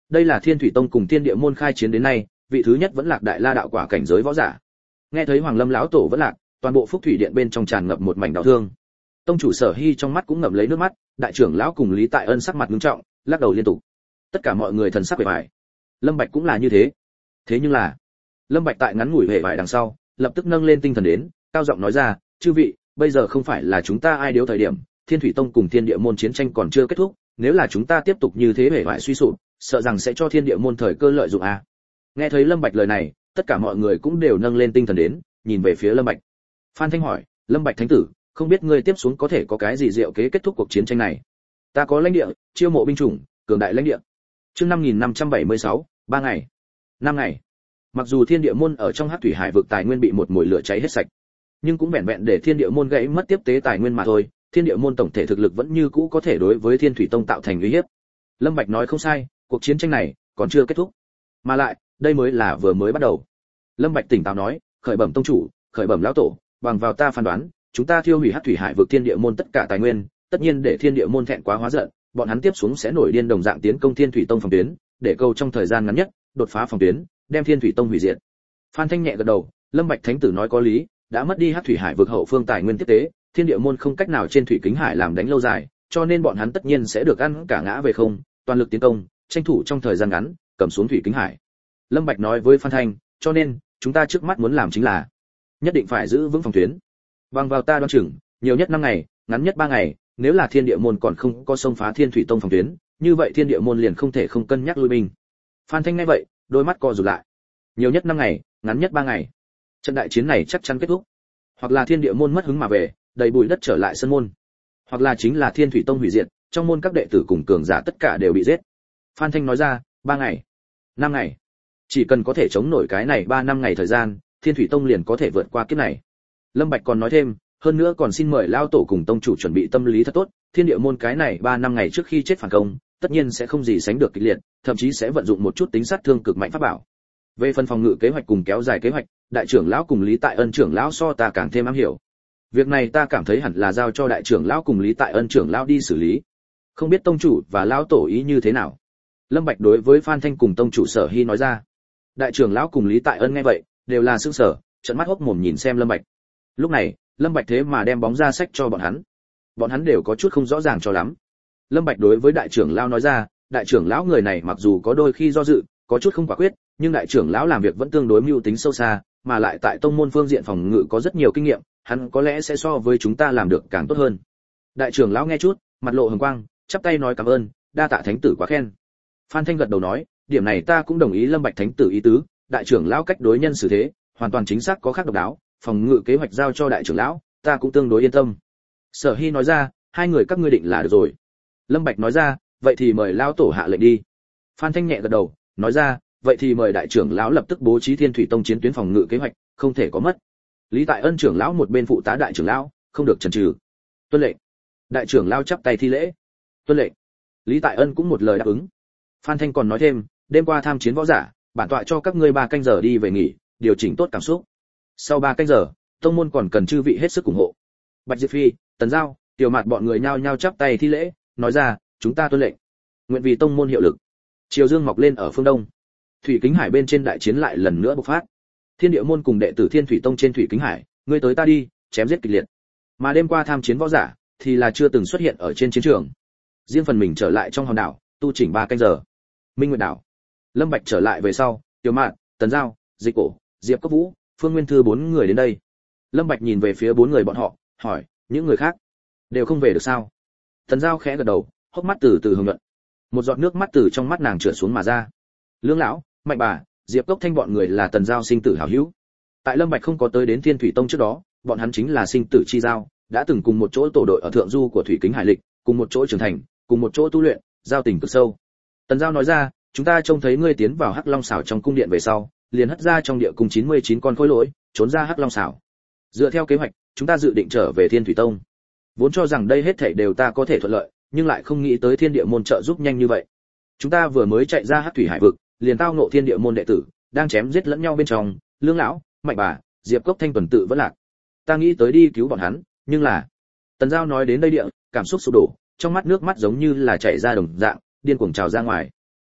đây là Thiên Thủy Tông cùng Thiên Địa môn khai chiến đến nay, vị thứ nhất vẫn lạc đại la đạo quả cảnh giới võ giả. Nghe thấy Hoàng Lâm lão tổ vẫn lạc, toàn bộ Phúc Thủy Điện bên trong tràn ngập một mảnh đau thương. Tông chủ Sở Hi trong mắt cũng ngậm lấy nước mắt, đại trưởng lão cùng Lý Tại Ân sắc mặt nghiêm trọng, lắc đầu liên tục. Tất cả mọi người thần sắc bề bại. Lâm Bạch cũng là như thế. Thế nhưng là, Lâm Bạch tại ngắn ngủi hệ bại đằng sau, lập tức nâng lên tinh thần đến, cao giọng nói ra, chư vị, bây giờ không phải là chúng ta ai điếu thời điểm, Thiên Thủy Tông cùng Thiên Địa môn chiến tranh còn chưa kết thúc, nếu là chúng ta tiếp tục như thế hệ bại suy sụp, sợ rằng sẽ cho Thiên Địa môn thời cơ lợi dụng a. Nghe thấy Lâm Bạch lời này, tất cả mọi người cũng đều nâng lên tinh thần đến, nhìn về phía Lâm Bạch. Phan Thanh hỏi, Lâm Bạch thánh tử, không biết ngươi tiếp xuống có thể có cái gì diệu kế kết thúc cuộc chiến tranh này? Ta có lãnh địa, chiêu mộ binh chủng, cường đại lãnh địa. Chương 5576, 3 ngày. 5 ngày. Mặc dù Thiên Địa môn ở trong Hắc Thủy Hải vực tài nguyên bị một mùi lửa cháy hết sạch, nhưng cũng vẹn vẹn để Thiên Địa môn gãy mất tiếp tế tài nguyên mà thôi, Thiên Địa môn tổng thể thực lực vẫn như cũ có thể đối với Thiên Thủy Tông tạo thành uy hiếp. Lâm Bạch nói không sai, cuộc chiến tranh này còn chưa kết thúc, mà lại, đây mới là vừa mới bắt đầu. Lâm Bạch tỉnh táo nói, khởi bẩm tông chủ, khởi bẩm lão tổ, bằng vào ta phán đoán, chúng ta thiêu hủy Hắc Thủy Hải vực Thiên Địa môn tất cả tài nguyên, tất nhiên để Thiên Địa môn thẹn quá hóa giận, bọn hắn tiếp xuống sẽ nổi điên đồng dạng tiến công Thiên Thủy Tông phòng tuyến, để câu trong thời gian ngắn nhất đột phá phòng tuyến, đem Thiên Thủy Tông hủy diệt. Phan Thanh nhẹ gật đầu, Lâm Bạch thánh tử nói có lý, đã mất đi Hắc Thủy Hải vực hậu phương tài nguyên tiếp tế, Thiên Địa môn không cách nào trên thủy kính hải làm đánh lâu dài, cho nên bọn hắn tất nhiên sẽ được ăn cả ngã về không, toàn lực tiến công, tranh thủ trong thời gian ngắn cầm xuống thủy kính hải. Lâm Bạch nói với Phan Thanh, cho nên chúng ta trước mắt muốn làm chính là nhất định phải giữ vững phòng tuyến. Bằng vào ta đoán chừng, nhiều nhất 5 ngày, ngắn nhất 3 ngày, nếu là Thiên Địa môn còn không có xông phá Thiên Thủy Tông phòng tuyến, như vậy Thiên Địa môn liền không thể không cân nhắc lui binh. Phan Thanh nghe vậy, đôi mắt co rụt lại. Nhiều nhất 5 ngày, ngắn nhất 3 ngày. Trận đại chiến này chắc chắn kết thúc. Hoặc là Thiên Địa môn mất hứng mà về, đầy bụi đất trở lại sân môn. Hoặc là chính là Thiên Thủy Tông hủy diệt, trong môn các đệ tử cùng cường giả tất cả đều bị giết. Phan Thanh nói ra, 3 ngày, 5 ngày. Chỉ cần có thể chống nổi cái này 3-5 ngày thời gian, Thiên Thủy Tông liền có thể vượt qua kiếp này. Lâm Bạch còn nói thêm, hơn nữa còn xin mời lão tổ cùng tông chủ chuẩn bị tâm lý thật tốt, Thiên Địa môn cái này 3-5 ngày trước khi chết phản công, tất nhiên sẽ không gì sánh được kịch liệt, thậm chí sẽ vận dụng một chút tính sát thương cực mạnh pháp bảo. Về phần phòng ngự kế hoạch cùng kéo dài kế hoạch, đại trưởng lão cùng Lý Tại Ân trưởng lão so ta càng thêm am hiểu. Việc này ta cảm thấy hẳn là giao cho đại trưởng lão cùng Lý Tại Ân trưởng lão đi xử lý. Không biết tông chủ và lão tổ ý như thế nào? Lâm Bạch đối với Phan Thanh cùng tông chủ Sở Hi nói ra. Đại trưởng lão cùng Lý Tại Ân nghe vậy, đều là sửng sở, trợn mắt hốc mồm nhìn xem Lâm Bạch. Lúc này, Lâm Bạch thế mà đem bóng ra sách cho bọn hắn. Bọn hắn đều có chút không rõ ràng cho lắm. Lâm Bạch đối với đại trưởng lão nói ra, đại trưởng lão người này mặc dù có đôi khi do dự, có chút không quả quyết, nhưng đại trưởng lão làm việc vẫn tương đối mưu tính sâu xa, mà lại tại tông môn phương diện phòng ngự có rất nhiều kinh nghiệm, hắn có lẽ sẽ so với chúng ta làm được càng tốt hơn. Đại trưởng lão nghe chút, mặt lộ hồng quang, chắp tay nói cảm ơn, đa tạ thánh tử quá khen. Phan Thanh gật đầu nói, điểm này ta cũng đồng ý Lâm Bạch thánh tử ý tứ, đại trưởng lão cách đối nhân xử thế, hoàn toàn chính xác có khác độc đáo, phòng ngự kế hoạch giao cho đại trưởng lão, ta cũng tương đối yên tâm. Sở Hi nói ra, hai người các ngươi định là được rồi. Lâm Bạch nói ra, vậy thì mời lão tổ hạ lệnh đi. Phan Thanh nhẹ gật đầu, nói ra, vậy thì mời đại trưởng lão lập tức bố trí Thiên Thủy Tông chiến tuyến phòng ngự kế hoạch, không thể có mất. Lý Tại Ân trưởng lão một bên phụ tá đại trưởng lão, không được chần chừ. Tuân lệnh. Đại trưởng lão chắp tay thi lễ. Tuân lệnh. Lý Tại Ân cũng một lời đáp ứng. Phan Thanh còn nói thêm, đêm qua tham chiến võ giả, bản tọa cho các ngươi 3 canh giờ đi về nghỉ, điều chỉnh tốt cảm xúc. Sau 3 canh giờ, tông môn còn cần chư vị hết sức ủng hộ. Bạch Diệp Phi, Tần Giao, Tiểu Mạt bọn người nhao nhao chắp tay thi lễ, nói ra, chúng ta tuân lệnh. Nguyện vì tông môn hiệu lực. Chiều dương mọc lên ở phương đông. Thủy Kính Hải bên trên đại chiến lại lần nữa bộc phát. Thiên Địa môn cùng đệ tử Thiên Thủy Tông trên Thủy Kính Hải, ngươi tới ta đi, chém giết kịch liệt. Mà đêm qua tham chiến võ giả thì là chưa từng xuất hiện ở trên chiến trường. Riêng phần mình trở lại trong hòn đảo, tu chỉnh 3 canh giờ. Minh Nguyệt đảo. Lâm Bạch trở lại về sau, Tiểu Mạn, Tần Giao, Dịch Cổ, Diệp Cấp Vũ, Phương Nguyên Thư 4 người đến đây. Lâm Bạch nhìn về phía 4 người bọn họ, hỏi, những người khác đều không về được sao? Tần Giao khẽ gật đầu, hốc mắt từ từ hồng nhuận. Một giọt nước mắt từ trong mắt nàng trượt xuống mà ra. Lương lão, Mạnh bà, Diệp Cốc Thanh bọn người là Tần Giao sinh tử hảo hữu. Tại Lâm Bạch không có tới đến Thiên Thủy Tông trước đó, bọn hắn chính là sinh tử chi giao, đã từng cùng một chỗ tổ đội ở thượng du của Thủy Kính Hải lịch, cùng một chỗ trưởng thành, cùng một chỗ tu luyện, giao tình cực sâu. Tần Giao nói ra, chúng ta trông thấy ngươi tiến vào Hắc Long Xảo trong cung điện về sau, liền hất ra trong địa cung 99 con khối lỗi, trốn ra Hắc Long Xảo. Dựa theo kế hoạch, chúng ta dự định trở về Thiên Thủy Tông. Vốn cho rằng đây hết thảy đều ta có thể thuận lợi, nhưng lại không nghĩ tới Thiên Địa môn trợ giúp nhanh như vậy. Chúng ta vừa mới chạy ra Hắc Thủy Hải vực, liền tao ngộ Thiên Địa môn đệ tử đang chém giết lẫn nhau bên trong, Lương lão, Mạnh bà, Diệp Cốc Thanh tuần tự vẫn lạc. Ta nghĩ tới đi cứu bọn hắn, nhưng là Tần Giao nói đến đây địa, cảm xúc sụp đổ, trong mắt nước mắt giống như là chảy ra đồng dạng, điên cuồng trào ra ngoài.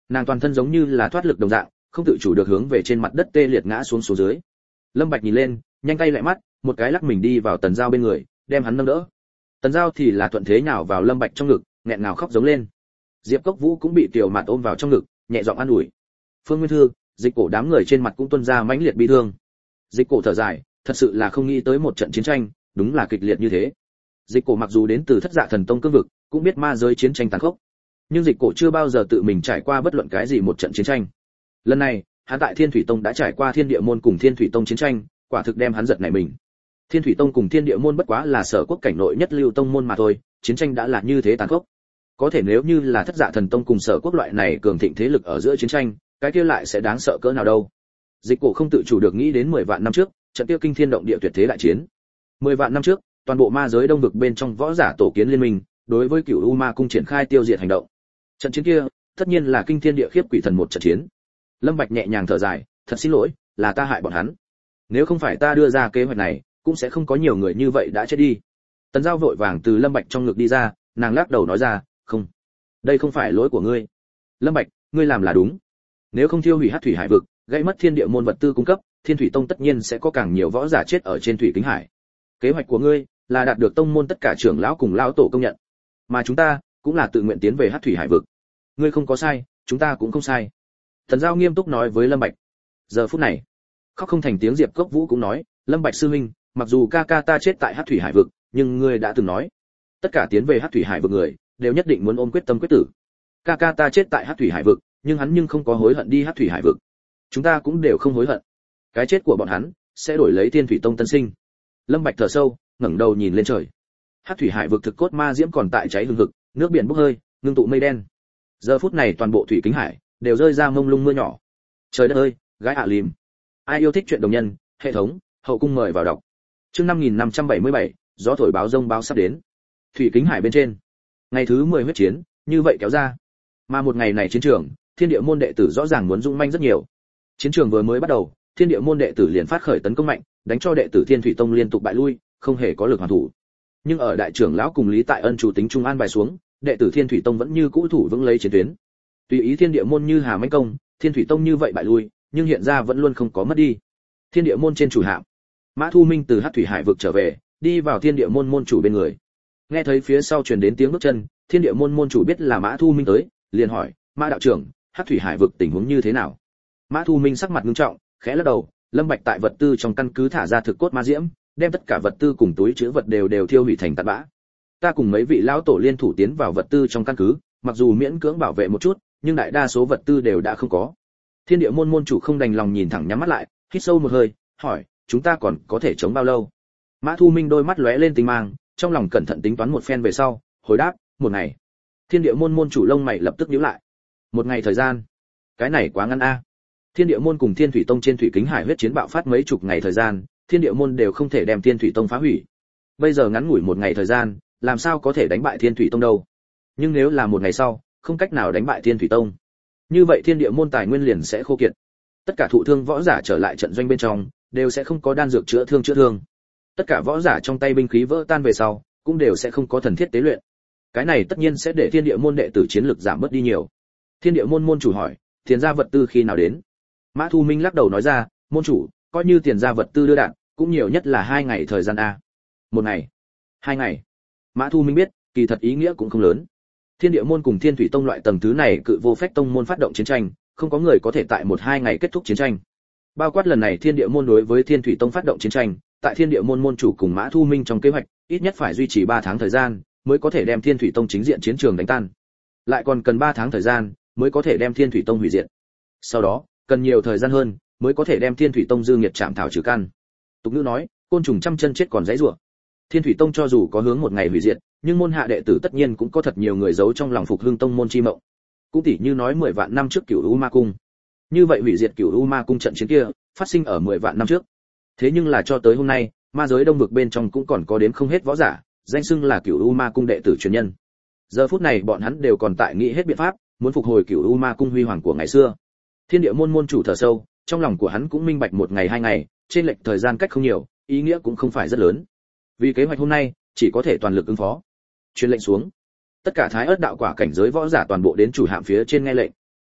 Nàng toàn thân giống như là thoát lực đồng dạng, không tự chủ được hướng về trên mặt đất tê liệt ngã xuống xuống dưới. Lâm Bạch nhìn lên, nhanh tay lại mắt, một cái lắc mình đi vào Tần Giao bên người, đem hắn nâng đỡ. Tần Giao thì là thuận thế nhào vào Lâm Bạch trong ngực, nghẹn ngào khóc giống lên. Diệp Cốc Vũ cũng bị Tiểu Mạt ôm vào trong ngực, nhẹ giọng an ủi. Phương Nguyên Thư, Dịch Cổ đám người trên mặt cũng tuôn ra mãnh liệt bi thương. Dịch Cổ thở dài, thật sự là không nghĩ tới một trận chiến tranh, đúng là kịch liệt như thế. Dịch Cổ mặc dù đến từ Thất Dạ Thần Tông cương vực, cũng biết ma giới chiến tranh tàn khốc, nhưng Dịch Cổ chưa bao giờ tự mình trải qua bất luận cái gì một trận chiến tranh. Lần này, hắn tại Thiên Thủy Tông đã trải qua Thiên Địa môn cùng Thiên Thủy Tông chiến tranh, quả thực đem hắn giật nảy mình. Thiên Thủy Tông cùng Thiên Địa môn bất quá là sở quốc cảnh nội nhất lưu tông môn mà thôi, chiến tranh đã là như thế tàn khốc. Có thể nếu như là Thất Dạ Thần Tông cùng sở quốc loại này cường thịnh thế lực ở giữa chiến tranh, cái kia lại sẽ đáng sợ cỡ nào đâu. Dịch Cổ không tự chủ được nghĩ đến 10 vạn năm trước, trận kia kinh thiên động địa tuyệt thế đại chiến. 10 vạn năm trước, toàn bộ ma giới đông vực bên trong võ giả tổ kiến liên minh, đối với Cửu U Ma cung triển khai tiêu diệt hành động. Trận chiến kia, tất nhiên là kinh thiên địa khiếp quỷ thần một trận chiến. Lâm Bạch nhẹ nhàng thở dài, thật xin lỗi, là ta hại bọn hắn. Nếu không phải ta đưa ra kế hoạch này, cũng sẽ không có nhiều người như vậy đã chết đi. Tần Giao vội vàng từ Lâm Bạch trong ngực đi ra, nàng lắc đầu nói ra, không, đây không phải lỗi của ngươi. Lâm Bạch, ngươi làm là đúng. Nếu không thiêu hủy Hắc Thủy Hải vực, gây mất Thiên Địa môn vật tư cung cấp, Thiên Thủy Tông tất nhiên sẽ có càng nhiều võ giả chết ở trên thủy kính hải. Kế hoạch của ngươi là đạt được tông môn tất cả trưởng lão cùng lão tổ công nhận, mà chúng ta cũng là tự nguyện tiến về Hắc Thủy Hải vực. Ngươi không có sai, chúng ta cũng không sai. Tần Giao nghiêm túc nói với Lâm Bạch. Giờ phút này, khóc không thành tiếng Diệp Cốc Vũ cũng nói, Lâm Bạch sư huynh, mặc dù ca ca ta chết tại Hắc Thủy Hải vực, nhưng ngươi đã từng nói, tất cả tiến về Hắc Thủy Hải vực người đều nhất định muốn ôm quyết tâm quyết tử. Ca ca ta chết tại Hắc Thủy Hải vực, nhưng hắn nhưng không có hối hận đi Hắc Thủy Hải vực. Chúng ta cũng đều không hối hận. Cái chết của bọn hắn sẽ đổi lấy Thiên Thủy Tông tân sinh. Lâm Bạch thở sâu, ngẩng đầu nhìn lên trời. Hắc Thủy Hải vực thực cốt ma diễm còn tại cháy hừng hực, nước biển bốc hơi, ngưng tụ mây đen. Giờ phút này toàn bộ thủy kính hải đều rơi ra mông lung mưa nhỏ. Trời đất ơi, gái ạ lìm. Ai yêu thích chuyện đồng nhân, hệ thống, hậu cung mời vào đọc. Chương 5577, gió thổi báo rông báo sắp đến. Thủy kính hải bên trên, ngày thứ 10 huyết chiến, như vậy kéo ra. Mà một ngày này chiến trường, Thiên Địa môn đệ tử rõ ràng muốn dũng manh rất nhiều. Chiến trường vừa mới bắt đầu, Thiên Địa môn đệ tử liền phát khởi tấn công mạnh, đánh cho đệ tử Thiên Thủy Tông liên tục bại lui, không hề có lực hoàn thủ. Nhưng ở đại trưởng lão cùng Lý Tại Ân chủ tính trung an bài xuống, đệ tử Thiên Thủy Tông vẫn như cũ thủ vững lấy chiến tuyến. Tùy ý Thiên Địa môn như hà mãnh công, Thiên Thủy Tông như vậy bại lui, nhưng hiện ra vẫn luôn không có mất đi. Thiên Địa môn trên chủ hạm, Mã Thu Minh từ Hắc Thủy Hải vực trở về, đi vào Thiên Địa môn môn chủ bên người. Nghe thấy phía sau truyền đến tiếng bước chân, Thiên Địa môn môn chủ biết là Mã Thu Minh tới, liền hỏi, Mã đạo trưởng, Hắc Thủy Hải vực tình huống như thế nào? Mã Thu Minh sắc mặt nghiêm trọng, khẽ lắc đầu, Lâm Bạch tại vật tư trong căn cứ thả ra thực cốt ma diễm, đem tất cả vật tư cùng túi trữ vật đều thiêu hủy thành tàn bã. Ta cùng mấy vị lão tổ liên thủ tiến vào vật tư trong căn cứ, mặc dù miễn cưỡng bảo vệ một chút, nhưng đại đa số vật tư đều đã không có. Thiên Địa môn môn chủ không đành lòng nhìn thẳng nhắm mắt lại, hít sâu một hơi, hỏi, chúng ta còn có thể chống bao lâu? Mã Thu Minh đôi mắt lóe lên tinh mang, trong lòng cẩn thận tính toán một phen về sau, hồi đáp, một ngày. Thiên Địa môn môn chủ lông mày lập tức nhíu lại. Một ngày thời gian? Cái này quá ngắn a. Thiên Địa môn cùng Thiên Thủy Tông trên thủy kính hải huyết chiến bạo phát mấy chục ngày thời gian, Thiên Địa môn đều không thể đem Thiên Thủy Tông phá hủy. Bây giờ ngắn ngủi một ngày thời gian, làm sao có thể đánh bại Thiên Thủy Tông đâu? Nhưng nếu là một ngày sau, không cách nào đánh bại Thiên Thủy Tông, như vậy Thiên Địa môn tài nguyên liền sẽ khô kiệt. Tất cả thụ thương võ giả trở lại trận doanh bên trong, đều sẽ không có đan dược chữa thương. Tất cả võ giả trong tay binh khí vỡ tan về sau, cũng đều sẽ không có thần thiết tế luyện. Cái này tất nhiên sẽ để Thiên Địa môn đệ tử chiến lực giảm bớt đi nhiều. Thiên Địa môn môn chủ hỏi, tiền gia vật tư khi nào đến? Mã Thu Minh lắc đầu nói ra, môn chủ, coi như tiền gia vật tư đưa đạn, cũng nhiều nhất là 2 ngày thời gian a. Một ngày, 2 ngày. Mã Thu Minh biết, kỳ thật ý nghĩa cũng không lớn. Thiên Địa môn cùng Thiên Thủy Tông loại tầng thứ này cự vô phách tông môn phát động chiến tranh, không có người có thể tại 1-2 ngày kết thúc chiến tranh. Bao quát lần này Thiên Địa môn đối với Thiên Thủy Tông phát động chiến tranh, tại Thiên Địa môn môn chủ cùng Mã Thu Minh trong kế hoạch, ít nhất phải duy trì 3 tháng thời gian, mới có thể đem Thiên Thủy Tông chính diện chiến trường đánh tan. Lại còn cần 3 tháng thời gian, mới có thể đem Thiên Thủy Tông hủy diệt. Sau đó, cần nhiều thời gian hơn, mới có thể đem Thiên Thủy Tông dư nghiệt chạm thảo trừ căn. Tục ngữ nói, côn trùng trăm chân chết còn dãy rủa. Thiên Thủy Tông cho dù có hướng một ngày hủy diệt, nhưng môn hạ đệ tử tất nhiên cũng có thật nhiều người giấu trong lòng phục hưng tông môn chi mộng. Cũng tỉ như nói 10 vạn năm trước Cửu U Ma cung. Như vậy hủy diệt Cửu U Ma cung trận chiến kia, phát sinh ở 10 vạn năm trước. Thế nhưng là cho tới hôm nay, ma giới đông vực bên trong cũng còn có đến không hết võ giả, danh xưng là Cửu U Ma cung đệ tử truyền nhân. Giờ phút này bọn hắn đều còn tại nghĩ hết biện pháp, muốn phục hồi Cửu U Ma cung huy hoàng của ngày xưa. Thiên Địa môn môn chủ thở sâu, trong lòng của hắn cũng minh bạch 1 ngày 2 ngày, trên lệch thời gian cách không nhiều, ý nghĩa cũng không phải rất lớn. Vì kế hoạch hôm nay, chỉ có thể toàn lực ứng phó. Truyền lệnh xuống, tất cả Thái Ức đạo quả cảnh giới võ giả toàn bộ đến chủ hạm phía trên nghe lệnh.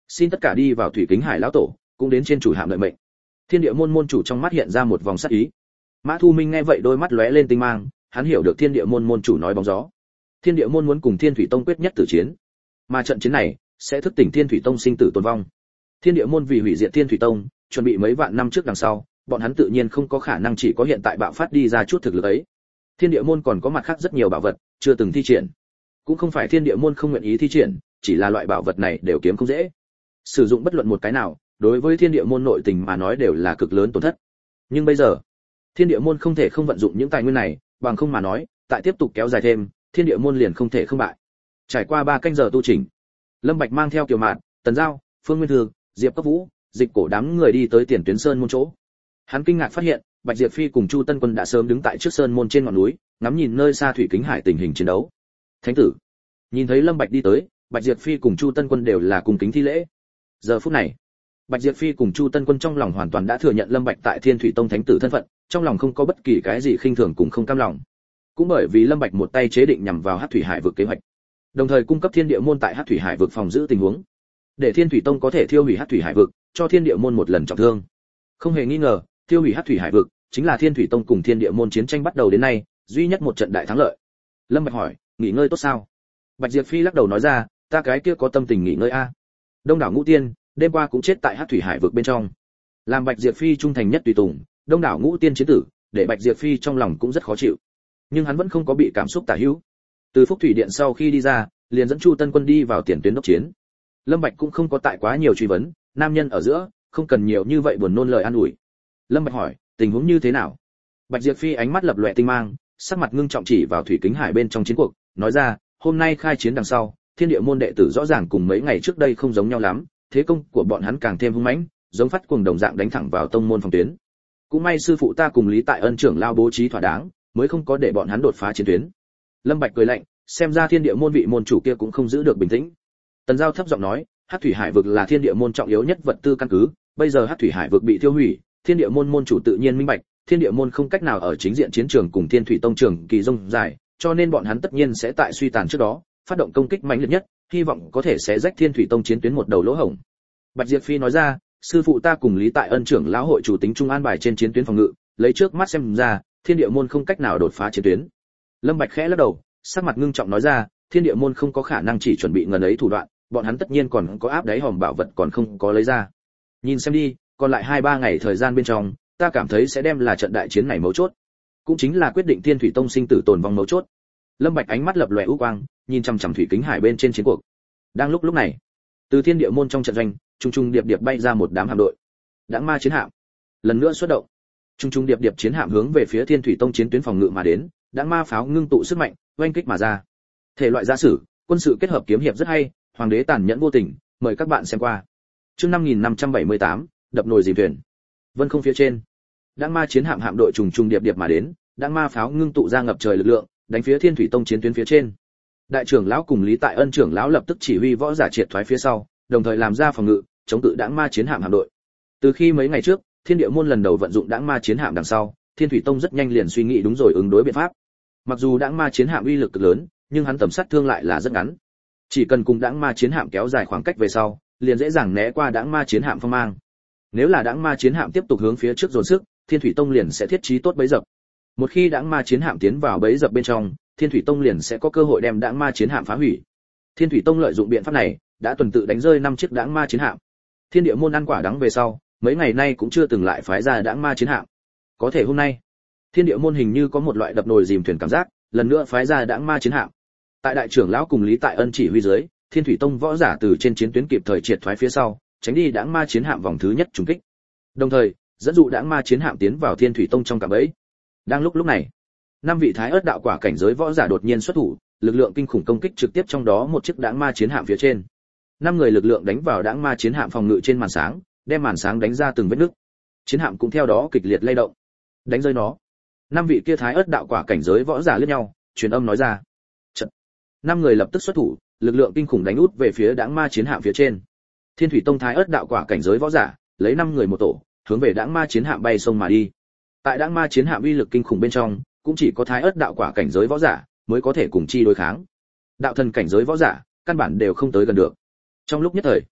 Xin tất cả đi vào thủy kính hải lão tổ, cũng đến trên chủ hạm đợi mệnh. Thiên địa môn môn chủ trong mắt hiện ra một vòng sát ý. Mã Thu Minh nghe vậy đôi mắt lóe lên tinh mang, hắn hiểu được thiên địa môn môn chủ nói bóng gió. Thiên địa môn muốn cùng Thiên Thủy Tông quyết nhất tử chiến, mà trận chiến này sẽ thức tỉnh Thiên Thủy Tông sinh tử tồn vong. Thiên địa môn vì hủy diệt Thiên Thủy Tông, chuẩn bị mấy vạn năm trước đằng sau, bọn hắn tự nhiên không có khả năng chỉ có hiện tại bạo phát đi ra chút thực lực ấy. Thiên địa môn còn có mặt khác rất nhiều bảo vật chưa từng thi triển. Cũng không phải thiên địa môn không nguyện ý thi triển, chỉ là loại bảo vật này đều kiếm không dễ. Sử dụng bất luận một cái nào, đối với thiên địa môn nội tình mà nói đều là cực lớn tổn thất. Nhưng bây giờ, thiên địa môn không thể không vận dụng những tài nguyên này, bằng không mà nói, tại tiếp tục kéo dài thêm, thiên địa môn liền không thể không bại. Trải qua 3 canh giờ tu chỉnh, Lâm Bạch mang theo Kiều Mạn, Tần Giao, Phương Nguyên Thường, Diệp Cấp Vũ, Dịch Cổ đám người đi tới Tiền Tuyến Sơn môn chỗ. Hắn kinh ngạc phát hiện, Bạch Diệp Phi cùng Chu Tân Quân đã sớm đứng tại trước sơn môn trên ngọn núi, ngắm nhìn nơi xa thủy kính hải tình hình chiến đấu. Thánh tử, nhìn thấy Lâm Bạch đi tới, Bạch Diệp Phi cùng Chu Tân Quân đều là cùng kính thi lễ. Giờ phút này, Bạch Diệp Phi cùng Chu Tân Quân trong lòng hoàn toàn đã thừa nhận Lâm Bạch tại Thiên Thủy Tông thánh tử thân phận, trong lòng không có bất kỳ cái gì khinh thường cùng không cam lòng. Cũng bởi vì Lâm Bạch một tay chế định nhằm vào Hắc Thủy Hải vực kế hoạch, đồng thời cung cấp Thiên Địa môn tại Hắc Thủy Hải vực phòng giữ tình huống, để Thiên Thủy Tông có thể thiêu hủy Hắc Thủy Hải vực, cho Thiên Địa môn một lần trọng thương. Không hề nghi ngờ, thiêu hủy Hắc Thủy Hải vực chính là Thiên Thủy Tông cùng Thiên Địa môn chiến tranh bắt đầu đến nay duy nhất một trận đại thắng lợi. Lâm Bạch hỏi, nghỉ ngơi tốt sao? Bạch Diệp Phi lắc đầu nói ra, ta cái kia có tâm tình nghỉ ngơi a. Đông đảo ngũ tiên, đêm qua cũng chết tại Hắc Thủy Hải vực bên trong. Làm Bạch Diệp Phi trung thành nhất tùy tùng, đông đảo ngũ tiên chiến tử, để Bạch Diệp Phi trong lòng cũng rất khó chịu. Nhưng hắn vẫn không có bị cảm xúc tả hữu. Từ Phúc Thủy Điện sau khi đi ra, liền dẫn Chu Tân Quân đi vào tiền tuyến đốc chiến. Lâm Bạch cũng không có tại quá nhiều truy vấn, nam nhân ở giữa, không cần nhiều như vậy buồn nôn lời an ủi. Lâm Bạch hỏi, tình huống như thế nào? Bạch Diệp Phi ánh mắt lập lòe tinh mang, sắc mặt ngưng trọng chỉ vào thủy kính hải bên trong chiến cuộc, nói ra, hôm nay khai chiến đằng sau, Thiên Địa môn đệ tử rõ ràng cùng mấy ngày trước đây không giống nhau lắm, thế công của bọn hắn càng thêm hung mãnh, giống phát cuồng đồng dạng đánh thẳng vào tông môn phòng tuyến. Cũng may sư phụ ta cùng Lý Tại Ân trưởng lao bố trí thỏa đáng, mới không có để bọn hắn đột phá chiến tuyến. Lâm Bạch cười lạnh, xem ra Thiên Địa môn vị môn chủ kia cũng không giữ được bình tĩnh. Tần Giao thấp giọng nói, Hắc Thủy Hải vực là Thiên Địa môn trọng yếu nhất vật tư căn cứ, bây giờ Hắc Thủy Hải vực bị tiêu hủy, Thiên Địa môn môn chủ tự nhiên minh bạch, Thiên Địa môn không cách nào ở chính diện chiến trường cùng Thiên Thủy Tông trường kỳ rông dài, cho nên bọn hắn tất nhiên sẽ tại suy tàn trước đó, phát động công kích mạnh liệt nhất, hy vọng có thể xé rách Thiên Thủy Tông chiến tuyến một đầu lỗ hổng. Bạch Diệp Phi nói ra, sư phụ ta cùng Lý Tại Ân trưởng lão hội chủ tính trung an bài trên chiến tuyến phòng ngự, lấy trước mắt xem ra, Thiên Địa môn không cách nào đột phá chiến tuyến. Lâm Bạch khẽ lắc đầu, sắc mặt ngưng trọng nói ra, Thiên Địa môn không có khả năng chỉ chuẩn bị ngần ấy thủ đoạn, bọn hắn tất nhiên còn có áp đáy hòm bảo vật còn không có lấy ra. Nhìn xem đi, còn lại 2-3 ngày thời gian bên trong, ta cảm thấy sẽ đem là trận đại chiến này mấu chốt, cũng chính là quyết định Thiên Thủy Tông sinh tử tồn vong mấu chốt. Lâm Bạch ánh mắt lập lòe u quang, nhìn chằm chằm thủy kính hải bên trên chiến cuộc. Đang lúc này, từ Thiên Địa môn trong trận doanh, trung trung điệp điệp bay ra một đám hạm đội. Đãng ma chiến hạm lần nữa xuất động. Trung trung điệp điệp chiến hạm hướng về phía Thiên Thủy Tông chiến tuyến phòng ngự mà đến, đãng ma pháo ngưng tụ sức mạnh, oanh kích mà ra. Thể loại giả sử, quân sự kết hợp kiếm hiệp rất hay, hoàng đế tàn nhẫn vô tình, mời các bạn xem qua. Chương 5578, đập nồi dìm thuyền. Vân không phía trên, đãng ma chiến hạm hạm đội trùng trùng điệp điệp mà đến, đãng ma pháo ngưng tụ ra ngập trời lực lượng, đánh phía Thiên Thủy Tông chiến tuyến phía trên. Đại trưởng lão cùng Lý Tại Ân trưởng lão lập tức chỉ huy võ giả triệt thoái phía sau, đồng thời làm ra phòng ngự, chống cự đãng ma chiến hạm hạm đội. Từ khi mấy ngày trước, Thiên Địa môn lần đầu vận dụng đãng ma chiến hạm đằng sau, Thiên Thủy Tông rất nhanh liền suy nghĩ đúng rồi ứng đối biện pháp. Mặc dù đãng ma chiến hạm uy lực cực lớn, nhưng hắn tầm sát thương lại là rất ngắn. Chỉ cần cùng đãng ma chiến hạm kéo dài khoảng cách về sau, liền dễ dàng né qua đãng ma chiến hạm phong mang. Nếu là đãng ma chiến hạm tiếp tục hướng phía trước dồn sức, Thiên Thủy Tông liền sẽ thiết trí tốt bẫy dập. Một khi đãng ma chiến hạm tiến vào bẫy dập bên trong, Thiên Thủy Tông liền sẽ có cơ hội đem đãng ma chiến hạm phá hủy. Thiên Thủy Tông lợi dụng biện pháp này, đã tuần tự đánh rơi 5 chiếc đãng ma chiến hạm. Thiên Địa môn ăn quả đắng về sau, mấy ngày nay cũng chưa từng lại phái ra đãng ma chiến hạm. Có thể hôm nay, Thiên Địa môn hình như có một loại đập nồi dìm thuyền cảm giác, lần nữa phái ra đãng ma chiến hạm. Tại đại trưởng lão cùng Lý Tại Ân chỉ huy dưới, Thiên Thủy Tông võ giả từ trên chiến tuyến kịp thời triệt thoái phía sau, tránh đi đãng ma chiến hạm vòng thứ nhất trùng kích. Đồng thời, dẫn dụ đãng ma chiến hạm tiến vào Thiên Thủy Tông trong cạm bẫy. Đang lúc này, 5 vị thái ớt đạo quả cảnh giới võ giả đột nhiên xuất thủ, lực lượng kinh khủng công kích trực tiếp trong đó một chiếc đãng ma chiến hạm phía trên. 5 người lực lượng đánh vào đãng ma chiến hạm phòng ngự trên màn sáng, đem màn sáng đánh ra từng vết nứt. Chiến hạm cũng theo đó kịch liệt lay động. Đánh rơi nó. 5 vị kia thái ớt đạo quả cảnh giới võ giả liếc nhau, truyền âm nói ra. Trận. 5 người lập tức xuất thủ, lực lượng kinh khủng đánh út về phía đãng ma chiến hạm phía trên. Thiên Thủy Tông thái ớt đạo quả cảnh giới võ giả, lấy 5 người một tổ, hướng về đãng ma chiến hạm bay sông mà đi. Tại đãng ma chiến hạm uy lực kinh khủng bên trong, cũng chỉ có thái ớt đạo quả cảnh giới võ giả mới có thể cùng chi đối kháng. Đạo thần cảnh giới võ giả, căn bản đều không tới gần được. Trong lúc nhất thời,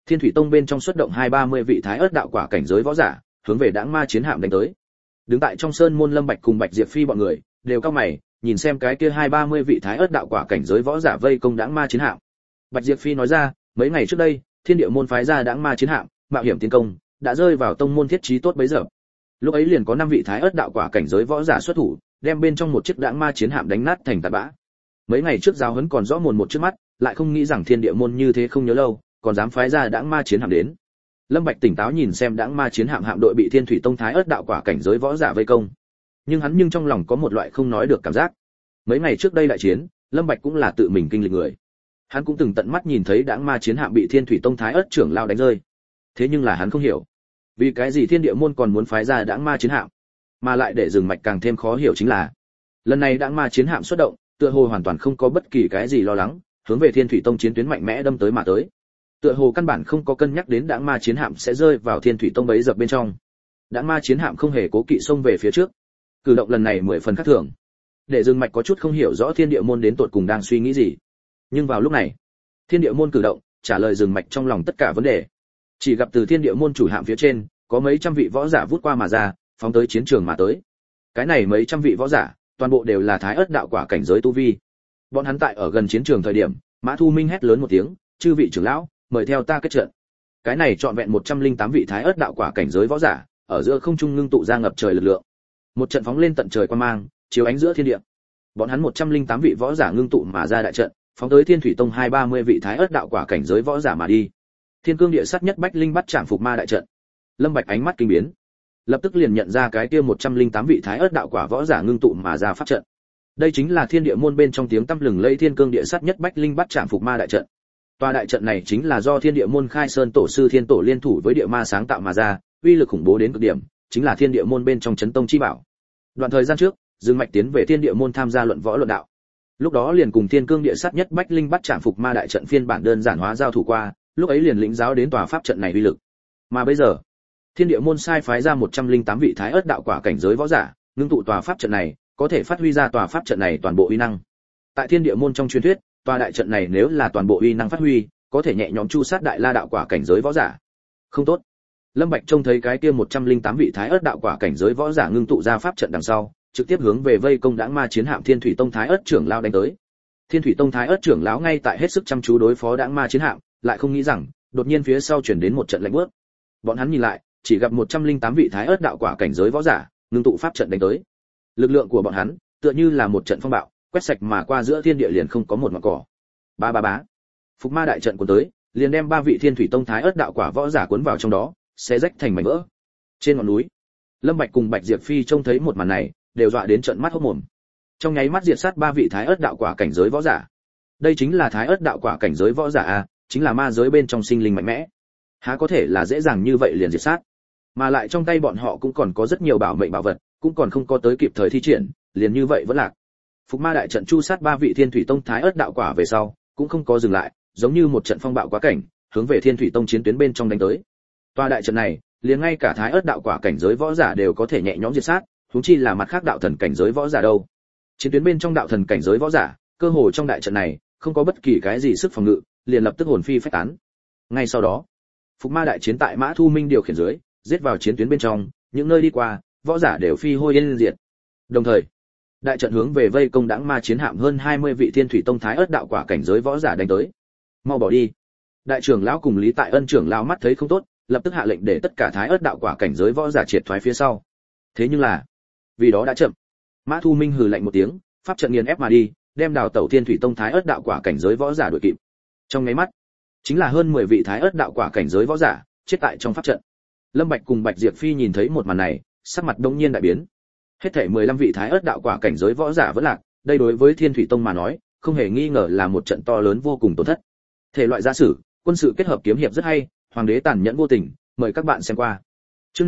Thiên Thủy Tông bên trong xuất động 2-30 vị thái ớt đạo quả cảnh giới võ giả, hướng về Đãng Ma chiến hạm đánh tới. Đứng tại trong sơn môn Lâm Bạch cùng Bạch Diệp Phi bọn người, đều cau mày, nhìn xem cái kia 2-30 vị thái ớt đạo quả cảnh giới võ giả vây công Đãng Ma chiến hạm. Bạch Diệp Phi nói ra, mấy ngày trước đây, Thiên Địa môn phái ra Đãng Ma chiến hạm, mạo hiểm tiến công, đã rơi vào tông môn thiết trí tốt bấy giờ. Lúc ấy liền có 5 vị thái ớt đạo quả cảnh giới võ giả xuất thủ, đem bên trong một chiếc Đãng Ma chiến hạm đánh nát thành tạt bã. Mấy ngày trước giáo huấn còn rõ mồn một trước mắt, lại không nghĩ rằng Thiên Địa môn như thế không nhớ lâu, còn dám phái ra Đãng Ma chiến hạm đến. Lâm Bạch tỉnh táo nhìn xem Đãng Ma chiến hạm đội bị Thiên Thủy Tông thái ớt đạo quả cảnh giới võ giả vây công, nhưng hắn trong lòng có một loại không nói được cảm giác. Mấy ngày trước đây đại chiến, Lâm Bạch cũng là tự mình kinh lịch người. Hắn cũng từng tận mắt nhìn thấy Đãng Ma chiến hạm bị Thiên Thủy Tông thái ớt trưởng lao đánh rơi. Thế nhưng là hắn không hiểu, vì cái gì Thiên Địa môn còn muốn phái ra Đãng Ma chiến hạm, mà lại để dừng mạch càng thêm khó hiểu chính là, lần này Đãng Ma chiến hạm xuất động, tựa hồ hoàn toàn không có bất kỳ cái gì lo lắng, hướng về Thiên Thủy Tông chiến tuyến mạnh mẽ đâm tới mà tới. Tựa hồ căn bản không có cân nhắc đến Đãng Ma chiến hạm sẽ rơi vào Thiên Thủy Tông bẫy dập bên trong. Đãng Ma chiến hạm không hề cố kỵ xông về phía trước. Cử động lần này 10 phần khác thường. Để dừng mạch có chút không hiểu rõ Thiên Địa môn đến tột cùng đang suy nghĩ gì. Nhưng vào lúc này, Thiên Địa môn cử động, trả lời dừng mạch trong lòng tất cả vấn đề. Chỉ gặp từ Thiên Địa môn chủ hạm phía trên, có mấy trăm vị võ giả vút qua mà ra, phóng tới chiến trường mà tới. Cái này mấy trăm vị võ giả, toàn bộ đều là thái ớt đạo quả cảnh giới tu vi. Bọn hắn tại ở gần chiến trường thời điểm, Mã Thu Minh hét lớn một tiếng, "Chư vị trưởng lão, mời theo ta kết trận." Cái này trọn vẹn 108 vị thái ớt đạo quả cảnh giới võ giả, ở giữa không trung ngưng tụ ra ngập trời lực lượng. Một trận phóng lên tận trời quang mang, chiếu ánh giữa thiên địa. Bọn hắn 108 vị võ giả ngưng tụ mà ra đại trận, phóng tới Thiên Thủy Tông 230 vị thái ớt đạo quả cảnh giới võ giả mà đi. Thiên Cương Địa Sát Nhất Bách Linh Bắt Trảm Phục Ma đại trận. Lâm Bạch ánh mắt kinh biến, lập tức liền nhận ra cái kia 108 vị thái ớt đạo quả võ giả ngưng tụ mà ra pháp trận. Đây chính là Thiên Địa môn bên trong tiếng tăm lừng lẫy Thiên Cương Địa Sát Nhất Bách Linh Bắt Trảm Phục Ma đại trận. Tòa đại trận này chính là do Thiên Địa môn Khai Sơn tổ sư Thiên Tổ liên thủ với địa ma sáng tạo mà ra, uy lực khủng bố đến cực điểm, chính là Thiên Địa môn bên trong chấn tông chi bảo. Đoạn thời gian trước, Dương Mạch tiến về Thiên Địa môn tham gia luận võ luận đạo. Lúc đó liền cùng Thiên Cương Địa Sát Nhất Bách Linh Bắt Trảm Phục Ma đại trận phiên bản đơn giản hóa giao thủ qua, lúc ấy liền lĩnh giáo đến tòa pháp trận này uy lực. Mà bây giờ, Thiên Địa môn sai phái ra 108 vị thái ớt đạo quả cảnh giới võ giả, ngưng tụ tòa pháp trận này, có thể phát huy ra tòa pháp trận này toàn bộ uy năng. Tại Thiên Địa môn trong truyền thuyết, tòa đại trận này nếu là toàn bộ uy năng phát huy, có thể nhẹ nhõm chu sát đại la đạo quả cảnh giới võ giả. Không tốt. Lâm Bạch trông thấy cái kia 108 vị thái ớt đạo quả cảnh giới võ giả ngưng tụ ra pháp trận đằng sau, trực tiếp hướng về vây công Đãng Ma chiến hạm Thiên Thủy Tông thái ớt trưởng lão đánh tới. Thiên Thủy Tông thái ớt trưởng lão ngay tại hết sức chăm chú đối phó Đãng Ma chiến hạm, lại không nghĩ rằng, đột nhiên phía sau truyền đến một trận lạnh bước. Bọn hắn nhìn lại, chỉ gặp 108 vị thái ớt đạo quả cảnh giới võ giả, ngưng tụ pháp trận đánh tới. Lực lượng của bọn hắn, tựa như là một trận phong bạo, quét sạch mà qua giữa thiên địa liền không có một mảng cỏ. Ba ba bá. Phục Ma đại trận cuốn tới, liền đem 3 vị Thiên Thủy Tông thái ớt đạo quả võ giả cuốn vào trong đó, xé rách thành mảnh vỡ. Trên ngọn núi, Lâm Bạch cùng Bạch Diệp Phi trông thấy một màn này, đều dọa đến trợn mắt hốt mồm. Trong nháy mắt diệt sát 3 vị thái ớt đạo quả cảnh giới võ giả. Đây chính là thái ớt đạo quả cảnh giới võ giả a, chính là ma giới bên trong sinh linh mạnh mẽ. Há có thể là dễ dàng như vậy liền diệt sát? Mà lại trong tay bọn họ cũng còn có rất nhiều bảo mệnh bảo vật, cũng còn không có tới kịp thời thi triển, liền như vậy vẫn lạc. Phục Ma đại trận chu sát 3 vị Thiên Thủy Tông thái ớt đạo quả về sau, cũng không có dừng lại, giống như một trận phong bạo quá cảnh, hướng về Thiên Thủy Tông chiến tuyến bên trong đánh tới. Tòa đại trận này, liền ngay cả thái ớt đạo quả cảnh giới võ giả đều có thể nhẹ nhõm diệt sát, huống chi là mặt khác đạo thần cảnh giới võ giả đâu. Chiến tuyến bên trong đạo thần cảnh giới võ giả, cơ hồ trong đại trận này, không có bất kỳ cái gì sức phòng ngự, liền lập tức hồn phi phách tán. Ngay sau đó, Phục Ma đại chiến tại Mã Thu Minh điều khiển dưới, giết vào chiến tuyến bên trong, những nơi đi qua, võ giả đều phi hôi yên diệt. Đồng thời, đại trận hướng về vây công Đãng Ma chiến hạm hơn 20 vị Thiên Thủy Tông thái ớt đạo quả cảnh giới võ giả đánh tới. Mau bỏ đi. Đại trưởng lão cùng Lý Tại Ân trưởng lão mắt thấy không tốt, lập tức hạ lệnh để tất cả thái ớt đạo quả cảnh giới võ giả triệt thoái phía sau. Thế nhưng là, vì đó đã chậm. Mã Thu Minh hừ lạnh một tiếng, pháp trận nghiền ép mà đi, đem đào tẩu Thiên Thủy Tông thái ớt đạo quả cảnh giới võ giả đuổi kịp. Trong mấy mắt, chính là hơn 10 vị thái ớt đạo quả cảnh giới võ giả chết tại trong pháp trận. Lâm Bạch cùng Bạch Diệp Phi nhìn thấy một màn này, sắc mặt đống nhiên đại biến. Hết thảy 15 vị thái ớt đạo quả cảnh giới võ giả vẫn lạc, đây đối với Thiên Thủy Tông mà nói, không hề nghi ngờ là một trận to lớn vô cùng tổn thất. Thể loại giả sử, quân sự kết hợp kiếm hiệp rất hay, hoàng đế tàn nhẫn vô tình, mời các bạn xem qua. Chương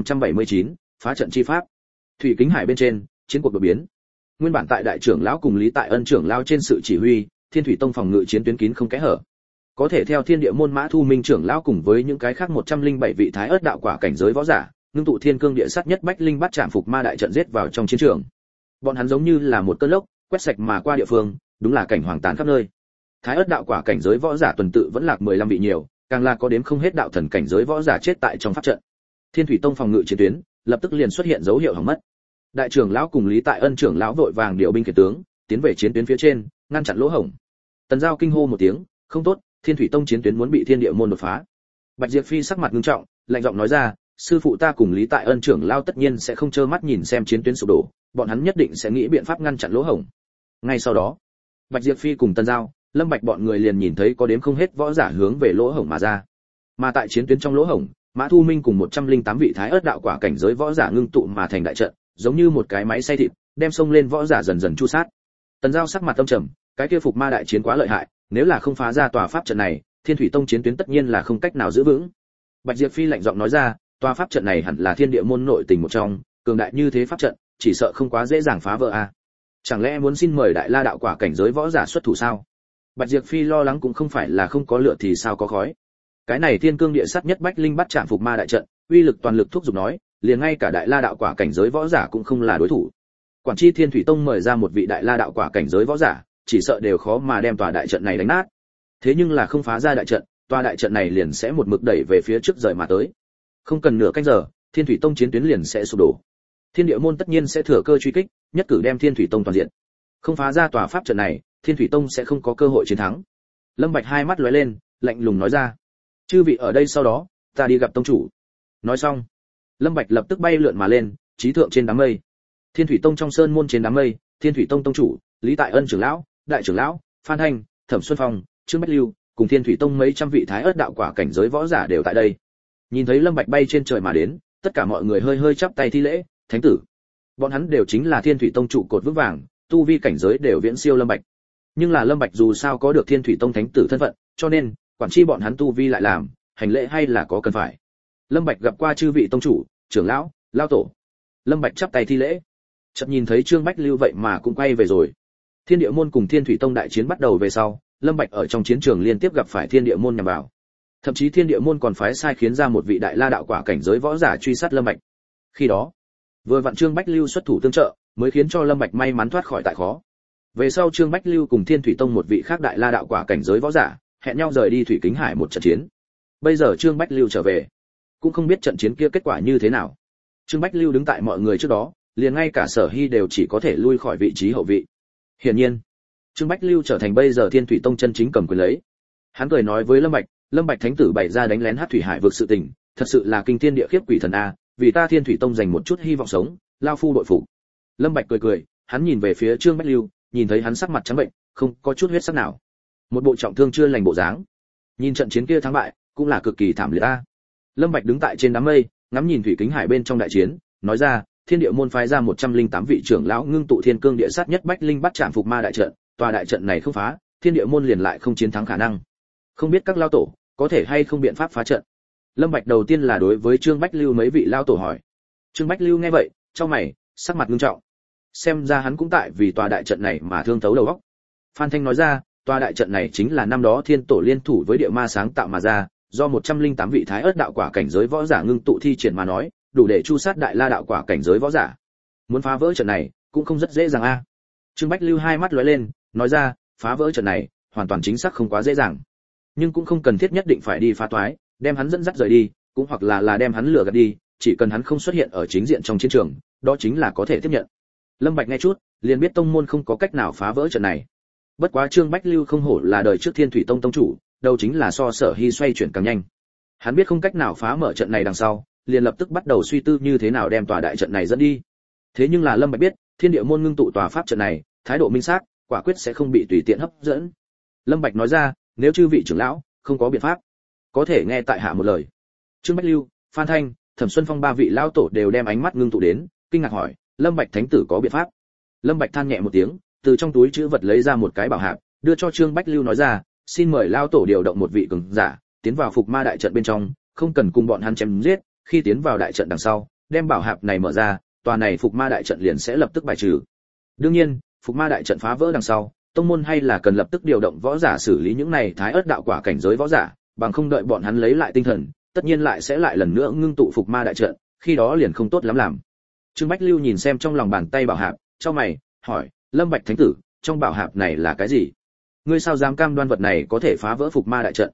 5579, phá trận chi pháp. Thủy Kính Hải bên trên, chiến cuộc đột biến. Nguyên bản tại đại trưởng lão cùng Lý Tại Ân trưởng lão trên sự chỉ huy, Thiên Thủy Tông phòng ngự chiến tuyến kín không kẽ hở. Có thể theo Thiên Địa môn Mã Thu Minh trưởng lão cùng với những cái khác 107 vị thái ớt đạo quả cảnh giới võ giả, ngưng tụ Thiên Cương Địa Sát Nhất Bách Linh Bắt Trảm Phục Ma đại trận giết vào trong chiến trường. Bọn hắn giống như là một cơn lốc, quét sạch mà qua địa phương, đúng là cảnh hoàng tàn khắp nơi. Thái ớt đạo quả cảnh giới võ giả tuần tự vẫn lạc 15 vị nhiều, càng là có đếm không hết đạo thần cảnh giới võ giả chết tại trong pháp trận. Thiên Thủy Tông phòng ngự chiến tuyến lập tức liền xuất hiện dấu hiệu hỏng mất. Đại trưởng lão cùng Lý Tại Ân trưởng lão vội vàng điều binh khiển tướng, tiến về chiến tuyến phía trên, ngăn chặn lỗ hổng. Tần Giao kinh hô một tiếng, không tốt, Thiên Thủy Tông chiến tuyến muốn bị Thiên Địa môn đột phá. Bạch Diệp Phi sắc mặt nghiêm trọng, lạnh giọng nói ra, sư phụ ta cùng Lý Tại Ân trưởng lão tất nhiên sẽ không trơ mắt nhìn xem chiến tuyến sụp đổ, bọn hắn nhất định sẽ nghĩ biện pháp ngăn chặn lỗ hổng. Ngay sau đó, Bạch Diệp Phi cùng Tần Giao, Lâm Bạch bọn người liền nhìn thấy có đếm không hết võ giả hướng về lỗ hổng mà ra. Mà tại chiến tuyến trong lỗ hổng, Mã Thu Minh cùng 108 vị thái ớt đạo quả cảnh giới võ giả ngưng tụ mà thành đại trận, giống như một cái máy xay thịt, đem xông lên võ giả dần dần chu sát. Tần Giao sắc mặt âm trầm, cái kia phục ma đại chiến quá lợi hại, nếu là không phá ra tòa pháp trận này, Thiên Thủy Tông chiến tuyến tất nhiên là không cách nào giữ vững. Bạch Diệp Phi lạnh giọng nói ra, tòa pháp trận này hẳn là Thiên Địa môn nội tình một trong, cường đại như thế pháp trận, chỉ sợ không quá dễ dàng phá vỡ a. Chẳng lẽ muốn xin mời Đại La đạo quả cảnh giới võ giả xuất thủ sao? Bạch Diệp Phi lo lắng cũng không phải là không có lửa thì sao có khói. Cái này Thiên Cương Địa Sát nhất bách linh bắt chạm phục ma đại trận, uy lực toàn lực thúc giục nói, liền ngay cả Đại La đạo quả cảnh giới võ giả cũng không là đối thủ. Quản chi Thiên Thủy Tông mời ra một vị Đại La đạo quả cảnh giới võ giả, chỉ sợ đều khó mà đem tòa đại trận này đánh nát. Thế nhưng là không phá ra đại trận, tòa đại trận này liền sẽ một mực đẩy về phía trước rời mà tới. Không cần nửa canh giờ, Thiên Thủy Tông chiến tuyến liền sẽ sụp đổ. Thiên Địa môn tất nhiên sẽ thừa cơ truy kích, nhất cử đem Thiên Thủy Tông toàn diện. Không phá ra tòa pháp trận này, Thiên Thủy Tông sẽ không có cơ hội chiến thắng. Lâm Bạch hai mắt lóe lên, lạnh lùng nói ra: "Chư vị ở đây sau đó, ta đi gặp tông chủ." Nói xong, Lâm Bạch lập tức bay lượn mà lên, chí thượng trên đám mây. Thiên Thủy Tông trong sơn môn trên đám mây, Thiên Thủy Tông tông chủ, Lý Tại Ân trưởng lão, đại trưởng lão, Phan Thanh, Thẩm Xuân Phong, Trương Bách Lưu, cùng Thiên Thủy Tông mấy trăm vị thái ớt đạo quả cảnh giới võ giả đều tại đây. Nhìn thấy Lâm Bạch bay trên trời mà đến, tất cả mọi người hơi hơi chắp tay thi lễ, "Thánh tử." Bọn hắn đều chính là Thiên Thủy Tông trụ cột vững vàng, tu vi cảnh giới đều viễn siêu Lâm Bạch. Nhưng là Lâm Bạch dù sao có được Thiên Thủy Tông thánh tử thân phận, cho nên quản chi bọn hắn tu vi lại làm, hành lễ hay là có cần phải. Lâm Bạch gặp qua chư vị tông chủ, trưởng lão, lão tổ. Lâm Bạch chắp tay thi lễ. Chợt nhìn thấy Trương Bách Lưu vậy mà cũng quay về rồi. Thiên Địa môn cùng Thiên Thủy Tông đại chiến bắt đầu về sau, Lâm Bạch ở trong chiến trường liên tiếp gặp phải Thiên Địa môn nhằm vào. Thậm chí Thiên Địa môn còn phái sai khiến ra một vị đại la đạo quả cảnh giới võ giả truy sát Lâm Bạch. Khi đó, vừa vặn Trương Bách Lưu xuất thủ tương trợ, mới khiến cho Lâm Bạch may mắn thoát khỏi tại khó. Về sau Trương Bách Lưu cùng Thiên Thủy Tông một vị khác đại la đạo quả cảnh giới võ giả, hẹn nhau rời đi Thủy Kính Hải một trận chiến. Bây giờ Trương Bách Lưu trở về, cũng không biết trận chiến kia kết quả như thế nào. Trương Bách Lưu đứng tại mọi người trước đó, liền ngay cả Sở Hy đều chỉ có thể lui khỏi vị trí hậu vị. Hiển nhiên, Trương Bách Lưu trở thành bây giờ Thiên Thủy Tông chân chính cầm quyền lấy. Hắn cười nói với Lâm Bạch thánh tử bày ra đánh lén Hắc Thủy Hải vực sự tình, thật sự là kinh thiên địa khiếp quỷ thần a, vì ta Thiên Thủy Tông dành một chút hy vọng sống, lao phu đội phục. Lâm Bạch cười, hắn nhìn về phía Trương Bách Lưu, nhìn thấy hắn sắc mặt trắng bệnh, không có chút huyết sắc nào. Một bộ trọng thương chưa lành bộ dáng. Nhìn trận chiến kia thắng bại, cũng là cực kỳ thảm liệt a. Lâm Bạch đứng tại trên đám mây, ngắm nhìn Thủy Kính Hải bên trong đại chiến, nói ra, Thiên Địa môn phái ra 108 vị trưởng lão ngưng tụ Thiên Cương Địa Sát nhất bách linh bắt chạm phục ma đại trận, tòa đại trận này không phá, Thiên Địa môn liền lại không chiến thắng khả năng. Không biết các lão tổ có thể hay không biện pháp phá trận. Lâm Bạch đầu tiên là đối với Trương Bách Lưu mấy vị lão tổ hỏi. Trương Bách Lưu nghe vậy, chau mày, sắc mặt nghiêm trọng. Xem ra hắn cũng tại vì tòa đại trận này mà thương thấu đầu óc. Phan Thanh nói ra, tòa đại trận này chính là năm đó Thiên Tổ liên thủ với Địa Ma sáng tạo mà ra, do 108 vị thái ớt đạo quả cảnh giới võ giả ngưng tụ thi triển mà nói, đủ để chu sát đại la đạo quả cảnh giới võ giả. Muốn phá vỡ trận này, cũng không rất dễ dàng a. Trương Bách Lưu hai mắt lóe lên, nói ra, phá vỡ trận này, hoàn toàn chính xác không quá dễ dàng. Nhưng cũng không cần thiết nhất định phải đi phá toái, đem hắn dẫn dắt rời đi, cũng hoặc là đem hắn lừa gạt đi, chỉ cần hắn không xuất hiện ở chính diện trong chiến trường, đó chính là có thể tiếp nhận. Lâm Bạch nghe chút, liền biết tông môn không có cách nào phá vỡ trận này. Bất quá Trương Bách Lưu không hổ là đời trước Thiên Thủy Tông tông chủ, đâu chính là so Sở Hy xoay chuyển càng nhanh. Hắn biết không cách nào phá mở trận này đằng sau, liền lập tức bắt đầu suy tư như thế nào đem tòa đại trận này dẫn đi. Thế nhưng là Lâm Bạch biết, Thiên Địa môn ngưng tụ tòa pháp trận này, thái độ minh xác, quả quyết sẽ không bị tùy tiện hấp dẫn. Lâm Bạch nói ra, nếu chư vị trưởng lão không có biện pháp, có thể nghe tại hạ một lời. Trương Bách Lưu, Phan Thanh, Thẩm Xuân Phong ba vị lão tổ đều đem ánh mắt ngưng tụ đến, kinh ngạc hỏi, Lâm Bạch thánh tử có biện pháp? Lâm Bạch than nhẹ một tiếng, từ trong túi trữ vật lấy ra một cái bảo hạp, đưa cho Trương Bách Lưu nói ra, xin mời lão tổ điều động một vị cường giả, tiến vào phục ma đại trận bên trong, không cần cùng bọn hắn chém giết, khi tiến vào đại trận đằng sau, đem bảo hạp này mở ra, tòa này phục ma đại trận liền sẽ lập tức bài trừ. Đương nhiên, phục ma đại trận phá vỡ đằng sau, tông môn hay là cần lập tức điều động võ giả xử lý những này thái ớt đạo quả cảnh giới võ giả, bằng không đợi bọn hắn lấy lại tinh thần, tất nhiên lại sẽ lại lần nữa ngưng tụ phục ma đại trận, khi đó liền không tốt lắm làm. Trương Bách Lưu nhìn xem trong lòng bàn tay bảo hạp, chau mày, hỏi, Lâm Bạch thánh tử, trong bảo hạp này là cái gì? Ngươi sao dám cam đoan vật này có thể phá vỡ phục ma đại trận?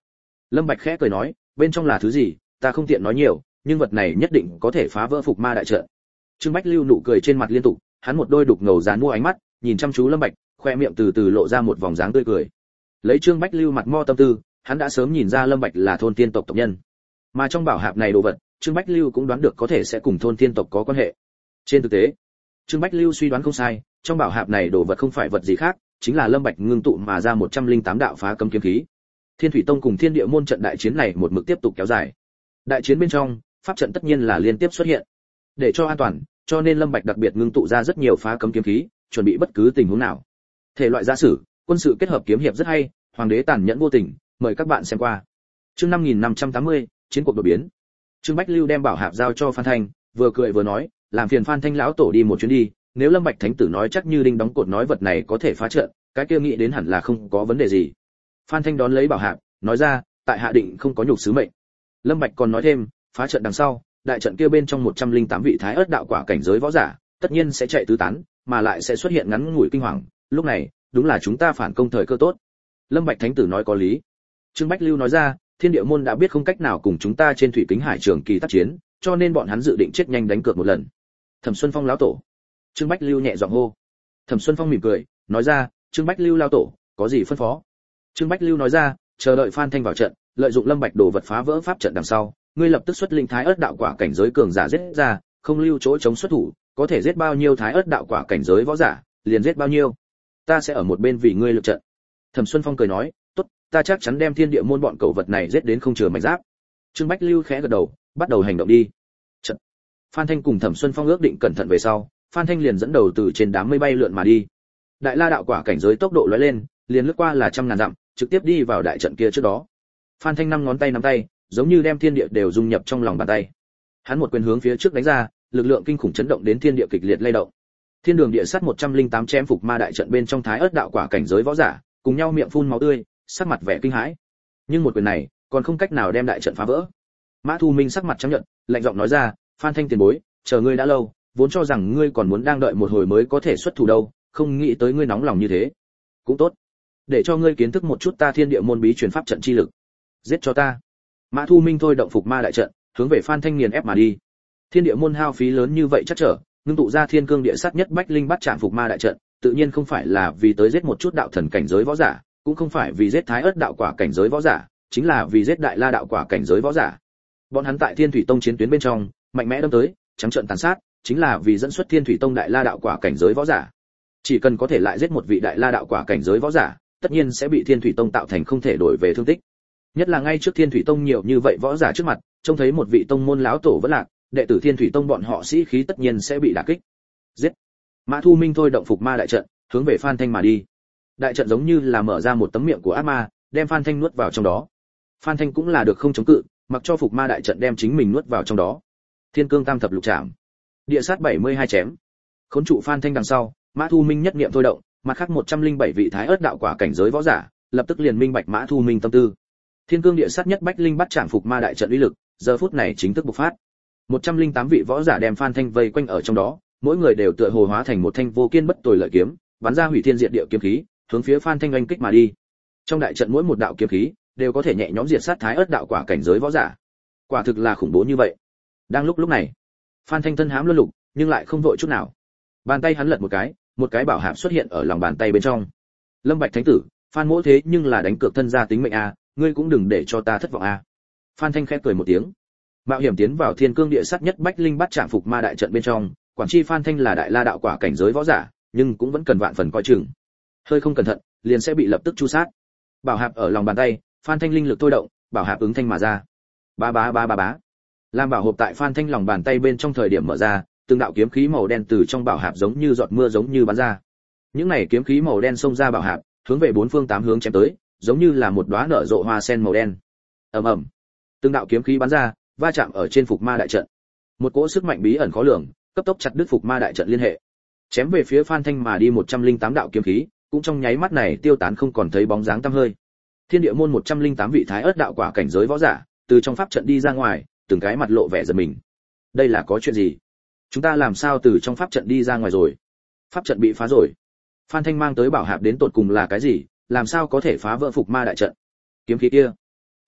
Lâm Bạch khẽ cười nói, bên trong là thứ gì, ta không tiện nói nhiều, nhưng vật này nhất định có thể phá vỡ phục ma đại trận. Trương Bách Lưu nụ cười trên mặt liên tục, hắn một đôi đục ngầu dán mua ánh mắt, nhìn chăm chú Lâm Bạch, khoe miệng từ từ lộ ra một vòng dáng tươi cười. Lấy Trương Bách Lưu mặt mo tâm tư, hắn đã sớm nhìn ra Lâm Bạch là thôn tiên tộc tộc nhân. Mà trong bảo hạp này đồ vật, Trương Bách Lưu cũng đoán được có thể sẽ cùng thôn tiên tộc có quan hệ. Trên thực tế, Trương Bách Lưu suy đoán không sai, trong bảo hạp này đồ vật không phải vật gì khác, chính là Lâm Bạch ngưng tụ mà ra 108 đạo phá cấm kiếm khí. Thiên Thủy Tông cùng Thiên Địa môn trận đại chiến này một mực tiếp tục kéo dài. Đại chiến bên trong, pháp trận tất nhiên là liên tiếp xuất hiện. Để cho an toàn, cho nên Lâm Bạch đặc biệt ngưng tụ ra rất nhiều phá cấm kiếm khí, chuẩn bị bất cứ tình huống nào. Thể loại giả sử, quân sự kết hợp kiếm hiệp rất hay, hoàng đế tàn nhẫn vô tình, mời các bạn xem qua. Chương 5580, chiến cuộc đột biến. Trương Bách Lưu đem bảo hạp giao cho Phan Thanh, vừa cười vừa nói, làm phiền Phan Thanh lão tổ đi một chuyến đi, nếu Lâm Bạch thánh tử nói chắc như đinh đóng cột nói vật này có thể phá trận, cái kia nghĩ đến hẳn là không có vấn đề gì. Phan Thanh đón lấy bảo hạp, nói ra, tại hạ định không có nhục sứ mệnh. Lâm Bạch còn nói thêm, phá trận đằng sau, đại trận kia bên trong 108 vị thái ớt đạo quả cảnh giới võ giả, tất nhiên sẽ chạy tứ tán, mà lại sẽ xuất hiện ngắn ngủi kinh hoàng, lúc này, đúng là chúng ta phản công thời cơ tốt. Lâm Bạch thánh tử nói có lý. Trương Bách Lưu nói ra, Thiên Địa môn đã biết không cách nào cùng chúng ta trên thủy kính hải trường kỳ tác chiến, cho nên bọn hắn dự định chết nhanh đánh cược một lần. Thẩm Xuân Phong lão tổ. Trương Bách Lưu nhẹ giọng hô. Thẩm Xuân Phong mỉm cười, nói ra, Trương Bách Lưu lão tổ, có gì phân phó? Trương Bách Lưu nói ra, chờ đợi Phan Thanh vào trận, lợi dụng Lâm Bạch đồ vật phá vỡ pháp trận đằng sau, ngươi lập tức xuất linh thái ớt đạo quả cảnh giới cường giả giết ra, không lưu chỗ chống xuất thủ, có thể giết bao nhiêu thái ớt đạo quả cảnh giới võ giả, liền giết bao nhiêu. Ta sẽ ở một bên vì ngươi lực trận. Thẩm Xuân Phong cười nói, tốt, ta chắc chắn đem Thiên Địa môn bọn cẩu vật này giết đến không chừa mảnh giáp. Trương Bách Lưu khẽ gật đầu, bắt đầu hành động đi. Trận. Phan Thanh cùng Thẩm Xuân Phong ước định cẩn thận về sau, Phan Thanh liền dẫn đầu từ trên đám mây bay lượn mà đi. Đại La đạo quả cảnh giới tốc độ lóe lên, liền lướt qua là trăm ngàn dặm, trực tiếp đi vào đại trận kia trước đó. Phan Thanh năm ngón tay nắm tay, giống như đem thiên địa đều dung nhập trong lòng bàn tay. Hắn một quyền hướng phía trước đánh ra, lực lượng kinh khủng chấn động đến thiên địa kịch liệt lay động. Thiên đường địa sát 108 chém phục ma đại trận bên trong thái ớt đạo quả cảnh giới võ giả, cùng nhau miệng phun máu tươi, sắc mặt vẻ kinh hãi. Nhưng một quyền này, còn không cách nào đem đại trận phá vỡ. Mã Thu Minh sắc mặt trắng nhợt, lạnh giọng nói ra, Phan Thanh tiền bối, chờ ngươi đã lâu, vốn cho rằng ngươi còn muốn đang đợi một hồi mới có thể xuất thủ đâu, không nghĩ tới ngươi nóng lòng như thế. Cũng tốt, để cho ngươi kiến thức một chút ta Thiên Địa môn bí truyền pháp trận chi lực. Giết cho ta. Mã Thu Minh thôi động phục ma đại trận, hướng về Phan Thanh nghiền ép mà đi. Thiên Địa môn hao phí lớn như vậy chắc trở, ngưng tụ ra thiên cương địa sát nhất bách linh bát trạm phục ma đại trận, tự nhiên không phải là vì tới giết một chút đạo thần cảnh giới võ giả, cũng không phải vì giết thái ớt đạo quả cảnh giới võ giả, chính là vì giết đại la đạo quả cảnh giới võ giả. Bọn hắn tại Thiên Thủy Tông chiến tuyến bên trong, mạnh mẽ đâm tới, trắng trợn tàn sát, chính là vì dẫn xuất Thiên Thủy Tông đại la đạo quả cảnh giới võ giả. Chỉ cần có thể lại giết một vị đại la đạo quả cảnh giới võ giả, tất nhiên sẽ bị Thiên Thủy Tông tạo thành không thể đổi về thương tích. Nhất là ngay trước Thiên Thủy Tông nhiều như vậy võ giả trước mặt, trông thấy một vị tông môn lão tổ vẫn lạc, đệ tử Thiên Thủy Tông bọn họ sĩ khí tất nhiên sẽ bị đả kích. Giết! Mã Thu Minh thôi động phục ma đại trận, hướng về Phan Thanh mà đi. Đại trận giống như là mở ra một tấm miệng của ác ma, đem Phan Thanh nuốt vào trong đó. Phan Thanh cũng là được không chống cự, mặc cho phục ma đại trận đem chính mình nuốt vào trong đó. Thiên cương tam thập lục trảm, địa sát 72 chém. Khốn trụ Phan Thanh đằng sau, Mã Thu Minh nhất niệm thôi động, mặt khác 107 vị thái ớt đạo quả cảnh giới võ giả, lập tức liền minh bạch Mã Thu Minh tâm tư. Thiên cương địa sát nhất bách linh bắt trảm phục ma đại trận uy lực, giờ phút này chính thức bộc phát. 108 vị võ giả đem Phan Thanh vây quanh ở trong đó, mỗi người đều tựa hồ hóa thành một thanh vô kiên bất tồi lợi kiếm, bắn ra hủy thiên diệt địa kiếm khí, hướng phía Phan Thanh oanh kích mà đi. Trong đại trận mỗi một đạo kiếm khí đều có thể nhẹ nhõm diệt sát thái ớt đạo quả cảnh giới võ giả. Quả thực là khủng bố như vậy. Đang lúc này, Phan Thanh thân hám luân lục, nhưng lại không vội chút nào. Bàn tay hắn lật một cái bảo hạp xuất hiện ở lòng bàn tay bên trong. Lâm Bạch thánh tử, Phan Mỗ thế nhưng là đánh cược thân gia tính mệnh a, ngươi cũng đừng để cho ta thất vọng a. Phan Thanh khẽ cười một tiếng. Mạo hiểm tiến vào thiên cương địa sát nhất bách linh bắt trạm phục ma đại trận bên trong, quản chi Phan Thanh là đại la đạo quả cảnh giới võ giả, nhưng cũng vẫn cần vạn phần coi chừng. Hơi không cẩn thận, liền sẽ bị lập tức chu sát. Bảo hạp ở lòng bàn tay, Phan Thanh linh lực thôi động, bảo hạp ứng thanh mà ra. Ba ba ba ba bá. Làm bảo hộp tại Phan Thanh lòng bàn tay bên trong thời điểm mở ra, từng đạo kiếm khí màu đen từ trong bảo hạp giống như giọt mưa giống như bắn ra. Những này kiếm khí màu đen xông ra bảo hạp, hướng về bốn phương tám hướng chém tới, giống như là một đóa nở rộ hoa sen màu đen. Ầm ầm. Từng đạo kiếm khí bắn ra, va chạm ở trên phục ma đại trận. Một cỗ sức mạnh bí ẩn khó lường, cấp tốc chặt đứt phục ma đại trận liên hệ. Chém về phía Phan Thanh mà đi 108 đạo kiếm khí, cũng trong nháy mắt này tiêu tán không còn thấy bóng dáng tăm hơi. Thiên Địa môn 108 vị thái ớt đạo quả cảnh giới võ giả, từ trong pháp trận đi ra ngoài, từng cái mặt lộ vẻ giật mình. Đây là có chuyện gì? Chúng ta làm sao từ trong pháp trận đi ra ngoài rồi? Pháp trận bị phá rồi. Phan Thanh mang tới bảo hạp đến tột cùng là cái gì, làm sao có thể phá vỡ phục ma đại trận? Kiếm khí kia,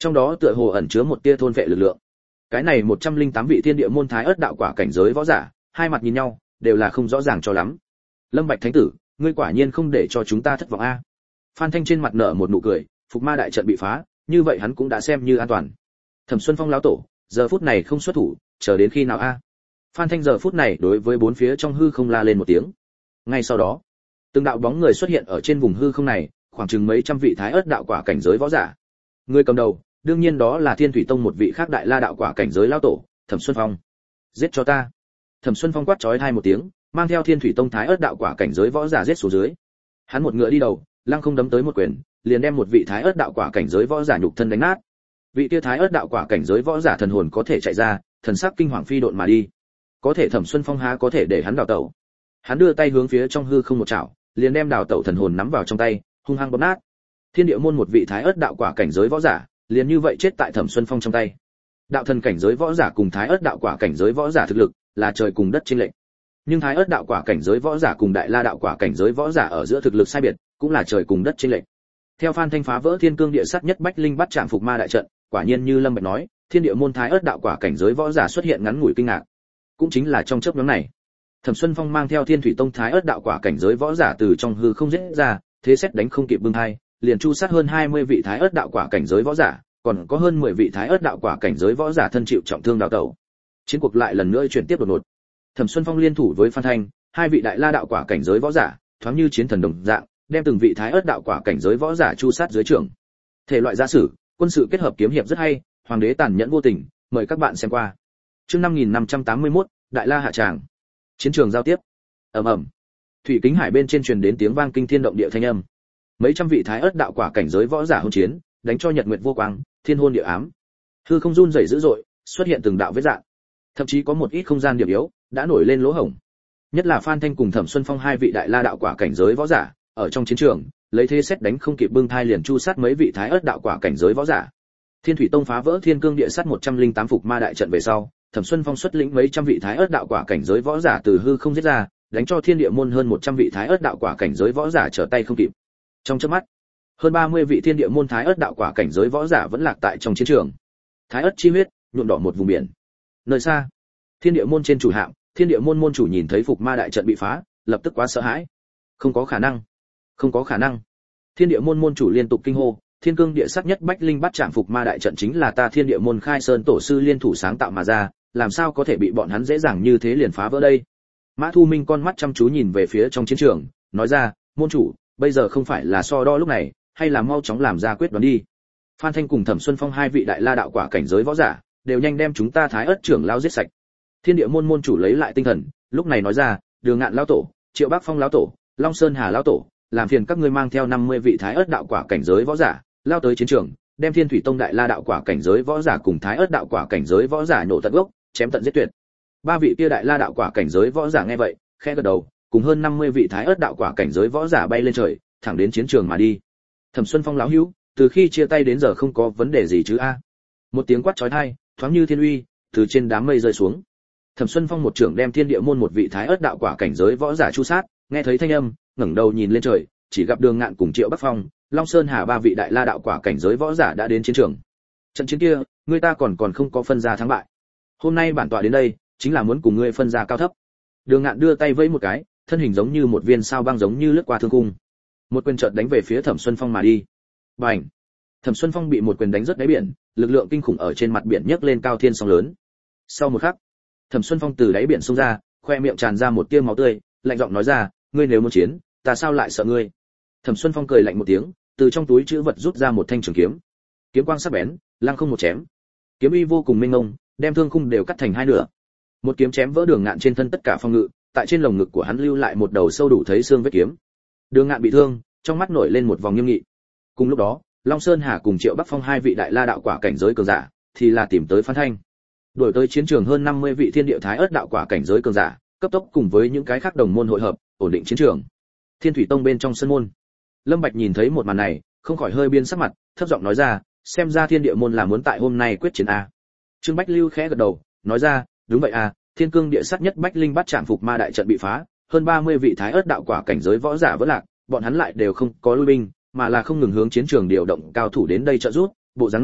trong đó tựa hồ ẩn chứa một tia thôn vệ lực lượng. Cái này 108 vị thiên địa môn thái ớt đạo quả cảnh giới võ giả, hai mặt nhìn nhau, đều là không rõ ràng cho lắm. Lâm Bạch Thánh tử, ngươi quả nhiên không để cho chúng ta thất vọng a. Phan Thanh trên mặt nở một nụ cười, Phục Ma đại trận bị phá, như vậy hắn cũng đã xem như an toàn. Thẩm Xuân Phong lão tổ, giờ phút này không xuất thủ, chờ đến khi nào a? Phan Thanh giờ phút này đối với bốn phía trong hư không la lên một tiếng. Ngay sau đó, từng đạo bóng người xuất hiện ở trên vùng hư không này, khoảng chừng mấy trăm vị thái ớt đạo quả cảnh giới võ giả. Người cầm đầu, đương nhiên đó là Thiên Thủy Tông một vị khác đại la đạo quả cảnh giới lão tổ, Thẩm Xuân Phong. Giết cho ta! Thẩm Xuân Phong quát chói tai một tiếng, mang theo Thiên Thủy Tông thái ớt đạo quả cảnh giới võ giả giết xuống dưới. Hắn một ngựa đi đầu, lăng không đấm tới một quyền, liền đem một vị thái ớt đạo quả cảnh giới võ giả nhục thân đánh nát. Vị kia thái ớt đạo quả cảnh giới võ giả thần hồn có thể chạy ra, thần sắc kinh hoàng phi độn mà đi. Có thể Thẩm Xuân Phong há có thể để hắn đào tẩu. Hắn đưa tay hướng phía trong hư không một chảo, liền đem đào tẩu thần hồn nắm vào trong tay, hung hăng bóp nát. Thiên địa môn một vị thái ớt đạo quả cảnh giới võ giả, liền như vậy chết tại Thẩm Xuân Phong trong tay. Đạo thần cảnh giới võ giả cùng thái ớt đạo quả cảnh giới võ giả thực lực là trời cùng đất chênh lệch. Nhưng thái ớt đạo quả cảnh giới võ giả cùng đại la đạo quả cảnh giới võ giả ở giữa thực lực sai biệt, cũng là trời cùng đất chênh lệch. Theo Phan Thanh phá vỡ thiên cương địa sát nhất bách linh bắt chạm Phục Ma đại trận, quả nhiên như Lâm Bạch nói, thiên địa môn thái ớt đạo quả cảnh giới võ giả xuất hiện ngắn ngủi kinh ngạc. Cũng chính là trong chớp nhoáng này, Thẩm Xuân Phong mang theo Thiên Thủy Tông thái ớt đạo quả cảnh giới võ giả từ trong hư không giết ra, thế xét đánh không kịp bưng hai, liền chu sát hơn 20 vị thái ớt đạo quả cảnh giới võ giả, còn có hơn 10 vị thái ớt đạo quả cảnh giới võ giả thân chịu trọng thương đào tẩu. Chiến cuộc lại lần nữa chuyển tiếp đột ngột. Thẩm Xuân Phong liên thủ với Phan Thanh, hai vị đại la đạo quả cảnh giới võ giả, thoáng như chiến thần đồng dạng, đem từng vị thái ớt đạo quả cảnh giới võ giả chu sát dưới trường. Thể loại giả sử, quân sự kết hợp kiếm hiệp rất hay, hoàng đế tàn nhẫn vô tình, mời các bạn xem qua. Chương 5581, Đại La hạ tràng. Chiến trường giao tiếp. Ầm ầm. Thủy Kính Hải bên trên truyền đến tiếng vang kinh thiên động địa thanh âm. Mấy trăm vị thái ớt đạo quả cảnh giới võ giả hỗn chiến, đánh cho nhật nguyệt vô quang, thiên hôn địa ám. Hư không run rẩy dữ dội, xuất hiện từng đạo vết rạn. Thậm chí có một ít không gian điểm yếu đã nổi lên lỗ hổng. Nhất là Phan Thanh cùng Thẩm Xuân Phong hai vị đại la đạo quả cảnh giới võ giả, ở trong chiến trường, lấy thế xét đánh không kịp bưng thai liền chu sát mấy vị thái ớt đạo quả cảnh giới võ giả. Thiên Thủy Tông phá vỡ Thiên Cương Địa Sát 108 Phục Ma đại trận về sau, Thẩm Xuân Phong xuất lĩnh mấy trăm vị thái ớt đạo quả cảnh giới võ giả từ hư không giết ra, đánh cho thiên địa môn hơn 100 vị thái ớt đạo quả cảnh giới võ giả trở tay không kịp. Trong chớp mắt, hơn 30 vị thiên địa môn thái ớt đạo quả cảnh giới võ giả vẫn lạc tại trong chiến trường. Thái ớt chi huyết nhuộm đỏ một vùng biển. Nơi xa, thiên địa môn trên chủ hạm, thiên địa môn môn chủ nhìn thấy Phục Ma đại trận bị phá, lập tức quá sợ hãi. Không có khả năng, không có khả năng. Thiên địa môn môn chủ liên tục kinh hô, Thiên Cương Địa Sát nhất bách linh bắt chạm Phục Ma đại trận chính là ta Thiên Địa môn Khai Sơn tổ sư liên thủ sáng tạo mà ra, làm sao có thể bị bọn hắn dễ dàng như thế liền phá vỡ đây? Mã Thu Minh con mắt chăm chú nhìn về phía trong chiến trường, nói ra, môn chủ, bây giờ không phải là so đo lúc này, hay là mau chóng làm ra quyết đoán đi. Phan Thanh cùng Thẩm Xuân Phong hai vị đại la đạo quả cảnh giới võ giả, đều nhanh đem chúng ta Thái Ức trưởng lão giết sạch. Thiên Địa môn môn chủ lấy lại tinh thần, lúc này nói ra, Đường Ngạn lão tổ, Triệu Bắc Phong lão tổ, Long Sơn Hà lão tổ, làm phiền các ngươi mang theo 50 vị Thái Ức đạo quả cảnh giới võ giả, lao tới chiến trường, đem Thiên Thủy Tông đại la đạo quả cảnh giới võ giả cùng Thái Ức đạo quả cảnh giới võ giả nổ tận gốc, chém tận giết tuyệt. Ba vị kia đại la đạo quả cảnh giới võ giả nghe vậy, khẽ gật đầu, cùng hơn 50 vị Thái Ức đạo quả cảnh giới võ giả bay lên trời, thẳng đến chiến trường mà đi. Thẩm Xuân Phong lão hữu, từ khi chia tay đến giờ không có vấn đề gì chứ a? Một tiếng quát chói tai, thoáng như thiên uy, từ trên đám mây rơi xuống. Thẩm Xuân Phong một trưởng đem Thiên Địa môn một vị Thái Ức đạo quả cảnh giới võ giả chu sát, nghe thấy thanh âm, ngẩng đầu nhìn lên trời, chỉ gặp Đường Ngạn cùng Triệu Bắc Phong, Long Sơn Hà ba vị đại la đạo quả cảnh giới võ giả đã đến chiến trường. Trận chiến kia, người ta còn không có phân ra thắng bại. Hôm nay bản tọa đến đây, chính là muốn cùng ngươi phân ra cao thấp. Đường Ngạn đưa tay vẫy một cái, thân hình giống như một viên sao băng giống như lướt qua thương cung. Một quyền chợt đánh về phía Thẩm Xuân Phong mà đi. Bành! Thẩm Xuân Phong bị một quyền đánh rất đáy biển, lực lượng kinh khủng ở trên mặt biển nhấc lên cao thiên sóng lớn. Sau một khắc, Thẩm Xuân Phong từ đáy biển xông ra, khoe miệng tràn ra một tia máu tươi, lạnh giọng nói ra, ngươi nếu muốn chiến, ta sao lại sợ ngươi? Thẩm Xuân Phong cười lạnh một tiếng, từ trong túi trữ vật rút ra một thanh trường kiếm. Kiếm quang sắc bén, lăng không một chém. Kiếm uy vô cùng mênh mông, đem thương khung đều cắt thành hai nửa. Một kiếm chém vỡ Đường Ngạn trên thân tất cả phong ngự, tại trên lồng ngực của hắn lưu lại một đầu sâu đủ thấy xương vết kiếm. Đường Ngạn bị thương, trong mắt nổi lên một vòng nghiêm nghị. Cùng lúc đó, Long Sơn Hà cùng Triệu Bắc Phong hai vị đại la đạo quả cảnh giới cường giả, thì là tìm tới Phan Thanh. Đuổi tới chiến trường hơn 50 vị thiên địa thái ớt đạo quả cảnh giới cường giả, cấp tốc cùng với những cái khác đồng môn hội hợp, ổn định chiến trường. Thiên Thủy Tông bên trong sân môn, Lâm Bạch nhìn thấy một màn này, không khỏi hơi biến sắc mặt, thấp giọng nói ra, xem ra Thiên Địa môn là muốn tại hôm nay quyết chiến a. Trương Bách Lưu khẽ gật đầu, nói ra, đúng vậy a, Thiên Cương Địa Sát nhất bách linh bắt chạm Phục Ma đại trận bị phá, hơn 30 vị thái ớt đạo quả cảnh giới võ giả vỡ lạc, bọn hắn lại đều không có lui binh, mà là không ngừng hướng chiến trường điều động cao thủ đến đây trợ giúp, bộ dáng này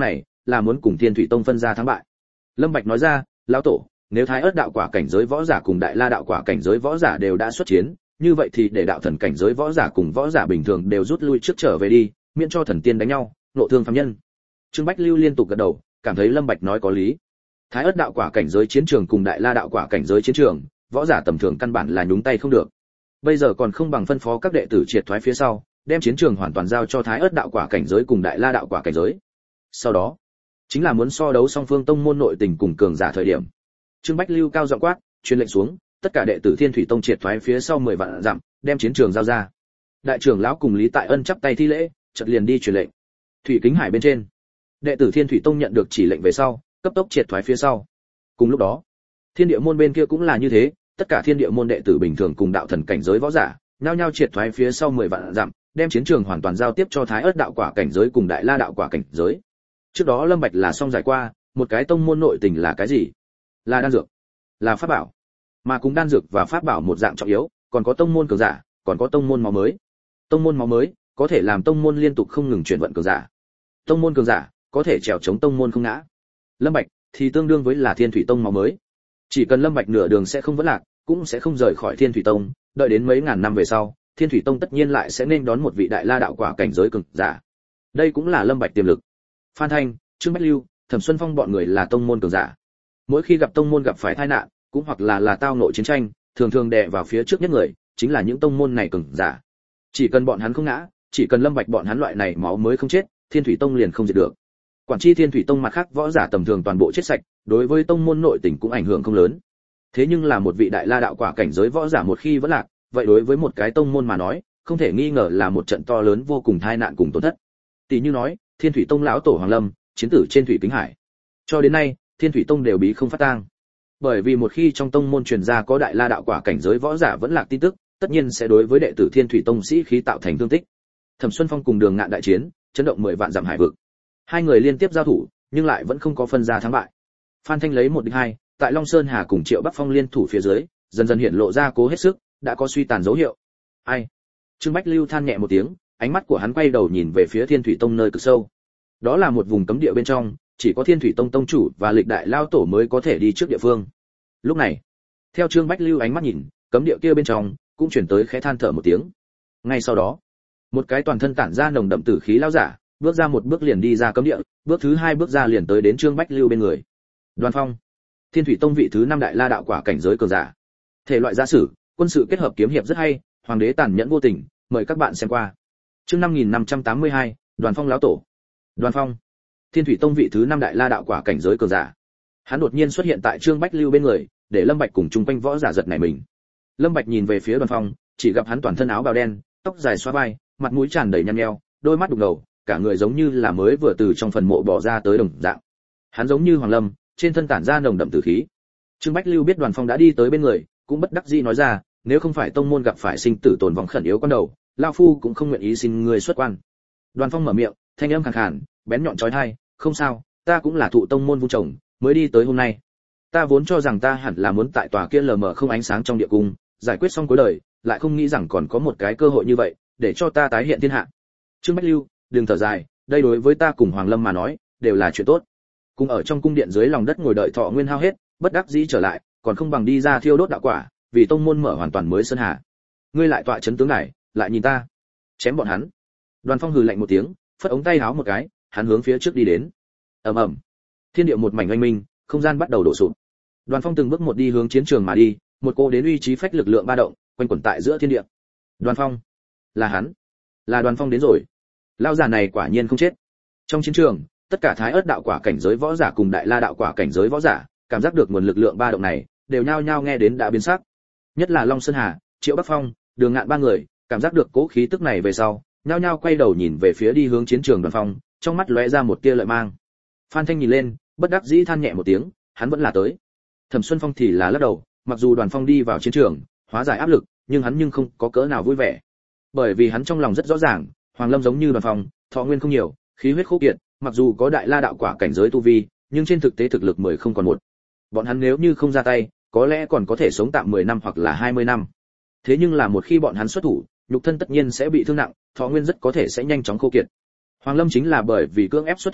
là muốn cùng Thiên Thủy Tông phân ra thắng bại. Lâm Bạch nói ra, lão tổ, nếu Thái Ức đạo quả cảnh giới võ giả cùng Đại La đạo quả cảnh giới võ giả đều đã xuất chiến, như vậy thì để đạo thần cảnh giới võ giả cùng võ giả bình thường đều rút lui trước trở về đi, miễn cho thần tiên đánh nhau, nộ thương phàm nhân. Trương Bách Lưu liên tục gật đầu, cảm thấy Lâm Bạch nói có lý. Thái Ức đạo quả cảnh giới chiến trường cùng Đại La đạo quả cảnh giới chiến trường, võ giả tầm thường căn bản là nhúng tay không được. Bây giờ còn không bằng phân phó các đệ tử triệt thoái phía sau, đem chiến trường hoàn toàn giao cho Thái Ức đạo quả cảnh giới cùng Đại La đạo quả cảnh giới. Sau đó, chính là muốn so đấu song phương tông môn nội tình cùng cường giả thời điểm. Trương Bách Lưu cao giọng quát, truyền lệnh xuống, tất cả đệ tử Thiên Thủy Tông triệt thoái phía sau 10 vạn dặm, đem chiến trường giao ra. Đại trưởng lão cùng Lý Tại Ân chắp tay thi lễ, chợt liền đi truyền lệnh. Thủy Kính Hải bên trên, đệ tử Thiên Thủy Tông nhận được chỉ lệnh về sau, cấp tốc triệt thoái phía sau. Cùng lúc đó, Thiên Địa môn bên kia cũng là như thế, tất cả Thiên Địa môn đệ tử bình thường cùng đạo thần cảnh giới võ giả, nhao nhao triệt thoái phía sau 10 vạn dặm, đem chiến trường hoàn toàn giao tiếp cho Thái Ức đạo quả cảnh giới cùng Đại La đạo quả cảnh giới. Trước đó Lâm Bạch là xong giải qua, một cái tông môn nội tình là cái gì? Là đan dược, là pháp bảo. Mà cùng đan dược và pháp bảo một dạng trọng yếu, còn có tông môn cường giả, còn có tông môn máu mới. Tông môn máu mới có thể làm tông môn liên tục không ngừng chuyển vận cường giả. Tông môn cường giả có thể trèo chống tông môn không ngã. Lâm Bạch thì tương đương với là Thiên Thủy Tông máu mới. Chỉ cần Lâm Bạch nửa đường sẽ không vẫn lạc, cũng sẽ không rời khỏi Thiên Thủy Tông, đợi đến mấy ngàn năm về sau, Thiên Thủy Tông tất nhiên lại sẽ nên đón một vị Đại La đạo quả cảnh giới cường giả. Đây cũng là Lâm Bạch tiềm lực. Phan Thanh, Trương Bách Lưu, Thẩm Xuân Phong bọn người là tông môn cường giả. Mỗi khi gặp tông môn gặp phải tai nạn, cũng hoặc là tao ngộ chiến tranh, thường thường đè vào phía trước nhất người, chính là những tông môn này cường giả. Chỉ cần bọn hắn không ngã, chỉ cần Lâm Bạch bọn hắn loại này máu mới không chết, Thiên Thủy Tông liền không diệt được. Quản chi Thiên Thủy Tông mặt khác võ giả tầm thường toàn bộ chết sạch, đối với tông môn nội tình cũng ảnh hưởng không lớn. Thế nhưng là một vị Đại La đạo quả cảnh giới võ giả một khi vẫn lạc, vậy đối với một cái tông môn mà nói, không thể nghi ngờ là một trận to lớn vô cùng tai nạn cùng tổn thất. Tỷ như nói, Thiên Thủy Tông lão tổ Hoàng Lâm, chiến tử trên Thủy Kính Hải. Cho đến nay, Thiên Thủy Tông đều bí không phát tang. Bởi vì một khi trong tông môn truyền ra có Đại La đạo quả cảnh giới võ giả vẫn lạc tin tức, tất nhiên sẽ đối với đệ tử Thiên Thủy Tông sĩ khí tạo thành thương tích. Thẩm Xuân Phong cùng Đường Ngạn đại chiến, chấn động 10 vạn dặm hải vực. Hai người liên tiếp giao thủ, nhưng lại vẫn không có phân ra thắng bại. Phan Thanh lấy 1 địch 2, tại Long Sơn Hà cùng Triệu Bắc Phong liên thủ phía dưới, dần dần hiện lộ ra cố hết sức, đã có suy tàn dấu hiệu. Ai? Trương Bách Lưu than nhẹ một tiếng, ánh mắt của hắn quay đầu nhìn về phía Thiên Thủy Tông nơi cực sâu. Đó là một vùng cấm địa bên trong, chỉ có Thiên Thủy Tông tông chủ và lịch đại lao tổ mới có thể đi trước địa phương. Lúc này, theo Trương Bách Lưu ánh mắt nhìn, cấm địa kia bên trong cũng chuyển tới khẽ than thở một tiếng. Ngay sau đó, một cái toàn thân tản ra nồng đậm tử khí lão giả, bước ra một bước liền đi ra cấm địa, bước thứ 2 bước ra liền tới đến Trương Bách Lưu bên người. Đoàn Phong, Thiên Thủy Tông vị thứ 5 Đại La đạo quả cảnh giới cường giả. Thể loại giả sử, quân sự kết hợp kiếm hiệp rất hay, hoàng đế tàn nhẫn vô tình, mời các bạn xem qua. Chương 5582, Đoàn Phong lão tổ. Đoàn Phong, Thiên Thủy Tông vị thứ 5 Đại La đạo quả cảnh giới cường giả. Hắn đột nhiên xuất hiện tại Trương Bách Lưu bên người, để Lâm Bạch cùng chung quanh võ giả giật nảy mình. Lâm Bạch nhìn về phía Đoàn Phong, chỉ gặp hắn toàn thân áo bào đen, tóc dài xõa vai, mặt mũi tràn đầy nhăn nheo, đôi mắt đục ngầu, cả người giống như là mới vừa từ trong phần mộ bò ra tới đồng dạng. Hắn giống như Hoàng Lâm, trên thân tản ra nồng đậm tử khí. Trương Bách Lưu biết Đoàn Phong đã đi tới bên người, cũng bất đắc dĩ nói ra, nếu không phải tông môn gặp phải sinh tử tồn vong khẩn yếu con đầu, lão phu cũng không nguyện ý xin ngươi xuất quan. Đoàn Phong mở miệng, thanh âm khàn khàn, bén nhọn chói tai, không sao, ta cũng là thụ tông môn vun trồng, mới đi tới hôm nay. Ta vốn cho rằng ta hẳn là muốn tại tòa kia lờ mờ không ánh sáng trong địa cung, giải quyết xong cuối đời, lại không nghĩ rằng còn có một cái cơ hội như vậy, để cho ta tái hiện thiên hạ. Trương Bách Lưu, đừng thở dài, đây đối với ta cùng Hoàng Lâm mà nói, đều là chuyện tốt. Cùng ở trong cung điện dưới lòng đất ngồi đợi thọ nguyên hao hết, bất đắc dĩ trở lại, còn không bằng đi ra thiêu đốt đạo quả, vì tông môn mở hoàn toàn mới sơn hà. Ngươi lại tọa chấn tướng này, lại nhìn ta, chém bọn hắn. Đoàn Phong hừ lạnh một tiếng, phất ống tay háo một cái, hắn hướng phía trước đi đến. Ầm ầm, thiên địa một mảnh oanh minh, không gian bắt đầu đổ sụp. Đoàn Phong từng bước một đi hướng chiến trường mà đi, một cô đến uy chí phách lực lượng ba động, quanh quẩn tại giữa thiên địa. Đoàn Phong, là hắn, là Đoàn Phong đến rồi. Lão già này quả nhiên không chết. Trong chiến trường, tất cả Thái Ức đạo quả cảnh giới võ giả cùng Đại La đạo quả cảnh giới võ giả, cảm giác được nguồn lực lượng ba động này, đều nhao nhao nghe đến đã biến sắc. Nhất là Long Sơn Hà, Triệu Bắc Phong, Đường Ngạn ba người, cảm giác được cố khí tức này về sau, nhao nhao quay đầu nhìn về phía đi hướng chiến trường Đoàn Phong, trong mắt lóe ra một tia lợi mang. Phan Thanh nhìn lên, bất đắc dĩ than nhẹ một tiếng, hắn vẫn là tới. Thẩm Xuân Phong thì là lắc đầu, mặc dù Đoàn Phong đi vào chiến trường, hóa giải áp lực, nhưng hắn nhưng không có cỡ nào vui vẻ. Bởi vì hắn trong lòng rất rõ ràng, Hoàng Lâm giống như Đoàn Phong, thọ nguyên không nhiều, khí huyết khô kiệt, mặc dù có Đại La đạo quả cảnh giới tu vi, nhưng trên thực tế thực lực 10 không còn một. Bọn hắn nếu như không ra tay, có lẽ còn có thể sống tạm 10 năm hoặc là 20 năm. Thế nhưng là một khi bọn hắn xuất thủ, nhục thân tất nhiên sẽ bị thương nặng, thọ nguyên rất có thể sẽ nhanh chóng khô kiệt. Hoàng Lâm chính là bởi vì cưỡng ép xuất thủ,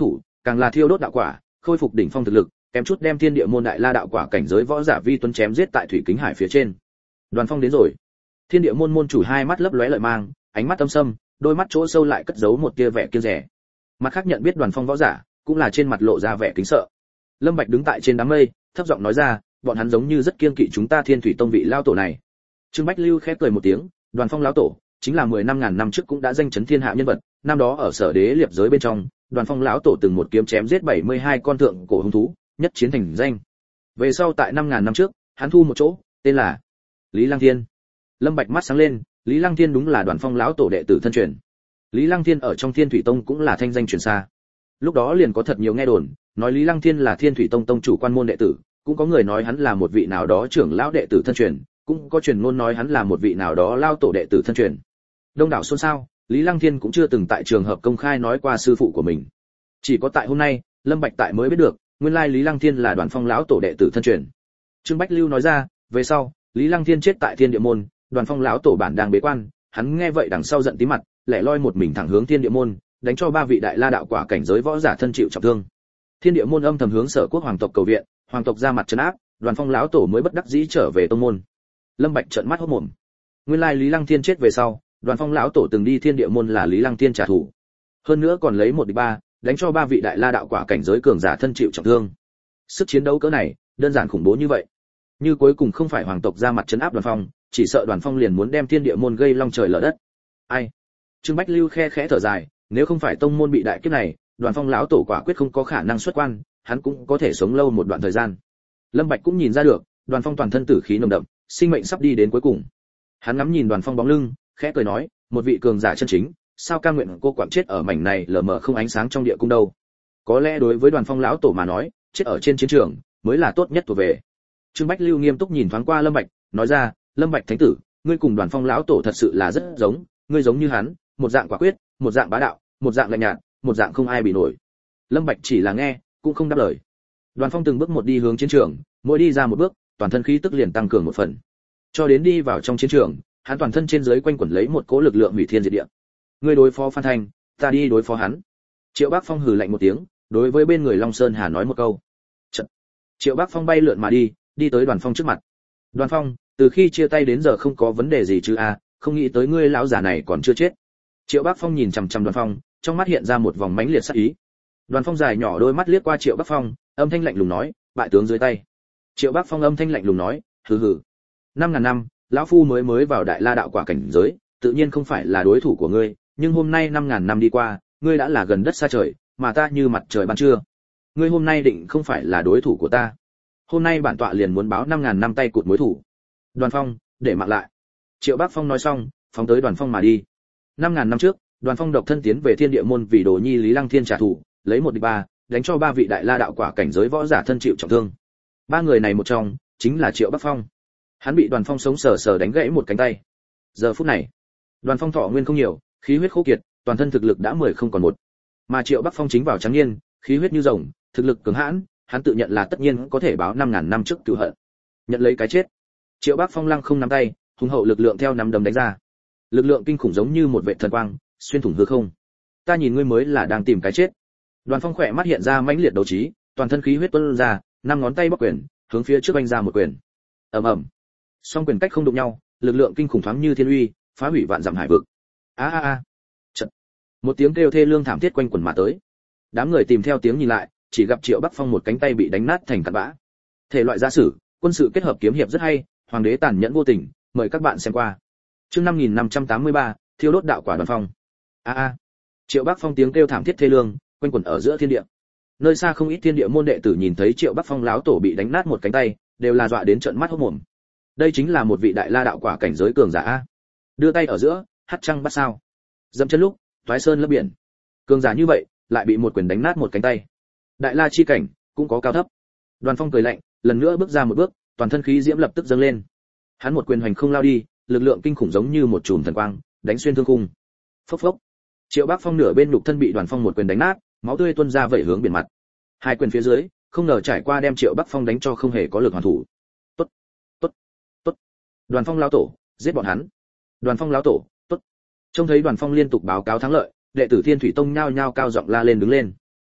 càng là thiêu đốt đạo quả, khôi phục đỉnh phong thực lực, kém chút đem thiên địa môn đại la đạo quả cảnh giới võ giả vi tuấn chém giết tại thủy kính hải phía trên. Đoàn Phong đến rồi. Thiên địa môn môn chủ hai mắt lấp lóe lợi mang, ánh mắt âm sâm, đôi mắt chỗ sâu lại cất giấu một tia vẻ kiêng dè. Mặt khác nhận biết Đoàn Phong võ giả, cũng là trên mặt lộ ra vẻ kính sợ. Lâm Bạch đứng tại trên đám mây, thấp giọng nói ra, bọn hắn giống như rất kiêng kỵ chúng ta Thiên Thủy Tông vị lao tổ này. Trương Bách Lưu khẽ cười một tiếng, Đoàn Phong lão tổ, chính là 10 năm ngàn năm trước cũng đã danh chấn thiên hạ nhân vật, năm đó ở Sở Đế Liệp giới bên trong, Đoàn Phong lão tổ từng một kiếm chém giết 72 con thượng cổ hung thú, nhất chiến thành danh. Về sau tại 5000 năm trước, hắn thu một chỗ, tên là Lý Lăng Thiên. Lâm Bạch mắt sáng lên, Lý Lăng Thiên đúng là Đoàn Phong lão tổ đệ tử thân truyền. Lý Lăng Thiên ở trong Thiên Thủy Tông cũng là thanh danh truyền xa. Lúc đó liền có thật nhiều nghe đồn, nói Lý Lăng Thiên là Thiên Thủy Tông tông chủ quan môn đệ tử, cũng có người nói hắn là một vị nào đó trưởng lão đệ tử thân truyền, cũng có truyền ngôn nói hắn là một vị nào đó lao tổ đệ tử thân truyền. Đông đảo xôn xao, Lý Lăng Thiên cũng chưa từng tại trường hợp công khai nói qua sư phụ của mình. Chỉ có tại hôm nay, Lâm Bạch tại mới biết được, nguyên lai Lý Lăng Thiên là Đoàn Phong lão tổ đệ tử thân truyền. Trương Bách Lưu nói ra, về sau, Lý Lăng Thiên chết tại Thiên Địa môn, Đoàn Phong lão tổ bản đang bế quan, hắn nghe vậy đằng sau giận tí mặt, lẻ loi một mình thẳng hướng Thiên Địa môn, đánh cho ba vị đại la đạo quả cảnh giới võ giả thân chịu trọng thương. Thiên Địa môn âm thầm hướng Sở Quốc hoàng tộc cầu viện, hoàng tộc ra mặt trấn áp, Đoàn Phong lão tổ mới bất đắc dĩ trở về tông môn. Lâm Bạch trợn mắt hốt mồm. Nguyên lai Lý Lăng Thiên chết về sau, Đoàn Phong lão tổ từng đi Thiên Địa môn là Lý Lăng Thiên trả thù. Hơn nữa còn lấy 1-3, đánh cho ba vị đại la đạo quả cảnh giới cường giả thân chịu trọng thương. Sức chiến đấu cỡ này, đơn giản khủng bố như vậy. Như cuối cùng không phải hoàng tộc ra mặt trấn áp Đoàn Phong, chỉ sợ Đoàn Phong liền muốn đem Thiên Địa môn gây long trời lở đất. Ai? Trương Bách Lưu khe khẽ thở dài, nếu không phải tông môn bị đại kiếp này, Đoàn Phong lão tổ quả quyết không có khả năng xuất quan, hắn cũng có thể sống lâu một đoạn thời gian. Lâm Bạch cũng nhìn ra được, Đoàn Phong toàn thân tử khí nồng đậm, sinh mệnh sắp đi đến cuối cùng. Hắn ngắm nhìn Đoàn Phong bóng lưng, khẽ cười nói, một vị cường giả chân chính, sao cam nguyện cô quặm chết ở mảnh này lờ mờ không ánh sáng trong địa cung đâu? Có lẽ đối với Đoàn Phong lão tổ mà nói, chết ở trên chiến trường mới là tốt nhất thuộc về. Trương Bách Lưu nghiêm túc nhìn thoáng qua Lâm Bạch, nói ra, Lâm Bạch thánh tử, ngươi cùng Đoàn Phong lão tổ thật sự là rất giống, ngươi giống như hắn, một dạng quả quyết, một dạng bá đạo, một dạng lạnh nhạt, một dạng không ai bị nổi. Lâm Bạch chỉ là nghe, cũng không đáp lời. Đoàn Phong từng bước một đi hướng chiến trường, mỗi đi ra một bước, toàn thân khí tức liền tăng cường một phần. Cho đến đi vào trong chiến trường, hắn toàn thân trên dưới quanh quẩn lấy một cỗ lực lượng hủy thiên diệt địa. Ngươi đối phó Phan Thanh, ta đi đối phó hắn. Triệu Bác Phong hừ lạnh một tiếng, đối với bên người Long Sơn Hà nói một câu. Chật. Triệu Bác Phong bay lượn mà đi, đi tới Đoàn Phong trước mặt. Đoàn Phong, từ khi chia tay đến giờ không có vấn đề gì chứ a, không nghĩ tới ngươi lão già này còn chưa chết. Triệu Bác Phong nhìn chằm chằm Đoàn Phong, trong mắt hiện ra một vòng mãnh liệt sát ý. Đoàn Phong dài nhỏ đôi mắt liếc qua Triệu Bác Phong, âm thanh lạnh lùng nói, bại tướng dưới tay. Triệu Bác Phong âm thanh lạnh lùng nói, hừ hừ. 5000 năm, lão phu mới vào đại la đạo quả cảnh giới, tự nhiên không phải là đối thủ của ngươi, nhưng hôm nay 5000 năm đi qua, ngươi đã là gần đất xa trời, mà ta như mặt trời ban trưa. Ngươi hôm nay định không phải là đối thủ của ta. Hôm nay bản tọa liền muốn báo 5000 năm tay cụt mối thủ. Đoàn Phong, để mạng lại. Triệu Bác Phong nói xong, phóng tới Đoàn Phong mà đi. 5000 năm trước, Đoàn Phong độc thân tiến về Thiên Địa môn vì Đồ Nhi Lý Lăng Thiên trả thù, lấy 1-3, đánh cho ba vị đại la đạo quả cảnh giới võ giả thân chịu trọng thương. Ba người này một trong chính là Triệu Bác Phong. Hắn bị Đoàn Phong sống sờ sờ đánh gãy một cánh tay. Giờ phút này, Đoàn Phong thọ nguyên không nhiều, khí huyết khô kiệt, toàn thân thực lực đã 10 không còn một. Mà Triệu Bác Phong chính vào trắng niên, khí huyết như rồng, thực lực cường hãn, hắn tự nhận là tất nhiên có thể báo 5000 năm trước cửu hận. Nhận lấy cái chết. Triệu Bác Phong lăng không nắm tay, hùng hậu lực lượng theo nắm đấm đánh ra. Lực lượng kinh khủng giống như một vệt thần quang, xuyên thủng hư không. Ta nhìn ngươi mới là đang tìm cái chết. Đoàn Phong khỏe mắt hiện ra mãnh liệt đấu trí, toàn thân khí huyết tuôn ra, năm ngón tay bóc quyền, hướng phía trước vung ra một quyền. Ầm ầm. Song quyền cách không đụng nhau, lực lượng kinh khủng thoáng như thiên uy, phá hủy vạn dặm hải vực. A a a. Chợt, một tiếng kêu thê lương thảm thiết quanh quẩn mà tới. Đám người tìm theo tiếng nhìn lại, chỉ gặp Triệu Bắc Phong một cánh tay bị đánh nát thành cặn bã. Thể loại giả sử, quân sự kết hợp kiếm hiệp rất hay, hoàng đế tàn nhẫn vô tình, mời các bạn xem qua. Chương 5583, thiêu đốt đạo quả Đoàn Phong. A a. Triệu Bắc Phong tiếng kêu thảm thiết thê lương, quanh quẩn ở giữa thiên địa. Nơi xa không ít thiên địa môn đệ tử nhìn thấy Triệu Bắc Phong láo tổ bị đánh nát một cánh tay, đều là dọa đến trợn mắt hốt mồm. Đây chính là một vị đại la đạo quả cảnh giới cường giả a. Đưa tay ở giữa, hắt trăng bắt sao. Dậm chân lúc, thoái sơn lấp biển. Cường giả như vậy, lại bị một quyền đánh nát một cánh tay. Đại la chi cảnh, cũng có cao thấp. Đoàn Phong cười lạnh, lần nữa bước ra một bước, toàn thân khí diễm lập tức dâng lên. Hắn một quyền hoành không lao đi, lực lượng kinh khủng giống như một chùm thần quang, đánh xuyên thương khung. Phốc phốc. Triệu Bắc Phong nửa bên nhục thân bị Đoàn Phong một quyền đánh nát, máu tươi tuôn ra vẩy hướng biển mặt. Hai quyền phía dưới, không ngờ trải qua đem Triệu Bắc Phong đánh cho không hề có lực hoàn thủ. Tốt, tốt, tốt. Đoàn Phong lão tổ, giết bọn hắn. Đoàn Phong lão tổ, tốt. Trông thấy Đoàn Phong liên tục báo cáo thắng lợi, đệ tử Thiên Thủy Tông nhao nhao cao giọng la lên đứng lên.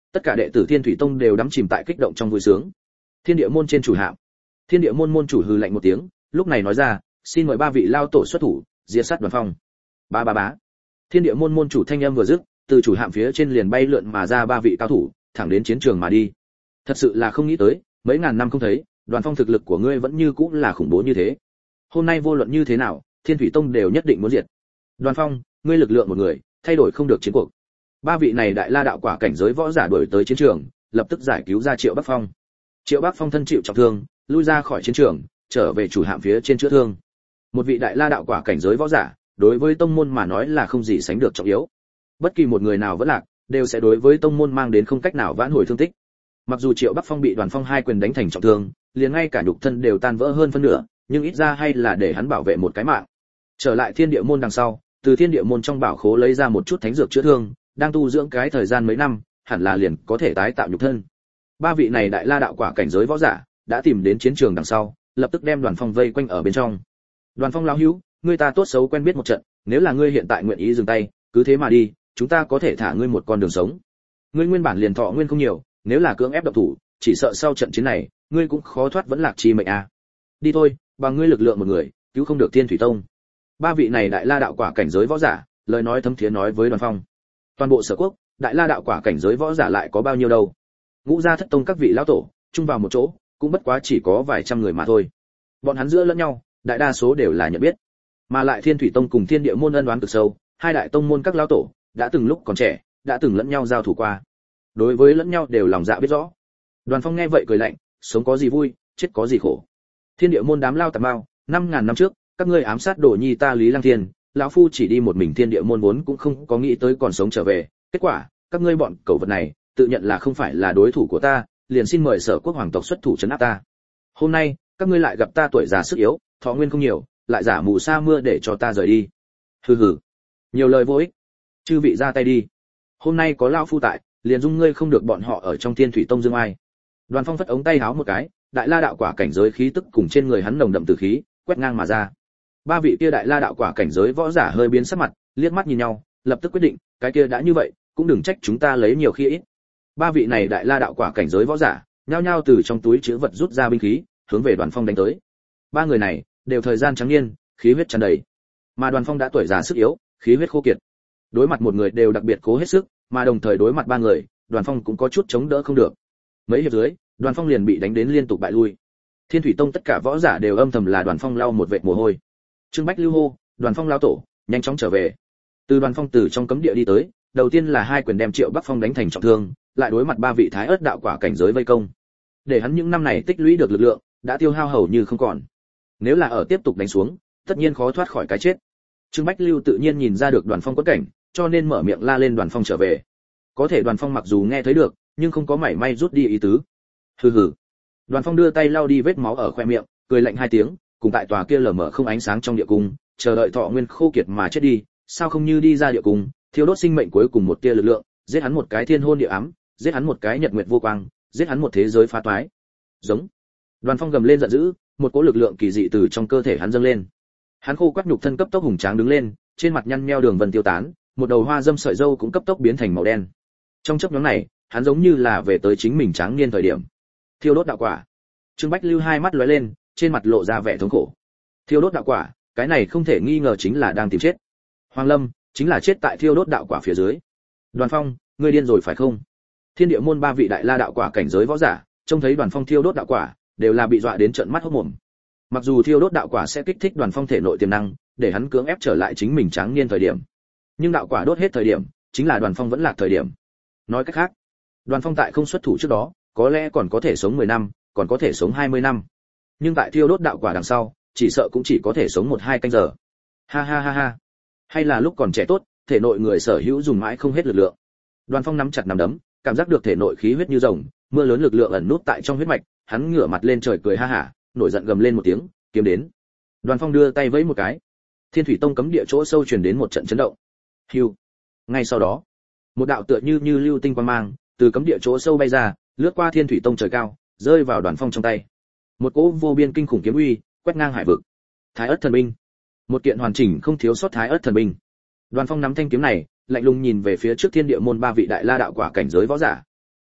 Tất cả đệ tử Thiên Thủy Tông đều đắm chìm tại kích động trong vui sướng. Thiên Địa môn trên chủ hạm, Thiên Địa môn môn chủ hừ lạnh một tiếng, lúc này nói ra, xin mời ba vị lao tổ xuất thủ, diệt sát Đoàn Phong. Ba ba bá. Thiên Địa môn môn chủ thanh âm vừa dứt, từ chủ hạm phía trên liền bay lượn mà ra ba vị cao thủ, thẳng đến chiến trường mà đi. Thật sự là không nghĩ tới, mấy ngàn năm không thấy, Đoàn Phong thực lực của ngươi vẫn như cũ là khủng bố như thế. Hôm nay vô luận như thế nào, Thiên Thủy Tông đều nhất định muốn diệt. Đoàn Phong, ngươi lực lượng một người, thay đổi không được chiến cuộc. Ba vị này đại la đạo quả cảnh giới võ giả đuổi tới chiến trường, lập tức giải cứu ra Triệu Bắc Phong. Triệu Bắc Phong thân chịu trọng thương, lui ra khỏi chiến trường, trở về chủ hạm phía trên chữa thương. Một vị đại la đạo quả cảnh giới võ giả, đối với tông môn mà nói là không gì sánh được trọng yếu. Bất kỳ một người nào vẫn lạc, đều sẽ đối với tông môn mang đến không cách nào vãn hồi thương tích. Mặc dù Triệu Bắc Phong bị Đoàn Phong hai quyền đánh thành trọng thương, liền ngay cả nhục thân đều tan vỡ hơn phân nửa, nhưng ít ra hay là để hắn bảo vệ một cái mạng. Trở lại Thiên Địa môn đằng sau, từ Thiên Địa môn trong bảo khố lấy ra một chút thánh dược chữa thương, đang tu dưỡng cái thời gian mấy năm, hẳn là liền có thể tái tạo nhục thân. Ba vị này đại la đạo quả cảnh giới võ giả đã tìm đến chiến trường đằng sau, lập tức đem Đoàn Phong vây quanh ở bên trong. Đoàn Phong lão hữu, ngươi ta tốt xấu quen biết một trận, nếu là ngươi hiện tại nguyện ý dừng tay, cứ thế mà đi, chúng ta có thể thả ngươi một con đường sống. Ngươi nguyên bản liền thọ nguyên không nhiều, nếu là cưỡng ép động thủ, chỉ sợ sau trận chiến này, ngươi cũng khó thoát vẫn lạc chi mệnh a. Đi thôi, bằng ngươi lực lượng một người, cứu không được Thiên Thủy Tông. Ba vị này đại la đạo quả cảnh giới võ giả, lời nói thấm thiế nói với Đoàn Phong. Toàn bộ Sở Quốc, đại la đạo quả cảnh giới võ giả lại có bao nhiêu đâu? Ngũ gia thất tông các vị lão tổ, chung vào một chỗ, cũng bất quá chỉ có vài trăm người mà thôi. Bọn hắn giữa lẫn nhau, đại đa số đều là nhận biết. Mà lại Thiên Thủy Tông cùng Thiên Địa môn ân oán cực sâu, hai đại tông môn các lão tổ đã từng lúc còn trẻ, đã từng lẫn nhau giao thủ qua. Đối với lẫn nhau đều lòng dạ biết rõ. Đoàn Phong nghe vậy cười lạnh, sống có gì vui, chết có gì khổ. Thiên Địa môn đám lao tạp mao, 5000 năm trước, các ngươi ám sát Đồ Nhi ta Lý Lăng Thiên, lão phu chỉ đi một mình Thiên Địa môn vốn cũng không có nghĩ tới còn sống trở về, kết quả, các ngươi bọn cẩu vật này, tự nhận là không phải là đối thủ của ta, liền xin mời Sở Quốc hoàng tộc xuất thủ trấn áp ta. Hôm nay, các ngươi lại gặp ta tuổi già sức yếu, thọ nguyên không nhiều, lại giả mù sa mưa để cho ta rời đi. Hừ hừ, nhiều lời vô ích, chư vị ra tay đi. Hôm nay có lão phu tại, liền dung ngươi không được bọn họ ở trong Thiên Thủy Tông dương ai. Đoàn Phong phất ống tay háo một cái, đại la đạo quả cảnh giới khí tức cùng trên người hắn nồng đậm tử khí, quét ngang mà ra. Ba vị kia đại la đạo quả cảnh giới võ giả hơi biến sắc mặt, liếc mắt nhìn nhau, lập tức quyết định, cái kia đã như vậy, cũng đừng trách chúng ta lấy nhiều khi ít. Ba vị này đại la đạo quả cảnh giới võ giả, nhao nhao từ trong túi trữ vật rút ra binh khí, hướng về Đoàn Phong đánh tới. Ba người này đều thời gian trắng niên, khí huyết tràn đầy. Mà Đoàn Phong đã tuổi già sức yếu, khí huyết khô kiệt. Đối mặt một người đều đặc biệt cố hết sức, mà đồng thời đối mặt ba người, Đoàn Phong cũng có chút chống đỡ không được. Mấy hiệp dưới, Đoàn Phong liền bị đánh đến liên tục bại lui. Thiên Thủy Tông tất cả võ giả đều âm thầm là Đoàn Phong lau một vệt mồ hôi. Trương Bách lưu hô, Đoàn Phong lão tổ, nhanh chóng trở về. Từ Đoàn Phong từ trong cấm địa đi tới, đầu tiên là hai quyền đem Triệu Bắc Phong đánh thành trọng thương, lại đối mặt ba vị thái ớt đạo quả cảnh giới vây công. Để hắn những năm này tích lũy được lực lượng, đã tiêu hao hầu như không còn. Nếu là ở tiếp tục đánh xuống, tất nhiên khó thoát khỏi cái chết. Trương Bách Lưu tự nhiên nhìn ra được Đoàn Phong quất cảnh, cho nên mở miệng la lên Đoàn Phong trở về. Có thể Đoàn Phong mặc dù nghe thấy được, nhưng không có mảy may rút đi ý tứ. Hừ hừ. Đoàn Phong đưa tay lau đi vết máu ở khóe miệng, cười lạnh hai tiếng, cùng tại tòa kia lờ mờ không ánh sáng trong địa cung, chờ đợi thọ nguyên khô kiệt mà chết đi, sao không như đi ra địa cung, thiêu đốt sinh mệnh cuối cùng một tia lực lượng, giết hắn một cái thiên hôn địa ám, giết hắn một cái nhật nguyệt vô quang, giết hắn một thế giới phá toái. Giống. Đoàn Phong gầm lên giận dữ, một cỗ lực lượng kỳ dị từ trong cơ thể hắn dâng lên. Hắn khô quắt nhục thân cấp tốc hùng tráng đứng lên, trên mặt nhăn nheo đường vân tiêu tán, một đầu hoa dâm sợi râu cũng cấp tốc biến thành màu đen. Trong chốc ngắn này, hắn giống như là về tới chính mình tráng niên thời điểm. Thiêu đốt đạo quả. Trương Bách Lưu hai mắt lóe lên, trên mặt lộ ra vẻ thống khổ. Thiêu đốt đạo quả, cái này không thể nghi ngờ chính là đang tìm chết. Hoàng Lâm chính là chết tại thiêu đốt đạo quả phía dưới. Đoàn Phong, ngươi điên rồi phải không? Thiên Địa môn ba vị đại la đạo quả cảnh giới võ giả, trông thấy Đoàn Phong thiêu đốt đạo quả, đều là bị dọa đến trợn mắt hốt mồm. Mặc dù thiêu đốt đạo quả sẽ kích thích Đoàn Phong thể nội tiềm năng, để hắn cưỡng ép trở lại chính mình tráng niên thời điểm, nhưng đạo quả đốt hết thời điểm, chính là Đoàn Phong vẫn lạc thời điểm. Nói cách khác, Đoàn Phong tại không xuất thủ trước đó, có lẽ còn có thể sống 10 năm, còn có thể sống 20 năm. Nhưng tại thiêu đốt đạo quả đằng sau, chỉ sợ cũng chỉ có thể sống 1-2 canh giờ. Ha ha ha ha. Hay là lúc còn trẻ tốt, thể nội người sở hữu dùng mãi không hết lực lượng. Đoàn Phong nắm chặt nắm đấm, cảm giác được thể nội khí huyết như rồng, mưa lớn lực lượng ẩn nút tại trong huyết mạch, hắn ngửa mặt lên trời cười ha hả, nổi giận gầm lên một tiếng, kiếm đến. Đoàn Phong đưa tay vẫy một cái. Thiên Thủy Tông cấm địa chỗ sâu truyền đến một trận chấn động. Hưu. Ngay sau đó, một đạo tựa như lưu tinh quang mang, từ cấm địa chỗ sâu bay ra, lướt qua Thiên Thủy Tông trời cao, rơi vào Đoàn Phong trong tay. Một cỗ vô biên kinh khủng kiếm uy, quét ngang hải vực. Thái Ức thần binh. Một kiện hoàn chỉnh không thiếu sót Thái Ức thần binh. Đoàn Phong nắm thanh kiếm này, lạnh lùng nhìn về phía trước Thiên Địa môn ba vị đại la đạo quả cảnh giới võ giả.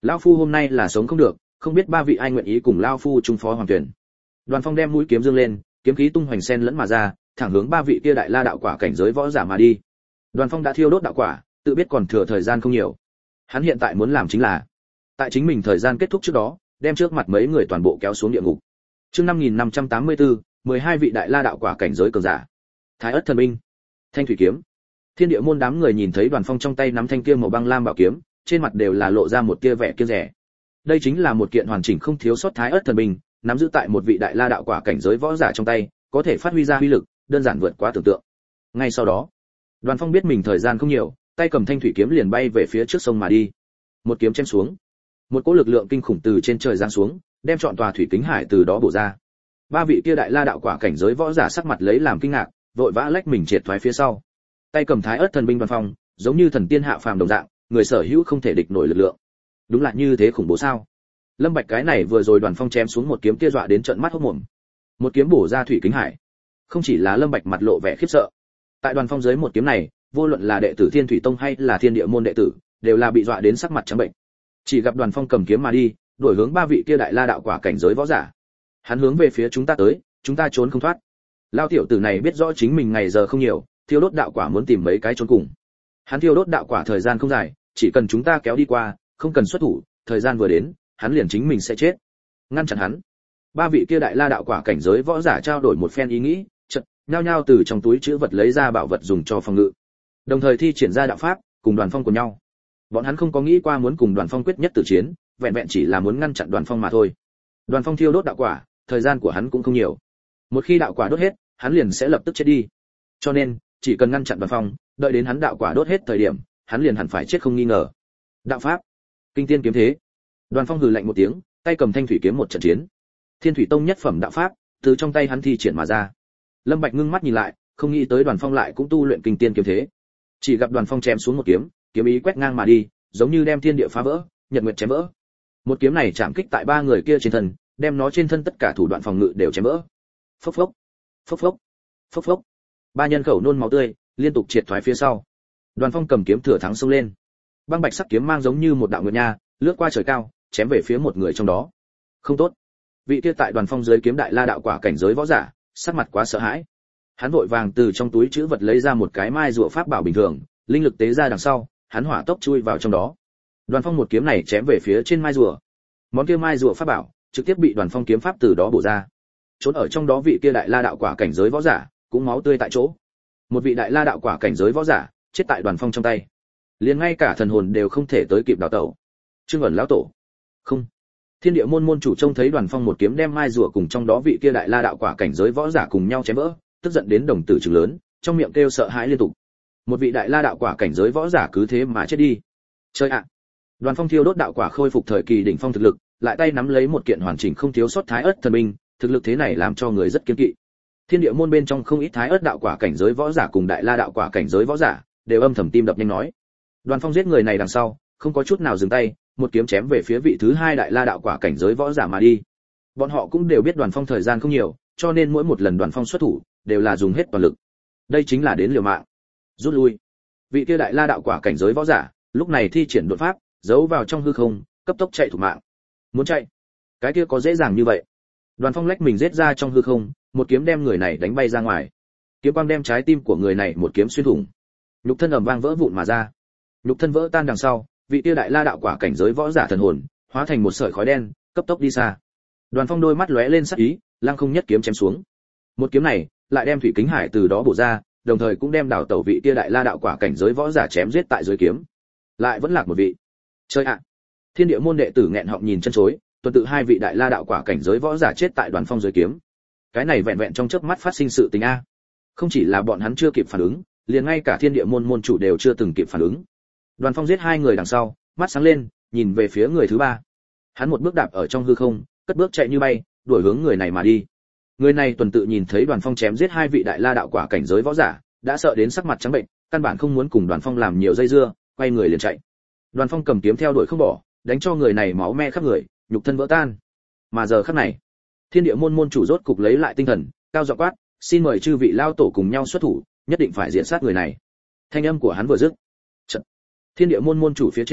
Lão phu hôm nay là sống không được, không biết ba vị ai nguyện ý cùng lão phu chung phó hoàng tuyển. Đoàn Phong đem mũi kiếm dương lên, kiếm khí tung hoành sen lẫn mà ra, thẳng hướng ba vị kia đại la đạo quả cảnh giới võ giả mà đi. Đoàn Phong đã thiêu đốt đạo quả, tự biết còn thừa thời gian không nhiều. Hắn hiện tại muốn làm chính là, tại chính mình thời gian kết thúc trước đó, đem trước mặt mấy người toàn bộ kéo xuống địa ngục. Chương 5584, 12 vị đại la đạo quả cảnh giới cường giả. Thái Ức thần binh, Thanh thủy kiếm. Thiên địa môn đám người nhìn thấy Đoàn Phong trong tay nắm thanh kia màu băng lam bảo kiếm, trên mặt đều là lộ ra một tia vẻ kiêng dè. Đây chính là một kiện hoàn chỉnh không thiếu sót Thái Ức thần binh, nắm giữ tại một vị đại la đạo quả cảnh giới võ giả trong tay, có thể phát huy ra uy lực, đơn giản vượt quá tưởng tượng. Ngay sau đó, Đoàn Phong biết mình thời gian không nhiều, tay cầm thanh thủy kiếm liền bay về phía trước sông mà đi. Một kiếm chém xuống, một cỗ lực lượng kinh khủng từ trên trời giáng xuống, đem trọn tòa thủy kính hải từ đó bổ ra. Ba vị kia đại la đạo quả cảnh giới võ giả sắc mặt lấy làm kinh ngạc, vội vã lách mình triệt thoái phía sau. Tay cầm Thái Ức thần binh Đoàn Phong, giống như thần tiên hạ phàm đồng dạng, người sở hữu không thể địch nổi lực lượng. Đúng là như thế khủng bố sao? Lâm Bạch cái này vừa rồi Đoàn Phong chém xuống một kiếm kia dọa đến trợn mắt hốt mồm. Một kiếm bổ ra thủy kính hải. Không chỉ là Lâm Bạch mặt lộ vẻ khiếp sợ. Tại Đoàn Phong dưới một kiếm này, vô luận là đệ tử Thiên Thủy Tông hay là Thiên Địa môn đệ tử, đều là bị dọa đến sắc mặt trắng bệnh. Chỉ gặp Đoàn Phong cầm kiếm mà đi, đuổi hướng ba vị kia đại la đạo quả cảnh giới võ giả. Hắn hướng về phía chúng ta tới, chúng ta trốn không thoát. Lao tiểu tử này biết rõ chính mình ngày giờ không nhiều, thiêu đốt đạo quả muốn tìm mấy cái trốn cùng. Hắn thiêu đốt đạo quả thời gian không dài, chỉ cần chúng ta kéo đi qua, không cần xuất thủ, thời gian vừa đến, hắn liền chính mình sẽ chết. Ngăn chặn hắn. Ba vị kia đại la đạo quả cảnh giới võ giả trao đổi một phen ý nghĩ, chợt nhao nhao từ trong túi trữ vật lấy ra bảo vật dùng cho phòng ngự. Đồng thời thi triển ra đạo pháp, cùng Đoàn Phong của nhau. Bọn hắn không có nghĩ qua muốn cùng Đoàn Phong quyết nhất tử chiến, vẹn vẹn chỉ là muốn ngăn chặn Đoàn Phong mà thôi. Đoàn Phong thiêu đốt đạo quả, thời gian của hắn cũng không nhiều. Một khi đạo quả đốt hết, hắn liền sẽ lập tức chết đi. Cho nên, chỉ cần ngăn chặn Đoàn Phong, đợi đến hắn đạo quả đốt hết thời điểm, hắn liền hẳn phải chết không nghi ngờ. Đạo pháp, kinh tiên kiếm thế. Đoàn Phong hừ lạnh một tiếng, tay cầm thanh thủy kiếm một trận chiến. Thiên Thủy Tông nhất phẩm đạo pháp, từ trong tay hắn thi triển mà ra. Lâm Bạch ngưng mắt nhìn lại, không nghĩ tới Đoàn Phong lại cũng tu luyện kinh tiên kiếm thế. Chỉ gặp Đoàn Phong chém xuống một kiếm, kiếm ý quét ngang mà đi, giống như đem thiên địa phá vỡ, nhật nguyệt chém vỡ. Một kiếm này chạm kích tại ba người kia trên thân, đem nó trên thân tất cả thủ đoạn phòng ngự đều chém vỡ. Phốc phốc, phốc phốc, phốc phốc. Ba nhân khẩu nôn máu tươi, liên tục triệt thoái phía sau. Đoàn Phong cầm kiếm thừa thắng xông lên. Băng bạch sắc kiếm mang giống như một đạo nguyệt nha, lướt qua trời cao, chém về phía một người trong đó. Không tốt. Vị kia tại Đoàn Phong dưới kiếm đại la đạo quả cảnh giới võ giả, sắc mặt quá sợ hãi. Hắn vội vàng từ trong túi trữ vật lấy ra một cái mai rùa pháp bảo bình thường, linh lực tế ra đằng sau, hắn hỏa tốc chui vào trong đó. Đoàn Phong một kiếm này chém về phía trên mai rùa. Món kia mai rùa pháp bảo trực tiếp bị Đoàn Phong kiếm pháp từ đó bổ ra. Trốn ở trong đó vị kia đại la đạo quả cảnh giới võ giả, cũng máu tươi tại chỗ. Một vị đại la đạo quả cảnh giới võ giả, chết tại Đoàn Phong trong tay. Liền ngay cả thần hồn đều không thể tới kịp đào tẩu. Trương ẩn lão tổ. Không. Thiên Địa môn môn chủ trông thấy Đoàn Phong một kiếm đem mai rùa cùng trong đó vị kia đại la đạo quả cảnh giới võ giả cùng nhau chém vỡ, tức giận đến đồng tử trừng lớn, trong miệng kêu sợ hãi liên tục. Một vị đại la đạo quả cảnh giới võ giả cứ thế mà chết đi. Chơi ạ. Đoàn Phong thiêu đốt đạo quả khôi phục thời kỳ đỉnh phong thực lực, lại tay nắm lấy một kiện hoàn chỉnh không thiếu sót Thái Ức thần binh, thực lực thế này làm cho người rất kiêng kỵ. Thiên Địa môn bên trong không ít Thái Ức đạo quả cảnh giới võ giả cùng đại la đạo quả cảnh giới võ giả, đều âm thầm tim đập nhanh nói. Đoàn Phong giết người này đằng sau, không có chút nào dừng tay, một kiếm chém về phía vị thứ hai đại la đạo quả cảnh giới võ giả mà đi. Bọn họ cũng đều biết Đoàn Phong thời gian không nhiều, cho nên mỗi một lần Đoàn Phong xuất thủ, đều là dùng hết toàn lực. Đây chính là đến liều mạng. Rút lui. Vị kia đại la đạo quả cảnh giới võ giả, lúc này thi triển đột pháp, giấu vào trong hư không, cấp tốc chạy thủ mạng. Muốn chạy? Cái kia có dễ dàng như vậy? Đoàn Phong lách mình giết ra trong hư không, một kiếm đem người này đánh bay ra ngoài. Kiếm quang đem trái tim của người này một kiếm xuyên thủng. Nhục thân ầm vang vỡ vụn mà ra. Nhục thân vỡ tan đằng sau, vị kia đại la đạo quả cảnh giới võ giả thần hồn, hóa thành một sợi khói đen, cấp tốc đi xa. Đoàn Phong đôi mắt lóe lên sắc ý, lăng không nhất kiếm chém xuống. Một kiếm này, lại đem thủy kính hải từ đó bổ ra, đồng thời cũng đem đảo tẩu vị kia đại la đạo quả cảnh giới võ giả chém giết tại dưới kiếm. Lại vẫn lạc một vị. Chơi ạ. Thiên Địa môn đệ tử nghẹn họng nhìn chân chối, tuần tự hai vị đại la đạo quả cảnh giới võ giả chết tại Đoàn Phong dưới kiếm. Cái này vẹn vẹn trong chớp mắt phát sinh sự tình a. Không chỉ là bọn hắn chưa kịp phản ứng, liền ngay cả Thiên Địa môn môn chủ đều chưa từng kịp phản ứng. Đoàn Phong giết hai người đằng sau, mắt sáng lên, nhìn về phía người thứ ba. Hắn một bước đạp ở trong hư không, cất bước chạy như bay, đuổi hướng người này mà đi. Người này tuần tự nhìn thấy Đoàn Phong chém giết hai vị đại la đạo quả cảnh giới võ giả, đã sợ đến sắc mặt trắng bệnh, căn bản không muốn cùng Đoàn Phong làm nhiều dây dưa, quay người liền chạy. Đoàn Phong cầm kiếm theo đuổi không bỏ, đánh cho người này máu me khắp người, nhục thân vỡ tan. Mà giờ khắc này, Thiên Địa môn môn chủ rốt cục lấy lại tinh thần, cao giọng quát, xin mời chư vị lao tổ cùng nhau xuất thủ, nhất định phải diện sát người này. Thanh âm của hắn vừa dứt, Thiên Địa môn môn chủ phía trên,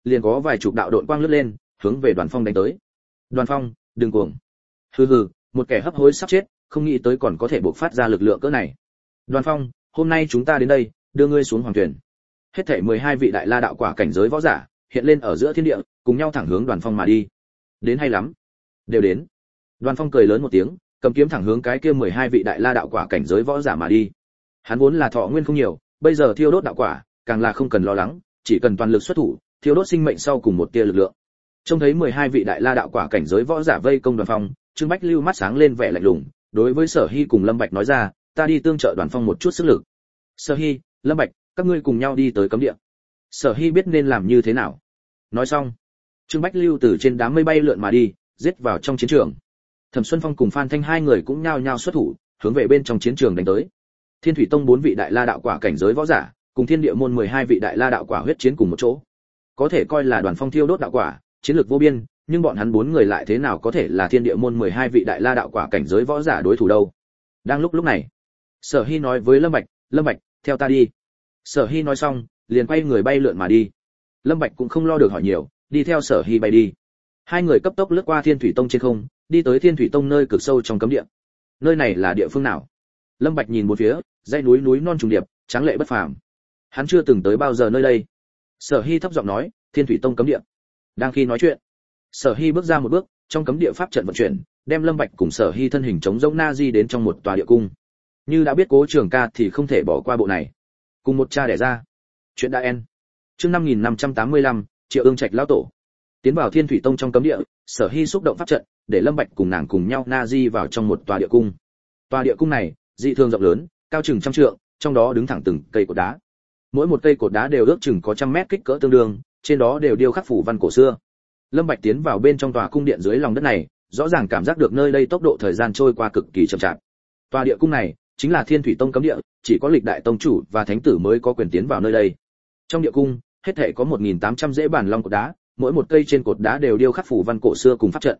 liền có vài chục đạo độn quang lướt lên, hướng về Đoàn Phong đánh tới. Đoàn Phong, đừng cuồng. Hừ hừ, một kẻ hấp hối sắp chết, không nghĩ tới còn có thể bộc phát ra lực lượng cỡ này. Đoàn Phong, hôm nay chúng ta đến đây, đưa ngươi xuống hoàng tuyển. Hết thảy 12 vị đại la đạo quả cảnh giới võ giả, hiện lên ở giữa thiên địa, cùng nhau thẳng hướng Đoàn Phong mà đi. Đến hay lắm. Đều đến. Đoàn Phong cười lớn một tiếng, cầm kiếm thẳng hướng cái kia 12 vị đại la đạo quả cảnh giới võ giả mà đi. Hắn vốn là thọ nguyên không nhiều, bây giờ thiêu đốt đạo quả, càng là không cần lo lắng, chỉ cần toàn lực xuất thủ, thiêu đốt sinh mệnh sau cùng một tia lực lượng. Trông thấy 12 vị đại la đạo quả cảnh giới võ giả vây công Đoàn Phong, Trương Bách Lưu mắt sáng lên vẻ lạnh lùng, đối với Sở Hy cùng Lâm Bạch nói ra, ta đi tương trợ Đoàn Phong một chút sức lực. Sở Hy, Lâm Bạch, các ngươi cùng nhau đi tới cấm địa. Sở Hy biết nên làm như thế nào. Nói xong, Trương Bách Lưu từ trên đám mây bay lượn mà đi, giết vào trong chiến trường. Thẩm Xuân Phong cùng Phan Thanh hai người cũng nhao nhao xuất thủ, hướng về bên trong chiến trường đánh tới. Thiên Thủy Tông 4 vị đại la đạo quả cảnh giới võ giả, cùng Thiên Địa môn 12 vị đại la đạo quả huyết chiến cùng một chỗ. Có thể coi là Đoàn Phong thiêu đốt đạo quả, chiến lược vô biên, nhưng bọn hắn 4 người lại thế nào có thể là Thiên Địa môn 12 vị đại la đạo quả cảnh giới võ giả đối thủ đâu. Đang lúc này, Sở Hy nói với Lâm Bạch, theo ta đi. Sở Hy nói xong, liền quay người bay lượn mà đi. Lâm Bạch cũng không lo được hỏi nhiều, đi theo Sở Hy bay đi. Hai người cấp tốc lướt qua Thiên Thủy Tông trên không, đi tới Thiên Thủy Tông nơi cực sâu trong cấm địa. Nơi này là địa phương nào? Lâm Bạch nhìn bốn phía, dãy núi non trùng điệp, tráng lệ bất phàm. Hắn chưa từng tới bao giờ nơi đây. Sở Hy thấp giọng nói, Thiên Thủy Tông cấm địa. Đang khi nói chuyện, Sở Hy bước ra một bước, trong cấm địa pháp trận vận chuyển, đem Lâm Bạch cùng Sở Hy thân hình chống rỗng na di đến trong một tòa địa cung. Như đã biết Cố Trường Ca thì không thể bỏ qua bộ này. Cùng một cha đẻ ra. Chuyện đã end. Chương 5585, Triệu Ương Trạch lão tổ. Tiến vào Thiên Thủy Tông trong cấm địa, Sở Hy xúc động pháp trận, để Lâm Bạch cùng nàng cùng nhau na di vào trong một tòa địa cung. Tòa địa cung này, dị thường rộng lớn, cao chừng trăm trượng, trong đó đứng thẳng từng cây cột đá. Mỗi một cây cột đá đều ước chừng có trăm mét kích cỡ tương đương, trên đó đều điêu khắc phủ văn cổ xưa. Lâm Bạch tiến vào bên trong tòa cung điện dưới lòng đất này, rõ ràng cảm giác được nơi đây tốc độ thời gian trôi qua cực kỳ chậm chạp. Tòa địa cung này chính là Thiên Thủy Tông cấm địa, chỉ có lịch đại tông chủ và thánh tử mới có quyền tiến vào nơi đây. Trong địa cung, hết thảy có 1800 rễ bản long cột đá, mỗi một cây trên cột đá đều điêu khắc phủ văn cổ xưa cùng pháp trận.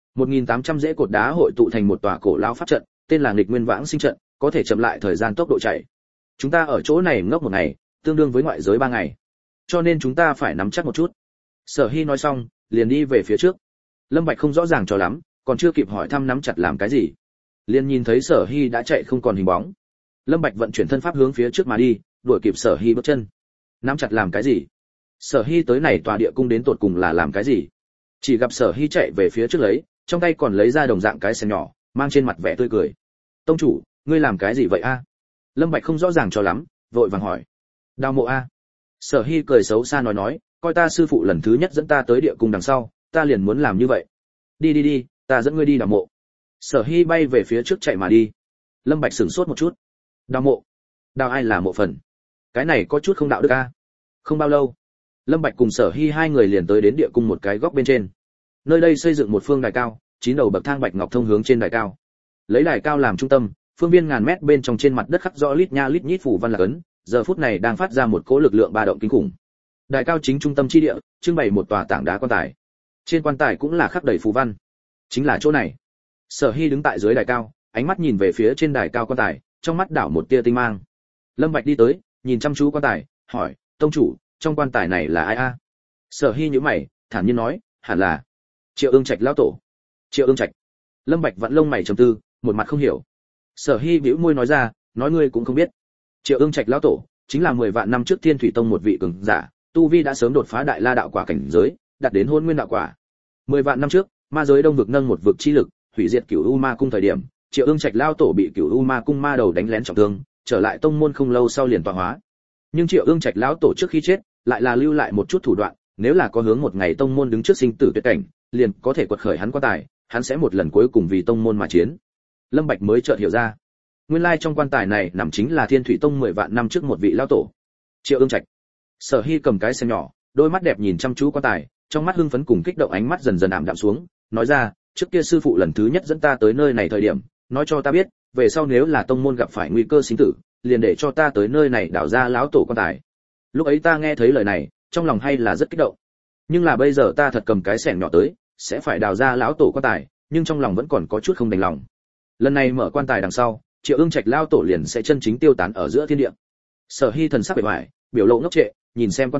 1800 rễ cột đá hội tụ thành một tòa cổ lão pháp trận, tên là Nghịch Nguyên Vãng Sinh trận, có thể chậm lại thời gian tốc độ chạy. Chúng ta ở chỗ này ngốc một ngày, tương đương với ngoại giới 3 ngày. Cho nên chúng ta phải nắm chắc một chút. Sở Hy nói xong, liền đi về phía trước. Lâm Bạch không rõ ràng cho lắm, còn chưa kịp hỏi thăm nắm chặt làm cái gì, liền nhìn thấy Sở Hy đã chạy không còn hình bóng. Lâm Bạch vận chuyển thân pháp hướng phía trước mà đi, đuổi kịp Sở Hy bước chân. Nắm chặt làm cái gì? Sở Hy tới này tòa địa cung đến tột cùng là làm cái gì? Chỉ gặp Sở Hy chạy về phía trước lấy, trong tay còn lấy ra đồng dạng cái xẻng nhỏ, mang trên mặt vẻ tươi cười. Tông chủ, ngươi làm cái gì vậy a? Lâm Bạch không rõ ràng cho lắm, vội vàng hỏi. Đào mộ a? Sở Hy cười xấu xa nói, coi ta sư phụ lần thứ nhất dẫn ta tới địa cung đằng sau, ta liền muốn làm như vậy. Đi, ta dẫn ngươi đi đào mộ. Sở Hy bay về phía trước chạy mà đi. Lâm Bạch sửng sốt một chút. Đào mộ? Đào ai là mộ phần? Cái này có chút không đạo đức a. Không bao lâu, Lâm Bạch cùng Sở Hy hai người liền tới đến địa cung một cái góc bên trên. Nơi đây xây dựng một phương đài cao, 9 đầu bậc thang bạch ngọc thông hướng trên đài cao. Lấy đài cao làm trung tâm, phương viên ngàn mét bên trong trên mặt đất khắc rõ lít nha lít nhít phủ văn lạc ấn, giờ phút này đang phát ra một cỗ lực lượng ba động kinh khủng. Đài cao chính trung tâm chi địa, trưng bày một tòa tảng đá quan tài. Trên quan tài cũng là khắc đầy phù văn. Chính là chỗ này. Sở Hy đứng tại dưới đài cao, ánh mắt nhìn về phía trên đài cao quan tài, trong mắt đảo một tia tinh mang. Lâm Bạch đi tới, nhìn chăm chú quan tài, hỏi, tông chủ, trong quan tài này là ai a? Sở Hy nhíu mày, thản nhiên nói, hẳn là Triệu Ương Trạch lão tổ. Triệu Ương Trạch. Lâm Bạch vặn lông mày trầm tư, một mặt không hiểu. Sở Hy bĩu môi nói ra, nói ngươi cũng không biết. Triệu Ương Trạch lão tổ chính là 10 vạn năm trước Thiên Thủy Tông một vị cường giả, tu vi đã sớm đột phá đại la đạo quả cảnh giới, đạt đến hôn nguyên đạo quả. 10 vạn năm trước, ma giới đông vực nâng một vực chi lực, hủy diệt Cửu U Ma cung thời điểm, Triệu Ương Trạch lão tổ bị Cửu U Ma cung ma đầu đánh lén trọng thương, trở lại tông môn không lâu sau liền tọa hóa. Nhưng Triệu Ương Trạch lão tổ trước khi chết, lại là lưu lại một chút thủ đoạn, nếu là có hướng một ngày tông môn đứng trước sinh tử tuyệt cảnh, liền có thể quật khởi hắn quan tài, hắn sẽ một lần cuối cùng vì tông môn mà chiến. Lâm Bạch mới chợt hiểu ra, nguyên lai trong quan tài này nằm chính là Thiên Thủy Tông 10 vạn năm trước một vị lão tổ, Triệu Ương Trạch. Sở Hy cầm cái xem nhỏ, đôi mắt đẹp nhìn chăm chú quan tài, trong mắt hưng phấn cùng kích động ánh mắt dần dần ảm đạm xuống, nói ra, trước kia sư phụ lần thứ nhất dẫn ta tới nơi này thời điểm, nói cho ta biết, về sau nếu là tông môn gặp phải nguy cơ sinh tử, liền để cho ta tới nơi này đào ra lão tổ quan tài. Lúc ấy ta nghe thấy lời này, trong lòng hay là rất kích động. Nhưng là bây giờ ta thật cầm cái xẻng nhỏ tới, sẽ phải đào ra lão tổ quan tài, nhưng trong lòng vẫn còn có chút không đành lòng. Lần này mở quan tài đằng sau, Triệu Ương Trạch lão tổ liền sẽ chân chính tiêu tán ở giữa thiên địa. Sở Hy thần sắc bề ngoài, biểu lộ ngốc trệ, nhìn xem quan tài,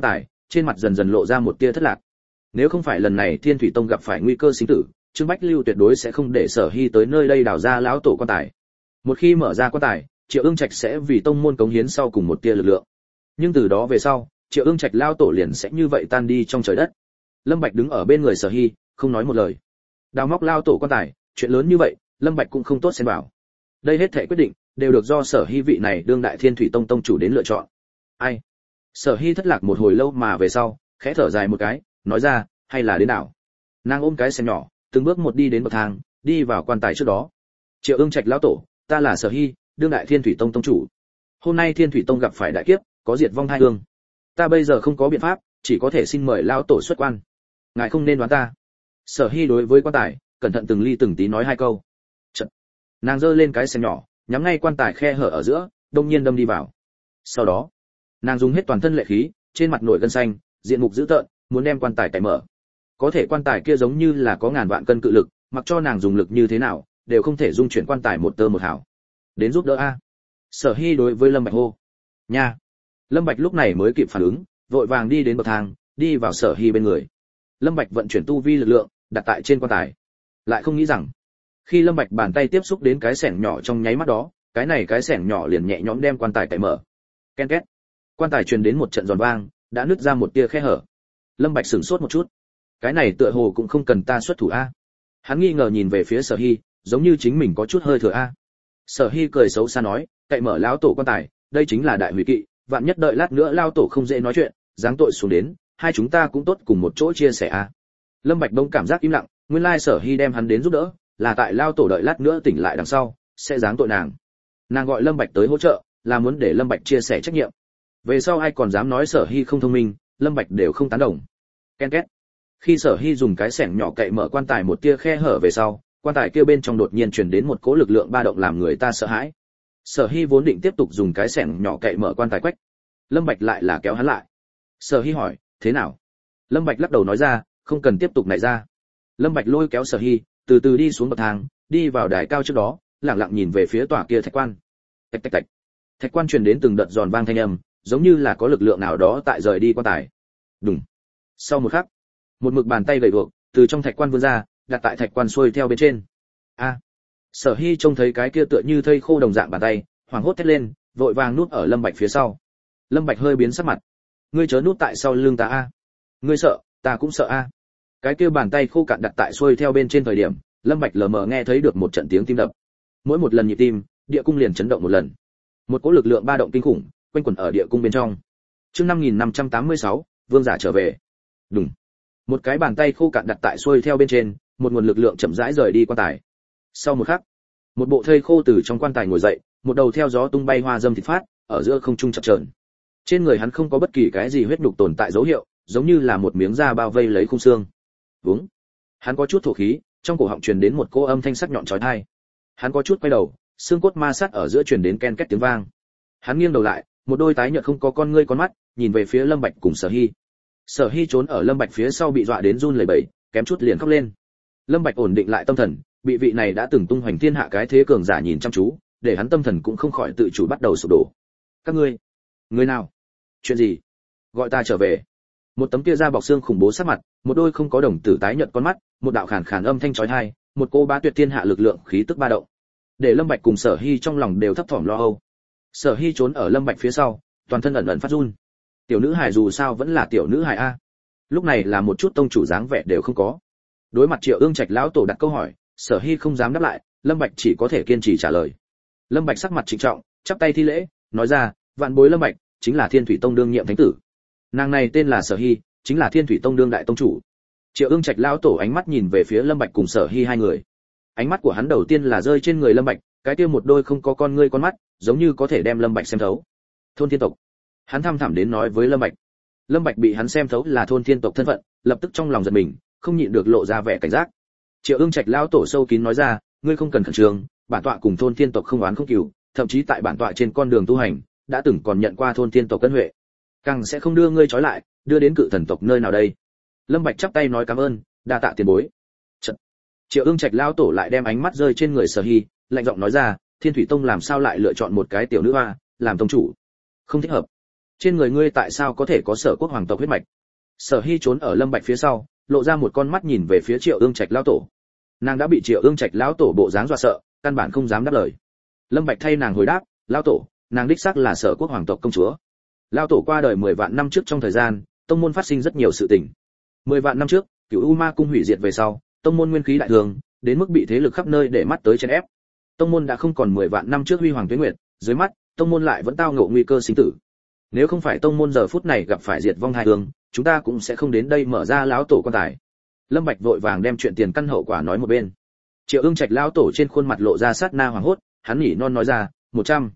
trên mặt dần dần lộ ra một tia thất lạc. Nếu không phải lần này Thiên Thủy Tông gặp phải nguy cơ sinh tử, Trương Bách Lưu tuyệt đối sẽ không để Sở Hy tới nơi đây đào ra lão tổ quan tài. Một khi mở ra quan tài, Triệu Ưng Trạch sẽ vì tông môn cống hiến sau cùng một tia lực lượng. Nhưng từ đó về sau, Triệu Ưng Trạch lão tổ liền sẽ như vậy tan đi trong trời đất. Lâm Bạch đứng ở bên người Sở Hy, không nói một lời. Đào móc lão tổ quan tài, chuyện lớn như vậy, Lâm Bạch cũng không tốt xen vào. Đây hết thảy quyết định đều được do Sở Hy vị này đương đại Thiên Thủy Tông tông chủ đến lựa chọn. Ai? Sở Hy thất lạc một hồi lâu mà về sau, khẽ thở dài một cái, nói ra, hay là đến nào. Nàng ôm cái xem nhỏ, từng bước một đi đến bậc thang, đi vào quan tài trước đó. Triệu Ưng Trạch lão tổ, ta là Sở Hy, đương đại Thiên Thủy Tông tông chủ. Hôm nay Thiên Thủy Tông gặp phải đại kiếp, có diệt vong hai hương. Ta bây giờ không có biện pháp, chỉ có thể xin mời lão tổ xuất quan. Ngài không nên đoán ta. Sở Hy đối với quan tài, cẩn thận từng ly từng tí nói hai câu. Chật. Nàng giơ lên cái xem nhỏ, nhắm ngay quan tài khe hở ở giữa, đông nhiên đâm đi vào. Sau đó, nàng dùng hết toàn thân lệ khí, trên mặt nổi gân xanh, diện mục dữ tợn, muốn đem quan tài cạy mở. Có thể quan tài kia giống như là có ngàn vạn cân cự lực, mặc cho nàng dùng lực như thế nào, đều không thể dung chuyển quan tài một tơ một hào. Đến giúp đỡ a. Sở Hy đối với Lâm Bạch hô. Nha. Lâm Bạch lúc này mới kịp phản ứng, vội vàng đi đến bậc thang, đi vào Sở Hy bên người. Lâm Bạch vận chuyển tu vi lực lượng, đặt tại trên quan tài. Lại không nghĩ rằng, khi Lâm Bạch bàn tay tiếp xúc đến cái xẻng nhỏ trong nháy mắt đó, cái xẻng nhỏ liền nhẹ nhõm đem quan tài cạy mở. Ken két. Quan tài truyền đến một trận giòn vang, đã nứt ra một tia khe hở. Lâm Bạch sửng sốt một chút. Cái này tựa hồ cũng không cần ta xuất thủ a. Hắn nghi ngờ nhìn về phía Sở Hy, giống như chính mình có chút hơi thừa a. Sở Hy cười xấu xa nói, cậy mở lão tổ quan tài, đây chính là đại hủy kỵ, vạn nhất đợi lát nữa lão tổ không dễ nói chuyện, giáng tội xuống đến, hai chúng ta cũng tốt cùng một chỗ chia sẻ a. Lâm Bạch bỗng cảm giác im lặng, nguyên lai Sở Hy đem hắn đến giúp đỡ, là tại lão tổ đợi lát nữa tỉnh lại đằng sau, sẽ giáng tội nàng. Nàng gọi Lâm Bạch tới hỗ trợ, là muốn để Lâm Bạch chia sẻ trách nhiệm. Về sau ai còn dám nói Sở Hy không thông minh, Lâm Bạch đều không tán đồng. Ken két. Khi Sở Hy dùng cái xẻng nhỏ cậy mở quan tài một tia khe hở về sau, quan tài kia bên trong đột nhiên truyền đến một cỗ lực lượng ba động làm người ta sợ hãi. Sở Hy vốn định tiếp tục dùng cái xẻng nhỏ cậy mở quan tài quách, Lâm Bạch lại là kéo hắn lại. Sở Hy hỏi, thế nào? Lâm Bạch lắc đầu nói ra, không cần tiếp tục nảy ra. Lâm Bạch lôi kéo Sở Hy, từ từ đi xuống bậc thang, đi vào đài cao trước đó, lặng lặng nhìn về phía tòa kia thạch quan. Tạch tạch tạch. Thạch quan truyền đến từng đợt giòn vang thanh âm, giống như là có lực lượng nào đó tại rời đi quan tài. Đùng. Sau một khắc, một mực bàn tay gầy guộc từ trong thạch quan vươn ra, đặt tại thạch quan xuôi theo bên trên. A. Sở Hy trông thấy cái kia tựa như thây khô đồng dạng bàn tay, hoảng hốt thét lên, vội vàng núp ở Lâm Bạch phía sau. Lâm Bạch hơi biến sắc mặt. Ngươi chớ núp tại sau lưng ta a. Ngươi sợ, ta cũng sợ a. Cái kia bàn tay khô cạn đặt tại xuôi theo bên trên thời điểm, Lâm Bạch lờ mờ nghe thấy được một trận tiếng tim đập. Mỗi một lần nhịp tim, địa cung liền chấn động một lần. Một cỗ lực lượng ba động kinh khủng quanh quẩn ở địa cung bên trong. Chương 5586, vương giả trở về. Đùng. Một cái bàn tay khô cạn đặt tại xuôi theo bên trên, một nguồn lực lượng chậm rãi rời đi quan tài. Sau một khắc, một bộ thây khô từ trong quan tài ngồi dậy, một đầu theo gió tung bay hoa dâm thịt phát, ở giữa không trung chập chờn. Trên người hắn không có bất kỳ cái gì huyết nhục tồn tại dấu hiệu, giống như là một miếng da bao vây lấy khung xương. Vúng. Hắn có chút thổ khí, trong cổ họng truyền đến một cỗ âm thanh sắc nhọn chói tai. Hắn có chút quay đầu, xương cốt ma sát ở giữa truyền đến ken két tiếng vang. Hắn nghiêng đầu lại, một đôi tái nhợt không có con ngươi con mắt, nhìn về phía Lâm Bạch cùng Sở Hy. Sở Hy trốn ở Lâm Bạch phía sau bị dọa đến run lẩy bẩy, kém chút liền khóc lên. Lâm Bạch ổn định lại tâm thần, bị vị này đã từng tung hoành thiên hạ cái thế cường giả nhìn chăm chú, để hắn tâm thần cũng không khỏi tự chủ bắt đầu sụp đổ. Các ngươi, người nào? Chuyện gì? Gọi ta trở về. Một tấm kia da bọc xương khủng bố sát mặt, một đôi không có đồng tử tái nhợt con mắt, một đạo khàn khàn âm thanh chói tai, một cô bá tuyệt thiên hạ lực lượng khí tức ba động. Để Lâm Bạch cùng Sở Hy trong lòng đều thấp thỏm lo âu. Sở Hy trốn ở Lâm Bạch phía sau, toàn thân ẩn ẩn phát run. Tiểu nữ hài dù sao vẫn là tiểu nữ hài a. Lúc này là một chút tông chủ dáng vẻ đều không có. Đối mặt Triệu Ương Trạch lão tổ đặt câu hỏi, Sở Hy không dám đáp lại, Lâm Bạch chỉ có thể kiên trì trả lời. Lâm Bạch sắc mặt trịnh trọng, chắp tay thi lễ, nói ra, vạn bối Lâm Bạch, chính là Thiên Thủy Tông đương nhiệm thánh tử. Nàng này tên là Sở Hy, chính là Thiên Thủy Tông đương đại tông chủ. Triệu Ương Trạch lão tổ ánh mắt nhìn về phía Lâm Bạch cùng Sở Hy hai người. Ánh mắt của hắn đầu tiên là rơi trên người Lâm Bạch, cái kia một đôi không có con ngươi con mắt, giống như có thể đem Lâm Bạch xem thấu. Thôn Thiên tộc. Hắn thăm thẳm đến nói với Lâm Bạch. Lâm Bạch bị hắn xem thấu là thôn Thiên tộc thân phận, lập tức trong lòng giật mình, không nhịn được lộ ra vẻ cảnh giác. Triệu Ương Trạch lão tổ sâu kín nói ra, ngươi không cần khẩn trương, bản tọa cùng thôn Thiên tộc không oán không cừu, thậm chí tại bản tọa trên con đường tu hành, đã từng còn nhận qua thôn Thiên tộc cân huệ, càng sẽ không đưa ngươi trói lại, đưa đến cự thần tộc nơi nào đây. Lâm Bạch chắp tay nói cảm ơn, đa tạ tiền bối. Triệu Ương Trạch lão tổ lại đem ánh mắt rơi trên người Sở Hy, lạnh giọng nói ra, Thiên Thủy Tông làm sao lại lựa chọn một cái tiểu nữ hoa làm tông chủ? Không thích hợp. Trên người ngươi tại sao có thể có Sở Quốc hoàng tộc huyết mạch, Sở Hi trốn ở Lâm Bạch phía sau, lộ ra một con mắt nhìn về phía Triệu Ương Trạch lão tổ. Nàng đã bị Triệu Ương Trạch lão tổ bộ dáng dọa sợ, căn bản không dám đáp lời. Lâm Bạch thay nàng hồi đáp, lão tổ, nàng đích xác là Sở Quốc hoàng tộc công chúa. Lão tổ qua đời 10 vạn năm trước, trong thời gian tông môn phát sinh rất nhiều sự tình. 10 vạn năm trước, Cửu U Ma cung hủy diệt về sau, tông môn nguyên khí đại thường, đến mức bị thế lực khắp nơi để mắt tới chèn ép. Tông môn đã không còn 10 vạn năm trước huy hoàng tuế nguyệt, dưới mắt, tông môn lại vẫn tao ngộ nguy cơ sinh tử. Nếu không phải tông môn giờ phút này gặp phải diệt vong hai hướng, chúng ta cũng sẽ không đến đây mở ra lão tổ quan tài. Lâm Bạch vội vàng đem chuyện tiền căn hậu quả nói một bên. Triệu Ương Trạch lão tổ trên khuôn mặt lộ ra sát na hoảng hốt, hắn nhỉ non nói ra, 100.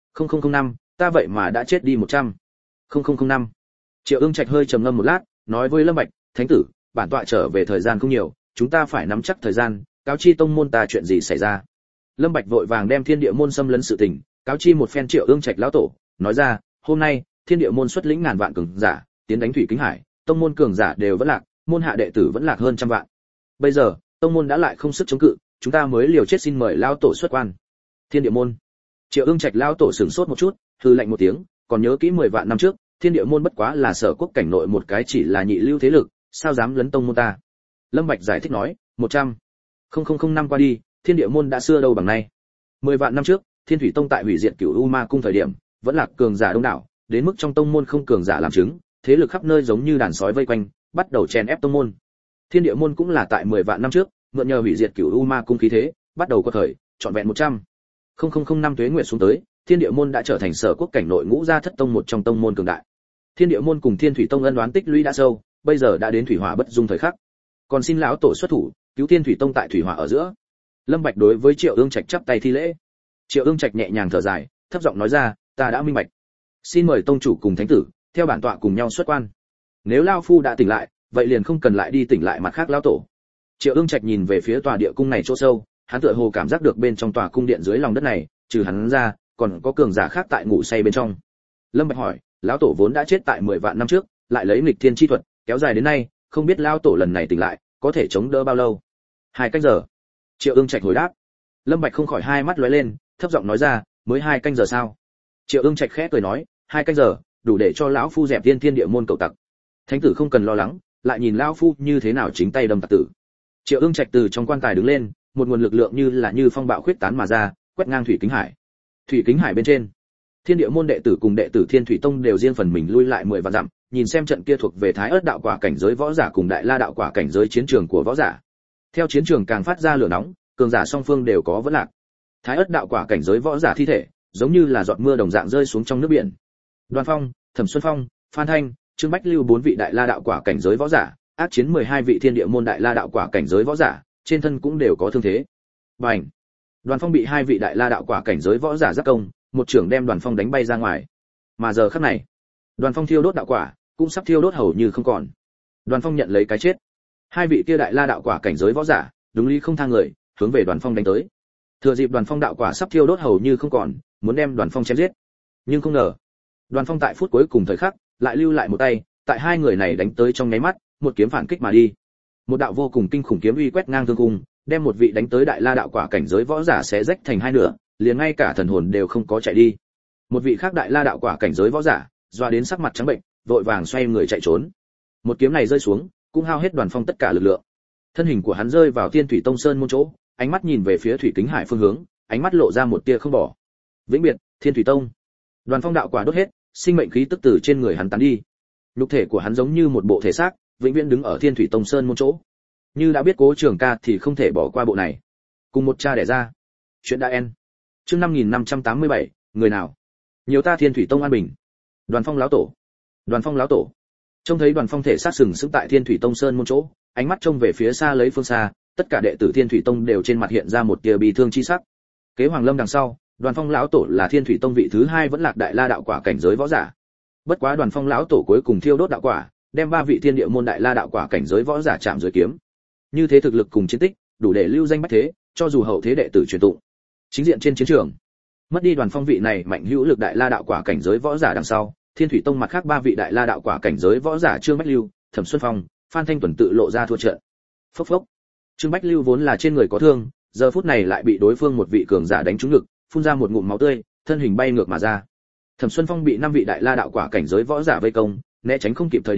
0005, ta vậy mà đã chết đi 100. 0005. Triệu Ương Trạch hơi trầm ngâm một lát, nói với Lâm Bạch, thánh tử, bản tọa trở về thời gian không nhiều, chúng ta phải nắm chắc thời gian, cáo chi tông môn ta chuyện gì xảy ra. Lâm Bạch vội vàng đem Thiên Địa môn xâm lấn sự tình, cáo chi một phen Triệu Ương Trạch lão tổ, nói ra, hôm nay, Thiên Địa môn xuất lĩnh ngàn vạn cường giả, tiến đánh Thủy Kính Hải, tông môn cường giả đều vẫn lạc, môn hạ đệ tử vẫn lạc hơn trăm vạn. Bây giờ, tông môn đã lại không sức chống cự, chúng ta mới liều chết xin mời lão tổ xuất quan. Thiên Địa môn. Triệu Ương Trạch lão tổ sửng sốt một chút, hừ lạnh một tiếng, còn nhớ kỹ 10 vạn năm trước, Thiên Địa môn bất quá là Sở Quốc cảnh nội một cái chỉ là nhị lưu thế lực, sao dám lấn tông môn ta? Lâm Bạch giải thích nói, 100. 0005 năm qua đi, Thiên Địa môn đã xưa đâu bằng nay. 10 vạn năm trước, Thiên Thủy Tông tại hủy diệt Cửu U Ma cung thời điểm, vẫn là cường giả đông đảo, đến mức trong tông môn không cường giả làm chứng, thế lực khắp nơi giống như đàn sói vây quanh, bắt đầu chèn ép tông môn. Thiên Địa môn cũng là tại 10 vạn năm trước, mượn nhờ hủy diệt Cửu U Ma cung khí thế, bắt đầu có thời, trọn vẹn 100. 0005 năm tuế nguyệt xuống tới, Thiên Địa môn đã trở thành Sở Quốc cảnh nội ngũ gia thất tông một trong tông môn cường đại. Thiên Địa môn cùng Thiên Thủy Tông ân oán tích lũy đã sâu, bây giờ đã đến thủy hỏa bất dung thời khắc. Còn xin lão tổ xuất thủ, cứu Thiên Thủy Tông tại thủy hỏa ở giữa. Lâm Bạch đối với Triệu Ương Trạch chắp tay thi lễ. Triệu Ương Trạch nhẹ nhàng thở dài, thấp giọng nói ra, ta đã minh bạch. Xin mời tông chủ cùng thánh tử, theo bản tọa cùng nhau xuất quan. Nếu lão phu đã tỉnh lại, vậy liền không cần lại đi tỉnh lại mặt khác lão tổ. Triệu Ương Trạch nhìn về phía tòa địa cung này chỗ sâu, hắn tựa hồ cảm giác được bên trong tòa cung điện dưới lòng đất này, trừ hắn ra, còn có cường giả khác tại ngủ say bên trong. Lâm Bạch hỏi, lão tổ vốn đã chết tại 10 vạn năm trước, lại lấy nghịch thiên chi thuật, kéo dài đến nay, không biết lão tổ lần này tỉnh lại, có thể chống đỡ bao lâu? 2 canh giờ. Triệu Ương Trạch hồi đáp. Lâm Bạch không khỏi hai mắt lóe lên, thấp giọng nói ra, mới 2 canh giờ sao? Triệu Ương Trạch khẽ cười nói, 2 canh giờ, đủ để cho lão phu dẹp Thiên Địa môn cậu tặc. Thánh tử không cần lo lắng, lại nhìn lão phu như thế nào chính tay đâm tặc tử. Triệu Ương Trạch từ trong quan tài đứng lên, một nguồn lực lượng như phong bạo khuyết tán mà ra, quét ngang Thủy Kính Hải. Thủy Kính Hải bên trên, Thiên Địa môn đệ tử cùng đệ tử Thiên Thủy Tông đều riêng phần mình lui lại 10 vạn dặm, nhìn xem trận kia thuộc về Thái Ức đạo quả cảnh giới võ giả cùng Đại La đạo quả cảnh giới chiến trường của võ giả. Theo chiến trường càng phát ra lửa nóng, cường giả song phương đều có vẫn lạc. Thái Ức đạo quả cảnh giới võ giả thi thể, giống như là giọt mưa đồng dạng rơi xuống trong nước biển. Đoàn Phong, Thẩm Xuân Phong, Phan Thanh, Trương Bách Lưu 4 vị Đại La đạo quả cảnh giới võ giả, ác chiến 12 vị Thiên Địa môn Đại La đạo quả cảnh giới võ giả, trên thân cũng đều có thương thế. Bành! Đoàn Phong bị 2 vị Đại La đạo quả cảnh giới võ giả giáp công, một trưởng đem Đoàn Phong đánh bay ra ngoài. Mà giờ khắc này, Đoàn Phong thiêu đốt đạo quả, cũng sắp thiêu đốt hầu như không còn. Đoàn Phong nhận lấy cái chết. 2 vị kia Đại La đạo quả cảnh giới võ giả, đúng lý không tha người, hướng về Đoàn Phong đánh tới. Thừa dịp Đoàn Phong đạo quả sắp thiêu đốt hầu như không còn, muốn đem Đoàn Phong chém giết. Nhưng không ngờ, Đoàn Phong tại phút cuối cùng thời khắc, lại lưu lại một tay, tại 2 người này đánh tới trong nháy mắt, một kiếm phản kích mà đi. Một đạo vô cùng kinh khủng kiếm uy quét ngang thương cung, đem một vị đánh tới Đại La đạo quả cảnh giới võ giả xé rách thành 2 nửa, liền ngay cả thần hồn đều không có chạy đi. Một vị khác Đại La đạo quả cảnh giới võ giả, doa đến sắc mặt trắng bệnh, vội vàng xoay người chạy trốn. Một kiếm này rơi xuống, cũng hao hết Đoàn Phong tất cả lực lượng. Thân hình của hắn rơi vào Thiên Thủy Tông sơn môn chỗ, ánh mắt nhìn về phía Thủy Kính Hải phương hướng, ánh mắt lộ ra một tia không bỏ. Vĩnh biệt, Thiên Thủy Tông. Đoàn Phong đạo quả đốt hết, sinh mệnh khí tức từ trên người hắn tán đi. Nhục thể của hắn giống như một bộ thể xác, vĩnh viễn đứng ở Thiên Thủy Tông sơn môn chỗ. Như đã biết Cố Trường Ca thì không thể bỏ qua bộ này. Cùng một cha đẻ ra. Chuyện đã end. Chương 5587, người nào? Nhiều ta Thiên Thủy Tông an bình. Đoàn Phong lão tổ. Đoàn Phong lão tổ. Trông thấy Đoàn Phong thể xác sừng sững tại Thiên Thủy Tông sơn môn chỗ, ánh mắt trông về phía xa lấy phương xa, tất cả đệ tử Thiên Thủy Tông đều trên mặt hiện ra một tia bi thương chi sắc. Kế Hoàng Lâm đằng sau, Đoàn Phong lão tổ là Thiên Thủy Tông vị thứ 2 vẫn lạc Đại La đạo quả cảnh giới võ giả. Bất quá Đoàn Phong lão tổ cuối cùng thiêu đốt đạo quả, đem 3 vị Thiên Địa môn Đại La đạo quả cảnh giới võ giả chạm dưới kiếm. Như thế thực lực cùng chiến tích, đủ để lưu danh bách thế, cho dù hậu thế đệ tử truyền tụng. Chính diện trên chiến trường, mất đi Đoàn Phong vị này mạnh hữu lực Đại La đạo quả cảnh giới võ giả đằng sau, Thiên Thủy Tông mặt khác 3 vị Đại La đạo quả cảnh giới võ giả Trương Bách Lưu, Thẩm Xuân Phong, Phan Thanh Tuần tự lộ ra thua trận. Phốc phốc. Trương Bách Lưu vốn là trên người có thương, giờ phút này lại bị đối phương một vị cường giả đánh trúng ngực, phun ra một ngụm máu tươi, thân hình bay ngược mà ra. Thẩm Xuân Phong bị 5 vị Đại La đạo quả cảnh giới võ giả vây công, né tránh không kịp thời điểm,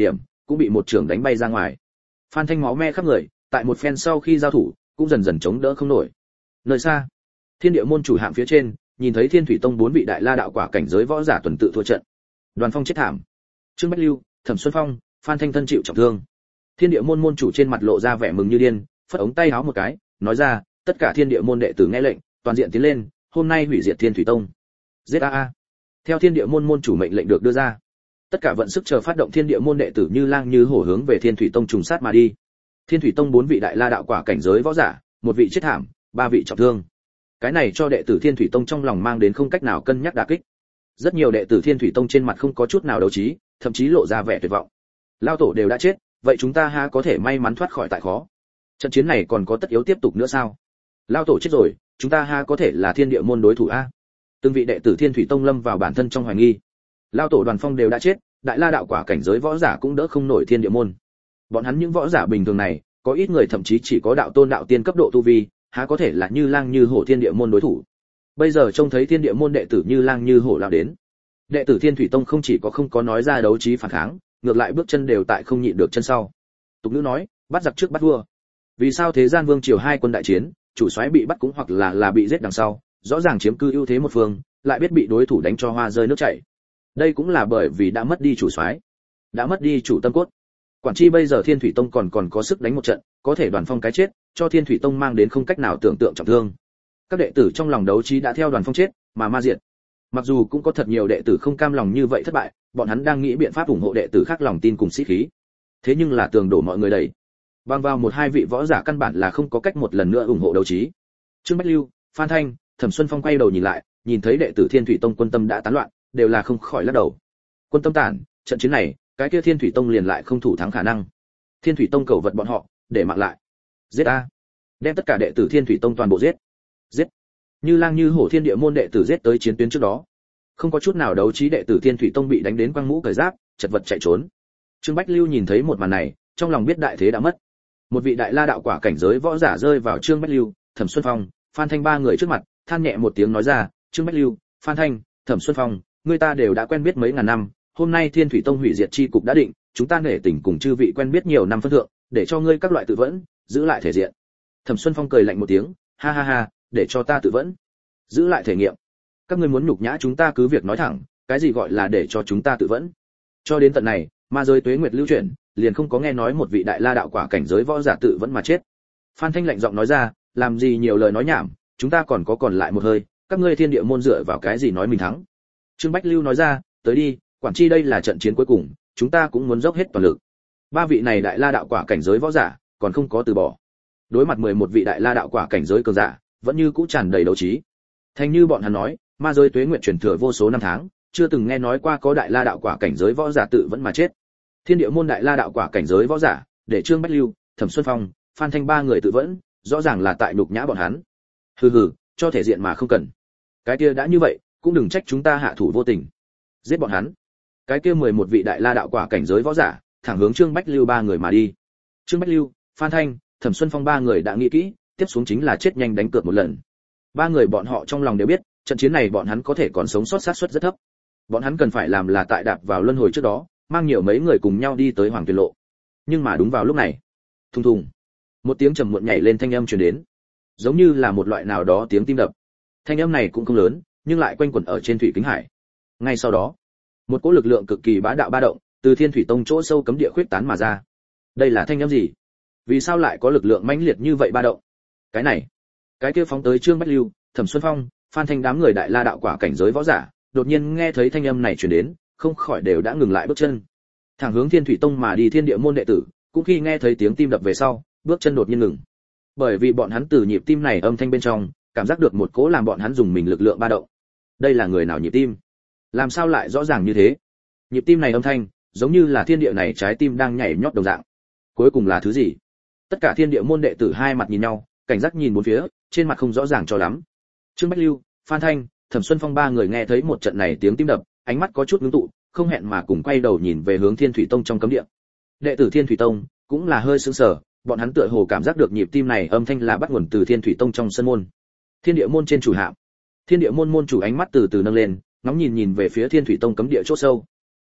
cũng bị một trưởng đánh bay ra ngoài. Phan Thanh máu me khắp người, tại một phen sau khi giao thủ, cũng dần dần chống đỡ không nổi. Nơi xa, Thiên Địa môn chủ hạm phía trên, nhìn thấy Thiên Thủy Tông 4 vị đại la đạo quả cảnh giới võ giả tuần tự thua trận. Đoàn Phong chết thảm. Trương Bách Lưu, Thẩm Xuân Phong, Phan Thanh thân chịu trọng thương. Thiên Địa môn môn chủ trên mặt lộ ra vẻ mừng như điên, phất ống tay áo một cái, nói ra, tất cả Thiên Địa môn đệ tử nghe lệnh, toàn diện tiến lên, hôm nay hủy diệt Thiên Thủy Tông. Giết a. Theo Thiên Địa môn môn chủ mệnh lệnh được đưa ra, tất cả vận sức chờ phát động Thiên Địa môn đệ tử như lang như hổ hướng về Thiên Thủy Tông trùng sát mà đi. Thiên Thủy Tông 4 vị đại la đạo quả cảnh giới võ giả, một vị chết thảm, 3 vị trọng thương. Cái này cho đệ tử Thiên Thủy Tông trong lòng mang đến không cách nào cân nhắc đả kích. Rất nhiều đệ tử Thiên Thủy Tông trên mặt không có chút nào đấu trí, thậm chí lộ ra vẻ tuyệt vọng. Lao tổ đều đã chết, vậy chúng ta há có thể may mắn thoát khỏi tại khó? Trận chiến này còn có tất yếu tiếp tục nữa sao? Lao tổ chết rồi, chúng ta há có thể là Thiên Địa môn đối thủ a? Từng vị đệ tử Thiên Thủy Tông lâm vào bản thân trong hoài nghi. Lao tổ Đoàn Phong đều đã chết, đại la đạo quả cảnh giới võ giả cũng đỡ không nổi Thiên Địa môn. Bọn hắn những võ giả bình thường này, có ít người thậm chí chỉ có đạo tôn đạo tiên cấp độ tu vi, há có thể là như lang như hổ Thiên Địa môn đối thủ. Bây giờ trông thấy Thiên Địa môn đệ tử như lang như hổ lao đến, đệ tử Thiên Thủy Tông không chỉ có không có nói ra đấu trí phản kháng, ngược lại bước chân đều tại không nhịn được chân sau. Tục ngữ nói, bắt giặc trước bắt vua. Vì sao thế gian vương triều hai quân đại chiến, chủ soái bị bắt cũng hoặc là bị giết đằng sau, rõ ràng chiếm cư ưu thế một phương, lại biết bị đối thủ đánh cho hoa rơi nước chảy. Đây cũng là bởi vì đã mất đi chủ soái, đã mất đi chủ tâm cốt. Quản chi bây giờ Thiên Thủy Tông còn có sức đánh một trận, có thể Đoàn Phong cái chết, cho Thiên Thủy Tông mang đến không cách nào tưởng tượng trọng thương. Các đệ tử trong lòng đấu trí đã theo Đoàn Phong chết mà ma diệt. Mặc dù cũng có thật nhiều đệ tử không cam lòng như vậy thất bại, bọn hắn đang nghĩ biện pháp ủng hộ đệ tử khác lòng tin cùng sĩ khí. Thế nhưng là tường đổ mọi người đẩy. Bằng vào một hai vị võ giả căn bản là không có cách một lần nữa ủng hộ đấu trí. Trương Bách Lưu, Phan Thanh, Thẩm Xuân Phong quay đầu nhìn lại, nhìn thấy đệ tử Thiên Thủy Tông quân tâm đã tán loạn, đều là không khỏi lắc đầu. Quân tâm tản, trận chiến này, cái kia Thiên Thủy Tông liền lại không thủ thắng khả năng. Thiên Thủy Tông cầu vật bọn họ, để mạng lại. Giết a! Đem tất cả đệ tử Thiên Thủy Tông toàn bộ giết. Giết! Như lang như hổ Thiên Địa môn đệ tử giết tới chiến tuyến trước đó. Không có chút nào đấu trí đệ tử Thiên Thủy Tông bị đánh đến quăng mũ cởi giáp, chật vật chạy trốn. Trương Bách Lưu nhìn thấy một màn này, trong lòng biết đại thế đã mất. Một vị đại la đạo quả cảnh giới võ giả rơi vào Trương Bách Lưu, Thẩm Xuân Phong, Phan Thanh ba người trước mặt, than nhẹ một tiếng nói ra, Trương Bách Lưu, Phan Thanh, Thẩm Xuân Phong, người ta đều đã quen biết mấy ngàn năm, hôm nay Thiên Thủy Tông hủy diệt chi cục đã định, chúng ta nể tình cùng chư vị quen biết nhiều năm phân thượng, để cho ngươi các loại tự vẫn, giữ lại thể diện. Thẩm Xuân Phong cười lạnh một tiếng, ha ha ha, để cho ta tự vẫn, giữ lại thể nghiệm. Các ngươi muốn nhục nhã chúng ta cứ việc nói thẳng, cái gì gọi là để cho chúng ta tự vẫn? Cho đến tận này, ma giới tuế nguyệt lưu chuyển, liền không có nghe nói một vị đại la đạo quả cảnh giới võ giả tự vẫn mà chết. Phan Thanh lạnh giọng nói ra, làm gì nhiều lời nói nhảm, chúng ta còn lại một hơi, các ngươi Thiên Địa môn dựa vào cái gì nói mình thắng? Trương Bách Lưu nói ra, tới đi, quản chi đây là trận chiến cuối cùng, chúng ta cũng muốn dốc hết toàn lực. Ba vị này đại la đạo quả cảnh giới võ giả, còn không có từ bỏ. Đối mặt 11 vị đại la đạo quả cảnh giới cường giả, vẫn như cũ tràn đầy đấu trí. Thành như bọn hắn nói, ma giới tuế nguyệt truyền thừa vô số năm tháng, chưa từng nghe nói qua có đại la đạo quả cảnh giới võ giả tự vẫn mà chết. Thiên Địa môn đại la đạo quả cảnh giới võ giả, để Trương Bách Lưu, Thẩm Xuân Phong, Phan Thanh ba người tự vẫn, rõ ràng là tại nhục nhã bọn hắn. Hừ hừ, cho thể diện mà không cần. Cái kia đã như vậy, cũng đừng trách chúng ta hạ thủ vô tình. Giết bọn hắn. Cái kia 11 vị đại la đạo quả cảnh giới võ giả, thẳng hướng Trương Bách Lưu ba người mà đi. Trương Bách Lưu, Phan Thanh, Thẩm Xuân Phong ba người đã nghĩ kỹ, tiếp xuống chính là chết nhanh đánh cược một lần. Ba người bọn họ trong lòng đều biết, trận chiến này bọn hắn có thể còn sống sót xác suất rất thấp. Bọn hắn cần phải làm là tại đạp vào luân hồi trước đó, mang nhiều mấy người cùng nhau đi tới Hoàng Tuyền Lộ. Nhưng mà đúng vào lúc này, thùng thùng, một tiếng trầm muộn nhảy lên thanh âm truyền đến, giống như là một loại nào đó tiếng tim đập. Thanh âm này cũng không lớn, nhưng lại quanh quẩn ở trên thủy kính hải. Ngay sau đó, một cỗ lực lượng cực kỳ bá đạo ba động, từ Thiên Thủy Tông chỗ sâu cấm địa khuyết tán mà ra. Đây là thanh âm gì? Vì sao lại có lực lượng mãnh liệt như vậy ba động? Cái này, cái kia phóng tới Trương Bách Lưu, Thẩm Xuân Phong, Phan Thanh đám người đại la đạo quả cảnh giới võ giả, đột nhiên nghe thấy thanh âm này truyền đến, không khỏi đều đã ngừng lại bước chân. Thẳng hướng Thiên Thủy Tông mà đi Thiên Địa môn đệ tử, cũng khi nghe thấy tiếng tim đập về sau, bước chân đột nhiên ngừng. Bởi vì bọn hắn từ nhịp tim này âm thanh bên trong, cảm giác được một cỗ làm bọn hắn dùng mình lực lượng ba động. Đây là người nào nhịp tim? Làm sao lại rõ ràng như thế? Nhịp tim này âm thanh, giống như là thiên địa này trái tim đang nhảy nhót đồng dạng. Cuối cùng là thứ gì? Tất cả Thiên Địa môn đệ tử hai mặt nhìn nhau, cảnh giác nhìn bốn phía, trên mặt không rõ ràng cho lắm. Trương Bách Lưu, Phan Thanh, Thẩm Xuân Phong ba người nghe thấy một trận này tiếng tim đập, ánh mắt có chút ngưng tụ, không hẹn mà cùng quay đầu nhìn về hướng Thiên Thủy Tông trong cấm địa. Đệ tử Thiên Thủy Tông cũng là hơi sững sờ, bọn hắn tựa hồ cảm giác được nhịp tim này âm thanh là bắt nguồn từ Thiên Thủy Tông trong sân môn. Thiên Địa môn trên chủ hạm, Thiên Địa môn môn chủ ánh mắt từ từ nâng lên, ngóng nhìn về phía Thiên Thủy Tông cấm địa chỗ sâu.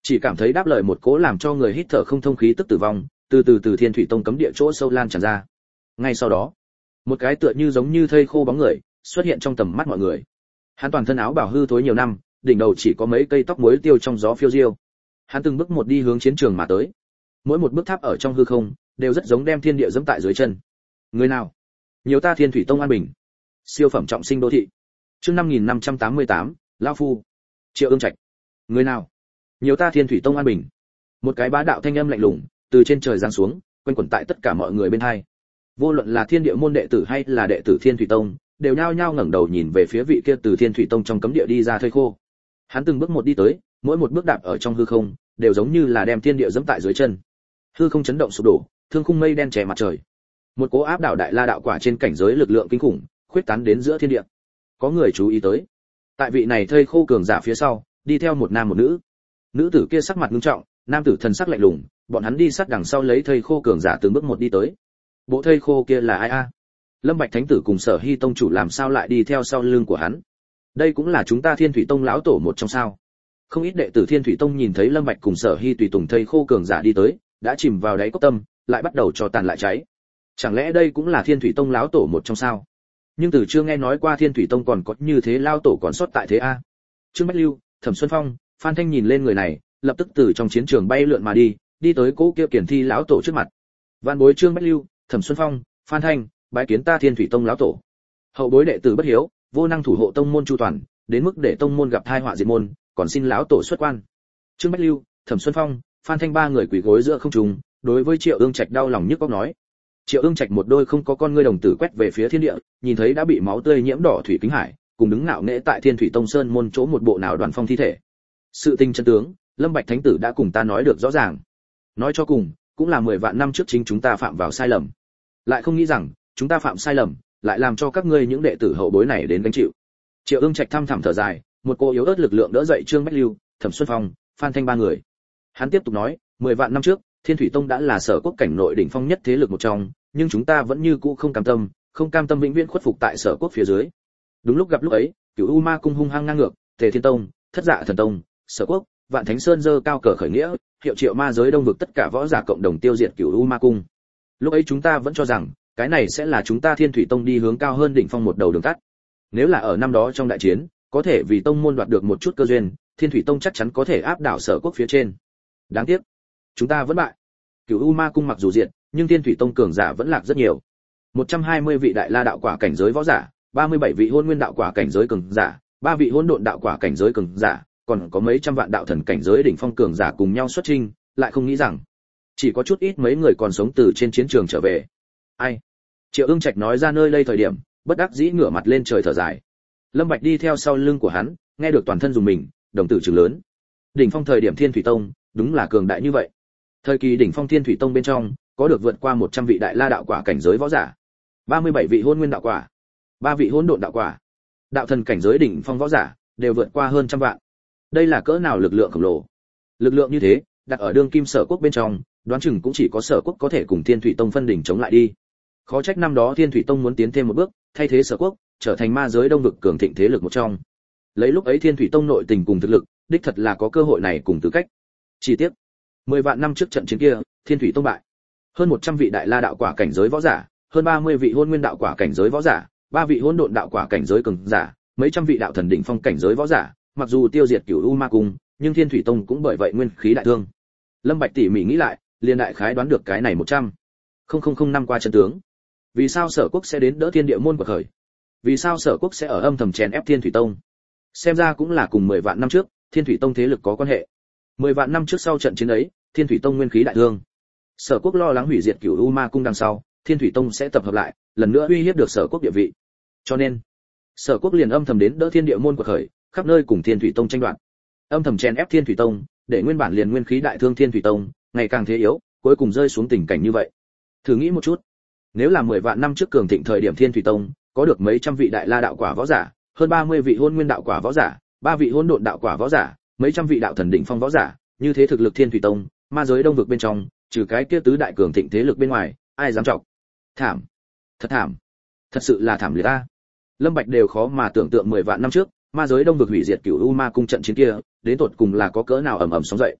Chỉ cảm thấy đáp lời một cỗ làm cho người hít thở không thông khí tức tử vong, từ Thiên Thủy Tông cấm địa chỗ sâu lan tràn ra. Ngay sau đó, một cái tựa như giống như thây khô bóng người xuất hiện trong tầm mắt mọi người. Hắn toàn thân áo bào hư thối nhiều năm, đỉnh đầu chỉ có mấy cây tóc muối tiêu trong gió phiêu diêu. Hắn từng bước một đi hướng chiến trường mà tới. Mỗi một bước tháp ở trong hư không đều rất giống đem thiên địa giẫm tại dưới chân. Người nào? Nhiều ta Thiên Thủy Tông an bình. Siêu phẩm trọng sinh đô thị. Chương 5588, lão phu. Triệu Ương Trạch. Người nào? Nhiều ta Thiên Thủy Tông an bình. Một cái bá đạo thanh âm lạnh lùng từ trên trời giáng xuống, quanh quẩn tại tất cả mọi người bên hai. Vô luận là Thiên Địa môn đệ tử hay là đệ tử Thiên Thủy Tông, đều nhao nhao ngẩng đầu nhìn về phía vị kia từ Thiên Thủy Tông trong cấm địa đi ra thây khô. Hắn từng bước một đi tới, mỗi một bước đạp ở trong hư không, đều giống như là đem thiên địa giẫm tại dưới chân. Hư không chấn động sụp đổ, thương khung mây đen che mặt trời. Một cỗ áp đảo đại la đạo quả trên cảnh giới lực lượng kinh khủng, khuyết tán đến giữa thiên địa. Có người chú ý tới, tại vị này thây khô cường giả phía sau, đi theo một nam một nữ. Nữ tử kia sắc mặt nghiêm trọng, nam tử thần sắc lạnh lùng, bọn hắn đi sát đằng sau lấy thây khô cường giả từng bước một đi tới. Bộ thây khô kia là ai a? Lâm Bạch Thánh tử cùng Sở Hy tông chủ làm sao lại đi theo sau lưng của hắn? Đây cũng là chúng ta Thiên Thủy Tông lão tổ một trong sao? Không ít đệ tử Thiên Thủy Tông nhìn thấy Lâm Bạch cùng Sở Hy tùy tùng thây khô cường giả đi tới, đã chìm vào đáy cốc tâm, lại bắt đầu cho tàn lại cháy. Chẳng lẽ đây cũng là Thiên Thủy Tông lão tổ một trong sao? Nhưng từ chưa nghe nói qua Thiên Thủy Tông còn có như thế lão tổ còn sót tại thế a. Trương Bách Lưu, Thẩm Xuân Phong, Phan Thanh nhìn lên người này, lập tức từ trong chiến trường bay lượn mà đi tới cố kia Kiền Thi lão tổ trước mặt. Vạn bối Trương Bách Lưu, Thẩm Xuân Phong, Phan Thanh, bái kiến ta Thiên Thủy Tông lão tổ. Hậu bối đệ tử bất hiếu, vô năng thủ hộ tông môn chu toàn, đến mức để tông môn gặp tai họa diệt môn, còn xin lão tổ xuất quan. Trương Bách Lưu, Thẩm Xuân Phong, Phan Thanh ba người quỳ gối giữa không trung, đối với Triệu Ương Trạch đau lòng nhức óc nói. Triệu Ương Trạch một đôi không có con ngươi đồng tử quét về phía thiên địa, nhìn thấy đã bị máu tươi nhiễm đỏ thủy kính hải, cùng đứng ngạo nghễ tại Thiên Thủy Tông sơn môn chỗ một bộ nào đoàn phong thi thể. Sự tình chân tướng, Lâm Bạch Thánh tử đã cùng ta nói được rõ ràng. Nói cho cùng, cũng là 10 vạn năm trước chính chúng ta phạm vào sai lầm. Lại không nghĩ rằng, chúng ta phạm sai lầm, lại làm cho các ngươi những đệ tử hậu bối này đến gánh chịu. Triệu Ương Trạch thăm thẳm thở dài, một cô yếu ớt lực lượng đỡ dậy Trương Bách Lưu, Thẩm Xuân Phong, Phan Thanh ba người. Hắn tiếp tục nói, 10 vạn năm trước, Thiên Thủy Tông đã là Sở Quốc cảnh nội đỉnh phong nhất thế lực một trong, nhưng chúng ta vẫn như cũ không cam tâm vĩnh viễn khuất phục tại Sở Quốc phía dưới. Đúng lúc gặp lúc ấy, Cửu U Ma cung hung hăng ngang ngược, Tề Thiên Tông, Thất Dạ Thần Tông, Sở Quốc, Vạn Thánh Sơn giơ cao cờ khởi nghĩa, hiệu triệu ma giới đông vực tất cả võ giả cộng đồng tiêu diệt Cửu U Ma cung. Lúc ấy chúng ta vẫn cho rằng, cái này sẽ là chúng ta Thiên Thủy Tông đi hướng cao hơn đỉnh phong một đầu đường tắt. Nếu là ở năm đó trong đại chiến, có thể vì tông môn đoạt được một chút cơ duyên, Thiên Thủy Tông chắc chắn có thể áp đảo Sở Quốc phía trên. Đáng tiếc, chúng ta vẫn bại. Cửu U Ma cung mặc dù diệt, nhưng Thiên Thủy Tông cường giả vẫn lạc rất nhiều. 120 vị đại la đạo quả cảnh giới võ giả, 37 vị hôn nguyên đạo quả cảnh giới cường giả, 3 vị hỗn độn đạo quả cảnh giới cường giả, còn có mấy trăm vạn đạo thần cảnh giới đỉnh phong cường giả cùng nhau xuất chinh, lại không nghĩ rằng chỉ có chút ít mấy người còn sống từ trên chiến trường trở về. Ai? Triệu Ương Trạch nói ra nơi đây thời điểm, bất đắc dĩ ngửa mặt lên trời thở dài. Lâm Bạch đi theo sau lưng của hắn, nghe được toàn thân dùng mình, đồng tử trừng lớn. Đỉnh phong thời điểm Thiên Thủy Tông, đúng là cường đại như vậy. Thời kỳ đỉnh phong Thiên Thủy Tông bên trong, có được vượt qua 100 vị đại la đạo quả cảnh giới võ giả, 37 vị hôn nguyên đạo quả, 3 vị hỗn độn đạo quả. Đạo thần cảnh giới đỉnh phong võ giả đều vượt qua hơn trăm vạn. Đây là cỡ nào lực lượng khổng lồ. Lực lượng như thế, đặt ở đương kim Sở Quốc bên trong, đoán chừng cũng chỉ có Sở Quốc có thể cùng Thiên Thủy Tông phân đỉnh chống lại đi. Khó trách năm đó Thiên Thủy Tông muốn tiến thêm một bước, thay thế Sở Quốc, trở thành ma giới đông vực cường thịnh thế lực một trong. Lấy lúc ấy Thiên Thủy Tông nội tình cùng thực lực, đích thật là có cơ hội này cùng tư cách. Chi tiết, 10 vạn năm trước trận chiến kia, Thiên Thủy Tông bại. Hơn 100 vị đại la đạo quả cảnh giới võ giả, hơn 30 vị hôn nguyên đạo quả cảnh giới võ giả, 3 vị hỗn độn đạo quả cảnh giới cường giả, mấy trăm vị đạo thần đỉnh phong cảnh giới võ giả, mặc dù tiêu diệt Cửu U Ma cung, nhưng Thiên Thủy Tông cũng bởi vậy nguyên khí đại thương. Lâm Bạch tỉ mỉ nghĩ lại, liền đại khái đoán được cái này 100 năm qua chân tướng. Vì sao Sở Quốc sẽ đến đỡ Thiên Địa môn của khởi? Vì sao Sở Quốc sẽ ở âm thầm chèn ép Thiên Thủy Tông? Xem ra cũng là cùng 10 vạn năm trước, Thiên Thủy Tông thế lực có quan hệ. 10 vạn năm trước sau trận chiến ấy, Thiên Thủy Tông nguyên khí đại thương. Sở Quốc lo lắng hủy diệt Cửu U Ma cung đằng sau, Thiên Thủy Tông sẽ tập hợp lại, lần nữa uy hiếp được Sở Quốc địa vị. Cho nên, Sở Quốc liền âm thầm đến đỡ Thiên Địa môn của khởi, khắp nơi cùng Thiên Thủy Tông tranh đoạt. Âm thầm chèn ép Thiên Thủy Tông, để nguyên bản liền nguyên khí đại thương Thiên Thủy Tông, ngày càng thế yếu, cuối cùng rơi xuống tình cảnh như vậy. Thử nghĩ một chút, nếu là 10 vạn năm trước cường thịnh thời điểm Thiên Thủy Tông, có được mấy trăm vị đại la đạo quả võ giả, hơn 30 vị hôn nguyên đạo quả võ giả, 3 vị hỗn độn đạo quả võ giả, mấy trăm vị đạo thần đỉnh phong võ giả, như thế thực lực Thiên Thủy Tông, ma giới đông vực bên trong, trừ cái kia tứ đại cường thịnh thế lực bên ngoài, ai dám trọng? Thảm, thật thảm, thật sự là thảm liệt a. Lâm Bạch đều khó mà tưởng tượng 10 vạn năm trước, ma giới đông vực hủy diệt Cửu U Ma cung trận chiến kia, đến tột cùng là có cỡ nào ầm ầm sóng dậy.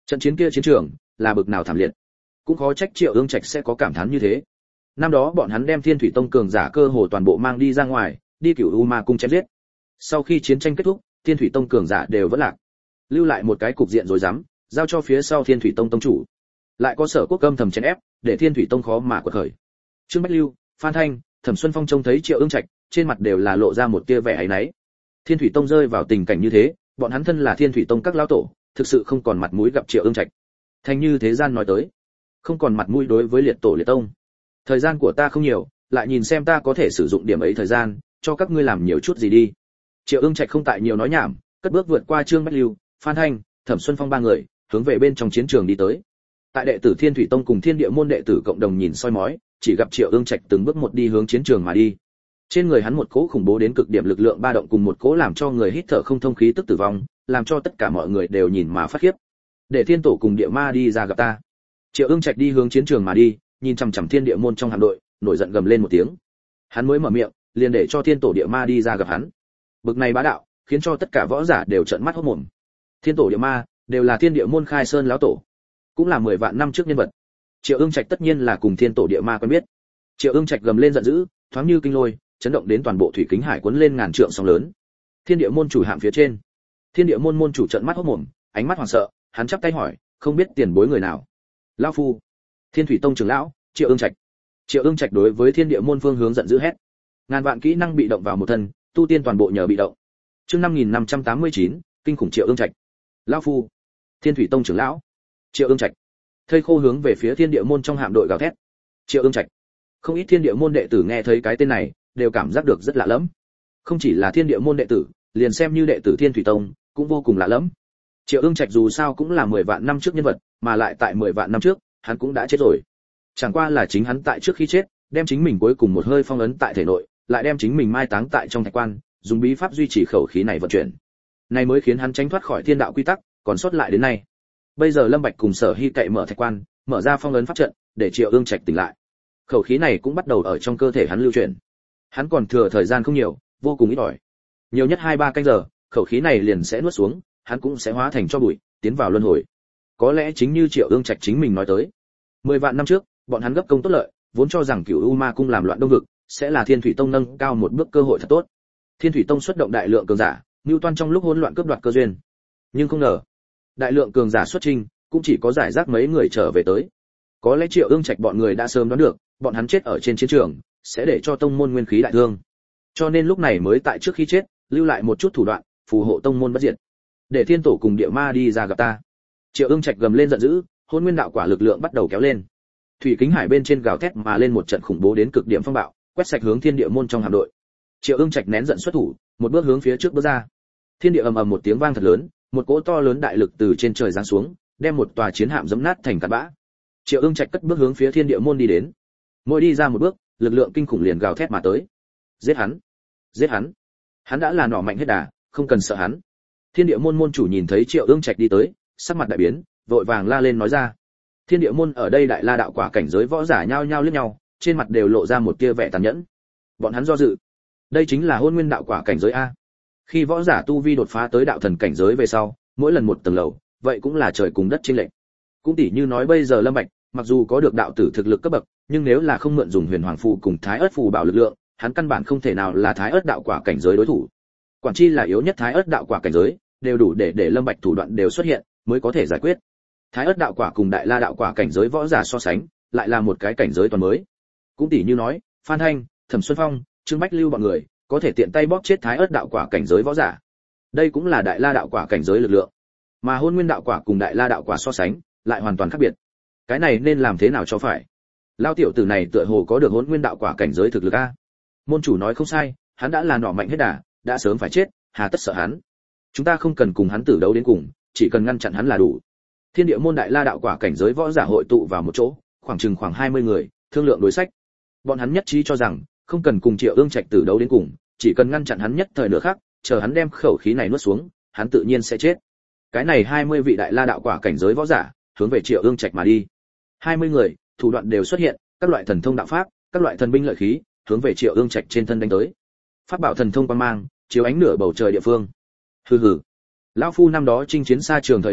Trận chiến kia chiến trường là bực nào thảm liệt, cũng khó trách Triệu Ương Trạch sẽ có cảm thán như thế. Năm đó bọn hắn đem Thiên Thủy Tông cường giả cơ hồ toàn bộ mang đi ra ngoài, đi Cửu U Ma cung chém giết. Sau khi chiến tranh kết thúc, Thiên Thủy Tông cường giả đều vẫn lạc, lưu lại một cái cục diện rối rắm, giao cho phía sau Thiên Thủy Tông tông chủ. Lại có Sở Quốc âm thầm chèn ép, để Thiên Thủy Tông khó mà quật khởi. Trương Bách Lưu, Phan Thanh, Thẩm Xuân Phong trông thấy Triệu Ương Trạch, trên mặt đều là lộ ra một tia vẻ áy náy. Thiên Thủy Tông rơi vào tình cảnh như thế, bọn hắn thân là Thiên Thủy Tông các lão tổ, thực sự không còn mặt mũi gặp Triệu Ương Trạch. Thành như thế gian nói tới, không còn mặt mũi đối với liệt tổ liệt tông. Thời gian của ta không nhiều, lại nhìn xem ta có thể sử dụng điểm ấy thời gian, cho các ngươi làm nhiều chút gì đi. Triệu Ương Trạch không tại nhiều nói nhảm, cất bước vượt qua Trương Bách Lưu, Phan Thanh, Thẩm Xuân Phong ba người, hướng về bên trong chiến trường đi tới. Tại đệ tử Thiên Thủy Tông cùng Thiên Địa môn đệ tử cộng đồng nhìn soi mói, chỉ gặp Triệu Ương Trạch từng bước một đi hướng chiến trường mà đi. Trên người hắn một cỗ khủng bố đến cực điểm lực lượng ba động cùng một cỗ làm cho người hít thở không thông khí tức tử vong, làm cho tất cả mọi người đều nhìn mà phát khiếp. Để Thiên Tổ cùng Địa Ma đi ra gặp ta. Triệu Ương Trạch đi hướng chiến trường mà đi, nhìn chằm chằm Thiên Địa môn trong hạm đội, nổi giận gầm lên một tiếng. Hắn mới mở miệng, liền để cho Thiên Tổ Địa Ma đi ra gặp hắn. Bực này bá đạo, khiến cho tất cả võ giả đều trợn mắt hốt mồm. Thiên Tổ Địa Ma đều là Thiên Địa môn khai sơn lão tổ, cũng là 10 vạn năm trước nhân vật. Triệu Ương Trạch tất nhiên là cùng Thiên Tổ Địa Ma quen biết. Triệu Ương Trạch gầm lên giận dữ, thoáng như kinh lôi, chấn động đến toàn bộ thủy kính hải cuốn lên ngàn trượng sóng lớn. Thiên Địa môn chủ hạm phía trên, Thiên Địa môn môn chủ trợn mắt hốt mồm, ánh mắt hoảng sợ, hắn chắp tay hỏi, không biết tiền bối người nào? Lão phu, Thiên Thủy Tông trưởng lão, Triệu Ương Trạch. Triệu Ương Trạch đối với Thiên Địa môn phương hướng giận dữ hét. Ngàn vạn kỹ năng bị động vào một thân, tu tiên toàn bộ nhờ bị động. Chương 5589, kinh khủng Triệu Ương Trạch. Lão phu, Thiên Thủy Tông trưởng lão, Triệu Ương Trạch. Thây khô hướng về phía Thiên Địa môn trong hạm đội gào thét. Triệu Ương Trạch. Không ít Thiên Địa môn đệ tử nghe thấy cái tên này, đều cảm giác được rất lạ lẫm. Không chỉ là Thiên Địa môn đệ tử, liền xem như đệ tử Thiên Thủy Tông, cũng vô cùng lạ lẫm. Triệu Ương Trạch dù sao cũng là 10 vạn năm trước nhân vật, mà lại tại 10 vạn năm trước, hắn cũng đã chết rồi. Chẳng qua là chính hắn tại trước khi chết, đem chính mình cuối cùng một hơi phong ấn tại thể nội, lại đem chính mình mai táng tại trong thạch quan, dùng bí pháp duy trì khẩu khí này vận chuyển. Này mới khiến hắn tránh thoát khỏi thiên đạo quy tắc, còn sót lại đến nay. Bây giờ Lâm Bạch cùng Sở Hi cậy mở thạch quan, mở ra phong ấn pháp trận, để Triệu Ương Trạch tỉnh lại. Khẩu khí này cũng bắt đầu ở trong cơ thể hắn lưu chuyển. Hắn còn thừa thời gian không nhiều, vô cùng ít ỏi. Nhiều nhất 2-3 canh giờ, khẩu khí này liền sẽ nuốt xuống, hắn cũng sẽ hóa thành tro bụi, tiến vào luân hồi. Có lẽ chính như Triệu Ương Trạch chính mình nói tới, 10 vạn năm trước, bọn hắn gấp công tốt lợi, vốn cho rằng Cửu U Ma cung làm loạn đông vực, sẽ là Thiên Thủy Tông nâng cao một bước cơ hội thật tốt. Thiên Thủy Tông xuất động đại lượng cường giả, nưu toan trong lúc hỗn loạn cướp đoạt cơ duyên. Nhưng không ngờ, đại lượng cường giả xuất trình, cũng chỉ có giải rác mấy người trở về tới. Có lẽ Triệu Ương Trạch bọn người đã sớm đoán được, bọn hắn chết ở trên chiến trường, sẽ để cho tông môn nguyên khí đại thương. Cho nên lúc này mới tại trước khi chết, lưu lại một chút thủ đoạn, phù hộ tông môn bất diệt. Để Thiên Tổ cùng Địa Ma đi ra gặp ta. Triệu Ương Trạch gầm lên giận dữ, Hỗn Nguyên đạo quả lực lượng bắt đầu kéo lên. Thủy kính hải bên trên gào thét mà lên một trận khủng bố đến cực điểm phong bạo, quét sạch hướng Thiên Địa môn trong hạm đội. Triệu Ương Trạch nén giận xuất thủ, một bước hướng phía trước bước ra. Thiên địa ầm ầm một tiếng vang thật lớn, một cỗ to lớn đại lực từ trên trời giáng xuống, đem một tòa chiến hạm giẫm nát thành cát bã. Triệu Ương Trạch cất bước hướng phía Thiên Địa môn đi đến. Mỗi đi ra một bước, lực lượng kinh khủng liền gào thét mà tới. Giết hắn, giết hắn. Hắn đã là nỏ mạnh hết đà, không cần sợ hắn. Thiên Địa môn môn chủ nhìn thấy Triệu Ương Trạch đi tới, sắc mặt đại biến, vội vàng la lên nói ra. Thiên Địa môn ở đây đại la đạo quả cảnh giới võ giả nhao nhao liếc nhau, trên mặt đều lộ ra một tia vẻ tàn nhẫn. Bọn hắn do dự. Đây chính là Hỗn Nguyên đạo quả cảnh giới a. Khi võ giả tu vi đột phá tới đạo thần cảnh giới về sau, mỗi lần một tầng lầu, vậy cũng là trời cùng đất chênh lệch. Cũng tỉ như nói bây giờ Lâm Bạch, mặc dù có được đạo tử thực lực cấp bậc, nhưng nếu là không mượn dùng Huyền Hoàng phù cùng Thái Ức phù bảo lực lượng, hắn căn bản không thể nào là Thái Ức đạo quả cảnh giới đối thủ. Quản chi là yếu nhất Thái Ức đạo quả cảnh giới, đều đủ để Lâm Bạch thủ đoạn đều xuất hiện, mới có thể giải quyết. Thái Ức đạo quả cùng Đại La đạo quả cảnh giới võ giả so sánh, lại là một cái cảnh giới toàn mới. Cũng tỉ như nói, Phan Thanh, Thẩm Xuân Phong, Trương Bách Lưu bọn người, có thể tiện tay bóp chết Thái Ức đạo quả cảnh giới võ giả. Đây cũng là Đại La đạo quả cảnh giới lực lượng. Mà Hỗn Nguyên đạo quả cùng Đại La đạo quả so sánh, lại hoàn toàn khác biệt. Cái này nên làm thế nào cho phải? Lao tiểu tử này tựa hồ có được Hỗn Nguyên đạo quả cảnh giới thực lực a. Môn chủ nói không sai, hắn đã là nỏ mạnh hết đà, đã sớm phải chết, hà tất sợ hắn? Chúng ta không cần cùng hắn tử đấu đến cùng, chỉ cần ngăn chặn hắn là đủ. Thiên Địa môn Đại La đạo quả cảnh giới võ giả hội tụ vào một chỗ, khoảng 20 người, thương lượng đối sách. Bọn hắn nhất trí cho rằng, không cần cùng Triệu Ương Trạch tử đấu đến cùng, chỉ cần ngăn chặn hắn nhất thời nửa khắc, chờ hắn đem khẩu khí này nuốt xuống, hắn tự nhiên sẽ chết. Cái này 20 vị Đại La đạo quả cảnh giới võ giả, hướng về Triệu Ương Trạch mà đi. 20 người, thủ đoạn đều xuất hiện, các loại thần thông đạo pháp, các loại thần binh lợi khí, hướng về Triệu Ương Trạch trên thân đánh tới. Pháp bảo thần thông quang mang, chiếu ánh nửa bầu trời địa phương. Hừ hừ. Lão phu năm đó chinh chiến xa trường thời điểm,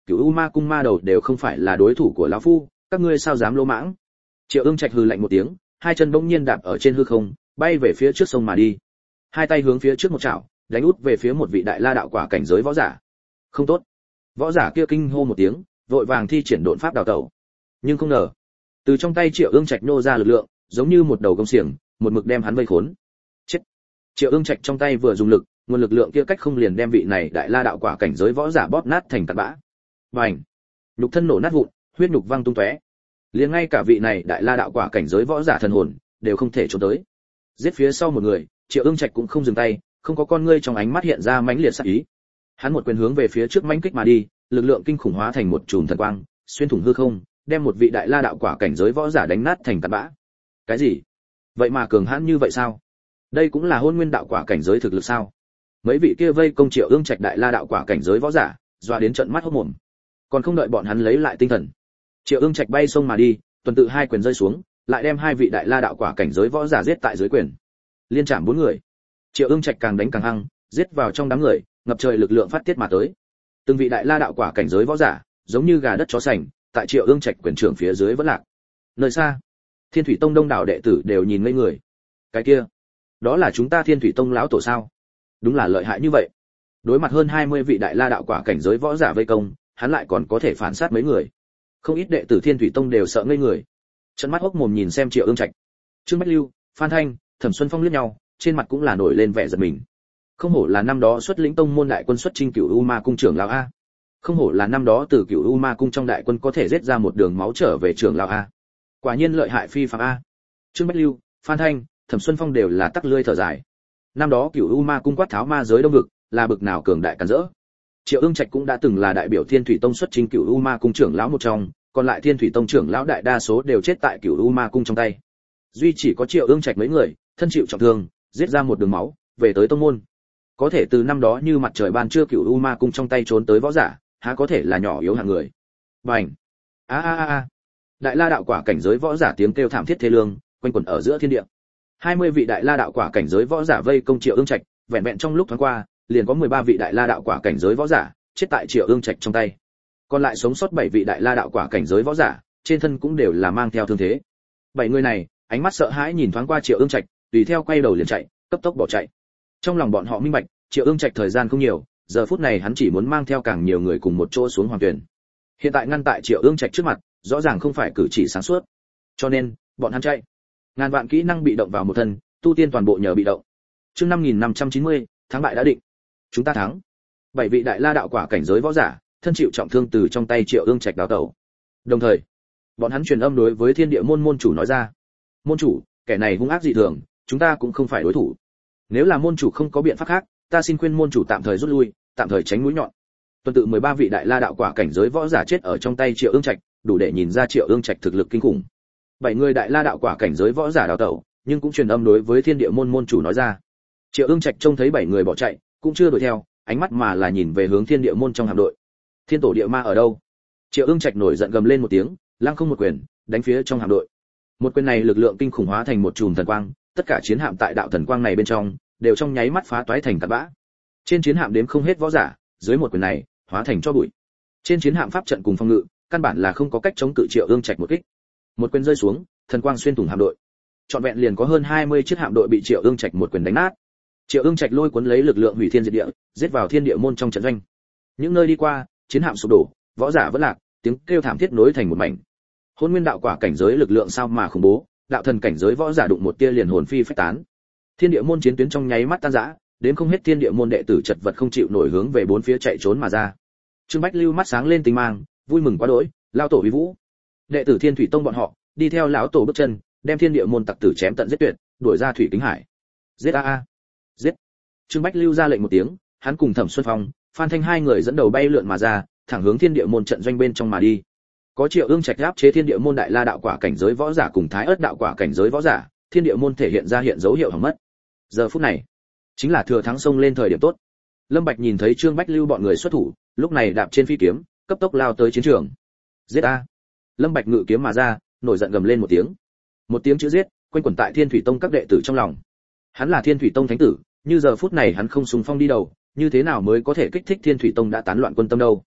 Cửu U Ma cung ma đầu đều không phải là đối thủ của lão phu, các ngươi sao dám lỗ mãng? Triệu Ưng Trạch hừ lạnh một tiếng, hai chân bỗng nhiên đạp ở trên hư không, bay về phía trước sông mà đi. Hai tay hướng phía trước một chảo, đánh út về phía một vị đại la đạo quả cảnh giới võ giả. Không tốt. Võ giả kia kinh hô một tiếng, vội vàng thi triển độn pháp đào tẩu. Nhưng không ngờ, từ trong tay Triệu Ưng Trạch nô ra lực lượng, giống như một đầu công xiềng, một mực đem hắn vây khốn. Chết. Triệu Ưng Trạch trong tay vừa dùng lực, nguồn lực lượng kia cách không liền đem vị này đại la đạo quả cảnh giới võ giả bóp nát thành tạt bã. Bành! Nhục thân nổ nát vụn, huyết nhục văng tung tóe. Liền ngay cả vị này đại la đạo quả cảnh giới võ giả thần hồn đều không thể trốn tới. Giết phía sau một người, Triệu Ưng Trạch cũng không dừng tay, không có con ngươi trong ánh mắt hiện ra mãnh liệt sát ý. Hắn một quyền hướng về phía trước mãnh kích mà đi, lực lượng kinh khủng hóa thành một chùm thần quang, xuyên thủng hư không, đem một vị đại la đạo quả cảnh giới võ giả đánh nát thành tạt bã. Cái gì? Vậy mà cường hãn như vậy sao? Đây cũng là hôn nguyên đạo quả cảnh giới thực lực sao? Mấy vị kia vây công Triệu Ưng Trạch đại la đạo quả cảnh giới võ giả, doa đến trợn mắt hốt mồm. Còn không đợi bọn hắn lấy lại tinh thần, Triệu Ưng Trạch bay sông mà đi, tuần tự hai quyền rơi xuống, lại đem hai vị đại la đạo quả cảnh giới võ giả giết tại dưới quyền. Liên chạm bốn người. Triệu Ưng Trạch càng đánh càng hăng, giết vào trong đám người, ngập trời lực lượng phát tiết mà tới. Từng vị đại la đạo quả cảnh giới võ giả, giống như gà đất chó sành, tại Triệu Ưng Trạch quyền trưởng phía dưới vẫn lạc. Nơi xa, Thiên Thủy Tông đông đảo đệ tử đều nhìn ngây người. Cái kia, đó là chúng ta Thiên Thủy Tông lão tổ sao? Đúng là lợi hại như vậy. Đối mặt hơn 20 vị đại la đạo quả cảnh giới võ giả vây công, hắn lại còn có thể phản sát mấy người. Không ít đệ tử Thiên Thủy Tông đều sợ ngây người. Trợn mắt hốc mồm nhìn xem Triệu Ưng Trạch. Trương Bách Lưu, Phan Thanh, Thẩm Xuân Phong liếc nhau, trên mặt cũng là nổi lên vẻ giật mình. Không hổ là năm đó xuất lĩnh tông môn đại quân xuất chinh Cửu U Ma cung trưởng lão a. Không hổ là năm đó từ Cửu U Ma cung trong đại quân có thể giết ra một đường máu trở về trưởng lão a. Quả nhiên lợi hại phi phàm a. Trương Bách Lưu, Phan Thanh, Thẩm Xuân Phong đều là tắc lưỡi thở dài. Năm đó Cửu U Ma cung quát tháo ma giới đông vực, là bực nào cường đại càn rỡ. Triệu Ưng Trạch cũng đã từng là đại biểu Thiên Thủy Tông xuất chinh Cửu U Ma cung trưởng lão một trong, còn lại Thiên Thủy Tông trưởng lão đại đa số đều chết tại Cửu U Ma cung trong tay. Duy chỉ có Triệu Ưng Trạch mấy người, thân chịu trọng thương, giết ra một đường máu, về tới tông môn. Có thể từ năm đó như mặt trời ban trưa Cửu U Ma cung trong tay trốn tới võ giả, há có thể là nhỏ yếu hạng người. Bành! A a a a! Đại la đạo quả cảnh giới võ giả tiếng kêu thảm thiết thê lương, quanh quẩn ở giữa thiên địa. 20 vị đại la đạo quả cảnh giới võ giả vây công Triệu Ưng Trạch, vẹn vẹn trong lúc thoáng qua, liền có 13 vị đại la đạo quả cảnh giới võ giả chết tại Triệu Ưng Trạch trong tay. Còn lại sống sót 7 vị đại la đạo quả cảnh giới võ giả, trên thân cũng đều là mang theo thương thế. 7 người này, ánh mắt sợ hãi nhìn thoáng qua Triệu Ưng Trạch, tùy theo quay đầu liền chạy, cấp tốc bỏ chạy. Trong lòng bọn họ minh bạch, Triệu Ưng Trạch thời gian không nhiều, giờ phút này hắn chỉ muốn mang theo càng nhiều người cùng một chỗ xuống hoàng tuyển. Hiện tại ngăn tại Triệu Ưng Trạch trước mặt, rõ ràng không phải cử chỉ sáng suốt. Cho nên, bọn hắn chạy. Ngàn vạn kỹ năng bị động vào một thân, tu tiên toàn bộ nhờ bị động. Chương 5590, thắng bại đã định. Chúng ta thắng. 7 vị đại la đạo quả cảnh giới võ giả, thân chịu trọng thương từ trong tay Triệu Ưng Trạch đào tẩu. Đồng thời, bọn hắn truyền âm đối với Thiên Địa môn môn chủ nói ra: "Môn chủ, kẻ này hung ác dị thường, chúng ta cũng không phải đối thủ. Nếu là môn chủ không có biện pháp khác, ta xin khuyên môn chủ tạm thời rút lui, tạm thời tránh mũi nhọn." Tuần tự 13 vị đại la đạo quả cảnh giới võ giả chết ở trong tay Triệu Ưng Trạch, đủ để nhìn ra Triệu Ưng Trạch thực lực kinh khủng. 7 người đại la đạo quả cảnh giới võ giả đào tẩu, nhưng cũng truyền âm đối với Thiên Địa môn môn chủ nói ra. Triệu Ưng Trạch trông thấy 7 người bỏ chạy, cũng chưa đuổi theo, ánh mắt mà là nhìn về hướng Thiên Địa môn trong hạm đội. Thiên tổ địa ma ở đâu? Triệu Ưng Trạch nổi giận gầm lên một tiếng, lăng không một quyền, đánh phía trong hạm đội. Một quyền này lực lượng kinh khủng hóa thành một chùm thần quang, tất cả chiến hạm tại đạo thần quang này bên trong đều trong nháy mắt phá toái thành tạt bã. Trên chiến hạm đếm không hết võ giả, dưới một quyền này, hóa thành cho bụi. Trên chiến hạm pháp trận cùng phòng ngự, căn bản là không có cách chống cự Triệu Ưng Trạch một kích. Một quyền rơi xuống, thần quang xuyên thủng hạm đội. Trọn vẹn liền có hơn 20 chiếc hạm đội bị Triệu Ưng Trạch một quyền đánh nát. Triệu Ưng Trạch lôi cuốn lấy lực lượng hủy thiên diệt địa, giết vào Thiên Địa môn trong trận doanh. Những nơi đi qua, chiến hạm sụp đổ, võ giả vẫn lạc, tiếng kêu thảm thiết nối thành một mảnh. Hôn nguyên đạo quả cảnh giới lực lượng sao mà khủng bố, đạo thần cảnh giới võ giả đụng một tia liền hồn phi phách tán. Thiên Địa môn chiến tuyến trong nháy mắt tan rã, đến không hết Thiên Địa môn đệ tử chật vật không chịu nổi hướng về bốn phía chạy trốn mà ra. Trương Bách Lưu mắt sáng lên tinh mang, vui mừng quá đỗi, lao tổ uy vũ. Đệ tử Thiên Thủy Tông bọn họ, đi theo lão tổ bước chân, đem Thiên Địa môn tặc tử chém tận giết tuyệt, đuổi ra thủy kính hải. Giết a a, giết! Trương Bách Lưu ra lệnh một tiếng, hắn cùng Thẩm Xuân Phong, Phan Thanh hai người dẫn đầu bay lượn mà ra, thẳng hướng Thiên Địa môn trận doanh bên trong mà đi. Có Triệu Ưng Trạch áp chế Thiên Địa môn đại la đạo quả cảnh giới võ giả cùng Thái Ức đạo quả cảnh giới võ giả, Thiên Địa môn thể hiện ra hiện dấu hiệu hỏng mất. Giờ phút này, chính là thừa thắng xông lên thời điểm tốt. Lâm Bạch nhìn thấy Trương Bách Lưu bọn người xuất thủ, lúc này đạp trên phi kiếm, cấp tốc lao tới chiến trường. Giết a! Lâm Bạch ngự kiếm mà ra, nổi giận gầm lên một tiếng. Một tiếng chữ giết, quanh quẩn tại Thiên Thủy Tông các đệ tử trong lòng. Hắn là Thiên Thủy Tông thánh tử, như giờ phút này hắn không xung phong đi đầu, như thế nào mới có thể kích thích Thiên Thủy Tông đã tán loạn quân tâm đâu?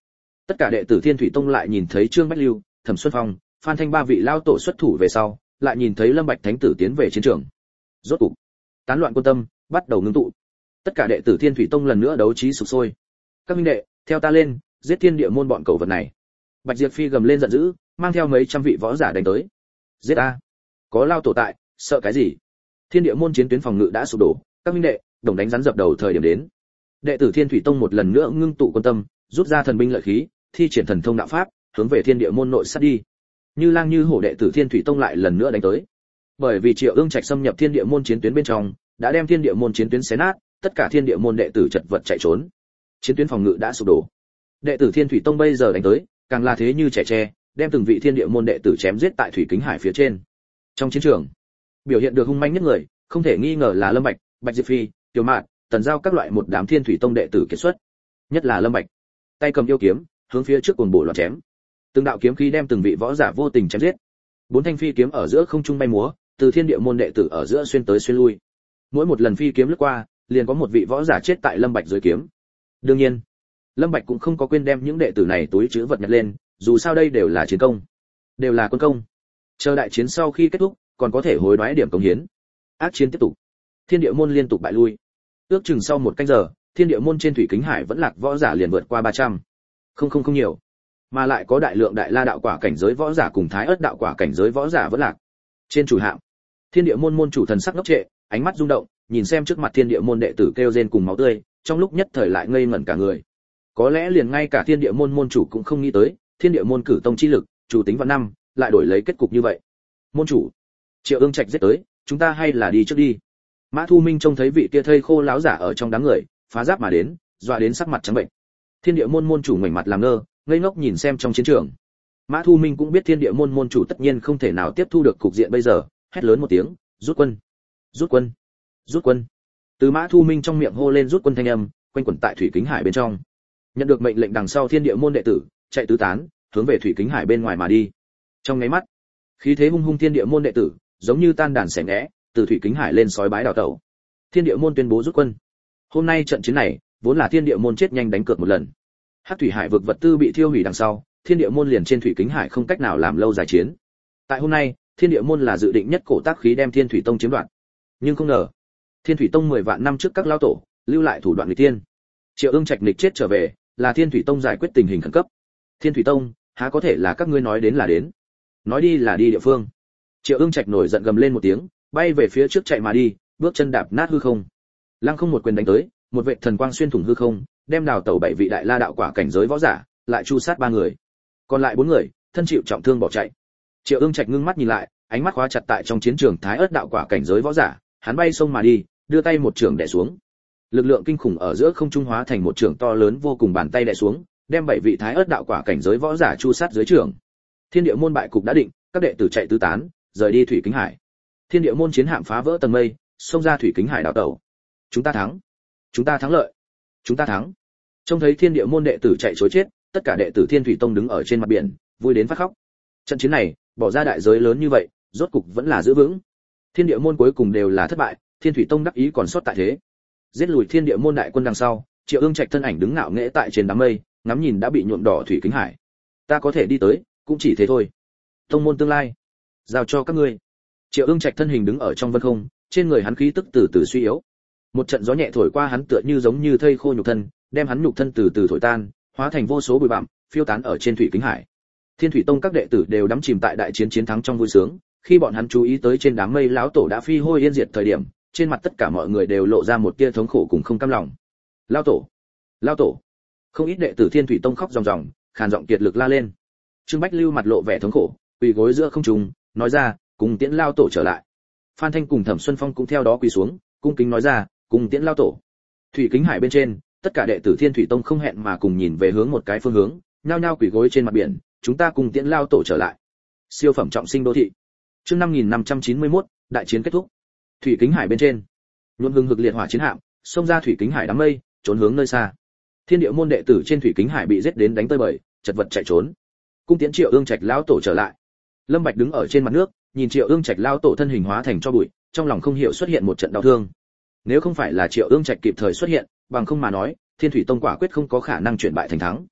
Tất cả đệ tử Thiên Thủy Tông lại nhìn thấy Trương Bách Lưu, Thẩm Xuân Phong, Phan Thanh ba vị lao tổ xuất thủ về sau, lại nhìn thấy Lâm Bạch Thánh tử tiến về chiến trường. Rốt cục, tán loạn quân tâm bắt đầu ngưng tụ. Tất cả đệ tử Thiên Thủy Tông lần nữa đấu trí sục sôi. Các huynh đệ, theo ta lên, giết Thiên Địa môn bọn cẩu vật này. Bạch Diệp Phi gầm lên giận dữ, mang theo mấy trăm vị võ giả đánh tới. Giết a! Có lao tổ tại, sợ cái gì? Thiên Địa môn chiến tuyến phòng ngự đã sụp đổ, các huynh đệ, đồng đánh rắn dập đầu thời điểm đến. Đệ tử Thiên Thủy Tông một lần nữa ngưng tụ quân tâm, rút ra thần binh lợi khí, thi triển thần thông đạo pháp, hướng về Thiên Địa môn nội sát đi. Như lang như hổ đệ tử Thiên Thủy Tông lại lần nữa đánh tới. Bởi vì Triệu Ương Trạch xâm nhập Thiên Địa môn chiến tuyến bên trong, đã đem Thiên Địa môn chiến tuyến xé nát, tất cả Thiên Địa môn đệ tử chật vật chạy trốn. Chiến tuyến phòng ngự đã sụp đổ. Đệ tử Thiên Thủy Tông bây giờ đánh tới, càng là thế như trẻ tre, đem từng vị Thiên Địa môn đệ tử chém giết tại thủy kính hải phía trên. Trong chiến trường, biểu hiện được hung manh nhất người, không thể nghi ngờ là Lâm Bạch, Bạch Diệp Phi, Tiểu Mạn, Tần Giao các loại một đám Thiên Thủy Tông đệ tử kiệt xuất. Nhất là Lâm Bạch, tay cầm yêu kiếm, hướng phía trước cuồng bổ loạn chém. Từng đạo kiếm khí đem từng vị võ giả vô tình chém giết. Bốn thanh phi kiếm ở giữa không trung bay múa, từ Thiên Địa môn đệ tử ở giữa xuyên tới xuyên lui. Mỗi một lần phi kiếm lướt qua, liền có một vị võ giả chết tại Lâm Bạch dưới kiếm. Đương nhiên, Lâm Bạch cũng không có quên đem những đệ tử này túi trữ vật nhặt lên, dù sao đây đều là chiến công, đều là quân công. Chờ đại chiến sau khi kết thúc, còn có thể hối đoái điểm công hiến. Ác chiến tiếp tục. Thiên Địa môn liên tục bại lui. Ước chừng sau một canh giờ, Thiên Địa môn trên thủy kính hải vẫn lạc võ giả liền vượt qua 300. Không nhiều, mà lại có đại lượng đại la đạo quả cảnh giới võ giả cùng thái ớt đạo quả cảnh giới võ giả vẫn lạc. Trên chủ hạng, Thiên Địa môn môn chủ thần sắc ngốc trệ, ánh mắt rung động, nhìn xem trước mặt Thiên Địa môn đệ tử kêu rên cùng máu tươi, trong lúc nhất thời lại ngây ngẩn cả người. Có lẽ liền ngay cả Thiên Địa môn môn chủ cũng không nghĩ tới, Thiên Địa môn cử tông chi lực, chủ tính vạn năm, lại đổi lấy kết cục như vậy. Môn chủ, Triệu Ương Trạch giết tới, chúng ta hay là đi trước đi. Mã Thu Minh trông thấy vị kia thây khô láo giả ở trong đám người, phá giáp mà đến, dọa đến sắc mặt trắng bệnh. Thiên Địa môn môn chủ ngoảnh mặt làm ngơ, ngây ngốc nhìn xem trong chiến trường. Mã Thu Minh cũng biết Thiên Địa môn môn chủ tất nhiên không thể nào tiếp thu được cục diện bây giờ, hét lớn một tiếng, rút quân, rút quân, rút quân. Từ Mã Thu Minh trong miệng hô lên rút quân thanh âm, quanh quẩn tại thủy kính hải bên trong. Nhận được mệnh lệnh đằng sau Thiên Địa môn đệ tử chạy tứ tán, hướng về thủy kính hải bên ngoài mà đi. Trong nháy mắt, khí thế hung hung Thiên Địa môn đệ tử giống như tan đàn xẻ nghẽ, từ thủy kính hải lên sói bái đào tẩu. Thiên Địa môn tuyên bố rút quân. Hôm nay trận chiến này vốn là Thiên Địa môn chết nhanh đánh cược một lần. Hắc thủy hải vực vật tư bị thiêu hủy đằng sau, Thiên Địa môn liền trên thủy kính hải không cách nào làm lâu dài chiến. Tại hôm nay, Thiên Địa môn là dự định nhất cổ tác khí đem Thiên Thủy Tông chiếm đoạt. Nhưng không ngờ, Thiên Thủy Tông 10 vạn năm trước các lão tổ lưu lại thủ đoạn nghịch tiên. Triệu Ương Trạch nghịch chết trở về, là Thiên Thủy Tông giải quyết tình hình khẩn cấp. Thiên Thủy Tông, há có thể là các ngươi nói đến là đến? Nói đi là đi địa phương. Triệu Ương Trạch nổi giận gầm lên một tiếng, bay về phía trước chạy mà đi, bước chân đạp nát hư không. Lăng không một quyền đánh tới, một vệt thần quang xuyên thủng hư không, đem đào tẩu 7 vị đại la đạo quả cảnh giới võ giả, lại chu sát 3 người. Còn lại 4 người, thân chịu trọng thương bỏ chạy. Triệu Ương Trạch ngưng mắt nhìn lại, ánh mắt khóa chặt tại trong chiến trường thái ớt đạo quả cảnh giới võ giả, hắn bay sông mà đi, đưa tay một trường đè xuống. Lực lượng kinh khủng ở giữa không trung hóa thành một trường to lớn vô cùng bàn tay đè xuống, đem 7 vị thái ớt đạo quả cảnh giới võ giả chu sát dưới trường. Thiên Địa môn bại cục đã định, các đệ tử chạy tứ tán, rời đi thủy kính hải. Thiên Địa môn chiến hạm phá vỡ tầng mây, xông ra thủy kính hải đảo tẩu. Chúng ta thắng, chúng ta thắng lợi, chúng ta thắng. Trông thấy Thiên Địa môn đệ tử chạy trối chết, tất cả đệ tử Thiên Thủy Tông đứng ở trên mặt biển, vui đến phát khóc. Trận chiến này, bỏ ra đại giới lớn như vậy, rốt cục vẫn là giữ vững. Thiên Địa môn cuối cùng đều là thất bại, Thiên Thủy Tông đắc ý còn sót tại thế. Giết lùi Thiên Địa môn đại quân đằng sau, Triệu Ương Trạch thân ảnh đứng ngạo nghễ tại trên đám mây, ngắm nhìn đã bị nhuộm đỏ thủy kính hải. Ta có thể đi tới, cũng chỉ thế thôi. Tông môn tương lai, giao cho các ngươi. Triệu Ương Trạch thân hình đứng ở trong vân không, trên người hắn khí tức từ từ suy yếu. Một trận gió nhẹ thổi qua hắn tựa như giống như thây khô nhục thân, đem hắn nhục thân từ từ thổi tan, hóa thành vô số bụi bặm, phiêu tán ở trên thủy kính hải. Thiên Thủy Tông các đệ tử đều đắm chìm tại đại chiến chiến thắng trong vui sướng, khi bọn hắn chú ý tới trên đám mây lão tổ đã phi hôi yên diệt thời điểm, trên mặt tất cả mọi người đều lộ ra một tia thống khổ cùng không cam lòng. Lão tổ, lão tổ! Không ít đệ tử Thiên Thủy Tông khóc ròng ròng, khàn giọng kiệt lực la lên. Trương Bách Lưu mặt lộ vẻ thống khổ, quỳ gối giữa không trung, nói ra, cùng tiễn lão tổ trở lại. Phan Thanh cùng Thẩm Xuân Phong cũng theo đó quỳ xuống, cung kính nói ra, cùng tiễn lão tổ. Thủy kính hải bên trên, tất cả đệ tử Thiên Thủy Tông không hẹn mà cùng nhìn về hướng một cái phương hướng, nhao nhao quỳ gối trên mặt biển, chúng ta cùng tiễn lão tổ trở lại. Siêu phẩm trọng sinh đô thị. Chương 5591, đại chiến kết thúc. Thủy kính hải bên trên, nhuộm hừng hực liệt hỏa chiến hạm, xông ra thủy kính hải đám mây, trốn hướng nơi xa. Thiên Địa môn đệ tử trên thủy kính hải bị giết đến đánh tơi bời, chật vật chạy trốn. Cung tiễn Triệu Ương Trạch lão tổ trở lại. Lâm Bạch đứng ở trên mặt nước, nhìn Triệu Ương Trạch lão tổ thân hình hóa thành tro bụi, trong lòng không hiểu xuất hiện một trận đau thương. Nếu không phải là Triệu Ương Trạch kịp thời xuất hiện, bằng không mà nói, Thiên Thủy Tông quả quyết không có khả năng chuyển bại thành thắng.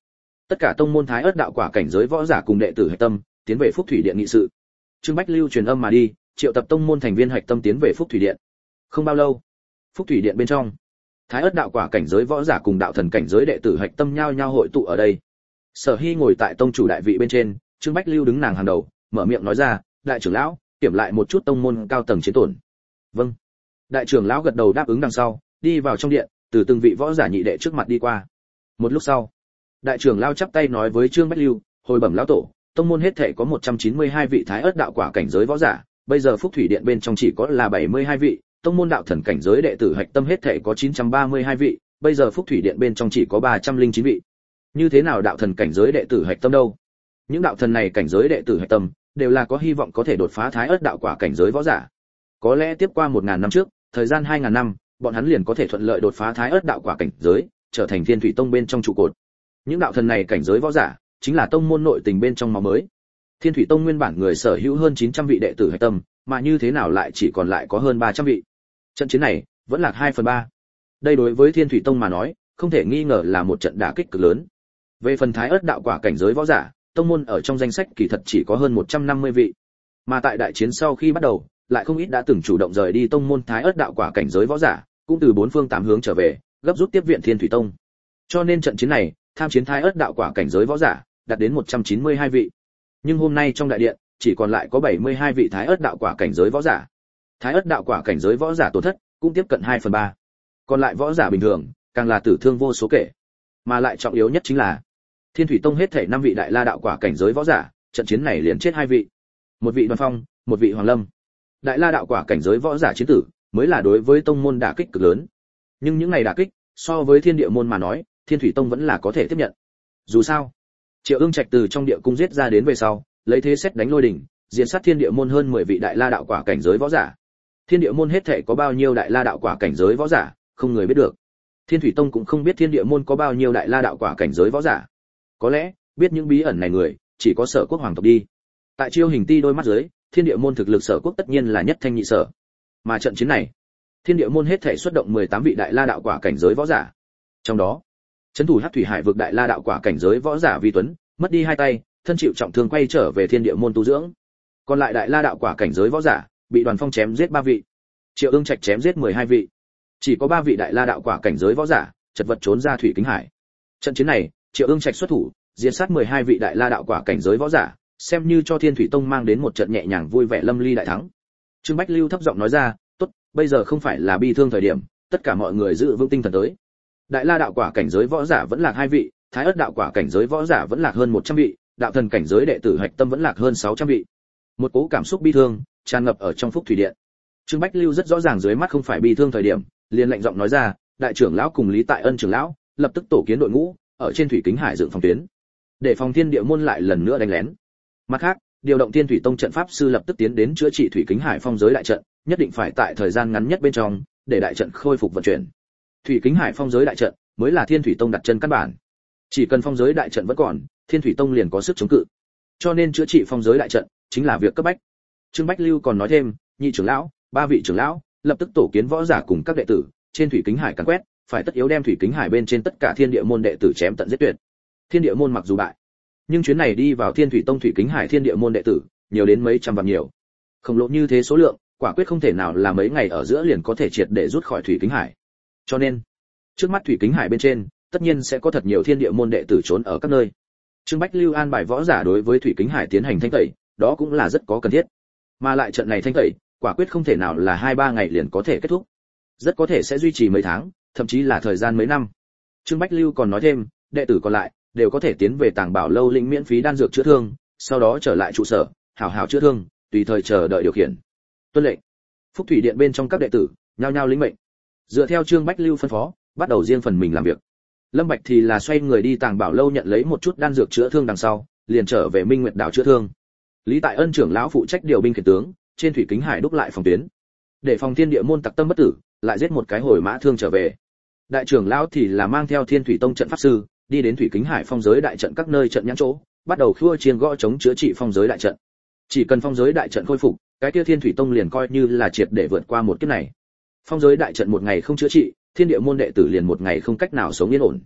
Tất cả tông môn Thái Ức đạo quả cảnh giới võ giả cùng đệ tử hạch tâm tiến về Phúc Thủy Điện nghị sự. Trương Bách Lưu truyền âm mà đi, triệu tập tông môn thành viên hạch tâm tiến về Phúc Thủy Điện. Không bao lâu, Phúc Thủy Điện bên trong, Thái Ức đạo quả cảnh giới võ giả cùng đạo thần cảnh giới đệ tử hạch tâm nhao nhao hội tụ ở đây. Sở Hi ngồi tại tông chủ đại vị bên trên, Trương Bách Lưu đứng nàng hàng đầu, mở miệng nói ra, đại trưởng lão, kiểm lại một chút tông môn cao tầng chiến tổn. Vâng. Đại trưởng lão gật đầu đáp ứng đằng sau, đi vào trong điện, từ từng vị võ giả nhị đệ trước mặt đi qua. Một lúc sau, đại trưởng lão chắp tay nói với Trương Bách Lưu, hồi bẩm lão tổ, tông môn hết thể có 192 vị Thái Ức đạo quả cảnh giới võ giả, bây giờ Phúc Thủy Điện bên trong chỉ có là 72 vị, tông môn đạo thần cảnh giới đệ tử hạch tâm hết thể có 932 vị, bây giờ Phúc Thủy Điện bên trong chỉ có 309 vị. Như thế nào đạo thần cảnh giới đệ tử hạch tâm đâu? Những đạo thần này cảnh giới đệ tử hạch tâm đều là có hy vọng có thể đột phá Thái Ức đạo quả cảnh giới võ giả. Có lẽ tiếp qua 1000 năm trước, thời gian 2000 năm, bọn hắn liền có thể thuận lợi đột phá Thái Ức đạo quả cảnh giới, trở thành Thiên Thủy Tông bên trong trụ cột. Những đạo thần này cảnh giới võ giả, chính là tông môn nội tình bên trong máu mới. Thiên Thủy Tông nguyên bản người sở hữu hơn 900 vị đệ tử hạch tâm, mà như thế nào lại chỉ còn lại có hơn 300 vị. Trận chiến này vẫn lạc 2/3. Đây đối với Thiên Thủy Tông mà nói, không thể nghi ngờ là một trận đả kích cực lớn. Về phần Thái Ức đạo quả cảnh giới võ giả, tông môn ở trong danh sách kỳ thật chỉ có hơn 150 vị. Mà tại đại chiến sau khi bắt đầu, lại không ít đã từng chủ động rời đi tông môn Thái Ức đạo quả cảnh giới võ giả, cũng từ bốn phương tám hướng trở về, gấp rút tiếp viện Thiên Thủy Tông. Cho nên trận chiến này, tham chiến Thái Ức đạo quả cảnh giới võ giả đạt đến 192 vị. Nhưng hôm nay trong đại điện, chỉ còn lại có 72 vị Thái Ức đạo quả cảnh giới võ giả. Thái Ức đạo quả cảnh giới võ giả tổn thất cũng tiếp cận 2/3. Còn lại võ giả bình thường, càng là tử thương vô số kể. Mà lại trọng yếu nhất chính là Thiên Thủy Tông hết thảy 5 vị Đại La đạo quả cảnh giới võ giả, trận chiến này liền chết 2 vị. Một vị Đoàn Phong, một vị Hoàng Lâm. Đại La đạo quả cảnh giới võ giả chiến tử, mới là đối với tông môn đả kích cực lớn. Nhưng những này đả kích, so với Thiên Địa môn mà nói, Thiên Thủy Tông vẫn là có thể tiếp nhận. Dù sao, Triệu Ưng Trạch từ trong địa cung giết ra đến về sau, lấy thế xét đánh lôi đỉnh, diệt sát Thiên Địa môn hơn 10 vị Đại La đạo quả cảnh giới võ giả. Thiên Địa môn hết thảy có bao nhiêu Đại La đạo quả cảnh giới võ giả, không người biết được. Thiên Thủy Tông cũng không biết Thiên Địa môn có bao nhiêu Đại La đạo quả cảnh giới võ giả. Có lẽ, biết những bí ẩn này người, chỉ có Sở Quốc hoàng tộc đi. Tại Chiêu Hình Ti đôi mắt dưới, Thiên Địa môn thực lực Sở Quốc tất nhiên là nhất thanh nhị sở. Mà trận chiến này, Thiên Địa môn hết thảy xuất động 18 vị Đại La đạo quả cảnh giới võ giả. Trong đó, trấn thủ Hắc Thủy Hải vực Đại La đạo quả cảnh giới võ giả Vi Tuấn, mất đi 2 tay, thân chịu trọng thương quay trở về Thiên Địa môn tu dưỡng. Còn lại Đại La đạo quả cảnh giới võ giả, bị Đoàn Phong chém giết 3 vị, Triệu Ưng Trạch chém giết 12 vị. Chỉ có 3 vị Đại La đạo quả cảnh giới võ giả chật vật trốn ra Thủy Kính Hải. Trận chiến này, Triệu Ưng Trạch xuất thủ, diệt sát 12 vị Đại La đạo quả cảnh giới võ giả, xem như cho Thiên Thủy Tông mang đến một trận nhẹ nhàng vui vẻ lâm ly đại thắng. Trương Bách Lưu thấp giọng nói ra, "Tốt, bây giờ không phải là bi thương thời điểm, tất cả mọi người giữ vững tinh thần tới." Đại La đạo quả cảnh giới võ giả vẫn lạc 2 vị, Thái Ức đạo quả cảnh giới võ giả vẫn lạc hơn 100 vị, đạo thần cảnh giới đệ tử hạch tâm vẫn lạc hơn 600 vị. Một cỗ cảm xúc bi thương tràn ngập ở trong Phúc Thủy Điện. Trương Bách Lưu rất rõ ràng dưới mắt không phải bi thương thời điểm, liền lạnh giọng nói ra, "Đại trưởng lão cùng Lý Tại Ân trưởng lão, lập tức tổ kiến đội ngũ, ở trên Thủy Kính Hải dựng phòng tuyến, để phòng Thiên Địa môn lại lần nữa đánh lén. Mặt khác, điều động Thiên Thủy Tông trận pháp sư lập tức tiến đến chữa trị Thủy Kính Hải phong giới đại trận, nhất định phải tại thời gian ngắn nhất bên trong, để đại trận khôi phục vận chuyển. Thủy Kính Hải phong giới đại trận mới là Thiên Thủy Tông đặt chân căn bản. Chỉ cần phong giới đại trận vẫn còn, Thiên Thủy Tông liền có sức chống cự. Cho nên chữa trị phong giới đại trận chính là việc cấp bách." Trương Bách Lưu còn nói thêm, "Nhị trưởng lão, 3 vị trưởng lão, lập tức tổ kiến võ giả cùng các đệ tử, trên Thủy Kính Hải càn quét, phải tất yếu đem Thủy Kính Hải bên trên tất cả Thiên Địa môn đệ tử chém tận giết tuyệt." Thiên Địa môn mặc dù bại, nhưng chuyến này đi vào Thiên Thủy Tông Thủy Kính Hải Thiên Địa môn đệ tử, nhiều đến mấy trăm vạn nhiều. Khổng lồ như thế số lượng, quả quyết không thể nào là mấy ngày ở giữa liền có thể triệt để rút khỏi Thủy Kính Hải. Cho nên, trước mắt Thủy Kính Hải bên trên, tất nhiên sẽ có thật nhiều Thiên Địa môn đệ tử trốn ở các nơi. Trương Bách Lưu an bài võ giả đối với Thủy Kính Hải tiến hành thanh tẩy, đó cũng là rất có cần thiết. Mà lại trận này thanh tẩy, quả quyết không thể nào là 2-3 ngày liền có thể kết thúc. Rất có thể sẽ duy trì mấy tháng, thậm chí là thời gian mấy năm. Trương Bách Lưu còn nói thêm, đệ tử còn lại đều có thể tiến về Tàng Bảo lâu lĩnh miễn phí đan dược chữa thương, sau đó trở lại trụ sở, hảo hảo chữa thương, tùy thời chờ đợi điều khiển. Tuân lệnh. Phúc Thủy Điện bên trong các đệ tử nhao nhao lĩnh mệnh. Dựa theo Trương Bách Lưu phân phó, bắt đầu riêng phần mình làm việc. Lâm Bạch thì là xoay người đi Tàng Bảo lâu nhận lấy một chút đan dược chữa thương đằng sau, liền trở về Minh Nguyệt đảo chữa thương. Lý Tại Ân trưởng lão phụ trách điều binh khiển tướng, trên Thủy Kính Hải đúc lại phòng tuyến, để phòng Thiên Địa môn tặc tâm bất tử, lại giết một cái hồi mã thương trở về. Đại trưởng lão thì là mang theo Thiên Thủy Tông trận pháp sư, đi đến Thủy Kính Hải phong giới đại trận các nơi trận nhãn chỗ, bắt đầu khua chiên gõ chống chữa trị phong giới đại trận. Chỉ cần phong giới đại trận khôi phục, cái kia Thiên Thủy Tông liền coi như là triệt để vượt qua một kiếp này. Phong giới đại trận một ngày không chữa trị, Thiên Địa môn đệ tử liền một ngày không cách nào sống yên ổn.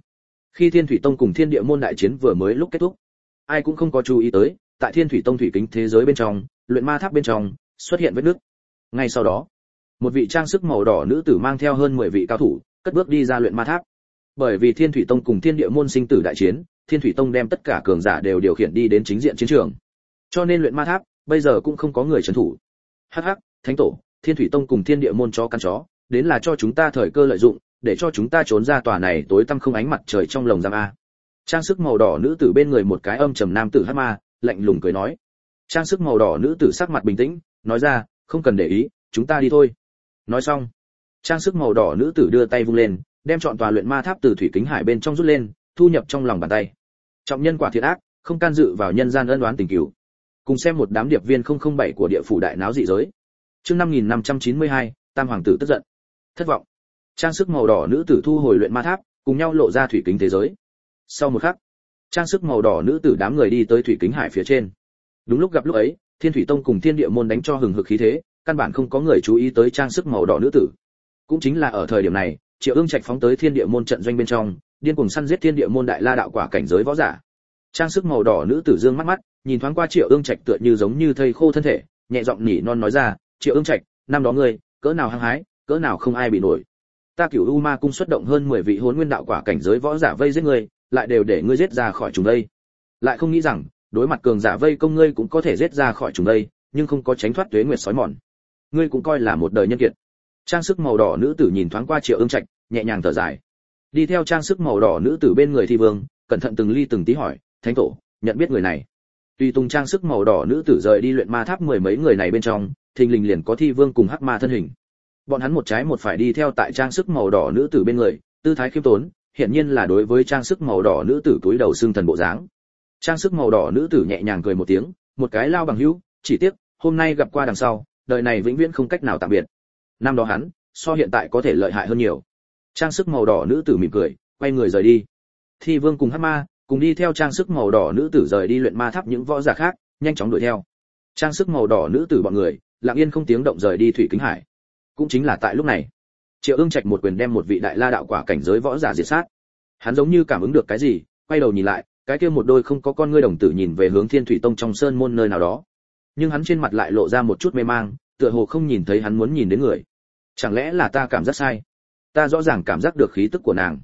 Khi Thiên Thủy Tông cùng Thiên Địa môn đại chiến vừa mới lúc kết thúc, ai cũng không có chú ý tới, tại Thiên Thủy Tông thủy kính thế giới bên trong, luyện ma tháp bên trong xuất hiện vết nứt. Ngay sau đó, một vị trang sức màu đỏ nữ tử mang theo hơn 10 vị cao thủ, cất bước đi ra luyện ma tháp. Bởi vì Thiên Thủy Tông cùng Thiên Địa môn sinh tử đại chiến, Thiên Thủy Tông đem tất cả cường giả đều điều khiển đi đến chính diện chiến trường. Cho nên luyện ma tháp bây giờ cũng không có người trấn thủ. Hắc hắc, Thánh tổ, Thiên Thủy Tông cùng Thiên Địa môn chó căn chó, đến là cho chúng ta thời cơ lợi dụng, để cho chúng ta trốn ra tòa này tối tăm không ánh mặt trời trong lồng giam a. Trang sức màu đỏ nữ tử bên người một cái âm trầm nam tử hắc ma, lạnh lùng cười nói. Trang sức màu đỏ nữ tử sắc mặt bình tĩnh, nói ra, không cần để ý, chúng ta đi thôi. Nói xong, trang sức màu đỏ nữ tử đưa tay vung lên, đem trọn tòa luyện ma tháp từ thủy kính hải bên trong rút lên, thu nhập trong lòng bàn tay. Trọng nhân quả thiện ác, không can dự vào nhân gian ân oán tình cừu. Cùng xem một đám điệp viên 007 của địa phủ đại náo dị giới. Chương 5592, Tam hoàng tử tức giận. Thất vọng. Trang sức màu đỏ nữ tử thu hồi luyện ma tháp, cùng nhau lộ ra thủy kính thế giới. Sau một khắc, trang sức màu đỏ nữ tử đám người đi tới thủy kính hải phía trên. Đúng lúc gặp lúc ấy, Thiên Thủy Tông cùng Thiên Địa môn đánh cho hừng hực khí thế, căn bản không có người chú ý tới trang sức màu đỏ nữ tử. Cũng chính là ở thời điểm này, Triệu Ưng Trạch phóng tới Thiên Địa môn trận doanh bên trong, điên cuồng săn giết Thiên Địa môn đại la đạo quả cảnh giới võ giả. Trang sức màu đỏ nữ tử dương mắt mắt, nhìn thoáng qua Triệu Ưng Trạch tựa như giống như thây khô thân thể, nhẹ giọng nỉ non nói ra, "Triệu Ưng Trạch, năm đó ngươi, cỡ nào hăng hái, cỡ nào không ai bị nổi. Ta Cửu U Ma cung xuất động hơn 10 vị Hỗn Nguyên đạo quả cảnh giới võ giả vây giết ngươi, lại đều để ngươi giết ra khỏi chúng đây. Lại không nghĩ rằng, đối mặt cường giả vây công ngươi cũng có thể giết ra khỏi chúng đây, nhưng không có tránh thoát tuế nguyệt sói mòn. Ngươi cũng coi là một đời nhân kiệt." Trang sức màu đỏ nữ tử nhìn thoáng qua Triệu Ưng Trạch, nhẹ nhàng thở dài. Đi theo trang sức màu đỏ nữ tử bên người Thi Vương, cẩn thận từng ly từng tí hỏi, "Thánh tổ, nhận biết người này?" Tùy tùng trang sức màu đỏ nữ tử rời đi luyện ma tháp 10 mấy người này bên trong, thình lình liền có Thi Vương cùng Hắc Ma thân hình. Bọn hắn một trái một phải đi theo tại trang sức màu đỏ nữ tử bên người, tư thái khiêm tốn, hiển nhiên là đối với trang sức màu đỏ nữ tử cúi đầu xương thần bộ dáng. Trang sức màu đỏ nữ tử nhẹ nhàng cười một tiếng, một cái lao bằng hữu, chỉ tiếc, hôm nay gặp qua đằng sau, đời này vĩnh viễn không cách nào tạm biệt. Năm đó hắn, so hiện tại có thể lợi hại hơn nhiều. Trang sức màu đỏ nữ tử mỉm cười, quay người rời đi. Thi Vương cùng Hắc Ma cùng đi theo trang sức màu đỏ nữ tử rời đi luyện ma tháp, những võ giả khác nhanh chóng đuổi theo. Trang sức màu đỏ nữ tử bọn người lặng yên không tiếng động rời đi thủy kính hải. Cũng chính là tại lúc này, Triệu Ưng Trạch một quyền đem một vị đại la đạo quả cảnh giới võ giả diệt sát. Hắn giống như cảm ứng được cái gì, quay đầu nhìn lại, cái kia một đôi không có con ngươi đồng tử nhìn về hướng Thiên Thủy Tông trong sơn môn nơi nào đó. Nhưng hắn trên mặt lại lộ ra một chút mê mang, tựa hồ không nhìn thấy hắn muốn nhìn đến người. Chẳng lẽ là ta cảm giác sai? Ta rõ ràng cảm giác được khí tức của nàng.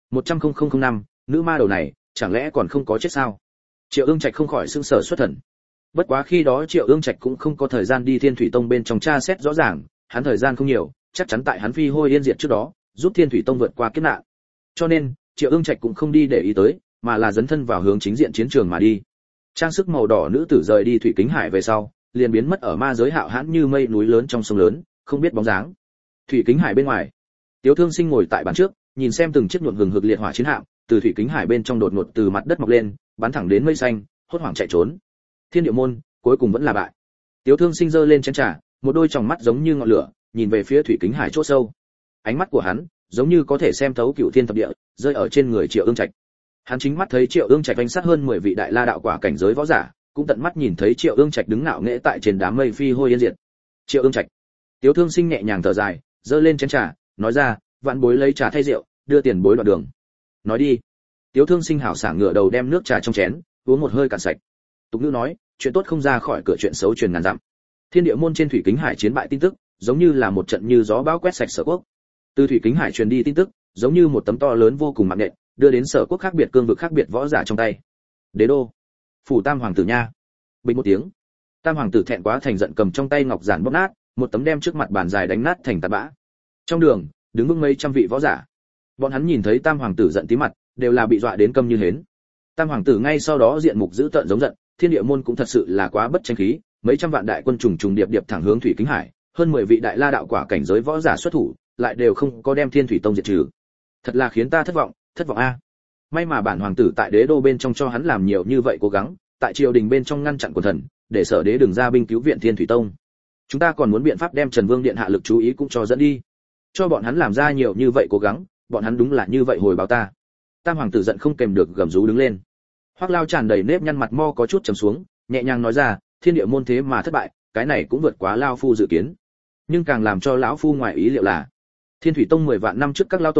1000005, nữ ma đầu này, chẳng lẽ còn không có chết sao? Triệu Ưng Trạch không khỏi sững sờ xuất thần. Bất quá khi đó Triệu Ưng Trạch cũng không có thời gian đi Thiên Thủy Tông bên trong tra xét rõ ràng, hắn thời gian không nhiều, chắc chắn tại hắn phi hôi yên diệt trước đó, giúp Thiên Thủy Tông vượt qua kiếp nạn. Cho nên, Triệu Ưng Trạch cũng không đi để ý tới, mà là dấn thân vào hướng chính diện chiến trường mà đi. Trang sức màu đỏ nữ tử rời đi thủy kính hải về sau, liền biến mất ở ma giới hạo hãn như mây núi lớn trong sông lớn, không biết bóng dáng. Thủy kính hải bên ngoài, Tiếu Thương Sinh ngồi tại bàn trước, nhìn xem từng chiếc nhuộm hừng hực liệt hỏa chiến hạm từ thủy kính hải bên trong đột ngột từ mặt đất mọc lên, bắn thẳng đến mây xanh, hốt hoảng chạy trốn. Thiên Địa môn cuối cùng vẫn là bại. Tiếu Thương Sinh giơ lên chén trà, một đôi tròng mắt giống như ngọn lửa, nhìn về phía thủy kính hải chỗ sâu. Ánh mắt của hắn giống như có thể xem thấu cửu thiên thập địa, rơi ở trên người Triệu Ưng Trạch. Hắn chính mắt thấy Triệu Ưng Trạch đánh sát hơn 10 vị đại la đạo quả cảnh giới võ giả, cũng tận mắt nhìn thấy Triệu Ưng Trạch đứng ngạo nghễ tại trên đám mây phi hôi yên diệt. Triệu Ưng Trạch. Tiếu Thương Sinh nhẹ nhàng thở dài, giơ lên chén trà, nói ra, vạn bối lấy trà thay rượu, đưa tiền bối đoạn đường. Nói đi. Tiếu Thương Sinh hảo sảng ngửa đầu đem nước trà trong chén uống một hơi cạn sạch. Tục ngữ nói, chuyện tốt không ra khỏi cửa, chuyện xấu truyền ngàn dặm. Thiên Địa môn trên thủy kính hải chiến bại tin tức, giống như là một trận như gió bão quét sạch Sở Quốc. Từ thủy kính hải truyền đi tin tức, giống như một tấm to lớn vô cùng mạng nhện, đưa đến Sở Quốc khác biệt cương vực khác biệt võ giả trong tay. Đế đô, phủ Tam hoàng tử nha. Bình một tiếng, Tam hoàng tử thẹn quá thành giận cầm trong tay ngọc giản bóp nát, một tấm đem trước mặt bàn dài đánh nát thành tạt bã. Trong đường, đứng vững mấy trăm vị võ giả. Bọn hắn nhìn thấy Tam hoàng tử giận tí mặt, đều là bị dọa đến câm như hến. Tam hoàng tử ngay sau đó diện mục dữ tợn giống giận, Thiên Địa môn cũng thật sự là quá bất tranh khí, mấy trăm vạn đại quân trùng trùng điệp điệp thẳng hướng thủy kính hải, hơn 10 vị đại la đạo quả cảnh giới võ giả xuất thủ, lại đều không có đem Thiên Thủy Tông diệt trừ. Thật là khiến ta thất vọng a. May mà bản hoàng tử tại đế đô bên trong cho hắn làm nhiều như vậy cố gắng, tại triều đình bên trong ngăn chặn quần thần, để Sở đế đừng ra binh cứu viện Thiên Thủy Tông. Chúng ta còn muốn biện pháp đem Trần Vương điện hạ lực chú ý cũng cho dẫn đi. Cho bọn hắn làm ra nhiều như vậy cố gắng, bọn hắn đúng là như vậy hồi báo ta. Tam hoàng tử giận không kềm được gầm rú đứng lên. Hoắc Lao tràn đầy nếp nhăn mặt mo có chút trầm xuống, nhẹ nhàng nói ra, Thiên Địa môn thế mà thất bại, cái này cũng vượt quá lão phu dự kiến. Nhưng càng làm cho lão phu ngoài ý liệu là, Thiên Thủy Tông 10 vạn năm trước các lão tổ,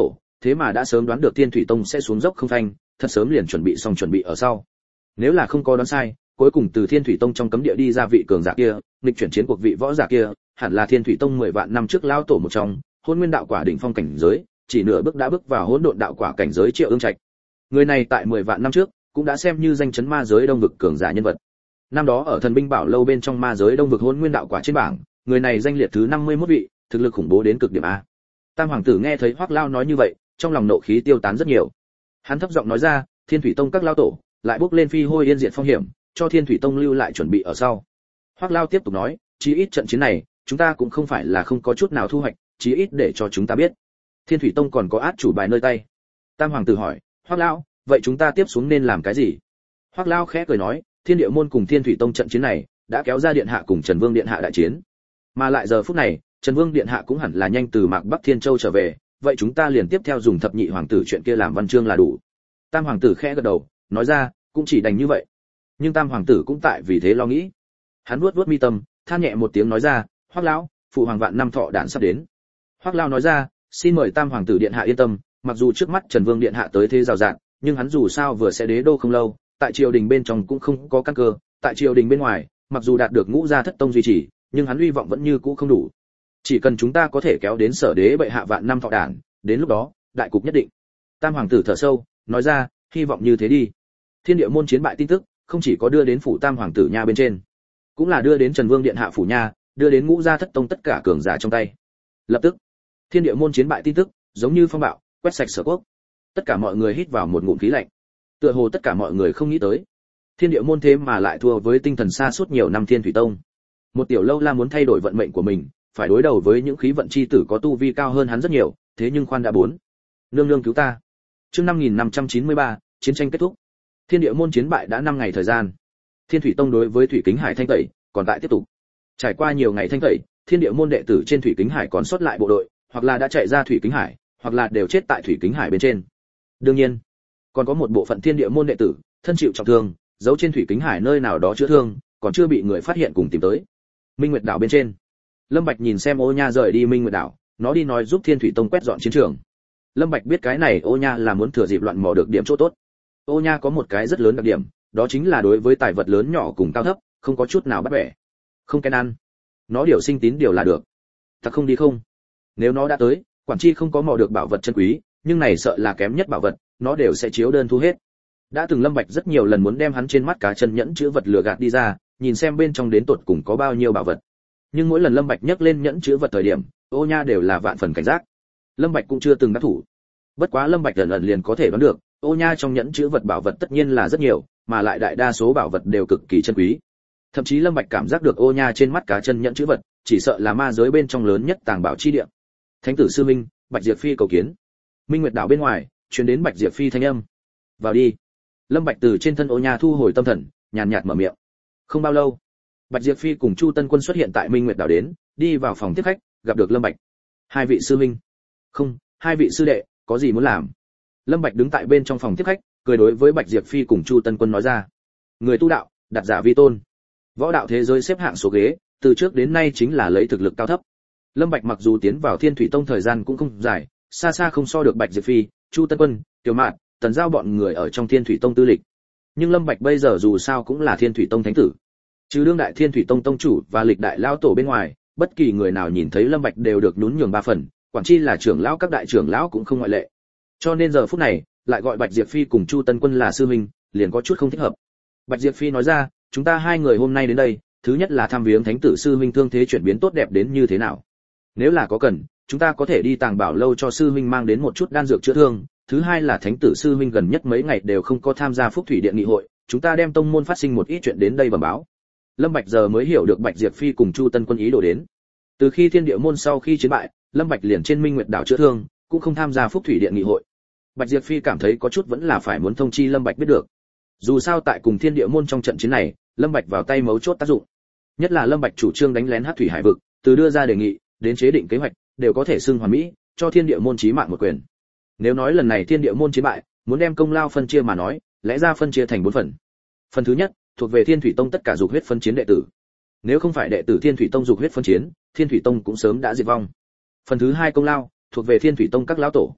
thế mà đã sớm đoán được Thiên Thủy Tông sẽ xuống dốc không phanh, thật sớm liền chuẩn bị ở sau. Nếu là không có đoán sai, cuối cùng từ Thiên Thủy Tông trong cấm địa đi ra vị cường giả kia, nghịch chuyển chiến cuộc vị võ giả kia, hẳn là Thiên Thủy Tông 10 vạn năm trước lão tổ một trong, Hỗn Nguyên đạo quả đỉnh phong cảnh giới, chỉ nửa bước đã bước vào hỗn độn đạo quả cảnh giới Triệu Ương Trạch. Người này tại 10 vạn năm trước, cũng đã xem như danh chấn ma giới đông vực cường giả nhân vật. Năm đó ở Thần Binh Bảo Lâu bên trong ma giới đông vực Hỗn Nguyên đạo quả trên bảng, người này danh liệt thứ 51 vị, thực lực khủng bố đến cực điểm a. Tam hoàng tử nghe thấy Hoắc Lao nói như vậy, trong lòng nộ khí tiêu tán rất nhiều. Hắn thấp giọng nói ra, Thiên Thủy Tông các lao tổ lại bước lên phi hôi yên diệt phong hiểm, cho Thiên Thủy Tông lưu lại chuẩn bị ở sau. Hoắc Lao tiếp tục nói, chí ít trận chiến này, chúng ta cũng không phải là không có chút nào thu hoạch, chí ít để cho chúng ta biết, Thiên Thủy Tông còn có át chủ bài nơi tay. Tam hoàng tử hỏi, Hoắc Lao, vậy chúng ta tiếp xuống nên làm cái gì? Hoắc Lao khẽ cười nói, Thiên Địa môn cùng Thiên Thủy Tông trận chiến này đã kéo ra điện hạ cùng Trần Vương điện hạ đại chiến, mà lại giờ phút này, Trần Vương điện hạ cũng hẳn là nhanh từ Mạc Bắc Thiên Châu trở về, vậy chúng ta liền tiếp theo dùng thập nhị hoàng tử chuyện kia làm văn chương là đủ. Tam hoàng tử khẽ gật đầu, nói ra, cũng chỉ đành như vậy. Nhưng Tam hoàng tử cũng tại vì thế lo nghĩ. Hắn vuốt mi tâm, than nhẹ một tiếng nói ra, Hoắc lão, phụ hoàng vạn năm thọ đản sắp đến. Hoắc lão nói ra, xin mời Tam hoàng tử điện hạ yên tâm, mặc dù trước mắt Trần Vương điện hạ tới thế rào rạt, nhưng hắn dù sao vừa sẽ đế đô không lâu, tại triều đình bên trong cũng không có căn cơ, tại triều đình bên ngoài, mặc dù đạt được ngũ gia thất tông duy trì, nhưng hắn uy vọng vẫn như cũ không đủ. Chỉ cần chúng ta có thể kéo đến Sở đế bệ hạ vạn năm thọ đản, đến lúc đó, đại cục nhất định. Tam hoàng tử thở sâu, nói ra, hy vọng như thế đi. Thiên Địa môn chiến bại tin tức, không chỉ có đưa đến phủ Tam hoàng tử nha bên trên, cũng là đưa đến Trần Vương điện hạ phủ nha, đưa đến ngũ gia thất tông tất cả cường giả trong tay. Lập tức, Thiên Địa môn chiến bại tin tức, giống như phong bạo, quét sạch Sở quốc. Tất cả mọi người hít vào một ngụm khí lạnh. Tựa hồ tất cả mọi người không nghĩ tới, Thiên Địa môn thế mà lại thua với tinh thần xa suốt nhiều năm Thiên Thủy Tông. Một tiểu lâu la muốn thay đổi vận mệnh của mình, phải đối đầu với những khí vận chi tử có tu vi cao hơn hắn rất nhiều, thế nhưng khoan đã bốn. Nương nương cứu ta. Chương 5593, chiến tranh kết thúc. Thiên Địa môn chiến bại đã 5 ngày thời gian. Thiên Thủy Tông đối với Thủy Kính Hải thanh tẩy, còn tại tiếp tục. Trải qua nhiều ngày thanh tẩy, Thiên Địa môn đệ tử trên Thủy Kính Hải còn sót lại bộ đội, hoặc là đã chạy ra Thủy Kính Hải, hoặc là đều chết tại Thủy Kính Hải bên trên. Đương nhiên, còn có một bộ phận Thiên Địa môn đệ tử, thân chịu trọng thương, giấu trên Thủy Kính Hải nơi nào đó chữa thương, còn chưa bị người phát hiện cùng tìm tới. Minh Nguyệt đảo bên trên, Lâm Bạch nhìn xem Ô Nha rời đi Minh Nguyệt đảo, nó đi nói giúp Thiên Thủy Tông quét dọn chiến trường. Lâm Bạch biết cái này Ô Nha là muốn thừa dịp loạn mò được điểm chỗ tốt. Ô Nha có một cái rất lớn đặc điểm, đó chính là đối với tài vật lớn nhỏ cùng cao thấp, không có chút nào bắt bẻ. Không kén ăn. Nó điều sinh tín điều là được. Ta không đi không. Nếu nó đã tới, quản chi không có mò được bảo vật chân quý, nhưng này sợ là kém nhất bảo vật, nó đều sẽ chiếu đơn thu hết. Đã từng Lâm Bạch rất nhiều lần muốn đem hắn trên mắt cá chân nhẫn chứa vật lừa gạt đi ra, nhìn xem bên trong đến tột cùng có bao nhiêu bảo vật. Nhưng mỗi lần Lâm Bạch nhấc lên nhẫn chứa vật thời điểm, Ô Nha đều là vạn phần cảnh giác. Lâm Bạch cũng chưa từng đắc thủ. Bất quá Lâm Bạch lần liền có thể đoán được, Ô Nha trong nhẫn chứa vật bảo vật tất nhiên là rất nhiều, mà lại đại đa số bảo vật đều cực kỳ chân quý. Thậm chí Lâm Bạch cảm giác được Ô Nha trên mắt cá chân nhẫn chứa vật, chỉ sợ là ma giới bên trong lớn nhất tàng bảo chi địa. Thánh tử sư minh, Bạch Diệp Phi cầu kiến. Minh Nguyệt đảo bên ngoài, truyền đến Bạch Diệp Phi thanh âm. Vào đi. Lâm Bạch từ trên thân Ô Nha thu hồi tâm thần, nhàn nhạt mở miệng. Không bao lâu, Bạch Diệp Phi cùng Chu Tân Quân xuất hiện tại Minh Nguyệt đảo đến, đi vào phòng tiếp khách, gặp được Lâm Bạch. Hai vị sư minh. Không, hai vị sư đệ, có gì muốn làm? Lâm Bạch đứng tại bên trong phòng tiếp khách, cười đối với Bạch Diệp Phi cùng Chu Tân Quân nói ra. Người tu đạo, đặt giả vi tôn. Võ đạo thế giới xếp hạng số ghế, từ trước đến nay chính là lấy thực lực cao thấp. Lâm Bạch mặc dù tiến vào Thiên Thủy Tông thời gian cũng không dài, xa xa không so được Bạch Diệp Phi, Chu Tân Quân, Tiểu Mạn, Tần Giao bọn người ở trong Thiên Thủy Tông tư lịch. Nhưng Lâm Bạch bây giờ dù sao cũng là Thiên Thủy Tông thánh tử. Trừ đương đại Thiên Thủy Tông tông chủ và lịch đại lão tổ bên ngoài, bất kỳ người nào nhìn thấy Lâm Bạch đều được nhún nhường 3 phần, quản chi là trưởng lão các đại trưởng lão cũng không ngoại lệ. Cho nên giờ phút này, lại gọi Bạch Diệp Phi cùng Chu Tân Quân là sư huynh, liền có chút không thích hợp. Bạch Diệp Phi nói ra, chúng ta hai người hôm nay đến đây, thứ nhất là thăm viếng thánh tử sư huynh thương thế chuyển biến tốt đẹp đến như thế nào. Nếu là có cần, chúng ta có thể đi Tàng Bảo lâu cho sư huynh mang đến một chút đan dược chữa thương. Thứ hai là thánh tử sư huynh gần nhất mấy ngày đều không có tham gia Phúc Thủy Điện nghị hội, chúng ta đem tông môn phát sinh một ít chuyện đến đây bẩm báo. Lâm Bạch giờ mới hiểu được Bạch Diệp Phi cùng Chu Tân Quân ý đồ đến. Từ khi Thiên Địa môn sau khi chiến bại, Lâm Bạch liền trên Minh Nguyệt đảo chữa thương, cũng không tham gia Phúc Thủy Điện nghị hội. Bạch Diệp Phi cảm thấy có chút vẫn là phải muốn thông chi Lâm Bạch biết được. Dù sao tại cùng Thiên Địa môn trong trận chiến này, Lâm Bạch vào tay mấu chốt tác dụng. Nhất là Lâm Bạch chủ trương đánh lén Hắc Thủy Hải vực, từ đưa ra đề nghị đến chế định kế hoạch, đều có thể xưng hoàn mỹ, cho Thiên Địa môn chí mạng một quyền. Nếu nói lần này Thiên Địa môn chiến bại, muốn đem công lao phân chia mà nói, lẽ ra phân chia thành 4 phần. Phần thứ nhất, thuộc về Thiên Thủy Tông tất cả dục huyết phân chiến đệ tử. Nếu không phải đệ tử Thiên Thủy Tông dục huyết phân chiến, Thiên Thủy Tông cũng sớm đã diệt vong. Phần thứ hai công lao, thuộc về Thiên Thủy Tông các lão tổ.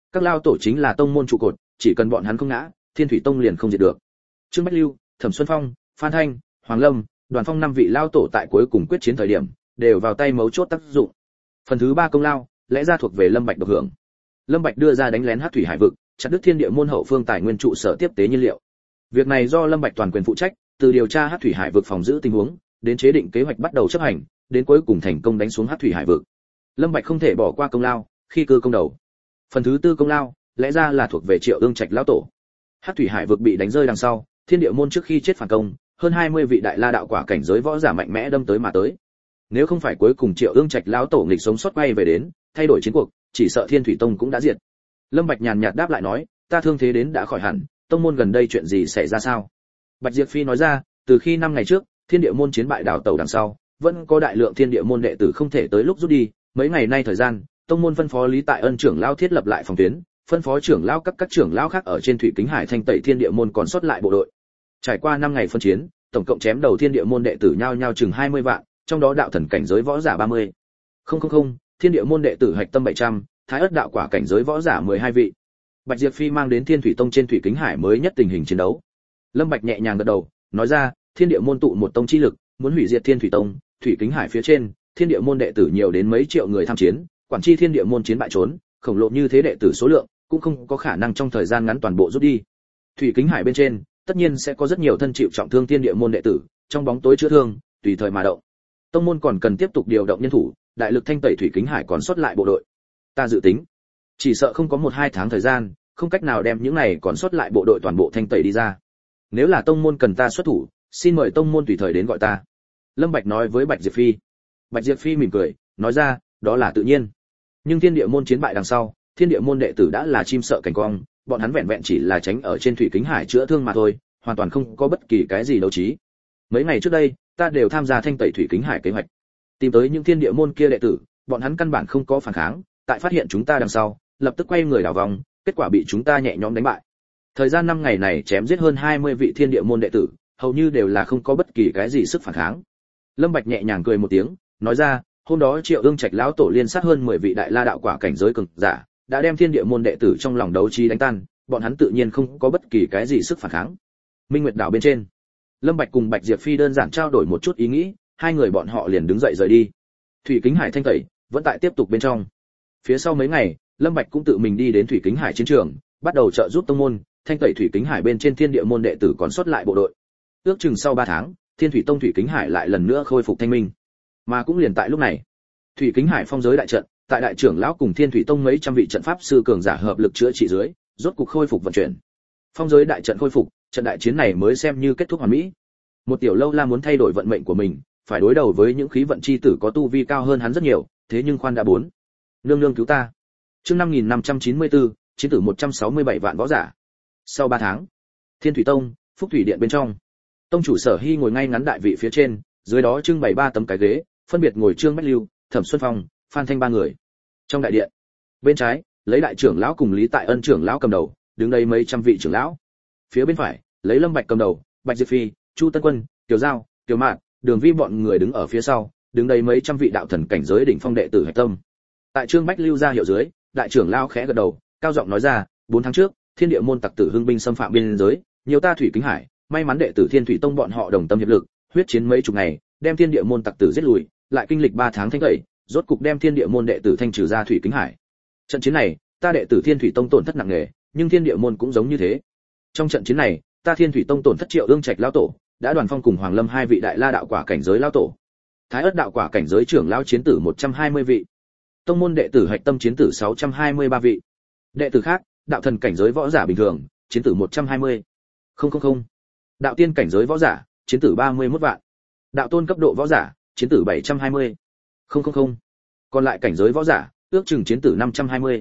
Các lao tổ chính là tông môn trụ cột, chỉ cần bọn hắn không ngã, Thiên Thủy Tông liền không diệt được. Trương Bách Lưu, Thẩm Xuân Phong, Phan Thanh, Hoàng Lâm, Đoàn Phong 5 vị lao tổ tại cuối cùng quyết chiến thời điểm, đều vào tay mấu chốt tác dụng. Phần thứ 3 công lao, lẽ ra thuộc về Lâm Bạch độc hưởng. Lâm Bạch đưa ra đánh lén Hắc Thủy Hải vực, chặt đứt Thiên Địa môn hậu phương tài nguyên trụ sở tiếp tế nhiên liệu. Việc này do Lâm Bạch toàn quyền phụ trách, từ điều tra Hắc Thủy Hải vực phòng giữ tình huống, đến chế định kế hoạch bắt đầu chấp hành, đến cuối cùng thành công đánh xuống Hắc Thủy Hải vực. Lâm Bạch không thể bỏ qua công lao, khi cư công đầu. Phần thứ 4 công lao, lẽ ra là thuộc về Triệu Ương Trạch lão tổ. Hắc Thủy Hải vực bị đánh rơi đằng sau, Thiên Địa môn trước khi chết phản công, hơn 20 vị đại la đạo quả cảnh giới võ giả mạnh mẽ đâm tới mà tới. Nếu không phải cuối cùng Triệu Ương Trạch lão tổ nghịch sống sót quay về đến, thay đổi chiến cuộc, chỉ sợ Thiên Thủy Tông cũng đã diệt. Lâm Bạch nhàn nhạt đáp lại nói, ta thương thế đến đã khỏi hẳn, tông môn gần đây chuyện gì xảy ra sao? Bạch Diệp Phi nói ra, từ khi 5 ngày trước, Thiên Địa môn chiến bại đảo tàu đằng sau, vẫn có đại lượng Thiên Địa môn đệ tử không thể tới lúc rút đi, mấy ngày nay thời gian, tông môn phân phó Lý Tại Ân trưởng lão thiết lập lại phòng tuyến, phân phó trưởng lão các trưởng lão khác ở trên thủy kính hải thanh tẩy Thiên Địa môn còn sót lại bộ đội. Trải qua 5 ngày phân chiến, tổng cộng chém đầu Thiên Địa môn đệ tử nhau chừng 20 vạn, trong đó đạo thần cảnh giới võ giả 30. Thiên Địa môn đệ tử hạch tâm 700, Thái Ức đạo quả cảnh giới võ giả 12 vị. Bạch Diệp Phi mang đến Thiên Thủy Tông trên thủy kính hải mới nhất tình hình chiến đấu. Lâm Bạch nhẹ nhàng gật đầu, nói ra, Thiên Địa môn tụ một tông chi lực, muốn hủy diệt Thiên Thủy Tông, thủy kính hải phía trên, Thiên Địa môn đệ tử nhiều đến mấy triệu người tham chiến, quản chi Thiên Địa môn chiến bại trốn, khổng lồ như thế đệ tử số lượng, cũng không có khả năng trong thời gian ngắn toàn bộ rút đi. Thủy kính hải bên trên, tất nhiên sẽ có rất nhiều thân chịu trọng thương Thiên Địa môn đệ tử, trong bóng tối chữa thương, tùy thời mà động. Tông môn còn cần tiếp tục điều động nhân thủ, đại lực thanh tẩy thủy kính hải còn sót lại bộ đội. Ta dự tính, chỉ sợ không có 1-2 tháng thời gian, không cách nào đem những này còn sót lại bộ đội toàn bộ thanh tẩy đi ra. Nếu là tông môn cần ta xuất thủ, xin mời tông môn tùy thời đến gọi ta. Lâm Bạch nói với Bạch Diệp Phi. Bạch Diệp Phi mỉm cười, nói ra, đó là tự nhiên. Nhưng Thiên Địa môn chiến bại đằng sau, Thiên Địa môn đệ tử đã là chim sợ cảnh quang, bọn hắn vẹn vẹn chỉ là tránh ở trên thủy kính hải chữa thương mà thôi, hoàn toàn không có bất kỳ cái gì đấu trí. Mấy ngày trước đây, ta đều tham gia thanh tẩy thủy kính hải kế hoạch. Tìm tới những Thiên Địa môn kia đệ tử, bọn hắn căn bản không có phản kháng, tại phát hiện chúng ta đằng sau, lập tức quay người đảo vòng, kết quả bị chúng ta nhẹ nhõm đánh bại. Thời gian 5 ngày này chém giết hơn 20 vị Thiên Địa môn đệ tử, hầu như đều là không có bất kỳ cái gì sức phản kháng. Lâm Bạch nhẹ nhàng cười một tiếng, nói ra, hôm đó Triệu Ương Trạch lão tổ liên sát hơn 10 vị đại la đạo quả cảnh giới cường giả, đã đem Thiên Địa môn đệ tử trong lòng đấu trí đánh tan, bọn hắn tự nhiên không có bất kỳ cái gì sức phản kháng. Minh Nguyệt đảo bên trên, Lâm Bạch cùng Bạch Diệp Phi đơn giản trao đổi một chút ý nghĩ, hai người bọn họ liền đứng dậy rời đi. Thủy kính hải thanh tẩy vẫn tại tiếp tục bên trong. Phía sau mấy ngày, Lâm Bạch cũng tự mình đi đến thủy kính hải chiến trường, bắt đầu trợ giúp tông môn thanh tẩy thủy kính hải bên trên Thiên Địa môn đệ tử còn sót lại bộ đội. Ước chừng sau 3 tháng, Thiên Thủy Tông thủy kính hải lại lần nữa khôi phục thanh minh. Mà cũng liền tại lúc này, thủy kính hải phong giới đại trận, tại đại trưởng lão cùng Thiên Thủy Tông mấy trăm vị trận pháp sư cường giả hợp lực chữa trị dưới, rốt cục khôi phục vận chuyển. Phong giới đại trận khôi phục, trận đại chiến này mới xem như kết thúc hoàn mỹ. Một tiểu lâu la muốn thay đổi vận mệnh của mình, phải đối đầu với những khí vận chi tử có tu vi cao hơn hắn rất nhiều, thế nhưng khoan đã 4. Nương nương cứu ta. Chương 5594, chiến tử 167 vạn võ giả. Sau 3 tháng, Thiên Thủy Tông, Phúc Thủy Điện bên trong, tông chủ Sở Hy ngồi ngay ngắn đại vị phía trên, dưới đó trưng bày 3 tấm cái ghế, phân biệt ngồi Trương Bách Lưu, Thẩm Xuân Phong, Phan Thanh 3 người. Trong đại điện, bên trái, lấy đại trưởng lão cùng Lý Tại Ân trưởng lão cầm đầu, đứng đây mấy trăm vị trưởng lão. Phía bên phải, lấy Lâm Bạch cầm đầu, Bạch Diệp Phi, Chu Tân Quân, Tiểu Giao, Tiểu Mạn, Đường Vi bọn người đứng ở phía sau, đứng đây mấy trăm vị đạo thần cảnh giới đỉnh phong đệ tử hạch tâm. Tại Trương Bách Lưu ra hiệu dưới, đại trưởng lão khẽ gật đầu, cao giọng nói ra, 4 tháng trước, Thiên Địa môn tặc tử hưng binh xâm phạm biên giới, nhiều ta thủy kính hải, may mắn đệ tử Thiên Thủy Tông bọn họ đồng tâm hiệp lực, huyết chiến mấy chục ngày, đem Thiên Địa môn tặc tử giết lùi, lại kinh lịch 3 tháng thanh tẩy, rốt cục đem Thiên Địa môn đệ tử thanh trừ ra thủy kính hải. Trận chiến này, ta đệ tử Thiên Thủy Tông tổn thất nặng nề, nhưng Thiên Địa môn cũng giống như thế. Trong trận chiến này, ta Thiên Thủy Tông tổn thất Triệu Ương Trạch lão tổ, đã Đoàn Phong cùng Hoàng Lâm 2 vị đại la đạo quả cảnh giới lão tổ. Thái Ức đạo quả cảnh giới trưởng lão chiến tử 120 vị. Tông môn đệ tử hạch tâm chiến tử 623 vị. Đệ tử khác, đạo thần cảnh giới võ giả bình thường, chiến tử 120. Đạo tiên cảnh giới võ giả, chiến tử 31 vạn. Đạo tôn cấp độ võ giả, chiến tử 720. Còn lại cảnh giới võ giả, ước chừng chiến tử 520.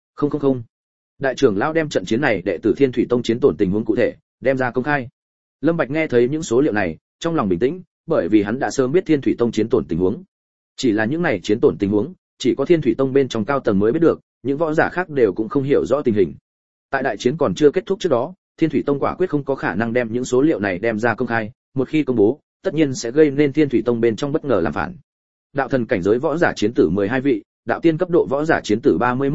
Đại trưởng lão đem trận chiến này đệ tử Thiên Thủy Tông chiến tổn tình huống cụ thể, đem ra công khai. Lâm Bạch nghe thấy những số liệu này, trong lòng bình tĩnh, bởi vì hắn đã sớm biết Thiên Thủy Tông chiến tổn tình huống. Chỉ là những này chiến tổn tình huống, chỉ có Thiên Thủy Tông bên trong cao tầng mới biết được, những võ giả khác đều cũng không hiểu rõ tình hình. Tại đại chiến còn chưa kết thúc trước đó, Thiên Thủy Tông quả quyết không có khả năng đem những số liệu này đem ra công khai, một khi công bố, tất nhiên sẽ gây nên Thiên Thủy Tông bên trong bất ngờ làm phản. Đạo thần cảnh giới võ giả chiến tử 12 vị, đạo tiên cấp độ võ giả chiến tử 31 vạn,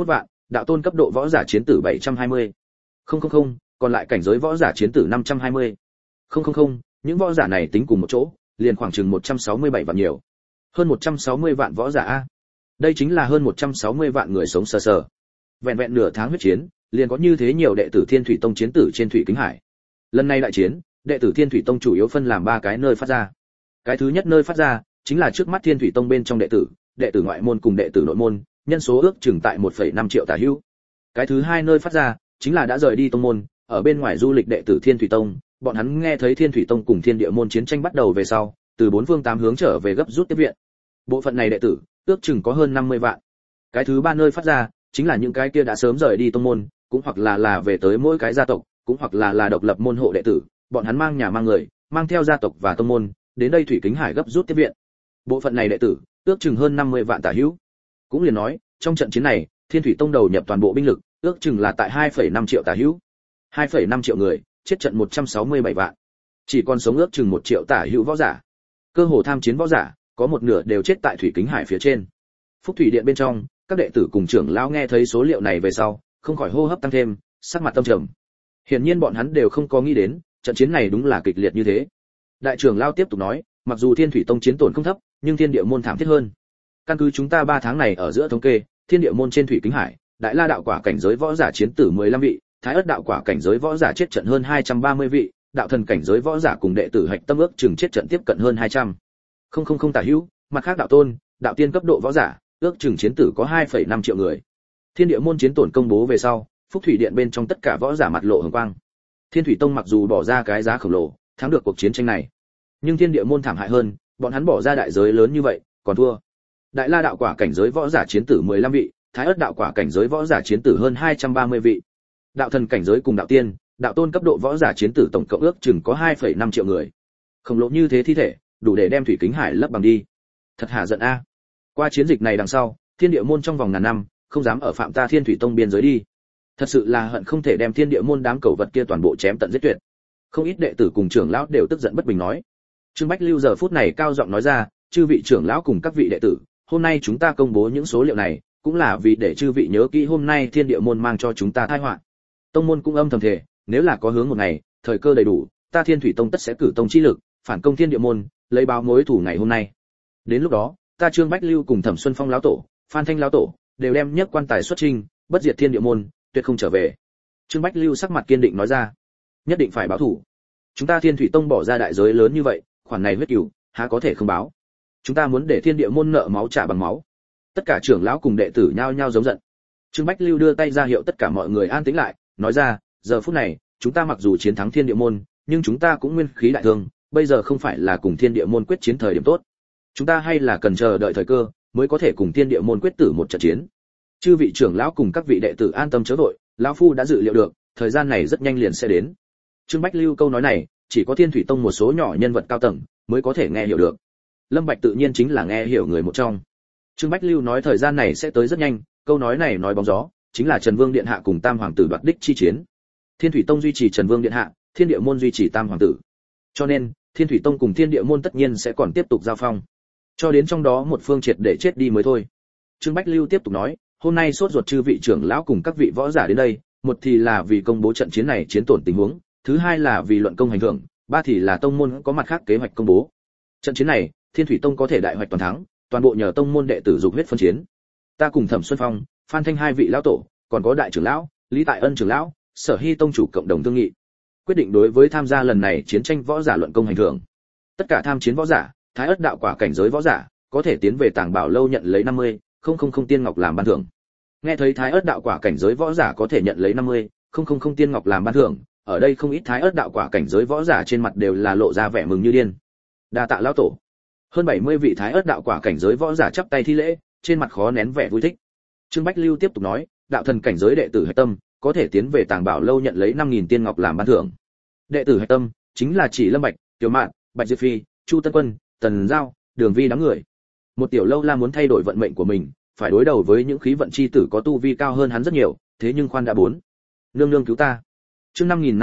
đạo tôn cấp độ võ giả chiến tử 720. Không, còn lại cảnh giới võ giả chiến tử 520. Không, những võ giả này tính cùng một chỗ, liền khoảng chừng 167 vạn nhiều. Hơn 160 vạn võ giả a. Đây chính là hơn 160 vạn người sống sờ sờ. Vẹn vẹn nửa tháng huyết chiến, liền có như thế nhiều đệ tử Thiên Thủy Tông chiến tử trên Thủy Kính Hải. Lần này đại chiến, đệ tử Thiên Thủy Tông chủ yếu phân làm 3 cái nơi phát ra. Cái thứ nhất nơi phát ra chính là trước mắt Thiên Thủy Tông bên trong đệ tử ngoại môn cùng đệ tử nội môn, nhân số ước chừng tại 1,5 triệu tả hữu. Cái thứ hai nơi phát ra chính là đã rời đi tông môn, ở bên ngoài du lịch đệ tử Thiên Thủy Tông, bọn hắn nghe thấy Thiên Thủy Tông cùng Thiên Địa môn chiến tranh bắt đầu về sau, từ bốn phương tám hướng trở về gấp rút tiếp viện. Bộ phận này đệ tử ước chừng có hơn 50 vạn. Cái thứ ba nơi phát ra chính là những cái kia đã sớm rời đi tông môn, cũng hoặc là về tới mỗi cái gia tộc, cũng hoặc là độc lập môn hộ đệ tử, bọn hắn mang nhà mang người, mang theo gia tộc và tông môn, đến đây Thủy Kính Hải gấp rút tiếp viện. Bộ phận này đệ tử ước chừng hơn 50 vạn tả hữu. Cũng liền nói, trong trận chiến này, Thiên Thủy Tông đầu nhập toàn bộ binh lực, ước chừng là tại 2,5 triệu tả hữu. 2,5 triệu người, chết trận 167 vạn. Chỉ còn sống ước chừng 1 triệu tả hữu võ giả. Cơ hồ tham chiến võ giả, có một nửa đều chết tại Thủy Kính Hải phía trên. Phúc Thủy Điện bên trong, các đệ tử cùng trưởng lão nghe thấy số liệu này về sau, không khỏi hô hấp tăng thêm, sắc mặt tâm trầm. Hiển nhiên bọn hắn đều không có nghĩ đến, trận chiến này đúng là kịch liệt như thế. Đại trưởng lão tiếp tục nói, mặc dù Thiên Thủy Tông chiến tổn không thấp, nhưng Thiên Địa môn thảm thiết hơn. Căn cứ chúng ta 3 tháng này ở giữa thống kê, Thiên Địa môn trên Thủy Kính Hải, Đại La đạo quả cảnh giới võ giả chiến tử 15 vị, Thái Ức đạo quả cảnh giới võ giả chết trận hơn 230 vị, đạo thần cảnh giới võ giả cùng đệ tử hạch tâm ước chừng chết trận tiếp cận hơn 200. Không tả hữu, mặt khác đạo tôn, đạo tiên cấp độ võ giả, ước chừng chiến tử có 2,5 triệu người. Thiên Địa môn chiến tổn công bố về sau, Phúc Thủy Điện bên trong tất cả võ giả mặt lộ hồng quang. Thiên Thủy Tông mặc dù bỏ ra cái giá khổng lồ, thắng được cuộc chiến tranh này, nhưng Thiên Địa môn thảm hại hơn, bọn hắn bỏ ra đại giới lớn như vậy, còn thua. Đại La đạo quả cảnh giới võ giả chiến tử 15 vị, Thái Ức đạo quả cảnh giới võ giả chiến tử hơn 230 vị. Đạo thần cảnh giới cùng đạo tiên, đạo tôn cấp độ võ giả chiến tử tổng cộng ước chừng có 2,5 triệu người. Khổng lồ như thế thi thể, đủ để đem Thủy Kính Hải lấp bằng đi. Thật hà giận a. Qua chiến dịch này đằng sau, Thiên Địa môn trong vòng ngàn năm, không dám ở phạm ta Thiên Thủy Tông biên giới đi. Thật sự là hận không thể đem Thiên Địa môn đám cẩu vật kia toàn bộ chém tận giết tuyệt. Không ít đệ tử cùng trưởng lão đều tức giận bất bình nói. Trương Bách Lưu giờ phút này cao giọng nói ra, chư vị trưởng lão cùng các vị đệ tử, hôm nay chúng ta công bố những số liệu này, cũng là vì để chư vị nhớ kỹ hôm nay Thiên Địa môn mang cho chúng ta tai họa. Tông môn cũng âm thầm thề, nếu là có hướng một ngày, thời cơ đầy đủ, ta Thiên Thủy Tông tất sẽ cử tông chi lực, phản công Thiên Địa môn, lấy báo mối thù ngày hôm nay. Đến lúc đó, ta Trương Bách Lưu cùng Thẩm Xuân Phong lão tổ, Phan Thanh lão tổ, đều đem nhất quan tài xuất chinh, bất diệt Thiên Địa môn, tuyệt không trở về. Trương Bách Lưu sắc mặt kiên định nói ra, nhất định phải báo thù. Chúng ta Thiên Thủy Tông bỏ ra đại giới lớn như vậy, khoản này huyết cừu, há có thể không báo. Chúng ta muốn để Thiên Địa môn nợ máu trả bằng máu. Tất cả trưởng lão cùng đệ tử nhao nhao giống giận. Trương Bách Lưu đưa tay ra hiệu tất cả mọi người an tĩnh lại, nói ra, giờ phút này, chúng ta mặc dù chiến thắng Thiên Địa môn, nhưng chúng ta cũng nguyên khí đại thương, bây giờ không phải là cùng Thiên Địa môn quyết chiến thời điểm tốt. Chúng ta hay là cần chờ đợi thời cơ, mới có thể cùng Thiên Địa môn quyết tử một trận chiến. Chư vị trưởng lão cùng các vị đệ tử an tâm chớ vội, lão phu đã dự liệu được, thời gian này rất nhanh liền sẽ đến. Trương Bách Lưu câu nói này, chỉ có Thiên Thủy Tông một số nhỏ nhân vật cao tầng mới có thể nghe hiểu được. Lâm Bạch tự nhiên chính là nghe hiểu người một trong. Trương Bách Lưu nói thời gian này sẽ tới rất nhanh, câu nói này nói bóng gió, chính là Trần Vương điện hạ cùng Tam hoàng tử đoạt đích chi chiến. Thiên Thủy Tông duy trì Trần Vương điện hạ, Thiên Địa môn duy trì Tam hoàng tử. Cho nên, Thiên Thủy Tông cùng Thiên Địa môn tất nhiên sẽ còn tiếp tục giao phong, cho đến trong đó một phương triệt để chết đi mới thôi. Trương Bách Lưu tiếp tục nói, hôm nay sốt ruột chư vị trưởng lão cùng các vị võ giả đến đây, một thì là vì công bố trận chiến này chiến tổn tình huống, thứ hai là vì luận công hành thưởng, ba thì là tông môn có mặt khác kế hoạch công bố. Trận chiến này, Thiên Thủy Tông có thể đại hoạch toàn thắng, toàn bộ nhờ tông môn đệ tử dục huyết phân chiến. Ta cùng Thẩm Xuân Phong, Phan Thanh hai vị lão tổ, còn có đại trưởng lão, Lý Tại Ân trưởng lão, Sở Hy tông chủ cộng đồng thương nghị, quyết định đối với tham gia lần này chiến tranh võ giả luận công hành thưởng. Tất cả tham chiến võ giả, Thái Ức đạo quả cảnh giới võ giả, có thể tiến về Tàng Bảo lâu nhận lấy 50,000 tiên ngọc làm ban thưởng. Nghe thấy Thái Ức đạo quả cảnh giới võ giả có thể nhận lấy 50,000 tiên ngọc làm ban thưởng, ở đây không ít Thái Ức đạo quả cảnh giới võ giả trên mặt đều là lộ ra vẻ mừng như điên. Đa tạ lão tổ. Hơn 70 vị Thái Ức đạo quả cảnh giới võ giả chắp tay thi lễ, trên mặt khó nén vẻ vui thích. Trương Bách Lưu tiếp tục nói, đạo thần cảnh giới đệ tử hạch tâm, có thể tiến về Tàng Bảo lâu nhận lấy 5.000 tiên ngọc làm ban thưởng. Đệ tử hạch tâm chính là chỉ Lâm Bạch, Tiểu Mạn, Bạch Diệp Phi, Chu Tân Quân, Tần Giao, Đường Vi đám người. Một tiểu lâu la muốn thay đổi vận mệnh của mình, phải đối đầu với những khí vận chi tử có tu vi cao hơn hắn rất nhiều, thế nhưng khoan đã bốn. Nương nương cứu ta. Chương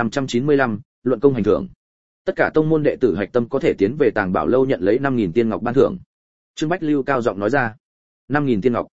5595, luận công hành thưởng. Tất cả tông môn đệ tử hạch tâm có thể tiến về Tàng Bảo lâu nhận lấy 5.000 tiên ngọc ban thưởng. Trương Bách Lưu cao giọng nói ra. 5.000 tiên ngọc.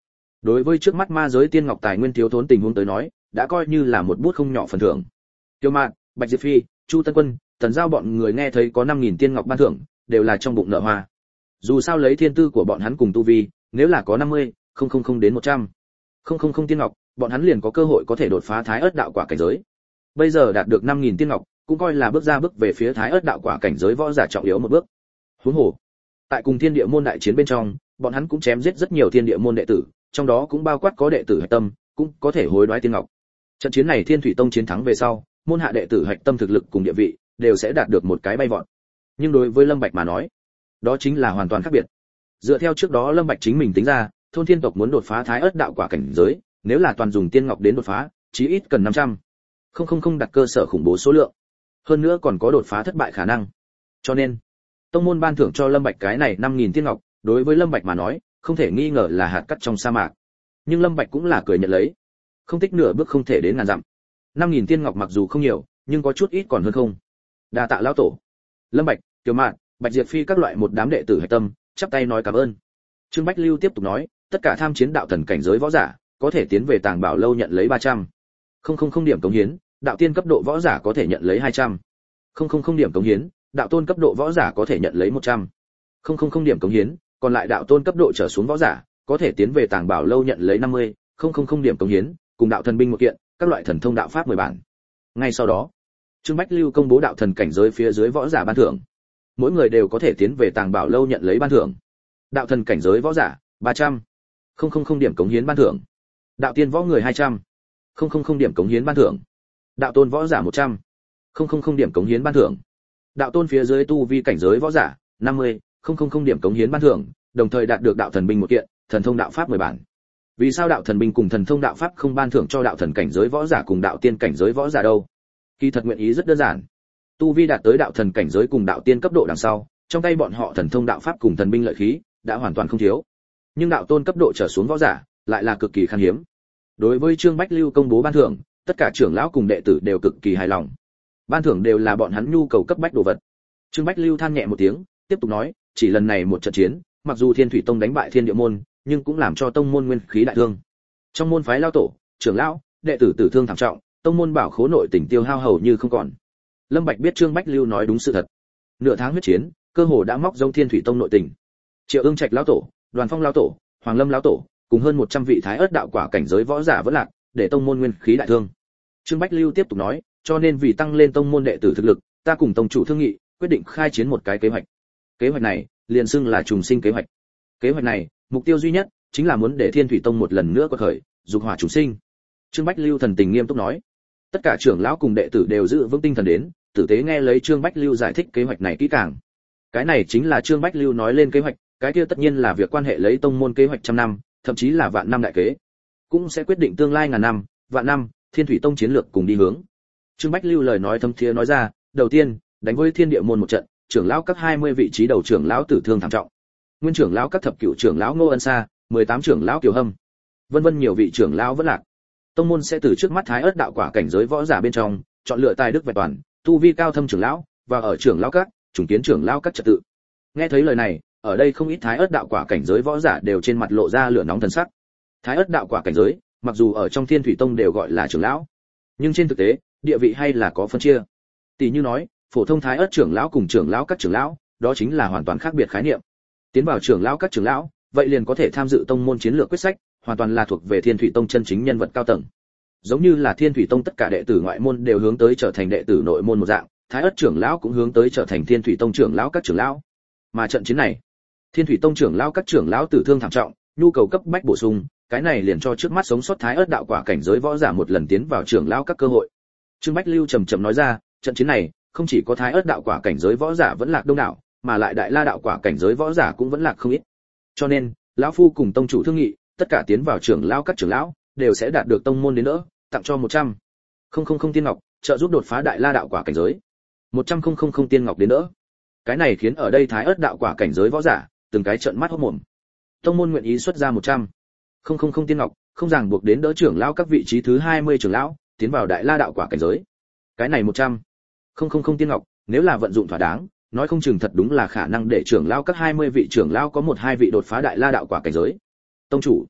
Đối với trước mắt ma giới tiên ngọc tài nguyên thiếu thốn tình huống tới nói, đã coi như là một bút không nhỏ phần thưởng. Tiêu Mạn, Bạch Diệp Phi, Chu Tân Quân, Tần Giao bọn người nghe thấy có 5000 tiên ngọc ban thưởng, đều là trong bụng nở hoa. Dù sao lấy thiên tư của bọn hắn cùng tu vi, nếu là có 50, không đến 100. Không tiên ngọc, bọn hắn liền có cơ hội có thể đột phá Thái Ức đạo quả cảnh giới. Bây giờ đạt được 5000 tiên ngọc, cũng coi là bước về phía Thái Ức đạo quả cảnh giới võ giả trọng yếu một bước. Huống hồ, tại cùng Thiên Địa môn đại chiến bên trong, bọn hắn cũng chém giết rất nhiều Thiên Địa môn đệ tử, trong đó cũng bao quát có đệ tử Hạch Tâm, cũng có thể hối đoái tiên ngọc. Trận chiến này Thiên Thủy Tông chiến thắng về sau, môn hạ đệ tử Hạch Tâm thực lực cùng địa vị đều sẽ đạt được một cái bay vọt. Nhưng đối với Lâm Bạch mà nói, đó chính là hoàn toàn khác biệt. Dựa theo trước đó Lâm Bạch chính mình tính ra, thôn thiên tộc muốn đột phá Thái Ức đạo quả cảnh giới, nếu là toàn dùng tiên ngọc đến đột phá, chí ít cần 500. Không đặt cơ sở khủng bố số lượng. Hơn nữa còn có đột phá thất bại khả năng. Cho nên, tông môn ban thưởng cho Lâm Bạch cái này 5000 tiên ngọc, đối với Lâm Bạch mà nói, không thể nghi ngờ là hạt cát trong sa mạc. Nhưng Lâm Bạch cũng là cười nhận lấy. Không tích nửa bước không thể đến ngàn dặm. 5000 tiên ngọc mặc dù không nhiều, nhưng có chút ít còn hơn không. Đa tạ lão tổ. Lâm Bạch, Kiều Mạn, Bạch Diệp Phi các loại một đám đệ tử Hạch Tâm, chắp tay nói cảm ơn. Trương Bách Lưu tiếp tục nói, tất cả tham chiến đạo thần cảnh giới võ giả, có thể tiến về Tàng Bảo lâu nhận lấy 300. Không điểm cống hiến, đạo tiên cấp độ võ giả có thể nhận lấy 200. Không điểm cống hiến, đạo tôn cấp độ võ giả có thể nhận lấy 100. Không điểm cống hiến, còn lại đạo tôn cấp độ trở xuống võ giả, có thể tiến về Tàng Bảo lâu nhận lấy 50. Không điểm cống hiến, cùng đạo thần binh một kiện, các loại thần thông đạo pháp 10 bản. Ngay sau đó, Trương Bách Lưu công bố đạo thần cảnh giới phía dưới võ giả ban thưởng. Mỗi người đều có thể tiến về Tàng Bảo lâu nhận lấy ban thưởng. Đạo thần cảnh giới võ giả 300. Không điểm cống hiến ban thưởng. Đạo tiên võ người 200. Không điểm cống hiến ban thưởng. Đạo tôn võ giả 100. Không điểm cống hiến ban thưởng. Đạo tôn phía dưới tu vi cảnh giới võ giả 50. Không điểm cống hiến ban thưởng, đồng thời đạt được đạo thần binh một kiện, thần thông đạo pháp 10 bản. Vì sao đạo thần binh cùng thần thông đạo pháp không ban thưởng cho đạo thần cảnh giới võ giả cùng đạo tiên cảnh giới võ giả đâu? Kỳ thật nguyện ý rất đơn giản. Tu vi đạt tới đạo thần cảnh giới cùng đạo tiên cấp độ đằng sau, trong tay bọn họ thần thông đạo pháp cùng thần binh lợi khí đã hoàn toàn không thiếu. Nhưng đạo tôn cấp độ trở xuống võ giả lại là cực kỳ khan hiếm. Đối với Trương Bách Lưu công bố ban thưởng, tất cả trưởng lão cùng đệ tử đều cực kỳ hài lòng. Ban thưởng đều là bọn hắn nhu cầu cấp bách đồ vật. Trương Bách Lưu than nhẹ một tiếng, tiếp tục nói, chỉ lần này một trận chiến, mặc dù Thiên Thủy Tông đánh bại Thiên Địa môn, nhưng cũng làm cho tông môn nguyên khí đại thương. Trong môn phái lão tổ, trưởng lão, đệ tử tử thương thảm trọng, tông môn bảo khố nội tình tiêu hao hầu như không còn. Lâm Bạch biết Trương Bách Lưu nói đúng sự thật. Nửa tháng huyết chiến, cơ hồ đã móc rông Thiên Thủy Tông nội tình. Triệu Ưng Trạch lão tổ, Đoàn Phong lão tổ, Hoàng Lâm lão tổ, cùng hơn 100 vị Thái Ức đạo quả cảnh giới võ giả vẫn lạc, để tông môn nguyên khí đại thương. Trương Bách Lưu tiếp tục nói, cho nên vì tăng lên tông môn đệ tử thực lực, ta cùng tông chủ thương nghị, quyết định khai chiến một cái kế hoạch. Kế hoạch này, liền xưng là trùng sinh kế hoạch. Kế hoạch này, mục tiêu duy nhất chính là muốn để Thiên Thủy Tông một lần nữa quật khởi, dục hỏa trùng sinh. Trương Bách Lưu thần tình nghiêm túc nói. Tất cả trưởng lão cùng đệ tử đều giữ vững tinh thần đến, tử tế nghe lấy Trương Bách Lưu giải thích kế hoạch này kỹ càng. Cái này chính là Trương Bách Lưu nói lên kế hoạch, cái kia tất nhiên là việc quan hệ lấy tông môn kế hoạch trăm năm, thậm chí là vạn năm đại kế, cũng sẽ quyết định tương lai ngàn năm, vạn năm, Thiên Thủy Tông chiến lược cùng đi hướng. Trương Bách Lưu lời nói thâm thiế nói ra, đầu tiên, đánh với Thiên Địa môn một trận, trưởng lão các 20 vị trí đầu trưởng lão tử thương thảm trọng. Nguyên trưởng lão các thập cửu trưởng lão Ngô Ân Sa, 18 trưởng lão Kiều Hâm, vân vân nhiều vị trưởng lão vẫn lạc. Tông môn sẽ từ trước mắt Thái Ức đạo quả cảnh giới võ giả bên trong, chọn lựa tài đức vẹn toàn, tu vi cao thâm trưởng lão, và ở trưởng lão các, trùng kiến trưởng lão các trật tự. Nghe thấy lời này, ở đây không ít Thái Ức đạo quả cảnh giới võ giả đều trên mặt lộ ra lửa nóng thần sắc. Thái Ức đạo quả cảnh giới, mặc dù ở trong Thiên Thủy Tông đều gọi là trưởng lão, nhưng trên thực tế, địa vị hay là có phân chia. Tỷ như nói, phổ thông Thái Ức trưởng lão cùng trưởng lão các trưởng lão, đó chính là hoàn toàn khác biệt khái niệm. Tiến vào trưởng lão các trưởng lão, vậy liền có thể tham dự tông môn chiến lược quyết sách, hoàn toàn là thuộc về Thiên Thủy Tông chân chính nhân vật cao tầng. Giống như là Thiên Thủy Tông tất cả đệ tử ngoại môn đều hướng tới trở thành đệ tử nội môn một dạng, Thái Ức trưởng lão cũng hướng tới trở thành Thiên Thủy Tông trưởng lão các trưởng lão. Mà trận chiến này, Thiên Thủy Tông trưởng lão các trưởng lão tử thương thảm trọng, nhu cầu cấp bách bổ sung, cái này liền cho trước mắt sống sót Thái Ức đạo quả cảnh giới võ giả một lần tiến vào trưởng lão các cơ hội. Trương Bách Lưu trầm trầm nói ra, trận chiến này, không chỉ có Thái Ức đạo quả cảnh giới võ giả vẫn lạc đông đảo, mà lại Đại La đạo quả cảnh giới võ giả cũng vẫn lạc không ít. Cho nên, lão phu cùng tông chủ thương nghị, tất cả tiến vào trưởng lão các trưởng lão đều sẽ đạt được tông môn đến đỡ, tặng cho 100 tiên ngọc, trợ giúp đột phá Đại La đạo quả cảnh giới. 100 tiên ngọc đến đỡ. Cái này khiến ở đây Thái Ức đạo quả cảnh giới võ giả từng cái trợn mắt hốt mồm. Tông môn nguyện ý xuất ra 100 tiên ngọc, không ràng buộc đến đỡ trưởng lão các vị trí thứ 20 trưởng lão tiến vào Đại La đạo quả cảnh giới. Cái này 100 tiên ngọc, nếu là vận dụng thỏa đáng, nói không chừng thật đúng là khả năng để trưởng lão các 20 vị trưởng lão có 1-2 vị đột phá Đại La đạo quả cảnh giới. Tông chủ,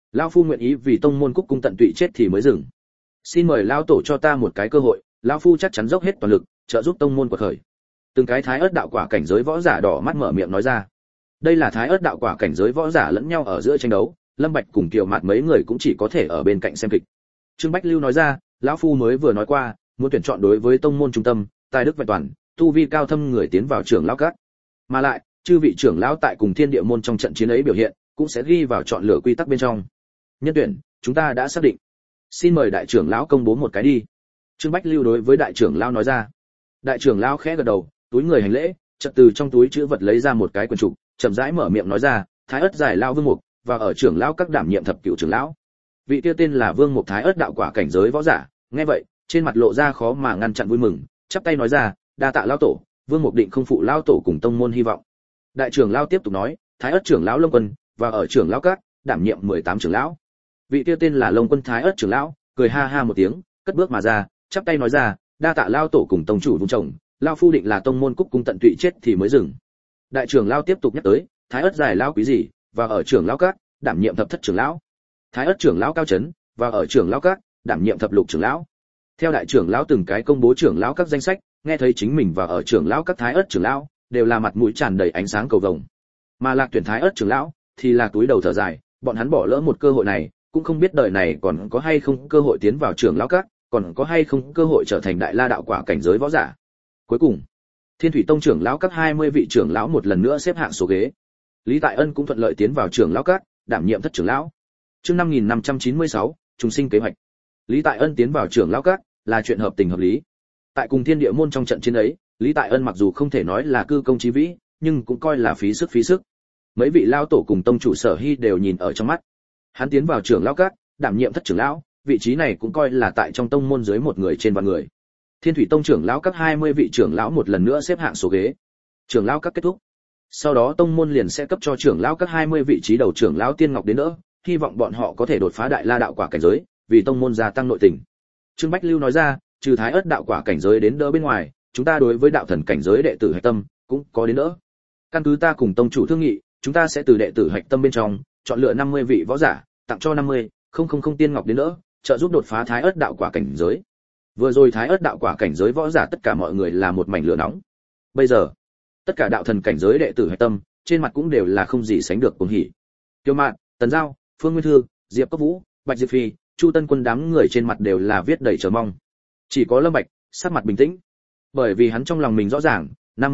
Lão phu nguyện ý vì tông môn cúc cung tận tụy chết thì mới dừng. Xin mời lão tổ cho ta một cái cơ hội, lão phu chắc chắn dốc hết toàn lực trợ giúp tông môn quật khởi. Từng cái thái ớt đạo quả cảnh giới võ giả đỏ mắt mở miệng nói ra. Đây là thái ớt đạo quả cảnh giới võ giả lẫn nhau ở giữa tranh đấu, Lâm Bạch cùng Kiều Mạt mấy người cũng chỉ có thể ở bên cạnh xem kịch. Trương Bách Lưu nói ra, lão phu mới vừa nói qua, muốn tuyển chọn đối với tông môn trung tâm, tài đức vẹn toàn, tu vi cao thâm người tiến vào trưởng lão các. Mà lại, chư vị trưởng lão tại cùng Thiên Địa môn trong trận chiến ấy biểu hiện, cũng sẽ ghi vào chọn lựa quy tắc bên trong. Nhân tuyển, chúng ta đã xác định. Xin mời đại trưởng lão công bố một cái đi. Trương Bách Lưu đối với đại trưởng lão nói ra. Đại trưởng lão khẽ gật đầu, túi người hành lễ, chợt từ trong túi chữ vật lấy ra một cái quyển trục, chậm rãi mở miệng nói ra, Thái Ức giải lão Vương Mục, và ở trưởng lão các đảm nhiệm thập cửu trưởng lão. Vị kia tên là Vương Mục Thái Ức đạo quả cảnh giới võ giả, nghe vậy, trên mặt lộ ra khó mà ngăn chặn vui mừng, chắp tay nói ra, đa tạ lão tổ, Vương Mục định không phụ lão tổ cùng tông môn hy vọng. Đại trưởng lão tiếp tục nói, Thái Ức trưởng lão Long Quân, và ở trưởng lão các đảm nhiệm 18 trưởng lão. Vị kia tên là Long Quân Thái Ức trưởng lão, cười ha ha một tiếng, cất bước mà ra, chắp tay nói ra, đa tạ lão tổ cùng tông chủ vung chồng, lão phu định là tông môn cúc cung tận tụy chết thì mới dừng. Đại trưởng lão tiếp tục nhắc tới, Thái Ức giải lão quý gì, và ở trưởng lão các đảm nhiệm thập thất trưởng lão. Thái Ức trưởng lão Cao Chấn, và ở trưởng lão các đảm nhiệm thập lục trưởng lão. Theo đại trưởng lão từng cái công bố trưởng lão các danh sách, nghe thấy chính mình và ở trưởng lão các Thái Ức trưởng lão đều là mặt mũi tràn đầy ánh sáng cầu vồng. Mà Lạc tuyển Thái Ức trưởng lão thì là túi đầu thở dài, bọn hắn bỏ lỡ một cơ hội này, cũng không biết đời này còn có hay không cơ hội tiến vào trưởng lão các, còn có hay không cơ hội trở thành đại la đạo quả cảnh giới võ giả. Cuối cùng, Thiên Thủy Tông trưởng lão các 20 vị trưởng lão một lần nữa xếp hạng số ghế. Lý Tại Ân cũng thuận lợi tiến vào trưởng lão các, đảm nhiệm thất trưởng lão. Chương 5596, trùng sinh kế hoạch. Lý Tại Ân tiến vào trưởng lão các là chuyện hợp tình hợp lý. Tại cùng Thiên Địa môn trong trận chiến ấy, Lý Tại Ân mặc dù không thể nói là cư công chí vĩ, nhưng cũng coi là phí sức. Mấy vị lao tổ cùng tông chủ Sở Hy đều nhìn ở trong mắt. Hắn tiến vào trưởng lão các, đảm nhiệm thất trưởng lão, vị trí này cũng coi là tại trong tông môn dưới một người trên vạn người. Thiên Thủy Tông trưởng lão các 20 vị trưởng lão một lần nữa xếp hạng số ghế. Trưởng lão các kết thúc. Sau đó tông môn liền sẽ cấp cho trưởng lão các 20 vị trí đầu trưởng lão tiên ngọc đến đỡ, hy vọng bọn họ có thể đột phá đại la đạo quả cảnh giới, vì tông môn gia tăng nội tình. Trương Bách Lưu nói ra, trừ Thái Ức đạo quả cảnh giới đến đỡ bên ngoài, chúng ta đối với đạo thần cảnh giới đệ tử hạch tâm cũng có đến đỡ. Căn cứ ta cùng tông chủ thương nghị, chúng ta sẽ từ đệ tử hạch tâm bên trong chọn lựa 50 vị võ giả, tặng cho 50,000 tiên ngọc đến đỡ, trợ giúp đột phá Thái Ức đạo quả cảnh giới. Vừa rồi Thái Ức đạo quả cảnh giới võ giả tất cả mọi người là một mảnh lửa nóng. Bây giờ, tất cả đạo thần cảnh giới đệ tử hạch tâm, trên mặt cũng đều là không gì sánh được cuồng hỉ. Tiêu Mạn, Tần Giao, Phương Nguyên Thư, Diệp Cốc Vũ, Bạch Diệp Phi, Chu Tân Quân đám người trên mặt đều là viết đầy chờ mong. Chỉ có Lâm Bạch, sắc mặt bình tĩnh. Bởi vì hắn trong lòng mình rõ ràng,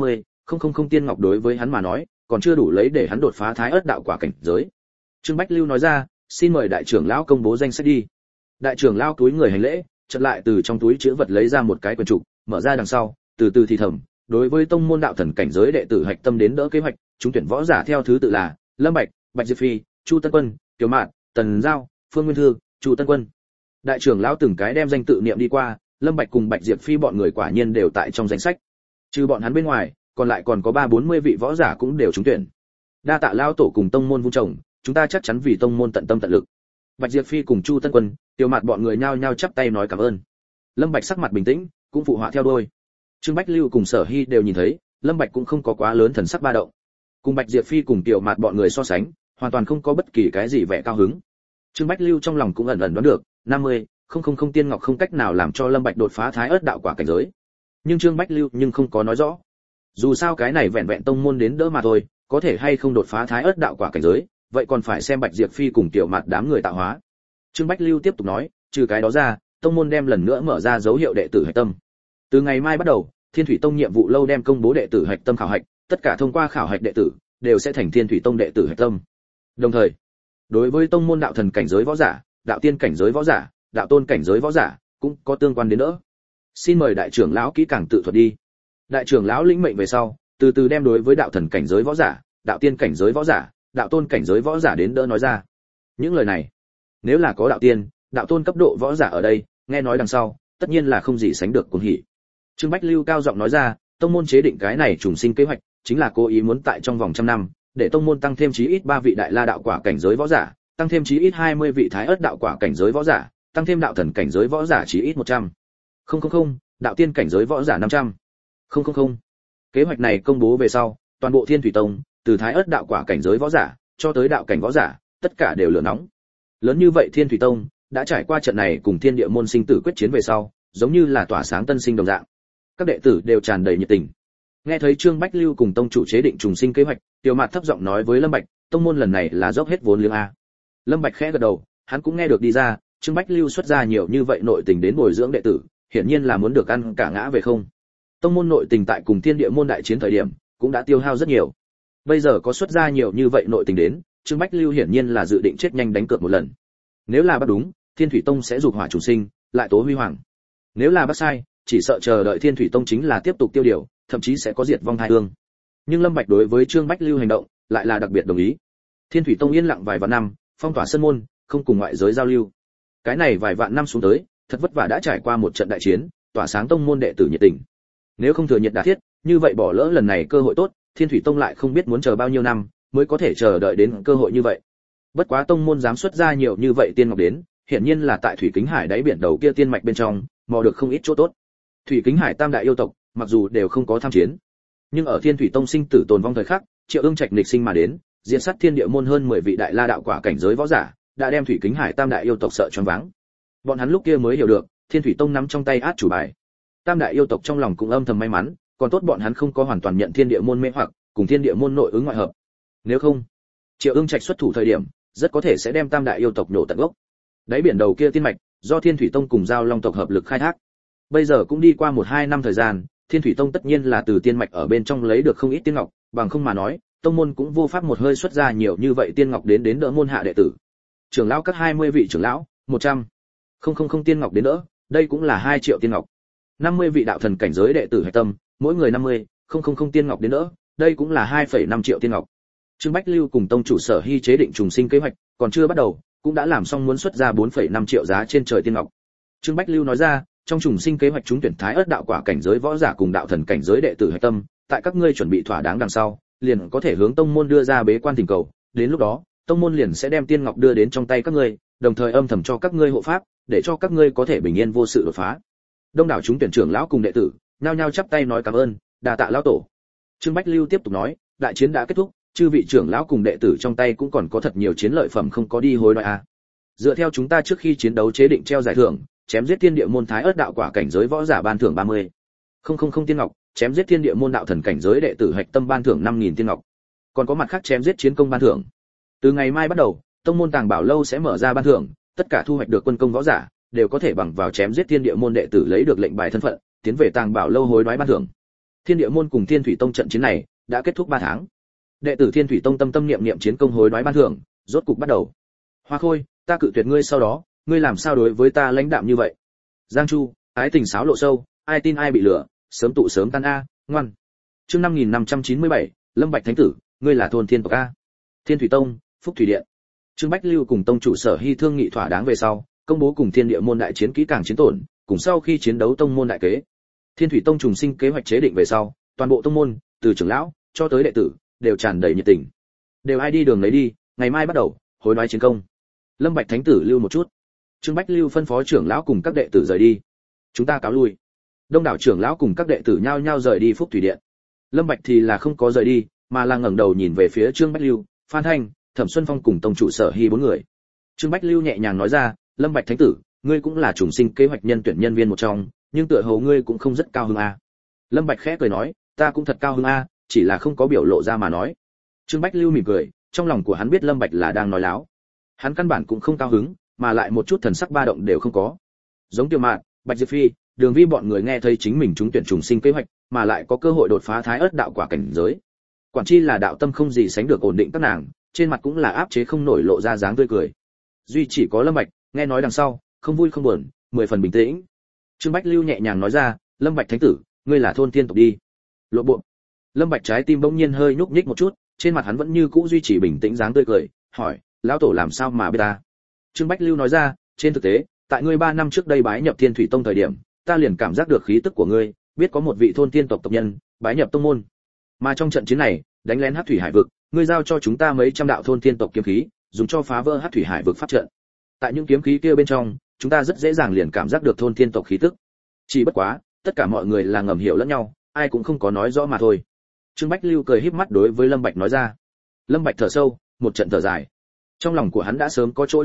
50,000 tiên ngọc đối với hắn mà nói, còn chưa đủ lấy để hắn đột phá Thái Ức đạo quả cảnh giới. Trương Bách Lưu nói ra, xin mời đại trưởng lão công bố danh sách đi. Đại trưởng lão túi người hành lễ, chợt lại từ trong túi trữ vật lấy ra một cái quyển trục, mở ra đằng sau, từ từ thì thầm, đối với tông môn đạo thần cảnh giới đệ tử hạch tâm đến đỡ kế hoạch, chúng tuyển võ giả theo thứ tự là Lâm Bạch, Bạch Diệp Phi, Chu Tân Quân, Kiều Mạn, Tần Giao, Phương Nguyên Thư, Chu Tân Quân. Đại trưởng lão từng cái đem danh tự niệm đi qua, Lâm Bạch cùng Bạch Diệp Phi bọn người quả nhiên đều tại trong danh sách. Trừ bọn hắn bên ngoài, còn lại còn có 30-40 vị võ giả cũng đều trúng tuyển. Đa tạ lão tổ cùng tông môn vun trồng, chúng ta chắc chắn vì tông môn tận tâm tận lực. Bạch Diệp Phi cùng Chu Tân Quân, Tiêu Mạt bọn người nhao nhao chắp tay nói cảm ơn. Lâm Bạch sắc mặt bình tĩnh, cũng phụ họa theo đuôi. Trương Bách Lưu cùng Sở Hy đều nhìn thấy, Lâm Bạch cũng không có quá lớn thần sắc ba động. Cùng Bạch Diệp Phi cùng Tiêu Mạt bọn người so sánh, hoàn toàn không có bất kỳ cái gì vẻ cao hứng. Trương Bách Lưu trong lòng cũng ẩn ẩn đoán được, 50,000 tiên ngọc không cách nào làm cho Lâm Bạch đột phá Thái Ức đạo quả cảnh giới. Nhưng Trương Bách Lưu nhưng không có nói rõ. Dù sao cái này vẹn vẹn tông môn đến đỡ mà thôi, có thể hay không đột phá Thái Ức đạo quả cảnh giới, vậy còn phải xem Bạch Diệp Phi cùng Tiểu Mạt đám người tạo hóa. Trương Bách Lưu tiếp tục nói, trừ cái đó ra, tông môn đem lần nữa mở ra dấu hiệu đệ tử hạch tâm. Từ ngày mai bắt đầu, Thiên Thủy Tông nhiệm vụ lâu đem công bố đệ tử hạch tâm khảo hạch, tất cả thông qua khảo hạch đệ tử đều sẽ thành Thiên Thủy Tông đệ tử hạch tâm. Đồng thời, đối với tông môn đạo thần cảnh giới võ giả, đạo tiên cảnh giới võ giả, đạo tôn cảnh giới võ giả cũng có tương quan đến nữa. Xin mời đại trưởng lão kỹ càng tự thuật đi. Đại trưởng lão lĩnh mệnh về sau, từ từ đem đối với đạo thần cảnh giới võ giả, đạo tiên cảnh giới võ giả, đạo tôn cảnh giới võ giả đến đỡ nói ra. Những lời này, nếu là có đạo tiên, đạo tôn cấp độ võ giả ở đây, nghe nói đằng sau, tất nhiên là không gì sánh được cuồng hỉ. Trương Bách Lưu cao giọng nói ra, tông môn chế định cái này trùng sinh kế hoạch, chính là cố ý muốn tại trong vòng 100 năm, để tông môn tăng thêm chí ít 3 vị đại la đạo quả cảnh giới võ giả, tăng thêm chí ít 20 vị thái ớt đạo quả cảnh giới võ giả, tăng thêm đạo thần cảnh giới võ giả chí ít 100. Đạo tiên cảnh giới võ giả 500. Kế hoạch này công bố về sau, toàn bộ Thiên Thủy Tông, từ thái ớt đạo quả cảnh giới võ giả cho tới đạo cảnh võ giả, tất cả đều lửa nóng. Lớn như vậy Thiên Thủy Tông đã trải qua trận này cùng Thiên Địa môn sinh tử quyết chiến về sau, giống như là tỏa sáng tân sinh đồng dạng. Các đệ tử đều tràn đầy nhiệt tình. Nghe thấy Trương Bách Lưu cùng tông chủ chế định trùng sinh kế hoạch, Tiểu Mạt thấp giọng nói với Lâm Bạch, tông môn lần này là dốc hết vốn liếng a. Lâm Bạch khẽ gật đầu, hắn cũng nghe được đi ra, Trương Bách Lưu xuất ra nhiều như vậy nội tình đến bồi dưỡng đệ tử, hiển nhiên là muốn được ăn cả ngã về không. Tông môn nội tình tại cùng Thiên Địa môn đại chiến thời điểm, cũng đã tiêu hao rất nhiều. Bây giờ có xuất ra nhiều như vậy nội tình đến, Trương Bách Lưu hiển nhiên là dự định chết nhanh đánh cược một lần. Nếu là bắt đúng, Thiên Thủy Tông sẽ dục hỏa trùng sinh, lại tố huy hoàng. Nếu là bắt sai, chỉ sợ chờ đợi Thiên Thủy Tông chính là tiếp tục tiêu điều, thậm chí sẽ có diệt vong hai hương. Nhưng Lâm Bạch đối với Trương Bách Lưu hành động, lại là đặc biệt đồng ý. Thiên Thủy Tông yên lặng vài vạn năm, phong tỏa sân môn, không cùng ngoại giới giao lưu. Cái này vài vạn năm xuống tới, thật vất vả đã trải qua một trận đại chiến, tỏa sáng tông môn đệ tử nhiệt tình. Nếu không thừa nhiệt đả thiết, như vậy bỏ lỡ lần này cơ hội tốt, Thiên Thủy Tông lại không biết muốn chờ bao nhiêu năm mới có thể chờ đợi đến cơ hội như vậy. Bất quá tông môn dám xuất ra nhiều như vậy tiên ngọc đến, hiển nhiên là tại Thủy Kính Hải đáy biển đầu kia tiên mạch bên trong, mò được không ít chỗ tốt. Thủy Kính Hải tam đại yêu tộc, mặc dù đều không có tham chiến, nhưng ở Thiên Thủy Tông sinh tử tồn vong thời khắc, Triệu Ưng Trạch nghịch sinh mà đến, diện sát Thiên Địa môn hơn 10 vị đại la đạo quả cảnh giới võ giả, đã đem Thủy Kính Hải tam đại yêu tộc sợ choáng váng. Bọn hắn lúc kia mới hiểu được, Thiên Thủy Tông nắm trong tay át chủ bài. Tam đại yêu tộc trong lòng cũng âm thầm may mắn, còn tốt bọn hắn không có hoàn toàn nhận Thiên Địa môn mê hoặc, cùng Thiên Địa môn nội ứng ngoại hợp. Nếu không, Triệu Ưng Trạch xuất thủ thời điểm, rất có thể sẽ đem tam đại yêu tộc nổ tận gốc. Đáy biển đầu kia tiên mạch, do Thiên Thủy Tông cùng Giao Long tộc hợp lực khai thác. Bây giờ cũng đi qua 1-2 năm thời gian, Thiên Thủy Tông tất nhiên là từ tiên mạch ở bên trong lấy được không ít tiên ngọc, bằng không mà nói, tông môn cũng vô pháp một hơi xuất ra nhiều như vậy tiên ngọc đến đỡ môn hạ đệ tử. Trưởng lão các 20 vị trưởng lão, 100,000 tiên ngọc đến đỡ, đây cũng là 2 triệu tiên ngọc. 50 vị đạo thần cảnh giới đệ tử hạch tâm, mỗi người 50,000 tiên ngọc đến đỡ, đây cũng là 2,5 triệu tiên ngọc. Trương Bách Lưu cùng tông chủ Sở Hy chế định trùng sinh kế hoạch, còn chưa bắt đầu, cũng đã làm xong muốn xuất ra 4,5 triệu giá trên trời tiên ngọc. Trương Bách Lưu nói ra, trong trùng sinh kế hoạch chúng tuyển thái ớt đạo quả cảnh giới võ giả cùng đạo thần cảnh giới đệ tử hạch tâm, tại các ngươi chuẩn bị thỏa đáng đằng sau, liền có thể hướng tông môn đưa ra bế quan thỉnh cầu, đến lúc đó, tông môn liền sẽ đem tiên ngọc đưa đến trong tay các ngươi, đồng thời âm thầm cho các ngươi hộ pháp, để cho các ngươi có thể bình yên vô sự đột phá. Đông đảo chúng tuyển trưởng lão cùng đệ tử, nhao nhao chắp tay nói cảm ơn, đa tạ lão tổ. Trương Bách Lưu tiếp tục nói, đại chiến đã kết thúc, chư vị trưởng lão cùng đệ tử trong tay cũng còn có thật nhiều chiến lợi phẩm không có đi hối đoái a. Dựa theo chúng ta trước khi chiến đấu chế định treo giải thưởng, chém giết Thiên Địa môn thái ớt đạo quả cảnh giới võ giả ban thưởng 30,000 tiên ngọc, chém giết Thiên Địa môn đạo thần cảnh giới đệ tử hạch tâm ban thưởng 5.000 tiên ngọc. Còn có mặt khác chém giết chiến công ban thưởng. Từ ngày mai bắt đầu, tông môn Tàng Bảo lâu sẽ mở ra ban thưởng, tất cả thu hoạch được quân công võ giả đều có thể bằng vào chém giết Thiên Địa môn đệ tử lấy được lệnh bài thân phận, tiến về Tàng Bảo lâu hối đoái ban thưởng. Thiên Địa môn cùng Thiên Thủy Tông trận chiến này đã kết thúc 3 tháng. Đệ tử Thiên Thủy Tông tâm tâm niệm niệm chiến công hối đoái ban thưởng, rốt cục bắt đầu. Hoa Khôi, ta cự tuyệt ngươi sau đó, ngươi làm sao đối với ta lãnh đạm như vậy? Giang Chu, ái tình sáo lộ sâu, ai tin ai bị lừa, sớm tụ sớm tan a, ngoan. Chương 5597, Lâm Bạch Thánh tử, ngươi là thôn thiên tộc a. Thiên Thủy Tông, Phúc Thủy Điện. Trương Bách Lưu cùng tông chủ Sở Hy thương nghị thỏa đáng về sau, công bố cùng Thiên Địa môn đại chiến kỹ càng chiến tổn, cùng sau khi chiến đấu tông môn đại kế. Thiên Thủy Tông trùng sinh kế hoạch chế định về sau, toàn bộ tông môn, từ trưởng lão cho tới đệ tử, đều tràn đầy nhiệt tình. Đều ai đi đường lấy đi, ngày mai bắt đầu, hối đoái chiến công. Lâm Bạch Thánh tử lưu một chút. Trương Bách Lưu phân phó trưởng lão cùng các đệ tử rời đi. Chúng ta cáo lui. Đông đảo trưởng lão cùng các đệ tử nhao nhao rời đi Phúc Thủy Điện. Lâm Bạch thì là không có rời đi, mà là ngẩng đầu nhìn về phía Trương Bách Lưu, Phan Thanh, Thẩm Xuân Phong cùng tông chủ Sở Hy 4 người. Trương Bách Lưu nhẹ nhàng nói ra, Lâm Bạch Thánh tử, ngươi cũng là trùng sinh kế hoạch nhân tuyển nhân viên một trong, nhưng tựa hồ ngươi cũng không rất cao hứng a. Lâm Bạch khẽ cười nói, ta cũng thật cao hứng a, chỉ là không có biểu lộ ra mà nói. Trương Bách Lưu mỉm cười, trong lòng của hắn biết Lâm Bạch là đang nói láo. Hắn căn bản cũng không cao hứng, mà lại một chút thần sắc ba động đều không có. Giống Tiêu Mạn, Bạch Diệp Phi, Đường Vi bọn người nghe thấy chính mình trúng tuyển trùng sinh kế hoạch, mà lại có cơ hội đột phá thái ớt đạo quả cảnh giới. Quản chi là đạo tâm không gì sánh được ổn định các nàng, trên mặt cũng là áp chế không nổi lộ ra dáng tươi cười. Duy chỉ có Lâm Bạch, nghe nói đằng sau, không vui không buồn, 10 phần bình tĩnh. Trương Bách Lưu nhẹ nhàng nói ra, Lâm Bạch Thánh tử, ngươi là thôn thiên tộc đi. Lộ bộ. Lâm Bạch trái tim bỗng nhiên hơi nhúc nhích một chút, trên mặt hắn vẫn như cũ duy trì bình tĩnh dáng tươi cười, hỏi, lão tổ làm sao mà biết ta? Trương Bách Lưu nói ra, trên thực tế, tại ngươi 3 năm trước đây bái nhập Thiên Thủy Tông thời điểm, ta liền cảm giác được khí tức của ngươi, biết có một vị thôn thiên tộc tộc nhân bái nhập tông môn. Mà trong trận chiến này, đánh lén Hắc Thủy Hải vực, ngươi giao cho chúng ta mấy trăm đạo thôn thiên tộc kiếm khí, dùng cho phá vỡ Hắc Thủy Hải vực pháp trận. Tại những kiếm khí kia bên trong, chúng ta rất dễ dàng liền cảm giác được thôn thiên tộc khí tức. Chỉ bất quá, tất cả mọi người là ngầm hiểu lẫn nhau, ai cũng không có nói rõ mà thôi. Trương Bách Lưu cười híp mắt đối với Lâm Bạch nói ra. Lâm Bạch thở sâu, một trận thở dài. Trong lòng của hắn đã sớm có chỗ chuẩn bị,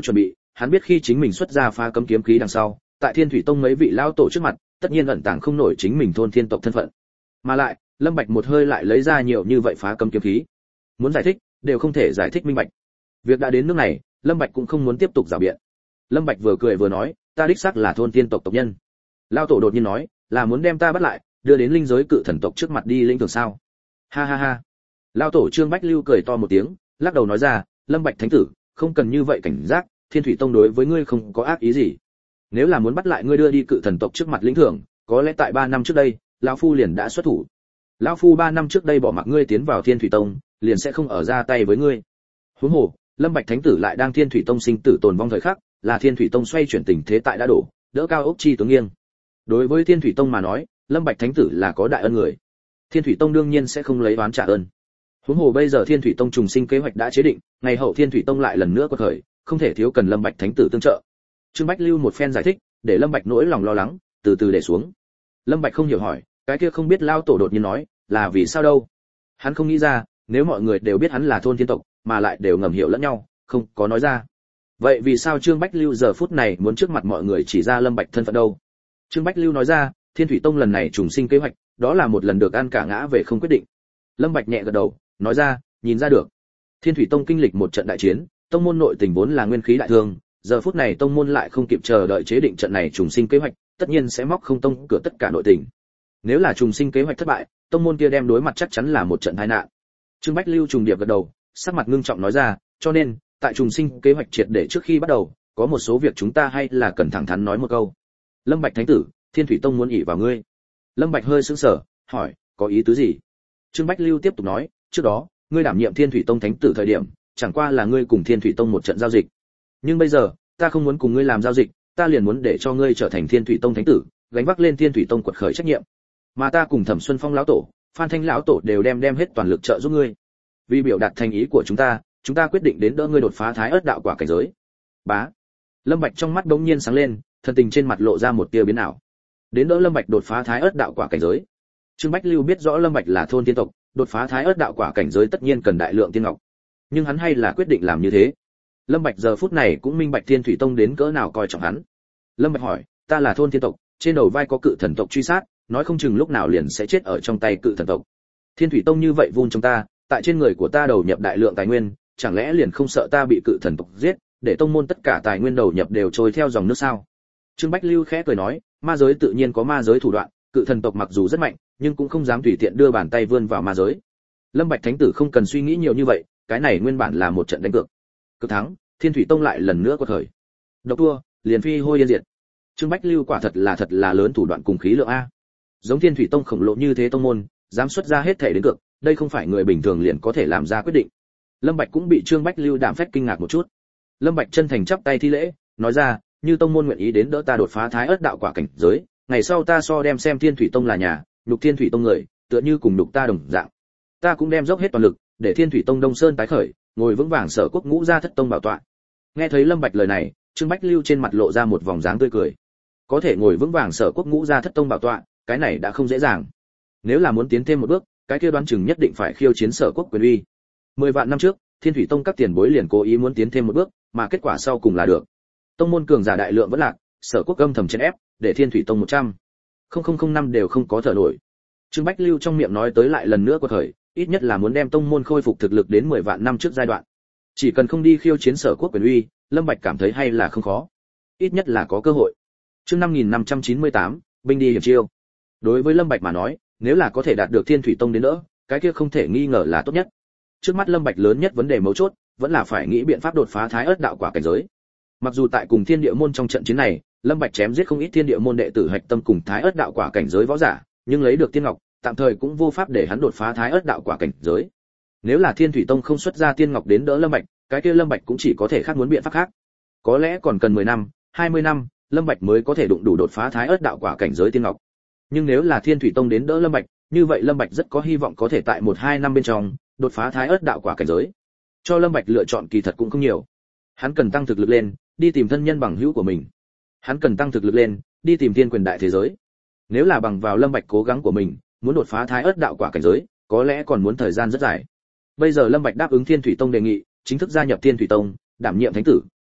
hắn biết khi chính mình xuất ra phá cấm kiếm khí đằng sau, tại Thiên Thủy Tông mấy vị lão tổ trước mặt, tất nhiên ẩn tàng không nổi chính mình thôn thiên tộc thân phận. Mà lại, Lâm Bạch một hơi lại lấy ra nhiều như vậy phá cấm kiếm khí, muốn giải thích đều không thể giải thích minh bạch. Việc đã đến nước này, Lâm Bạch cũng không muốn tiếp tục giảo biện. Lâm Bạch vừa cười vừa nói, ta đích xác là thôn thiên tộc tộc nhân. Lão tổ đột nhiên nói, là muốn đem ta bắt lại, đưa đến linh giới cự thần tộc trước mặt đi lĩnh thưởng sao? Ha ha ha. Lão tổ Trương Bách Lưu cười to một tiếng, lắc đầu nói ra, Lâm Bạch thánh tử, không cần như vậy cảnh giác, Thiên Thủy Tông đối với ngươi không có ác ý gì. Nếu là muốn bắt lại ngươi đưa đi cự thần tộc trước mặt lĩnh thưởng, có lẽ tại 3 năm trước đây, lão phu liền đã xuất thủ. Lão phu 3 năm trước đây bỏ mặc ngươi tiến vào Thiên Thủy Tông, liền sẽ không ở ra tay với ngươi. Huống hồ, Lâm Bạch thánh tử lại đang Thiên Thủy Tông sinh tử tồn vong thời khắc, là Thiên Thủy Tông xoay chuyển tình thế tại đã đổ, đỡ cao ốc chi tướng nghiêng. Đối với Thiên Thủy Tông mà nói, Lâm Bạch thánh tử là có đại ân người. Thiên Thủy Tông đương nhiên sẽ không lấy oán trả ơn. Huống hồ bây giờ Thiên Thủy Tông trùng sinh kế hoạch đã chế định, ngày hậu Thiên Thủy Tông lại lần nữa quật khởi, không thể thiếu cần Lâm Bạch thánh tử tương trợ. Trương Bách Lưu một phen giải thích, để Lâm Bạch nỗi lòng lo lắng từ từ để xuống. Lâm Bạch không hiểu hỏi, cái kia không biết lao tổ đột nhiên nói, là vì sao đâu? Hắn không nghĩ ra, nếu mọi người đều biết hắn là thôn thiên tộc, mà lại đều ngầm hiểu lẫn nhau, không có nói ra. Vậy vì sao Trương Bách Lưu giờ phút này muốn trước mặt mọi người chỉ ra Lâm Bạch thân phận đâu? Trương Bách Lưu nói ra, Thiên Thủy Tông lần này trùng sinh kế hoạch, đó là một lần được ăn cả ngã về không quyết định. Lâm Bạch nhẹ gật đầu, nói ra, nhìn ra được. Thiên Thủy Tông kinh lịch một trận đại chiến, tông môn nội tình vốn là nguyên khí đại thương, giờ phút này tông môn lại không kịp chờ đợi chế định trận này trùng sinh kế hoạch, tất nhiên sẽ móc không tông cửa tất cả nội tình. Nếu là trùng sinh kế hoạch thất bại, tông môn kia đem đối mặt chắc chắn là một trận tai nạn. Trương Bách Lưu trùng điệp gật đầu, sắc mặt ngưng trọng nói ra, cho nên, tại trùng sinh kế hoạch triệt để trước khi bắt đầu, có một số việc chúng ta hay là cần thẳng thắn nói một câu. Lâm Bạch thánh tử, Thiên Thủy Tông muốn ỷ vào ngươi. Lâm Bạch hơi sững sờ, hỏi, có ý tứ gì? Trương Bách Lưu tiếp tục nói, trước đó, ngươi đảm nhiệm Thiên Thủy Tông thánh tử thời điểm, chẳng qua là ngươi cùng Thiên Thủy Tông một trận giao dịch. Nhưng bây giờ, ta không muốn cùng ngươi làm giao dịch, ta liền muốn để cho ngươi trở thành Thiên Thủy Tông thánh tử, gánh vác lên Thiên Thủy Tông quật khởi trách nhiệm. Mà ta cùng Thẩm Xuân Phong lão tổ, Phan Thanh lão tổ đều đem hết toàn lực trợ giúp ngươi. Vì biểu đạt thành ý của chúng ta quyết định đến đỡ ngươi đột phá Thái Ức đạo quả cảnh giới. Bá. Lâm Bạch trong mắt đống nhiên sáng lên, thần tình trên mặt lộ ra một tia biến ảo. Đến đỡ Lâm Bạch đột phá Thái Ức đạo quả cảnh giới. Trương Bách Lưu biết rõ Lâm Bạch là thôn tiên tộc, đột phá Thái Ức đạo quả cảnh giới tất nhiên cần đại lượng tiên ngọc. Nhưng hắn hay là quyết định làm như thế. Lâm Bạch giờ phút này cũng minh bạch Thiên Thủy Tông đến cỡ nào coi trọng hắn. Lâm Bạch hỏi, ta là thôn tiên tộc, trên đầu vai có cự thần tộc truy sát, nói không chừng lúc nào liền sẽ chết ở trong tay cự thần tộc. Thiên Thủy Tông như vậy vun trong ta, tại trên người của ta đầu nhập đại lượng tài nguyên, chẳng lẽ liền không sợ ta bị cự thần tộc giết, để tông môn tất cả tài nguyên đầu nhập đều trôi theo dòng nước sao? Trương Bách Lưu khẽ cười nói, ma giới tự nhiên có ma giới thủ đoạn, cự thần tộc mặc dù rất mạnh, nhưng cũng không dám tùy tiện đưa bàn tay vươn vào ma giới. Lâm Bạch thánh tử không cần suy nghĩ nhiều như vậy, cái này nguyên bản là một trận đánh cược. Cực thắng, Thiên Thủy Tông lại lần nữa quật khởi. Độc thua, liền phi hôi yên diệt. Trương Bách Lưu quả thật là lớn thủ đoạn cùng khí lượng a. Giống Thiên Thủy Tông khổng lồ như thế tông môn, dám xuất ra hết thể đến cược, đây không phải người bình thường liền có thể làm ra quyết định. Lâm Bạch cũng bị Trương Bách Lưu đạm phách kinh ngạc một chút. Lâm Bạch chân thành chắp tay thi lễ, nói ra, như tông môn nguyện ý đến đỡ ta đột phá Thái Ức đạo quả cảnh giới, ngày sau ta so đem xem Thiên Thủy Tông là nhà, nhục Thiên Thủy Tông người, tựa như cùng nhục ta đồng dạng. Ta cũng đem dốc hết toàn lực, để Thiên Thủy Tông Đông Sơn tái khởi, ngồi vững vàng Sở Quốc ngũ gia thất tông bảo tọa. Nghe thấy Lâm Bạch lời này, Trương Bách Lưu trên mặt lộ ra một vòng dáng tươi cười. Có thể ngồi vững vàng Sở Quốc ngũ gia thất tông bảo tọa, cái này đã không dễ dàng. Nếu là muốn tiến thêm một bước, cái kia đoán chừng nhất định phải khiêu chiến Sở Quốc quyền uy. 10 vạn năm trước, Thiên Thủy Tông các tiền bối liền cố ý muốn tiến thêm một bước, mà kết quả sau cùng là được. Tông môn cường giả đại lượng vẫn lạc, Sở Quốc âm thầm chèn ép, để Thiên Thủy Tông 100,005 đều không có thở nổi. Trương Bách Lưu trong miệng nói tới lại lần nữa quật khởi, ít nhất là muốn đem tông môn khôi phục thực lực đến 10 vạn năm trước giai đoạn. Chỉ cần không đi khiêu chiến Sở Quốc quyền uy, Lâm Bạch cảm thấy hay là không khó. Ít nhất là có cơ hội. Chương 5598, binh đi hiểm chiêu. Đối với Lâm Bạch mà nói, nếu là có thể đạt được Thiên Thủy Tông đến nữa, cái kia không thể nghi ngờ là tốt nhất. Trước mắt Lâm Bạch lớn nhất vấn đề mấu chốt, vẫn là phải nghĩ biện pháp đột phá Thái Ức đạo quả cảnh giới. Mặc dù tại cùng Thiên Địa môn trong trận chiến này, Lâm Bạch chém giết không ít Thiên Địa môn đệ tử hạch tâm cùng Thái Ức đạo quả cảnh giới võ giả, nhưng lấy được tiên ngọc, tạm thời cũng vô pháp để hắn đột phá Thái Ức đạo quả cảnh giới. Nếu là Thiên Thủy Tông không xuất ra tiên ngọc đến đỡ Lâm Bạch, cái kia Lâm Bạch cũng chỉ có thể khác muốn biện pháp khác. Có lẽ còn cần 10 năm, 20 năm, Lâm Bạch mới có thể đụng đủ đột phá Thái Ức đạo quả cảnh giới tiên ngọc. Nhưng nếu là Thiên Thủy Tông đến đỡ Lâm Bạch, như vậy Lâm Bạch rất có hy vọng có thể tại 1-2 năm bên trong đột phá Thái Ức đạo quả cảnh giới. Cho Lâm Bạch lựa chọn kỳ thật cũng không nhiều. Hắn cần tăng thực lực lên, đi tìm thân nhân bằng hữu của mình. Hắn cần tăng thực lực lên, đi tìm thiên quyền đại thế giới. Nếu là bằng vào Lâm Bạch cố gắng của mình, muốn đột phá Thái Ức đạo quả cảnh giới, có lẽ còn muốn thời gian rất dài. Bây giờ Lâm Bạch đáp ứng Thiên Thủy Tông đề nghị, chính thức gia nhập Thiên Thủy Tông, đảm nhiệm thánh tử,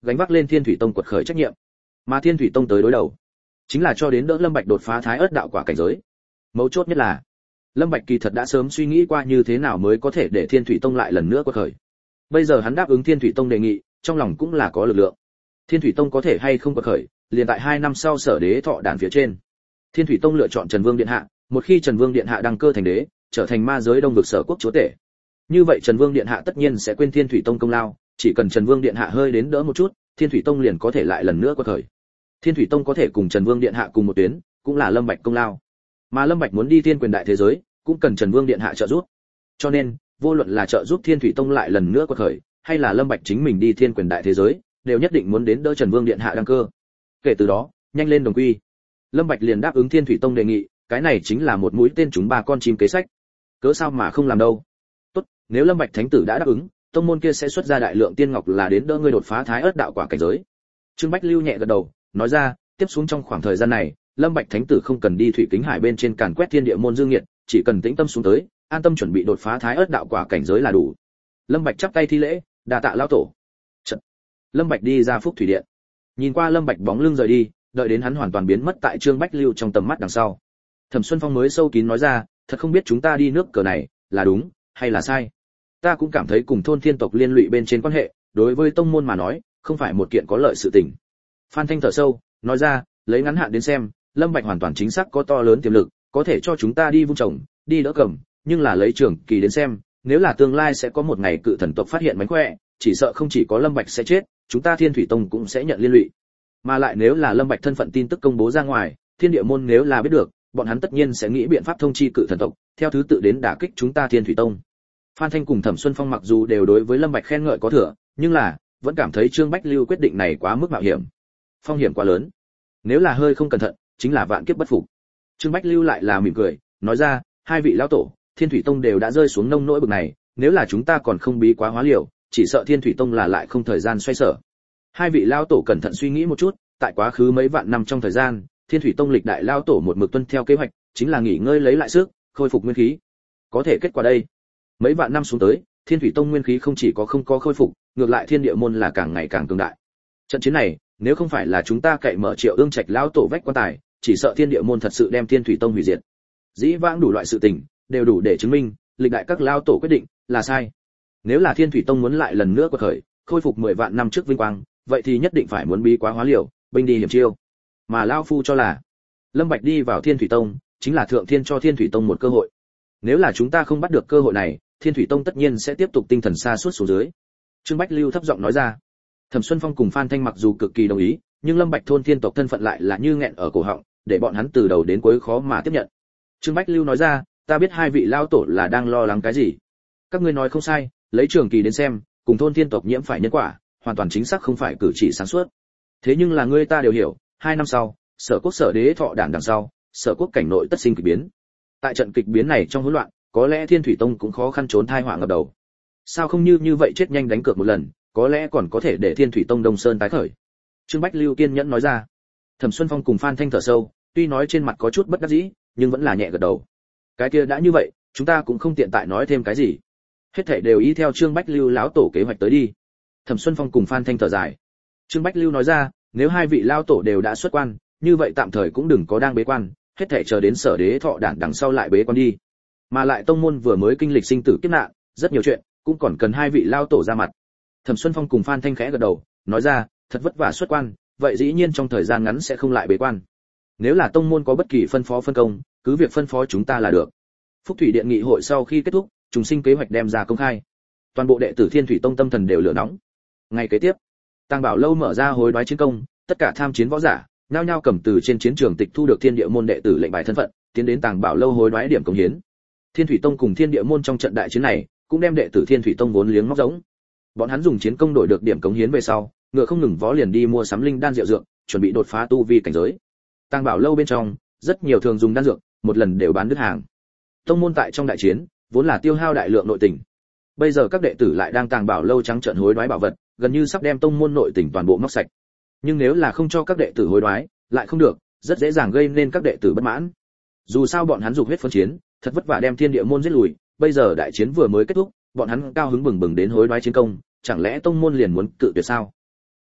gánh vác lên Thiên Thủy Tông quật khởi trách nhiệm. Mà Thiên Thủy Tông tới đối đầu, chính là cho đến đỡ Lâm Bạch đột phá Thái Ức đạo quả cảnh giới. Mấu chốt nhất là, Lâm Bạch kỳ thật đã sớm suy nghĩ qua như thế nào mới có thể để Thiên Thủy Tông lại lần nữa quật khởi. Bây giờ hắn đáp ứng Thiên Thủy Tông đề nghị, trong lòng cũng là có lực lượng. Thiên Thủy Tông có thể hay không quật khởi, liền tại 2 năm sau Sở Đế Thọ đản phía trên. Thiên Thủy Tông lựa chọn Trần Vương điện hạ, một khi Trần Vương điện hạ đăng cơ thành đế, trở thành ma giới Đông vực Sở quốc chúa tể. Như vậy Trần Vương điện hạ tất nhiên sẽ quên Thiên Thủy Tông công lao, chỉ cần Trần Vương điện hạ hơi đến đỡ một chút, Thiên Thủy Tông liền có thể lại lần nữa quật khởi. Thiên Thủy Tông có thể cùng Trần Vương điện hạ cùng một tuyến, cũng là Lâm Bạch công lao. Mà Lâm Bạch muốn đi Thiên Quyền đại thế giới, cũng cần Trần Vương điện hạ trợ giúp. Cho nên, vô luận là trợ giúp Thiên Thủy Tông lại lần nữa quật khởi, hay là Lâm Bạch chính mình đi Thiên Quyền đại thế giới, đều nhất định muốn đến đỡ Trần Vương điện hạ đăng cơ. Kể từ đó, nhanh lên đồng quy. Lâm Bạch liền đáp ứng Thiên Thủy Tông đề nghị, cái này chính là một mũi tên trúng 3 con chim kế sách. Cớ sao mà không làm đâu? Tốt, nếu Lâm Bạch thánh tử đã đáp ứng, tông môn kia sẽ xuất ra đại lượng tiên ngọc là đến đỡ ngươi đột phá Thái Ức đạo quả cảnh giới. Trương Bách Lưu nhẹ gật đầu, nói ra, tiếp xuống trong khoảng thời gian này, Lâm Bạch thánh tử không cần đi thủy kính hải bên trên càn quét thiên địa môn dương nghiệt, chỉ cần tĩnh tâm xuống tới, an tâm chuẩn bị đột phá Thái Ức đạo quả cảnh giới là đủ. Lâm Bạch chắp tay thi lễ, đa tạ lão tổ. Chợt, Lâm Bạch đi ra Phúc thủy điện. Nhìn qua Lâm Bạch bóng lưng rời đi, đợi đến hắn hoàn toàn biến mất tại Trương Bách Lưu trong tầm mắt đằng sau. Thẩm Xuân Phong mới sâu kín nói ra, thật không biết chúng ta đi nước cờ này là đúng hay là sai. Ta cũng cảm thấy cùng thôn thiên tộc liên lụy bên trên quan hệ, đối với tông môn mà nói, không phải một kiện có lợi sự tình. Phan Thanh thở sâu, nói ra, lấy ngắn hạn đến xem, Lâm Bạch hoàn toàn chính xác có to lớn tiềm lực, có thể cho chúng ta đi vun trồng, đi đỡ cầm, nhưng là lấy trường kỳ đến xem, nếu là tương lai sẽ có một ngày cự thần tộc phát hiện mánh khỏe, chỉ sợ không chỉ có Lâm Bạch sẽ chết, chúng ta Thiên Thủy Tông cũng sẽ nhận liên lụy. Mà lại nếu là Lâm Bạch thân phận tin tức công bố ra ngoài, Thiên Địa môn nếu là biết được, bọn hắn tất nhiên sẽ nghĩ biện pháp thông chi cự thần tộc, theo thứ tự đến đả kích chúng ta Thiên Thủy Tông. Phan Thanh cùng Thẩm Xuân Phong mặc dù đều đối với Lâm Bạch khen ngợi có thừa, nhưng là vẫn cảm thấy Trương Bách Lưu quyết định này quá mức mạo hiểm, phong hiểm quá lớn. Nếu là hơi không cẩn thận, chính là vạn kiếp bất phục. Trương Bách Lưu lại là mỉm cười, nói ra, hai vị lão tổ, Thiên Thủy Tông đều đã rơi xuống nông nỗi bực này, nếu là chúng ta còn không bí quá hóa liều, chỉ sợ Thiên Thủy Tông là lại không thời gian xoay sở. Hai vị lão tổ cẩn thận suy nghĩ một chút, tại quá khứ mấy vạn năm trong thời gian, Thiên Thủy Tông lịch đại lão tổ một mực tuân theo kế hoạch, chính là nghỉ ngơi lấy lại sức, khôi phục nguyên khí. Có thể kết quả đây, mấy vạn năm xuống tới, Thiên Thủy Tông nguyên khí không chỉ có không có khôi phục, ngược lại Thiên Địa môn là càng ngày càng cường đại. Trận chiến này, nếu không phải là chúng ta cậy mở Triệu Ương Trạch lão tổ vách quan tài, chỉ sợ Thiên Địa môn thật sự đem Thiên Thủy Tông hủy diệt. Dĩ vãng đủ loại sự tình, đều đủ để chứng minh, lịch đại các lão tổ quyết định là sai. Nếu là Thiên Thủy Tông muốn lại lần nữa quật khởi, khôi phục 10 vạn năm trước vinh quang, vậy thì nhất định phải muốn bí quá hóa liều, binh đi hiểm chiêu. Mà lão phu cho là, Lâm Bạch đi vào Thiên Thủy Tông, chính là thượng thiên cho Thiên Thủy Tông một cơ hội. Nếu là chúng ta không bắt được cơ hội này, Thiên Thủy Tông tất nhiên sẽ tiếp tục tinh thần xa suốt xuống dưới. Trương Bách Lưu thấp giọng nói ra. Thẩm Xuân Phong cùng Phan Thanh mặc dù cực kỳ đồng ý, nhưng Lâm Bạch thôn thiên tộc thân phận lại là như nghẹn ở cổ họng, để bọn hắn từ đầu đến cuối khó mà tiếp nhận. Trương Bách Lưu nói ra, ta biết hai vị lão tổ là đang lo lắng cái gì. Các ngươi nói không sai, lấy trường kỳ đến xem, cùng thôn thiên tộc nhiễm phải nhân quả, hoàn toàn chính xác không phải cử chỉ sáng suốt. Thế nhưng là ngươi ta đều hiểu, 2 năm sau, Sở quốc Sở Đế Thọ đản đằng sau, Sở quốc cảnh nội tất sinh kịch biến. Tại trận kịch biến này trong hỗn loạn, có lẽ Thiên Thủy Tông cũng khó khăn trốn tai họa ngập đầu. Sao không như vậy chết nhanh đánh cược một lần, có lẽ còn có thể để Thiên Thủy Tông Đông Sơn tái khởi. Trương Bách Lưu kiên nhẫn nói ra. Thẩm Xuân Phong cùng Phan Thanh thở sâu, tuy nói trên mặt có chút bất đắc dĩ, nhưng vẫn là nhẹ gật đầu. Cái kia đã như vậy, chúng ta cũng không tiện tại nói thêm cái gì. Hết thảy đều y theo Trương Bách Lưu lão tổ kế hoạch tới đi. Thẩm Xuân Phong cùng Phan Thanh thở dài. Trương Bách Lưu nói ra, nếu hai vị lão tổ đều đã xuất quan, như vậy tạm thời cũng đừng có đang bế quan, hết thảy chờ đến Sở Đế Thọ đản đằng sau lại bế quan đi. Mà lại tông môn vừa mới kinh lịch sinh tử kiếp nạn, rất nhiều chuyện cũng còn cần hai vị lão tổ ra mặt. Thẩm Xuân Phong cùng Phan Thanh khẽ gật đầu, nói ra, thật vất vả xuất quan, vậy dĩ nhiên trong thời gian ngắn sẽ không lại bế quan. Nếu là tông môn có bất kỳ phân phó phân công, cứ việc phân phó chúng ta là được. Phúc Thủy Điện nghị hội sau khi kết thúc, trùng sinh kế hoạch đem ra công khai. Toàn bộ đệ tử Thiên Thủy Tông tâm thần đều lửa nóng. Ngày kế tiếp, Tàng Bảo lâu mở ra hối đoái chiến công, tất cả tham chiến võ giả, nhao nhao cầm từ trên chiến trường tịch thu được Thiên Địa môn đệ tử lệnh bài thân phận, tiến đến Tàng Bảo lâu hối đoái điểm công hiến. Thiên Thủy Tông cùng Thiên Địa môn trong trận đại chiến này, cũng đem đệ tử Thiên Thủy Tông vốn liếng móc giống. Bọn hắn dùng chiến công đổi được điểm cống hiến về sau, ngựa không ngừng vó liền đi mua sắm linh đan rượu dược, chuẩn bị đột phá tu vi cảnh giới. Tàng Bảo lâu bên trong, rất nhiều thường dùng đan dược, một lần đều bán đứt hàng. Tông môn tại trong đại chiến, vốn là tiêu hao đại lượng nội tình. Bây giờ các đệ tử lại đang Tàng Bảo lâu trắng trợn hối đoái bảo vật, gần như sắp đem tông môn nội tình toàn bộ móc sạch. Nhưng nếu là không cho các đệ tử hối đoái, lại không được, rất dễ dàng gây nên các đệ tử bất mãn. Dù sao bọn hắn dục huyết phân chiến, thật vất vả đem Thiên Địa môn giết lùi, bây giờ đại chiến vừa mới kết thúc, bọn hắn cao hứng bừng bừng đến hối đoái chiến công, chẳng lẽ tông môn liền muốn cự tuyệt sao?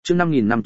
Chương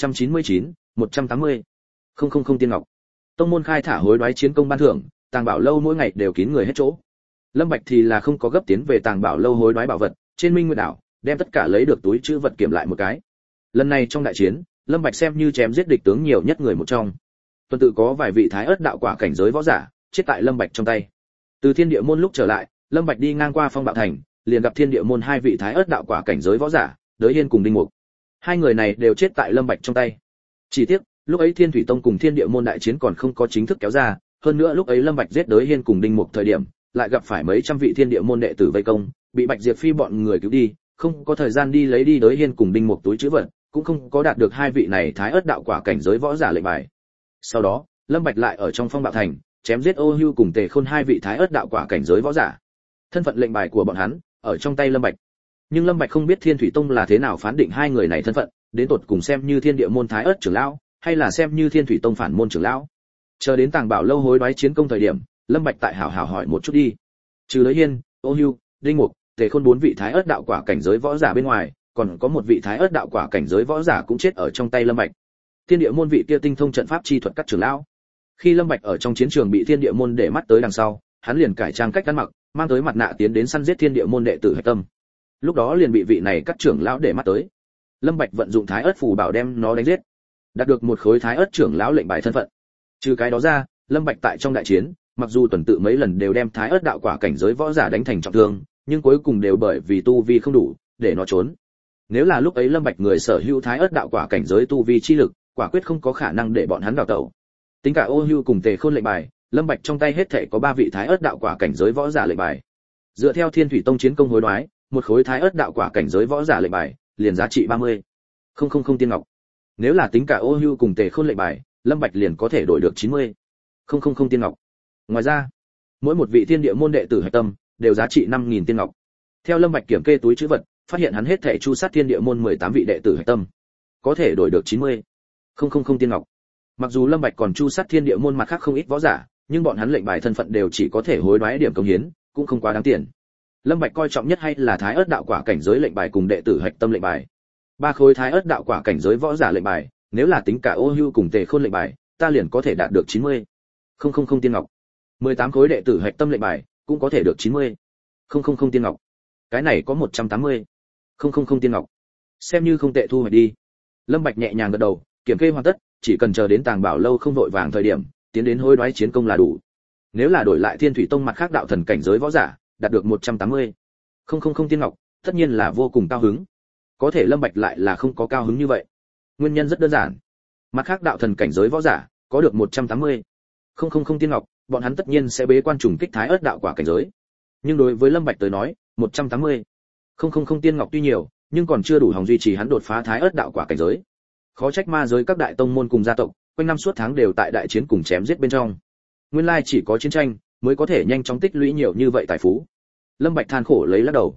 5599, 180. Không tiên ngọc. Tông môn khai thả hối đoái chiến công ban thưởng, Tàng Bảo lâu mỗi ngày đều kín người hết chỗ. Lâm Bạch thì là không có gấp tiến về Tàng Bảo lâu hối đoái bảo vật, trên Minh Nguyệt đảo, đem tất cả lấy được túi trữ vật kiểm lại một cái. Lần này trong đại chiến, Lâm Bạch xem như chém giết địch tướng nhiều nhất người một trong. Tuần tự có vài vị thái ớt đạo quả cảnh giới võ giả chết tại Lâm Bạch trong tay. Từ Thiên Địa môn lúc trở lại, Lâm Bạch đi ngang qua Phong Bạo thành, liền gặp Thiên Địa môn hai vị thái ớt đạo quả cảnh giới võ giả, Đới Hiên cùng Đinh Mục. Hai người này đều chết tại Lâm Bạch trong tay. Chỉ tiếc, lúc ấy Thiên Thủy Tông cùng Thiên Địa môn đại chiến còn không có chính thức kéo ra, hơn nữa lúc ấy Lâm Bạch giết Đới Hiên cùng Đinh Mục thời điểm, lại gặp phải mấy trăm vị Thiên Địa môn đệ tử vây công, bị Bạch Diệp Phi bọn người cứu đi, không có thời gian đi lấy đi Đới Hiên cùng Đinh Mục túi trữ vật, cũng không có đạt được hai vị này thái ớt đạo quả cảnh giới võ giả lệnh bài. Sau đó, Lâm Bạch lại ở trong Phong Bạo thành, chém giết Ô Hưu cùng Tề Khôn hai vị thái ớt đạo quả cảnh giới võ giả. Thân phận lệnh bài của bọn hắn ở trong tay Lâm Bạch. Nhưng Lâm Bạch không biết Thiên Thủy Tông là thế nào phán định hai người này thân phận, đến tột cùng xem như Thiên Địa môn thái ớt trưởng lão, hay là xem như Thiên Thủy Tông phản môn trưởng lão. Chờ đến Tàng Bảo lâu hối đoái chiến công thời điểm, Lâm Bạch tại hảo hỏi một chút đi. Trừ Đới Hiên, Ô Hưu, Đinh Mục, Tề Khôn bốn vị thái ớt đạo quả cảnh giới võ giả bên ngoài, còn có một vị thái ớt đạo quả cảnh giới võ giả cũng chết ở trong tay Lâm Bạch. Thiên Địa môn vị kia tinh thông trận pháp chi thuật các trưởng lão. Khi Lâm Bạch ở trong chiến trường bị Thiên Địa môn để mắt tới đằng sau, hắn liền cải trang cách ăn mặc, mang tới mặt nạ tiến đến săn giết Thiên Địa môn đệ tử Hạch Tâm. Lúc đó liền bị vị này các trưởng lão để mắt tới. Lâm Bạch vận dụng thái ớt phù bảo đem nó đánh giết, đạt được một khối thái ớt trưởng lão lệnh bài thân phận. Trừ cái đó ra, Lâm Bạch tại trong đại chiến, mặc dù tuần tự mấy lần đều đem thái ớt đạo quả cảnh giới võ giả đánh thành trọng thương, nhưng cuối cùng đều bởi vì tu vi không đủ để nó trốn. Nếu là lúc ấy Lâm Bạch người sở hữu thái ớt đạo quả cảnh giới tu vi chi lực, quả quyết không có khả năng để bọn hắn đào tẩu. Tính cả Ô Hưu cùng Tề Khôn lệnh bài, Lâm Bạch trong tay hết thảy có 3 vị thái ớt đạo quả cảnh giới võ giả lệnh bài. Dựa theo Thiên Thủy Tông chiến công hối đoái, một khối thái ớt đạo quả cảnh giới võ giả lệnh bài, liền giá trị 30. Không tiên ngọc. Nếu là tính cả Ô Hưu cùng Tề Khôn lệnh bài, Lâm Bạch liền có thể đổi được 90. Không tiên ngọc. Ngoài ra, mỗi một vị Thiên Địa môn đệ tử Hạch Tâm đều giá trị 5000 tiên ngọc. Theo Lâm Bạch kiểm kê túi trữ vật, phát hiện hắn hết thảy chu sát Thiên Địa môn 18 vị đệ tử Hạch Tâm, có thể đổi được 90. Không tiên ngọc. Mặc dù Lâm Bạch còn chu sát Thiên Địa môn mặt khác không ít võ giả, nhưng bọn hắn lệnh bài thân phận đều chỉ có thể hối đoái điểm công hiến, cũng không quá đáng tiền. Lâm Bạch coi trọng nhất hay là thái ớt đạo quả cảnh giới lệnh bài cùng đệ tử Hạch Tâm lệnh bài. 3 khối thái ớt đạo quả cảnh giới võ giả lệnh bài, nếu là tính cả Ô Hưu cùng Tề Khôn lệnh bài, ta liền có thể đạt được 90. Không tiên ngọc. 18 khối đệ tử Hạch Tâm lệnh bài, cũng có thể được 90. Không tiên ngọc. Cái này có 180. Không tiên ngọc. Xem như không tệ thu hoạch đi. Lâm Bạch nhẹ nhàng gật đầu, kiểm kê hoàn tất, chỉ cần chờ đến Tàng Bảo lâu không vội vàng thời điểm, tiến đến hối đoái chiến công là đủ. Nếu là đổi lại Thiên Thủy Tông mặt khác đạo thần cảnh giới võ giả, đạt được 180. Không tiên ngọc, tất nhiên là vô cùng cao hứng. Có thể Lâm Bạch lại là không có cao hứng như vậy. Nguyên nhân rất đơn giản. Mặt khác đạo thần cảnh giới võ giả, có được 180. Không tiên ngọc, bọn hắn tất nhiên sẽ bế quan trùng kích thái ớt đạo quả cảnh giới. Nhưng đối với Lâm Bạch tới nói, 180. Không tiên ngọc tuy nhiều, nhưng còn chưa đủ hòng duy trì hắn đột phá thái ớt đạo quả cảnh giới. Khó trách ma giới các đại tông môn cùng gia tộc, quanh năm suốt tháng đều tại đại chiến cùng chém giết bên trong. Nguyên lai chỉ có chiến tranh mới có thể nhanh chóng tích lũy nhiều như vậy tài phú. Lâm Bạch than khổ lấy lắc đầu.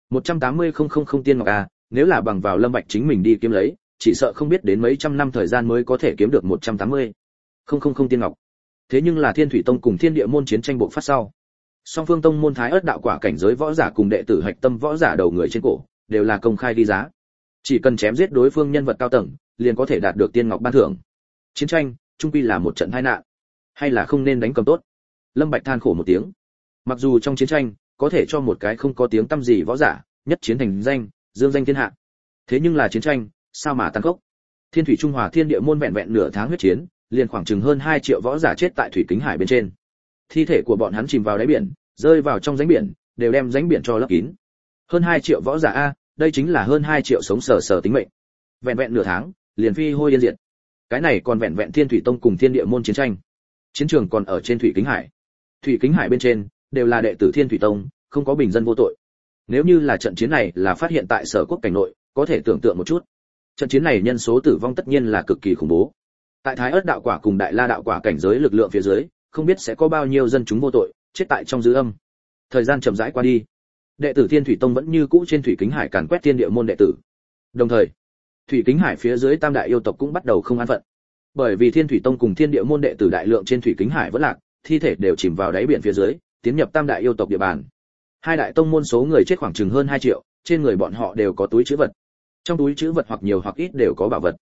180 không tiên ngọc à, nếu là bằng vào Lâm Bạch chính mình đi kiếm lấy, chỉ sợ không biết đến mấy trăm năm thời gian mới có thể kiếm được 180. Không tiên ngọc. Thế nhưng là Thiên Thủy Tông cùng Thiên Địa môn chiến tranh bộc phát sau, song phương tông môn thái ớt đạo quả cảnh giới võ giả cùng đệ tử Hạch Tâm võ giả đầu người trên cổ đều là công khai ghi giá. Chỉ cần chém giết đối phương nhân vật cao tầng, liền có thể đạt được tiên ngọc ban thưởng. Chiến tranh, chung quy là một trận tai nạn, hay là không nên đánh cầm tốt. Lâm Bạch than khổ một tiếng. Mặc dù trong chiến tranh có thể cho một cái không có tiếng tăm gì võ giả nhất chiến thành danh, dương danh thiên hạ, thế nhưng là chiến tranh, sao mà tàn khốc. Thiên Thủy Trung Hòa Thiên Địa môn vẹn vẹn nửa tháng huyết chiến, liền khoảng chừng hơn 2 triệu võ giả chết tại thủy kính hải bên trên. Thi thể của bọn hắn chìm vào đáy biển, rơi vào trong rãnh biển, đều đem rãnh biển cho lấp kín. Hơn 2 triệu võ giả a, đây chính là hơn 2 triệu sống sờ tính mệnh. Vẹn vẹn nửa tháng, liền phi hôi yên diệt. Cái này còn vẹn vẹn Thiên Thủy Tông cùng Thiên Địa môn chiến tranh. Chiến trường còn ở trên thủy kính hải. Thủy kính hải bên trên đều là đệ tử Thiên Thủy Tông, không có bình dân vô tội. Nếu như là trận chiến này là phát hiện tại Sở Quốc cảnh nội, có thể tưởng tượng một chút. Trận chiến này nhân số tử vong tất nhiên là cực kỳ khủng bố. Tại Thái Ức đạo quả cùng Đại La đạo quả cảnh giới lực lượng phía dưới, không biết sẽ có bao nhiêu dân chúng vô tội chết tại trong dư âm. Thời gian chậm rãi qua đi, đệ tử Thiên Thủy Tông vẫn như cũ trên thủy kính hải càn quét Thiên Địa môn đệ tử. Đồng thời, thủy kính hải phía dưới Tam đại yêu tộc cũng bắt đầu không an phận. Bởi vì Thiên Thủy Tông cùng Thiên Địa môn đệ tử đại lượng trên thủy kính hải vẫn lạc, thi thể đều chìm vào đáy biển phía dưới, tiến nhập Tam đại yêu tộc địa bàn. Hai đại tông môn số người chết khoảng chừng hơn 2 triệu, trên người bọn họ đều có túi trữ vật. Trong túi trữ vật hoặc nhiều hoặc ít đều có bảo vật.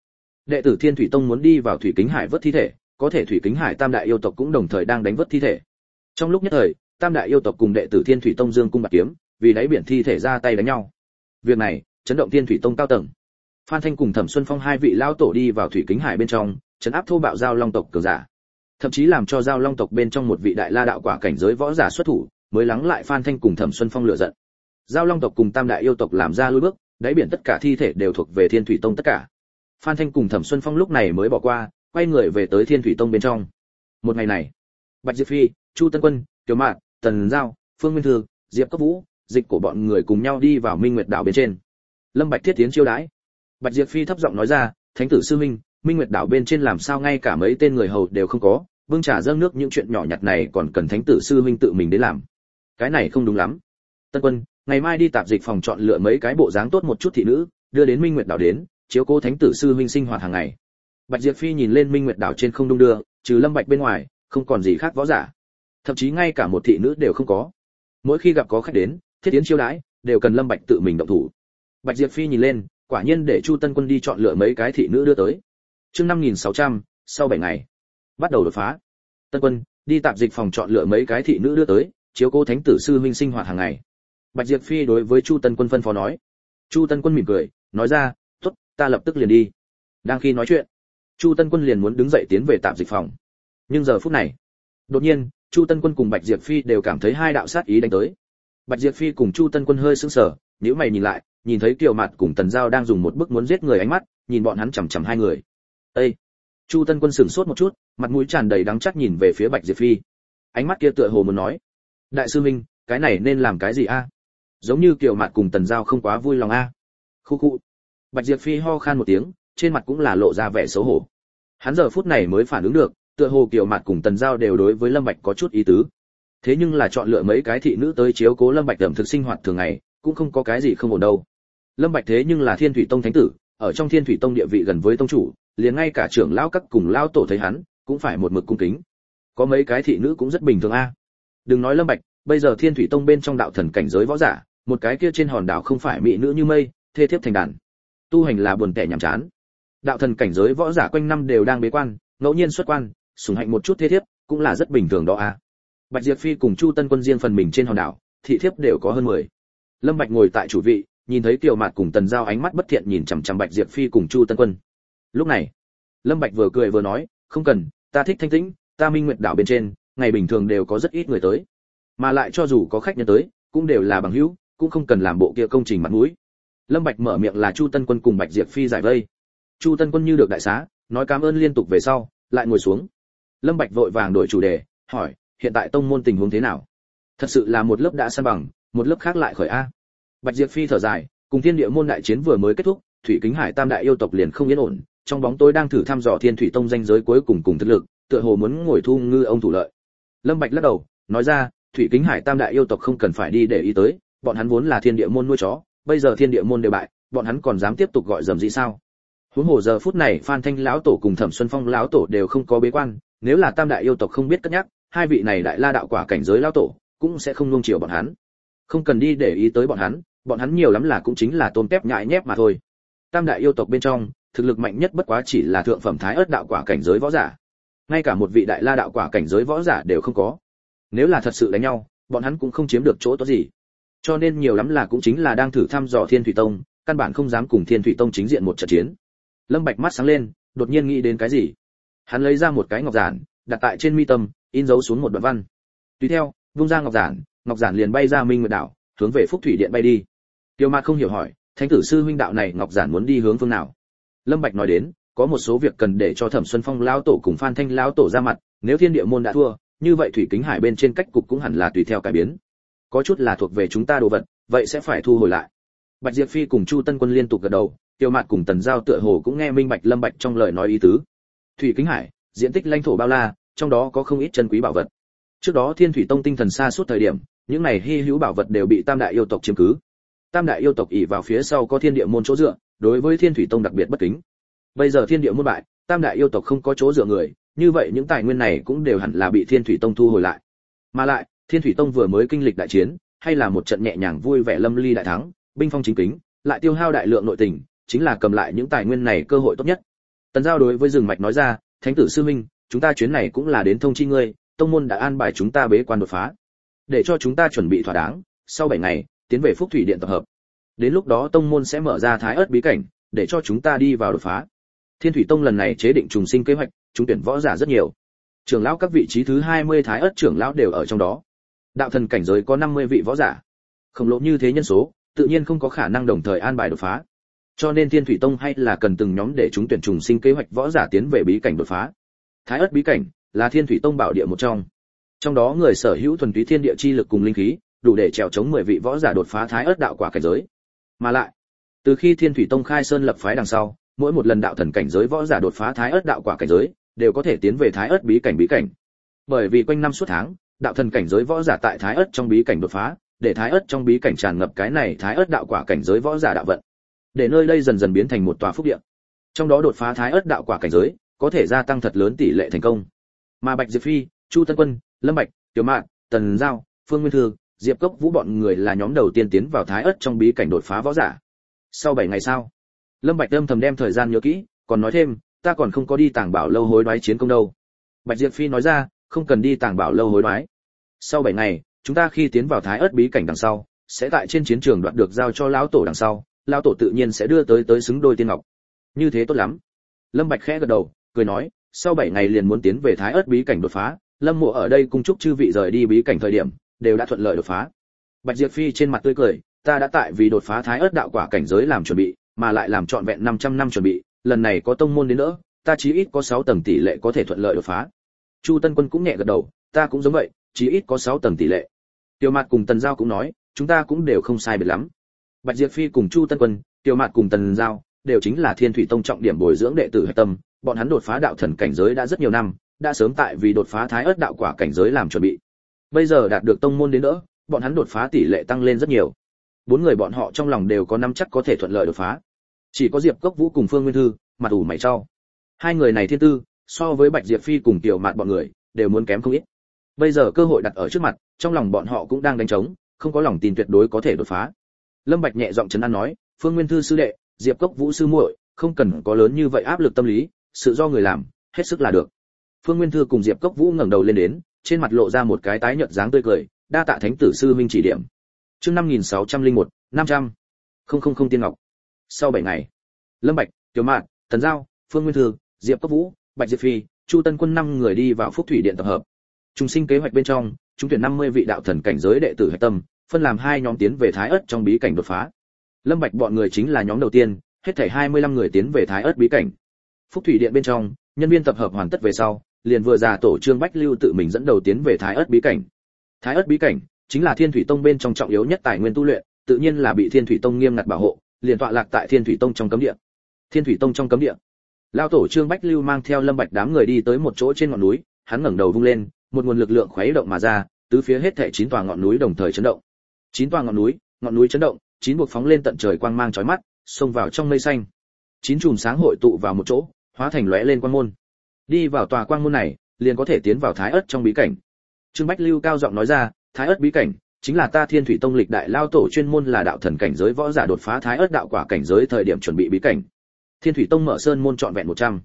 Đệ tử Thiên Thủy Tông muốn đi vào Thủy Kính Hải vớt thi thể, có thể Thủy Kính Hải Tam đại yêu tộc cũng đồng thời đang đánh vớt thi thể. Trong lúc nhất thời, Tam đại yêu tộc cùng đệ tử Thiên Thủy Tông dương cung bạt kiếm, vì đáy biển thi thể ra tay đánh nhau. Việc này chấn động Thiên Thủy Tông cao tầng. Phan Thanh cùng Thẩm Xuân Phong hai vị lão tổ đi vào Thủy Kính Hải bên trong, trấn áp thô bạo giao long tộc cường giả. Thậm chí làm cho giao long tộc bên trong một vị đại la đạo quả cảnh giới võ giả xuất thủ, mới lắng lại Phan Thanh cùng Thẩm Xuân Phong lửa giận. Giao long tộc cùng Tam đại yêu tộc làm ra lùi bước, đáy biển tất cả thi thể đều thuộc về Thiên Thủy Tông tất cả. Phan Thanh cùng Thẩm Xuân Phong lúc này mới bỏ qua, quay người về tới Thiên Thủy Tông bên trong. Một ngày này, Bạch Diệp Phi, Chu Tân Quân, Kiều Mạn, Tần Giao, Phương Nguyên Thư, Diệp Cấp Vũ, Dịch của bọn người cùng nhau đi vào Minh Nguyệt đảo bên trên. Lâm Bạch thiết tiến chiêu đãi. Bạch Diệp Phi thấp giọng nói ra, "Thánh tử sư huynh, Minh Nguyệt đảo bên trên làm sao ngay cả mấy tên người hầu đều không có, bưng trà dâng nước những chuyện nhỏ nhặt này còn cần Thánh tử sư huynh tự mình đến làm. Cái này không đúng lắm. Tân Quân, ngày mai đi tạp dịch phòng chọn lựa mấy cái bộ dáng tốt một chút thị nữ, đưa đến Minh Nguyệt đảo đến, chiếu cố Thánh tử sư huynh sinh hoạt hàng ngày." Bạch Diệp Phi nhìn lên Minh Nguyệt đảo trên không đung đưa, trừ Lâm Bạch bên ngoài, không còn gì khác võ giả. Thậm chí ngay cả một thị nữ đều không có. Mỗi khi gặp có khách đến, thiết tiến chiêu đãi, đều cần Lâm Bạch tự mình động thủ. Bạch Diệp Phi nhìn lên, quả nhiên để Chu Tân Quân đi chọn lựa mấy cái thị nữ đưa tới. Chương 5600, sau 7 ngày, bắt đầu đột phá. Tân Quân, đi tạp dịch phòng chọn lựa mấy cái thị nữ đưa tới, chiếu cố Thánh tử sư huynh sinh hoạt hàng ngày. Bạch Diệp Phi đối với Chu Tân Quân phân phó nói. Chu Tân Quân mỉm cười, nói ra, "Tốt, ta lập tức liền đi." Đang khi nói chuyện, Chu Tân Quân liền muốn đứng dậy tiến về tạp dịch phòng. Nhưng giờ phút này, đột nhiên, Chu Tân Quân cùng Bạch Diệp Phi đều cảm thấy hai đạo sát ý đánh tới. Bạch Diệp Phi cùng Chu Tân Quân hơi sững sờ, nhíu mày nhìn lại, nhìn thấy Kiều Mạt cùng Tần Giao đang dùng một bức muốn giết người ánh mắt, nhìn bọn hắn chằm chằm hai người. "Ê!" Chu Tân Quân sửng sốt một chút, mặt mũi tràn đầy đắng chát nhìn về phía Bạch Diệp Phi. Ánh mắt kia tựa hồ muốn nói: "Đại sư huynh, cái này nên làm cái gì a?" Giống như Kiều Mạt cùng Tần Giao không quá vui lòng a. Khu khu. Bạch Diệp Phi ho khan một tiếng, trên mặt cũng là lộ ra vẻ xấu hổ. Hắn giờ phút này mới phản ứng được, tựa hồ Kiều Mạt cùng Tần Giao đều đối với Lâm Bạch có chút ý tứ. Thế nhưng là chọn lựa mấy cái thị nữ tới chiếu cố Lâm Bạch ẩm thực sinh hoạt thường ngày, cũng không có cái gì không ổn đâu. Lâm Bạch thế nhưng là Thiên Thủy Tông thánh tử, ở trong Thiên Thủy Tông địa vị gần với tông chủ, liền ngay cả trưởng lão các cùng lão tổ thấy hắn, cũng phải một mực cung kính. Có mấy cái thị nữ cũng rất bình thường a. Đừng nói Lâm Bạch, bây giờ Thiên Thủy Tông bên trong đạo thần cảnh giới võ giả, một cái kia trên hòn đảo không phải mỹ nữ như mây, thê thiếp thành đàn. Tu hành là buồn tẻ nhàm chán. Đạo thần cảnh giới võ giả quanh năm đều đang bế quan, ngẫu nhiên xuất quan, sủng hạnh một chút thê thiếp, cũng là rất bình thường đó a. Bạch Diệp Phi cùng Chu Tân Quân riêng phần mình trên hòn đảo, thị thiếp đều có hơn 10. Lâm Bạch ngồi tại chủ vị, nhìn thấy Kiều Mạt cùng Tần Giao ánh mắt bất thiện nhìn chằm chằm Bạch Diệp Phi cùng Chu Tân Quân. Lúc này, Lâm Bạch vừa cười vừa nói, "Không cần, ta thích thanh tĩnh, ta Minh Nguyệt đảo bên trên, ngày bình thường đều có rất ít người tới, mà lại cho dù có khách nhân tới, cũng đều là bằng hữu, cũng không cần làm bộ kia công trình mặt mũi." Lâm Bạch mở miệng là Chu Tân Quân cùng Bạch Diệp Phi giải vây. Chu Tân Quân như được đại xá, nói cảm ơn liên tục về sau, lại ngồi xuống. Lâm Bạch vội vàng đổi chủ đề, hỏi, "Hiện tại tông môn tình huống thế nào?" Thật sự là một lớp đã san bằng, một lớp khác lại khởi a. Bạch Diệp Phi thở dài, cùng Thiên Địa môn đại chiến vừa mới kết thúc, Thủy Kính Hải Tam đại yêu tộc liền không yên ổn, trong bóng tối đang thử thăm dò Thiên Thủy Tông danh giới cuối cùng cùng thực lực, tựa hồ muốn ngồi thu ngư ông thủ lợi. Lâm Bạch lắc đầu, nói ra, Thủy Kính Hải Tam đại yêu tộc không cần phải đi để ý tới, bọn hắn vốn là Thiên Địa môn nuôi chó, bây giờ Thiên Địa môn đều bại, bọn hắn còn dám tiếp tục gọi dầm gì sao? Huống hồ giờ phút này Phan Thanh lão tổ cùng Thẩm Xuân Phong lão tổ đều không có bế quan, nếu là Tam đại yêu tộc không biết cất nhắc, hai vị này đại la đạo quả cảnh giới lão tổ cũng sẽ không nuông chiều bọn hắn. Không cần đi để ý tới bọn hắn nhiều lắm là cũng chính là tôm tép nhại nhép mà thôi. Tam đại yêu tộc bên trong, thực lực mạnh nhất bất quá chỉ là thượng phẩm thái ớt đạo quả cảnh giới võ giả. Ngay cả một vị đại la đạo quả cảnh giới võ giả đều không có. Nếu là thật sự đánh nhau, bọn hắn cũng không chiếm được chỗ tốt gì. Cho nên nhiều lắm là cũng chính là đang thử thăm dò Thiên Thủy Tông, căn bản không dám cùng Thiên Thủy Tông chính diện một trận chiến. Lâm Bạch mắt sáng lên, đột nhiên nghĩ đến cái gì. Hắn lấy ra một cái ngọc giản, đặt tại trên mi tâm, in dấu xuống một đoạn văn. Tùy theo, vung ra ngọc giản liền bay ra Minh Nguyệt đảo, hướng về Phúc Thủy Điện bay đi. Tiêu Mạt không hiểu hỏi, "Thánh tử sư huynh đạo này ngọc giản muốn đi hướng phương nào?" Lâm Bạch nói đến, có một số việc cần để cho Thẩm Xuân Phong lão tổ cùng Phan Thanh lão tổ ra mặt, nếu Thiên Địa môn đã thua, như vậy Thủy Kính Hải bên trên cách cục cũng hẳn là tùy theo cải biến. Có chút là thuộc về chúng ta đồ vật, vậy sẽ phải thu hồi lại. Bạch Diệp Phi cùng Chu Tân Quân liên tục gật đầu, Tiêu Mạt cùng Tần Giao tựa hồ cũng nghe minh bạch Lâm Bạch trong lời nói ý tứ. Thủy Kính Hải, diện tích lãnh thổ bao la, trong đó có không ít chân quý bảo vật. Trước đó Thiên Thủy Tông tinh thần xa suốt thời điểm, những này hi hữu bảo vật đều bị Tam đại yêu tộc chiếm cứ. Tam đại yêu tộc ỷ vào phía sau có Thiên Địa môn chỗ dựa, đối với Thiên Thủy Tông đặc biệt bất kính. Bây giờ Thiên Địa môn bại, Tam đại yêu tộc không có chỗ dựa người, như vậy những tài nguyên này cũng đều hẳn là bị Thiên Thủy Tông thu hồi lại. Mà lại, Thiên Thủy Tông vừa mới kinh lịch đại chiến, hay là một trận nhẹ nhàng vui vẻ lâm ly đại thắng, binh phong chính kính, lại tiêu hao đại lượng nội tình, chính là cầm lại những tài nguyên này cơ hội tốt nhất. Tần Giao đối với Rừng Mạch nói ra, Thánh tử sư huynh, chúng ta chuyến này cũng là đến thông chi ngươi, tông môn đã an bài chúng ta bế quan đột phá, để cho chúng ta chuẩn bị thỏa đáng, sau 7 ngày, tiến về Phúc Thủy Điện tập hợp. Đến lúc đó tông môn sẽ mở ra Thái Ức bí cảnh, để cho chúng ta đi vào đột phá. Thiên Thủy Tông lần này chế định trùng sinh kế hoạch, chúng tuyển võ giả rất nhiều. Trưởng lão các vị trí thứ 20 Thái Ức trưởng lão đều ở trong đó. Đạo thần cảnh giới có 50 vị võ giả. Khổng lồ như thế nhân số, tự nhiên không có khả năng đồng thời an bài đột phá. Cho nên Thiên Thủy Tông hay là cần từng nhóm để chúng tuyển trùng sinh kế hoạch võ giả tiến về bí cảnh đột phá. Thái Ức bí cảnh là Thiên Thủy Tông bảo địa một trong. Trong đó người sở hữu thuần túy thiên địa chi lực cùng linh khí, đủ để trèo chống 10 vị võ giả đột phá Thái Ức đạo quả cảnh giới. Mà lại, từ khi Thiên Thủy Tông khai sơn lập phái đằng sau, mỗi một lần đạo thần cảnh giới võ giả đột phá Thái Ức đạo quả cảnh giới, đều có thể tiến về Thái Ức bí cảnh. Bởi vì quanh năm suốt tháng, đạo thần cảnh giới võ giả tại Thái Ức trong bí cảnh đột phá, để Thái Ức trong bí cảnh tràn ngập cái này Thái Ức đạo quả cảnh giới võ giả đạo vận. Để nơi đây dần dần biến thành một tòa phúc địa. Trong đó đột phá Thái Ức đạo quả cảnh giới, có thể gia tăng thật lớn tỷ lệ thành công. Mà Bạch Diệp Phi, Chu Tân Quân, Lâm Bạch, Tiểu Mạn, Tần Giao, Phương Nguyên Thư, Diệp Cốc Vũ bọn người là nhóm đầu tiên tiến vào Thái Ức trong bí cảnh đột phá võ giả. Sau 7 ngày sau, Lâm Bạch âm thầm đem thời gian nhớ kỹ, còn nói thêm, ta còn không có đi Tàng Bảo lâu hối đoái chiến công đâu. Bạch Diệp Phi nói ra, không cần đi Tàng Bảo lâu hối đoái. Sau 7 ngày, chúng ta khi tiến vào Thái Ức bí cảnh đằng sau, sẽ tại trên chiến trường đoạt được giao cho lão tổ đằng sau, lão tổ tự nhiên sẽ đưa tới xứng đôi tiên ngọc. Như thế tốt lắm. Lâm Bạch khẽ gật đầu, cười nói, sau 7 ngày liền muốn tiến về Thái Ức bí cảnh đột phá, Lâm Mộ ở đây cung chúc chư vị rời đi bí cảnh thời điểm, đều đã thuận lợi đột phá. Bạch Diệp Phi trên mặt tươi cười, ta đã tại vì đột phá Thái Ức đạo quả cảnh giới làm chuẩn bị, mà lại làm trọn vẹn 500 năm chuẩn bị, lần này có tông môn đến nữa, ta chí ít có 6 tầng tỷ lệ có thể thuận lợi đột phá. Chu Tân Quân cũng nhẹ gật đầu, ta cũng giống vậy, chí ít có 6 tầng tỷ lệ. Tiêu Mạt cùng Tần Giao cũng nói, chúng ta cũng đều không sai biệt lắm. Bạch Diệp Phi cùng Chu Tân Quân, Tiêu Mạt cùng Tần Giao, đều chính là Thiên Thủy Tông trọng điểm bồi dưỡng đệ tử hạch tâm, bọn hắn đột phá đạo thần cảnh giới đã rất nhiều năm, đã sớm tại vì đột phá Thái Ức đạo quả cảnh giới làm chuẩn bị. Bây giờ đạt được tông môn đến đỡ, bọn hắn đột phá tỷ lệ tăng lên rất nhiều. 4 người bọn họ trong lòng đều có nắm chắc có thể thuận lợi đột phá. Chỉ có Diệp Cốc Vũ cùng Phương Nguyên Thư, mặt ủ mày chau. Hai người này thiên tư, so với Bạch Diệp Phi cùng Tiểu Mạn bọn người, đều muốn kém không ít. Bây giờ cơ hội đặt ở trước mặt, trong lòng bọn họ cũng đang đánh trống, không có lòng tin tuyệt đối có thể đột phá. Lâm Bạch nhẹ giọng trấn an nói, Phương Nguyên Thư sư đệ, Diệp Cốc Vũ sư muội, không cần có lớn như vậy áp lực tâm lý, sự do người làm, hết sức là được. Phương Nguyên Thư cùng Diệp Cốc Vũ ngẩng đầu lên đến, trên mặt lộ ra một cái tái nhợt dáng tươi cười, đa tạ thánh tử sư huynh chỉ điểm. Chương 5601, 500. Không tiên ngọc. Sau 7 ngày, Lâm Bạch, Tiểu Mạn, Tần Giao, Phương Nguyên Thư, Diệp Cốc Vũ, Bạch Diệp Phi, Chu Tân Quân 5 người đi vào Phúc Thủy Điện tập hợp. Trung sinh kế hoạch bên trong, chúng tuyển 50 vị đạo thần cảnh giới đệ tử hạch tâm, phân làm 2 nhóm tiến về Thái Ức trong bí cảnh đột phá. Lâm Bạch bọn người chính là nhóm đầu tiên, hết thảy 25 người tiến về Thái Ức bí cảnh. Phúc Thủy Điện bên trong, nhân viên tập hợp hoàn tất về sau, liền vừa già tổ Trương Bách Lưu tự mình dẫn đầu tiến về Thái Ức bí cảnh. Thái Ức bí cảnh chính là Thiên Thủy Tông bên trong trọng yếu nhất tài nguyên tu luyện, tự nhiên là bị Thiên Thủy Tông nghiêm ngặt bảo hộ, liền tọa lạc tại Thiên Thủy Tông trong cấm địa. Thiên Thủy Tông trong cấm địa, lão tổ Trương Bách Lưu mang theo Lâm Bạch đám người đi tới một chỗ trên ngọn núi, hắn ngẩng đầu vung lên, một nguồn lực lượng khuấy động mà ra, tứ phía hết thảy 9 tòa ngọn núi đồng thời chấn động. 9 tòa ngọn núi chấn động, 9 buộc phóng lên tận trời quang mang chói mắt, xông vào trong mây xanh. 9 chùm sáng hội tụ vào một chỗ, hóa thành lóe lên quang môn. Đi vào tòa quang môn này, liền có thể tiến vào Thái Ức trong bí cảnh. Trương Bách Lưu cao giọng nói ra, Thái Ức bí cảnh chính là ta Thiên Thủy Tông lịch đại lao tổ chuyên môn là đạo thần cảnh giới võ giả đột phá Thái Ức đạo quả cảnh giới thời điểm chuẩn bị bí cảnh. Thiên Thủy Tông mở sơn môn trọn vẹn 100.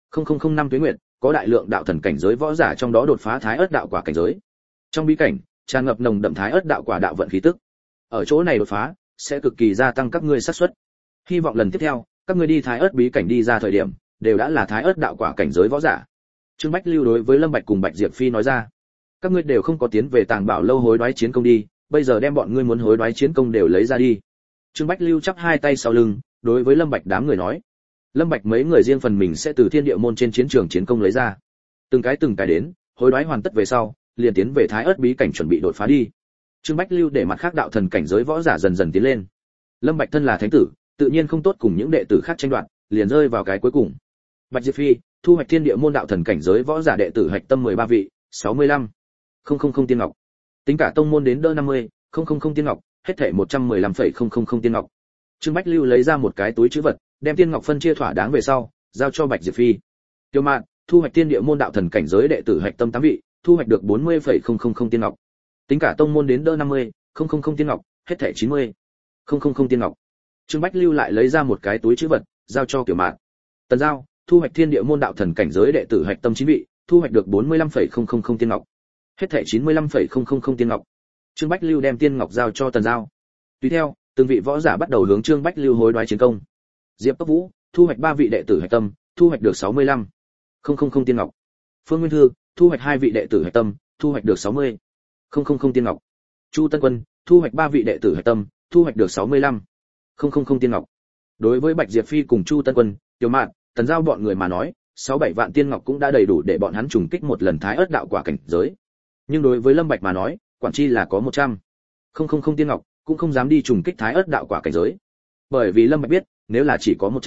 0005 tuế nguyệt, có đại lượng đạo thần cảnh giới võ giả trong đó đột phá Thái Ức đạo quả cảnh giới. Trong bí cảnh, tràn ngập nồng đậm Thái Ức đạo quả đạo vận khí tức. Ở chỗ này đột phá, sẽ cực kỳ gia tăng các ngươi xác suất. Hy vọng lần tiếp theo, các ngươi đi Thái Ức bí cảnh đi ra thời điểm, đều đã là Thái Ức đạo quả cảnh giới võ giả. Trương Bách Lưu đối với Lâm Bạch cùng Bạch Diệp Phi nói ra, các ngươi đều không có tiến về Tàng Bảo lâu hối đoái chiến công đi, bây giờ đem bọn ngươi muốn hối đoái chiến công đều lấy ra đi. Trương Bách Lưu chắp hai tay sau lưng, đối với Lâm Bạch đám người nói. Lâm Bạch mấy người riêng phần mình sẽ từ Thiên Địa môn trên chiến trường chiến công lấy ra. Từng cái đến, hối đoái hoàn tất về sau, liền tiến về Thái Ức bí cảnh chuẩn bị đột phá đi. Trương Bách Lưu để mặt khác đạo thần cảnh giới võ giả dần dần tiến lên. Lâm Bạch thân là thánh tử, tự nhiên không tốt cùng những đệ tử khác tranh đoạt, liền rơi vào cái cuối cùng. Bạch Diệp Phi thu hoạch Thiên Địa môn đạo thần cảnh giới võ giả đệ tử hạch tâm 13 vị, 65. 000 tiên ngọc. Tính cả tông môn đến đỡ 50, 000 tiên ngọc, hết thảy 115,000 tiên ngọc. Trương Bách Lưu lấy ra một cái túi trữ vật, đem tiên ngọc phân chia thỏa đáng về sau, giao cho Bạch Diệp Phi. Tiêu Mạn thu hoạch Thiên Địa môn đạo thần cảnh giới đệ tử hạch tâm 8 vị, thu hoạch được 40,000 tiên ngọc. Tính cả tông môn đến đỡ 50, 000 tiên ngọc, hết thảy 90, 000 tiên ngọc. Trương Bách Lưu lại lấy ra một cái túi trữ vật, giao cho Tiểu Mạn. Tần Giao thu hoạch thiên địa môn đạo thần cảnh giới đệ tử hạch tâm 9 vị, thu hoạch được 45,000 tiên ngọc. Hết thảy 95,000 tiên ngọc. Trương Bách Lưu đem tiên ngọc giao cho Tần Giao. Tùy theo, từng vị võ giả bắt đầu hướng Trương Bách Lưu hối đoái chiến công. Diệp Cốc Vũ thu hoạch 3 vị đệ tử hạch tâm, thu hoạch được 65,000 tiên ngọc. Phương Nguyên Thư thu hoạch 2 vị đệ tử hạch tâm, thu hoạch được 60,000 tiên ngọc. Chu Tân Quân thu hoạch 3 vị đệ tử hạch tâm, thu hoạch được 65,000 tiên ngọc. Đối với Bạch Diệp Phi cùng Chu Tân Quân, Tiểu Mạn, Tần Giao bọn người mà nói, 6-7 vạn tiên ngọc cũng đã đầy đủ để bọn hắn trùng kích một lần Thái Ức đạo quả cảnh giới. Nhưng đối với Lâm Bạch mà nói, quản chi là có 100,000 tiên ngọc, cũng không dám đi trùng kích Thái Ức đạo quả cảnh giới. Bởi vì Lâm Bạch biết, nếu là chỉ có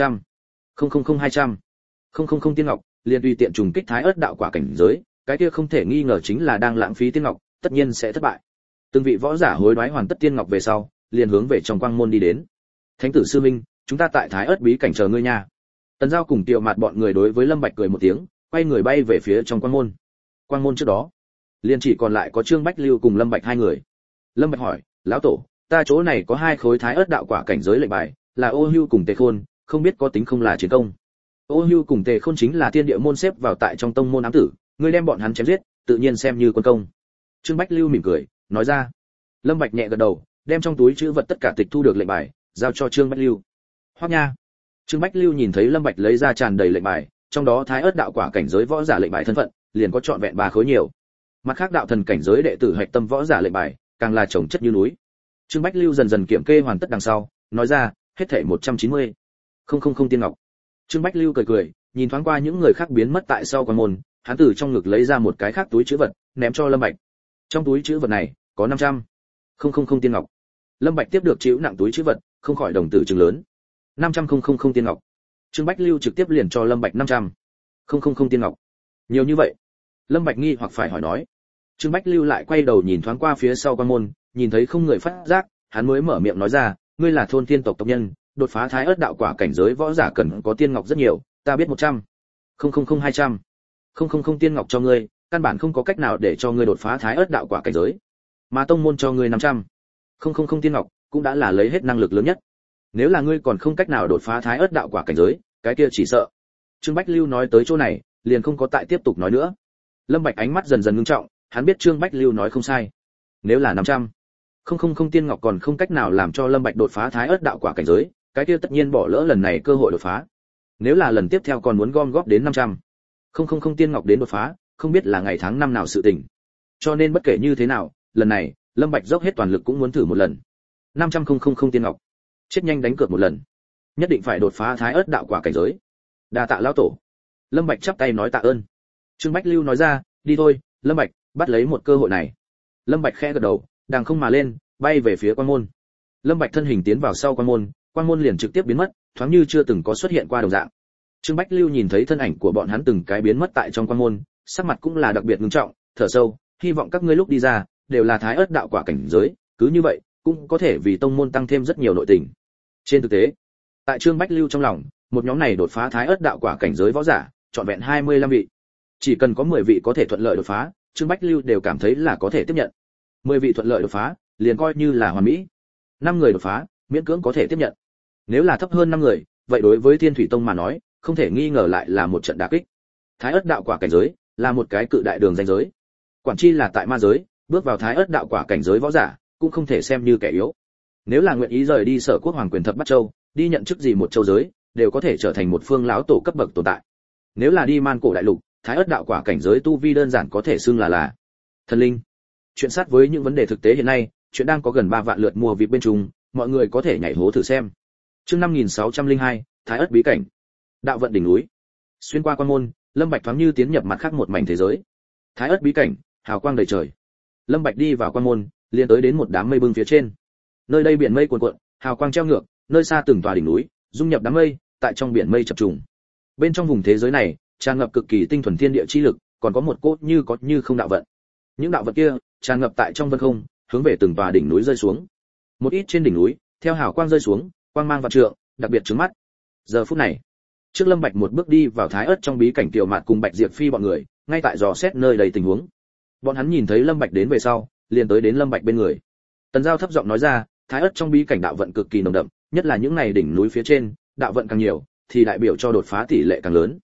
100,000 tiên ngọc, liền tùy tiện trùng kích Thái Ức đạo quả cảnh giới, cái kia không thể nghi ngờ chính là đang lãng phí tiên ngọc, tất nhiên sẽ thất bại. Từng vị võ giả hối đoái hoàn tất tiên ngọc về sau, liền hướng về trong quang môn đi đến. Thánh tử sư minh, chúng ta tại Thái Ức bí cảnh chờ ngươi nha. Tần Giao cùng Tiểu Mạt bọn người đối với Lâm Bạch cười một tiếng, quay người bay về phía trong quang môn. Quang môn trước đó, liền chỉ còn lại có Trương Bách Lưu cùng Lâm Bạch hai người. Lâm Bạch hỏi, lão tổ, ta chỗ này có 2 khối Thái Ức đạo quả cảnh giới lệnh bài, là Ô Hưu cùng Tề Khôn, không biết có tính không là chiến công. Ô Hưu cùng Tề Khôn chính là thiên địa môn xếp vào tại trong tông môn ám tử, ngươi đem bọn hắn chém giết, tự nhiên xem như quân công. Trương Bách Lưu mỉm cười, nói ra. Lâm Bạch nhẹ gật đầu, đem trong túi trữ vật tất cả tịch thu được lệnh bài, giao cho Trương Bách Lưu. Hoắc nha. Trương Bách Lưu nhìn thấy Lâm Bạch lấy ra tràn đầy lệnh bài, trong đó Thái Ức đạo quả cảnh giới võ giả lệnh bài thân phận, liền có trọn vẹn 3 khối nhiều. Mặt khác đạo thần cảnh giới đệ tử hạch tâm võ giả lệnh bài, càng là chồng chất như núi. Trương Bách Lưu dần dần kiểm kê hoàn tất đằng sau, nói ra, hết thảy 190,000 tiên ngọc. Trương Bách Lưu cười cười, nhìn thoáng qua những người khác biến mất tại sau quan môn, hắn từ trong ngực lấy ra một cái khác túi trữ vật, ném cho Lâm Bạch. Trong túi trữ vật này có 500,000 tiên ngọc. Lâm Bạch tiếp được chịu nặng túi trữ vật, không khỏi đồng tử trừng lớn. 500,000 tiên ngọc. Trương Bách Lưu trực tiếp liền cho Lâm Bạch 500,000 tiên ngọc. Nhiều như vậy? Lâm Bạch nghi hoặc phải hỏi nói. Trương Bách Lưu lại quay đầu nhìn thoáng qua phía sau quan môn, nhìn thấy không người phát giác, hắn mới mở miệng nói ra, ngươi là thôn tiên tộc tộc nhân, đột phá Thái Ức đạo quả cảnh giới võ giả cần có tiên ngọc rất nhiều, ta biết 100,000 tiên ngọc cho ngươi, căn bản không có cách nào để cho ngươi đột phá Thái Ức đạo quả cảnh giới. Mà tông môn cho ngươi 500,000 tiên ngọc, cũng đã là lấy hết năng lực lớn nhất. Nếu là ngươi còn không cách nào đột phá Thái Ức đạo quả cảnh giới, cái kia chỉ sợ. Trương Bách Lưu nói tới chỗ này, liền không có tại tiếp tục nói nữa. Lâm Bạch ánh mắt dần dần ngưng trọng, hắn biết Trương Bách Lưu nói không sai. Nếu là 500,000 tiên ngọc còn không cách nào làm cho Lâm Bạch đột phá Thái Ức đạo quả cảnh giới, cái kia tất nhiên bỏ lỡ lần này cơ hội đột phá. Nếu là lần tiếp theo còn muốn gom góp đến 500,000 tiên ngọc đến đột phá, không biết là ngày tháng năm nào sự tình. Cho nên bất kể như thế nào, lần này, Lâm Bạch dốc hết toàn lực cũng muốn thử một lần. 500,000 tiên ngọc. Chết nhanh đánh cược một lần. Nhất định phải đột phá Thái Ức đạo quả cảnh giới. Đa tạ lão tổ. Lâm Bạch chắp tay nói tạ ơn. Trương Bách Lưu nói ra, đi thôi, Lâm Bạch, bắt lấy một cơ hội này. Lâm Bạch khẽ gật đầu, đàng không mà lên, bay về phía quan môn. Lâm Bạch thân hình tiến vào sau quan môn liền trực tiếp biến mất, thoáng như chưa từng có xuất hiện qua đồng dạng. Trương Bách Lưu nhìn thấy thân ảnh của bọn hắn từng cái biến mất tại trong quan môn, sắc mặt cũng là đặc biệt nghiêm trọng, thở sâu, hy vọng các ngươi lúc đi ra đều là Thái Ức đạo quả cảnh giới, cứ như vậy, cũng có thể vì tông môn tăng thêm rất nhiều nội tình. Trên thực tế, tại Trương Bách Lưu trong lòng, một nhóm này đột phá Thái Ức đạo quả cảnh giới võ giả, trọn vẹn 25 vị. Chỉ cần có 10 vị có thể thuận lợi đột phá, Trương Bách Lưu đều cảm thấy là có thể tiếp nhận. 10 vị thuận lợi đột phá, liền coi như là hoàn mỹ. 5 người đột phá, miễn cưỡng có thể tiếp nhận. Nếu là thấp hơn 5 người, vậy đối với Thiên Thủy Tông mà nói, không thể nghi ngờ lại là một trận đả kích. Thái Ức đạo quả cảnh giới là một cái cự đại đường ranh giới. Quản chi là tại ma giới, bước vào Thái Ức đạo quả cảnh giới võ giả, cũng không thể xem như kẻ yếu. Nếu là nguyện ý rời đi Sở Quốc Hoàng quyền thập Bát Châu, đi nhận chức gì một châu giới, đều có thể trở thành một phương lão tổ cấp bậc tồn tại. Nếu là đi Man Cổ đại lục, Thái Ức đạo quả cảnh giới tu vi đơn giản có thể xưng là thần linh. Chuyện sát với những vấn đề thực tế hiện nay, chuyện đang có gần 3 vạn lượt mua VIP bên trung, mọi người có thể nhảy hố thử xem. Chương 5602, Thái Ức bí cảnh. Đạo vận đỉnh núi. Xuyên qua quan môn, Lâm Bạch thoáng như tiến nhập mặt khác một mảnh thế giới. Thái Ức bí cảnh, hào quang đầy trời. Lâm Bạch đi vào quan môn, liền tới đến một đám mây bưng phía trên. Nơi đây biển mây cuồn cuộn, hào quang treo ngược, nơi xa từng tòa đỉnh núi, dung nhập đám mây, tại trong biển mây chập trùng. Bên trong vùng thế giới này, tràn ngập cực kỳ tinh thuần thiên địa chi lực, còn có một cốt như có như không đạo vận. Những đạo vận kia tràn ngập tại trong vân không, hướng về từng tòa đỉnh núi rơi xuống. Một ít trên đỉnh núi, theo hào quang rơi xuống, quang mang vạn trượng, đặc biệt chói mắt. Giờ phút này, trước Lâm Bạch một bước đi vào Thái Ức trong bí cảnh Tiểu Mạt cùng Bạch Diệp Phi bọn người, ngay tại dò xét nơi đầy tình huống. Bọn hắn nhìn thấy Lâm Bạch đến về sau, liền tới đến Lâm Bạch bên người. Tần Giao thấp giọng nói ra, Thái Ức trong bí cảnh đạo vận cực kỳ nồng đậm, nhất là những này đỉnh núi phía trên, đạo vận càng nhiều, thì đại biểu cho đột phá tỷ lệ càng lớn.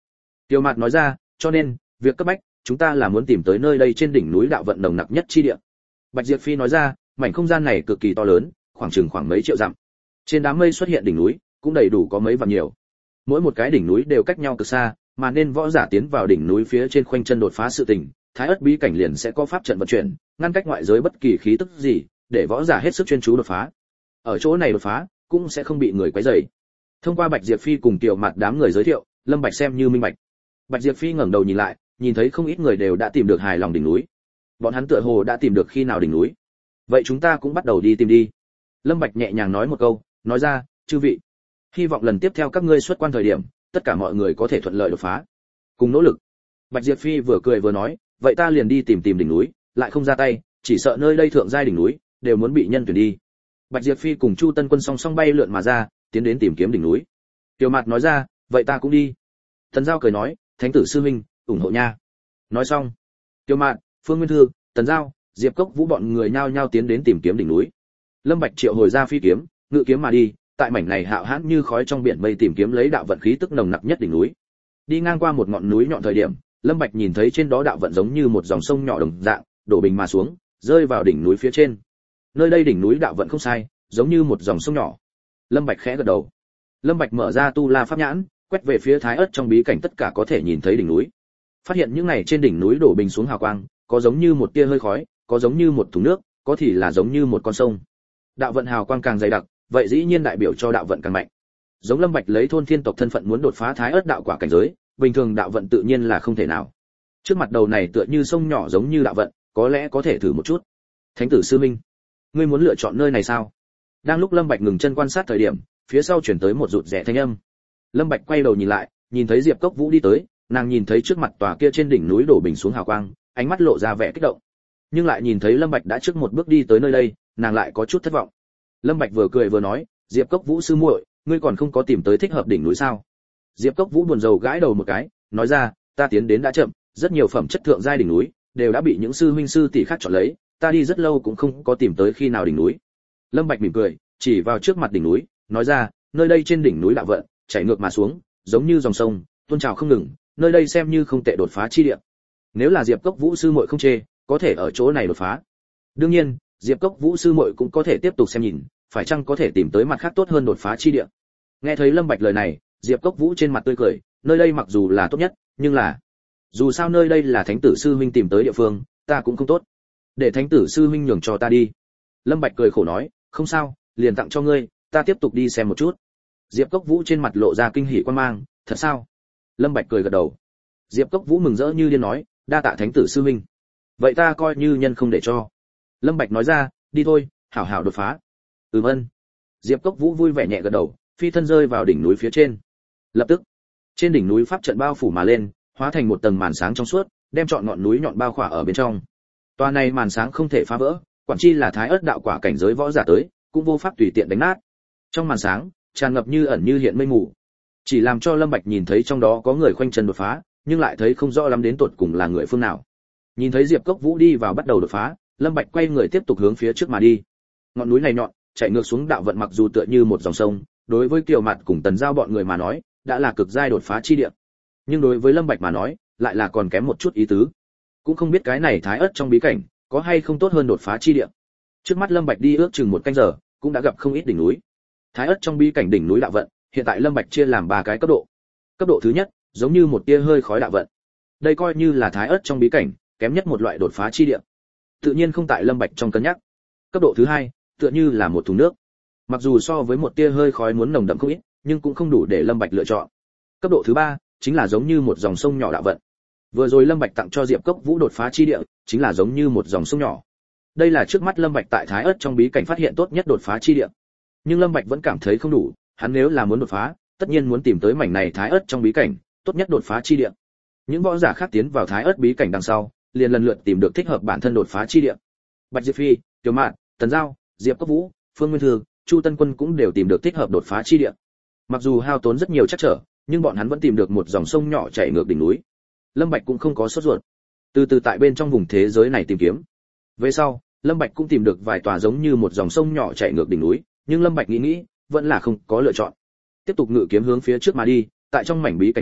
Tiêu Mạt nói ra, cho nên việc cấp bách chúng ta là muốn tìm tới nơi đây trên đỉnh núi đạo vận nồng nặc nhất chi địa. Bạch Diệp Phi nói ra, mảnh không gian này cực kỳ to lớn, khoảng mấy triệu dặm. Trên đám mây xuất hiện đỉnh núi, cũng đầy đủ có mấy vạn nhiều. Mỗi một cái đỉnh núi đều cách nhau cực xa, mà nên võ giả tiến vào đỉnh núi phía trên khoanh chân đột phá sự tình, Thái Ức bí cảnh liền sẽ có pháp trận vận chuyển, ngăn cách ngoại giới bất kỳ khí tức gì, để võ giả hết sức chuyên chú đột phá. Ở chỗ này đột phá, cũng sẽ không bị người quấy rầy. Thông qua Bạch Diệp Phi cùng Tiểu Mạt đám người giới thiệu, Lâm Bạch xem như minh bạch. Bạch Diệp Phi ngẩng đầu nhìn lại, nhìn thấy không ít người đều đã tìm được hài lòng đỉnh núi. Bọn hắn tựa hồ đã tìm được khi nào đỉnh núi. Vậy chúng ta cũng bắt đầu đi tìm đi. Lâm Bạch nhẹ nhàng nói một câu, nói ra, chư vị, hy vọng lần tiếp theo các ngươi xuất quan thời điểm, tất cả mọi người có thể thuận lợi đột phá, cùng nỗ lực. Bạch Diệp Phi vừa cười vừa nói, vậy ta liền đi tìm đỉnh núi, lại không ra tay, chỉ sợ nơi đây thượng giai đỉnh núi đều muốn bị nhân tuyển đi. Bạch Diệp Phi cùng Chu Tân Quân song song bay lượn mà ra, tiến đến tìm kiếm đỉnh núi. Tiêu Mạt nói ra, vậy ta cũng đi. Tần Giao cười nói, Thánh tử sư huynh, ủng hộ nha. Nói xong, Tiêu Mạt, Phương Nguyên Thư, Tần Giao, Diệp Cốc Vũ bọn người nhao nhao tiến đến tìm kiếm đỉnh núi. Lâm Bạch triệu hồi ra phi kiếm, ngự kiếm mà đi, tại mảnh này hạo hãn như khói trong biển mây tìm kiếm lấy đạo vận khí tức nồng nặc nhất đỉnh núi. Đi ngang qua một ngọn núi nhọn thời điểm, Lâm Bạch nhìn thấy trên đó đạo vận giống như một dòng sông nhỏ đồng dạng, đổ bình mà xuống, rơi vào đỉnh núi phía trên. Nơi đây đỉnh núi đạo vận không sai, giống như một dòng sông nhỏ. Lâm Bạch khẽ gật đầu. Lâm Bạch mở ra tu la pháp nhãn, quét về phía Thái Ức trong bí cảnh tất cả có thể nhìn thấy đỉnh núi. Phát hiện những này trên đỉnh núi đổ bình xuống hào quang, có giống như một tia hơi khói, có giống như một thùng nước, có thì là giống như một con sông. Đạo vận hào quang càng dày đặc, vậy dĩ nhiên đại biểu cho đạo vận càng mạnh. Giống Lâm Bạch lấy thôn thiên tộc thân phận muốn đột phá Thái Ức đạo quả cảnh giới, bình thường đạo vận tự nhiên là không thể nào. Trước mặt đầu này tựa như sông nhỏ giống như đạo vận, có lẽ có thể thử một chút. Thánh tử sư minh, ngươi muốn lựa chọn nơi này sao? Đang lúc Lâm Bạch ngừng chân quan sát thời điểm, phía sau truyền tới một rụt rè thanh âm. Lâm Bạch quay đầu nhìn lại, nhìn thấy Diệp Cốc Vũ đi tới, nàng nhìn thấy trước mặt tòa kia trên đỉnh núi đổ bình xuống hào quang, ánh mắt lộ ra vẻ kích động. Nhưng lại nhìn thấy Lâm Bạch đã trước một bước đi tới nơi đây, nàng lại có chút thất vọng. Lâm Bạch vừa cười vừa nói, Diệp Cốc Vũ sư muội, ngươi còn không có tìm tới thích hợp đỉnh núi sao? Diệp Cốc Vũ buồn rầu gãi đầu một cái, nói ra, ta tiến đến đã chậm, rất nhiều phẩm chất thượng giai đỉnh núi đều đã bị những sư huynh sư tỷ khác chọn lấy, ta đi rất lâu cũng không có tìm tới khi nào đỉnh núi. Lâm Bạch mỉm cười, chỉ vào trước mặt đỉnh núi, nói ra, nơi đây trên đỉnh núi đạo vận chảy ngược mà xuống, giống như dòng sông, tuôn trào không ngừng, nơi đây xem như không tệ đột phá chi địa. Nếu là Diệp Cốc Vũ sư muội không chê, có thể ở chỗ này đột phá. Đương nhiên, Diệp Cốc Vũ sư muội cũng có thể tiếp tục xem nhìn, phải chăng có thể tìm tới mặt khác tốt hơn đột phá chi địa. Nghe thấy Lâm Bạch lời này, Diệp Cốc Vũ trên mặt tươi cười, nơi đây mặc dù là tốt nhất, nhưng là dù sao nơi đây là Thánh tử sư huynh tìm tới địa phương, ta cũng không tốt. Để Thánh tử sư huynh nhường cho ta đi. Lâm Bạch cười khổ nói, không sao, liền tặng cho ngươi, ta tiếp tục đi xem một chút. Diệp Cốc Vũ trên mặt lộ ra kinh hỉ quan mang, thật sao? Lâm Bạch cười gật đầu. Diệp Cốc Vũ mừng rỡ như điên nói, đa tạ Thánh tử sư huynh. Vậy ta coi như nhân không để cho. Lâm Bạch nói ra, đi thôi, hảo hảo đột phá. Ân. Diệp Cốc Vũ vui vẻ nhẹ gật đầu, phi thân rơi vào đỉnh núi phía trên. Lập tức, trên đỉnh núi pháp trận bao phủ mà lên, hóa thành một tầng màn sáng trong suốt, đem trọn ngọn núi nhọn bao khỏa ở bên trong. Tòa này màn sáng không thể phá vỡ, quản chi là Thái Ức đạo quả cảnh giới võ giả tới, cũng vô pháp tùy tiện đánh nát. Trong màn sáng, tràn ngập như ẩn như hiện mây mù, chỉ làm cho Lâm Bạch nhìn thấy trong đó có người khoanh chân đột phá, nhưng lại thấy không rõ lắm đến tột cùng là người phương nào. Nhìn thấy Diệp Cốc Vũ đi vào bắt đầu đột phá, Lâm Bạch quay người tiếp tục hướng phía trước mà đi. Ngọn núi này nhọn, chạy ngược xuống đạo vận mặc dù tựa như một dòng sông, đối với Kiều Mạt cùng Tần Giao bọn người mà nói, đã là cực giai đột phá chi địa. Nhưng đối với Lâm Bạch mà nói, lại là còn kém một chút ý tứ. Cũng không biết cái này Thái Ức trong bí cảnh có hay không tốt hơn đột phá chi địa. Trước mắt Lâm Bạch đi ước chừng một canh giờ, cũng đã gặp không ít đỉnh núi. Thái Ức trong bí cảnh đỉnh núi đạo vận, hiện tại Lâm Bạch chia làm 3 cái cấp độ. Cấp độ thứ nhất, giống như một tia hơi khói đạo vận. Đây coi như là Thái Ức trong bí cảnh kém nhất một loại đột phá chi địa. Tự nhiên không tại Lâm Bạch trong cân nhắc. Cấp độ thứ hai, tựa như là một thùng nước. Mặc dù so với một tia hơi khói muốn nồng đậm không ít, nhưng cũng không đủ để Lâm Bạch lựa chọn. Cấp độ thứ ba, chính là giống như một dòng sông nhỏ đạo vận. Vừa rồi Lâm Bạch tặng cho Diệp Cốc Vũ đột phá chi địa, chính là giống như một dòng sông nhỏ. Đây là trước mắt Lâm Bạch tại Thái Ức trong bí cảnh phát hiện tốt nhất đột phá chi địa. Nhưng Lâm Bạch vẫn cảm thấy không đủ, hắn nếu là muốn đột phá, tất nhiên muốn tìm tới mảnh này Thái Ức trong bí cảnh, tốt nhất đột phá chi địa. Những võ giả khác tiến vào Thái Ức bí cảnh đằng sau, liền lần lượt tìm được thích hợp bản thân đột phá chi địa. Bạch Diệp Phi, Tiểu Mạn, Tần Giao, Diệp Cốc Vũ, Phương Nguyên Thư, Chu Tân Quân cũng đều tìm được thích hợp đột phá chi địa. Mặc dù hao tốn rất nhiều trắc trở, nhưng bọn hắn vẫn tìm được một dòng sông nhỏ chảy ngược đỉnh núi. Lâm Bạch cũng không có sốt ruột, từ từ tại bên trong vùng thế giới này tìm kiếm. Về sau, Lâm Bạch cũng tìm được vài tòa giống như một dòng sông nhỏ chảy ngược đỉnh núi, nhưng Lâm Bạch nghĩ vẫn là không có lựa chọn. Tiếp tục ngự kiếm hướng phía trước mà đi, tại trong mảnh bí cảnh này,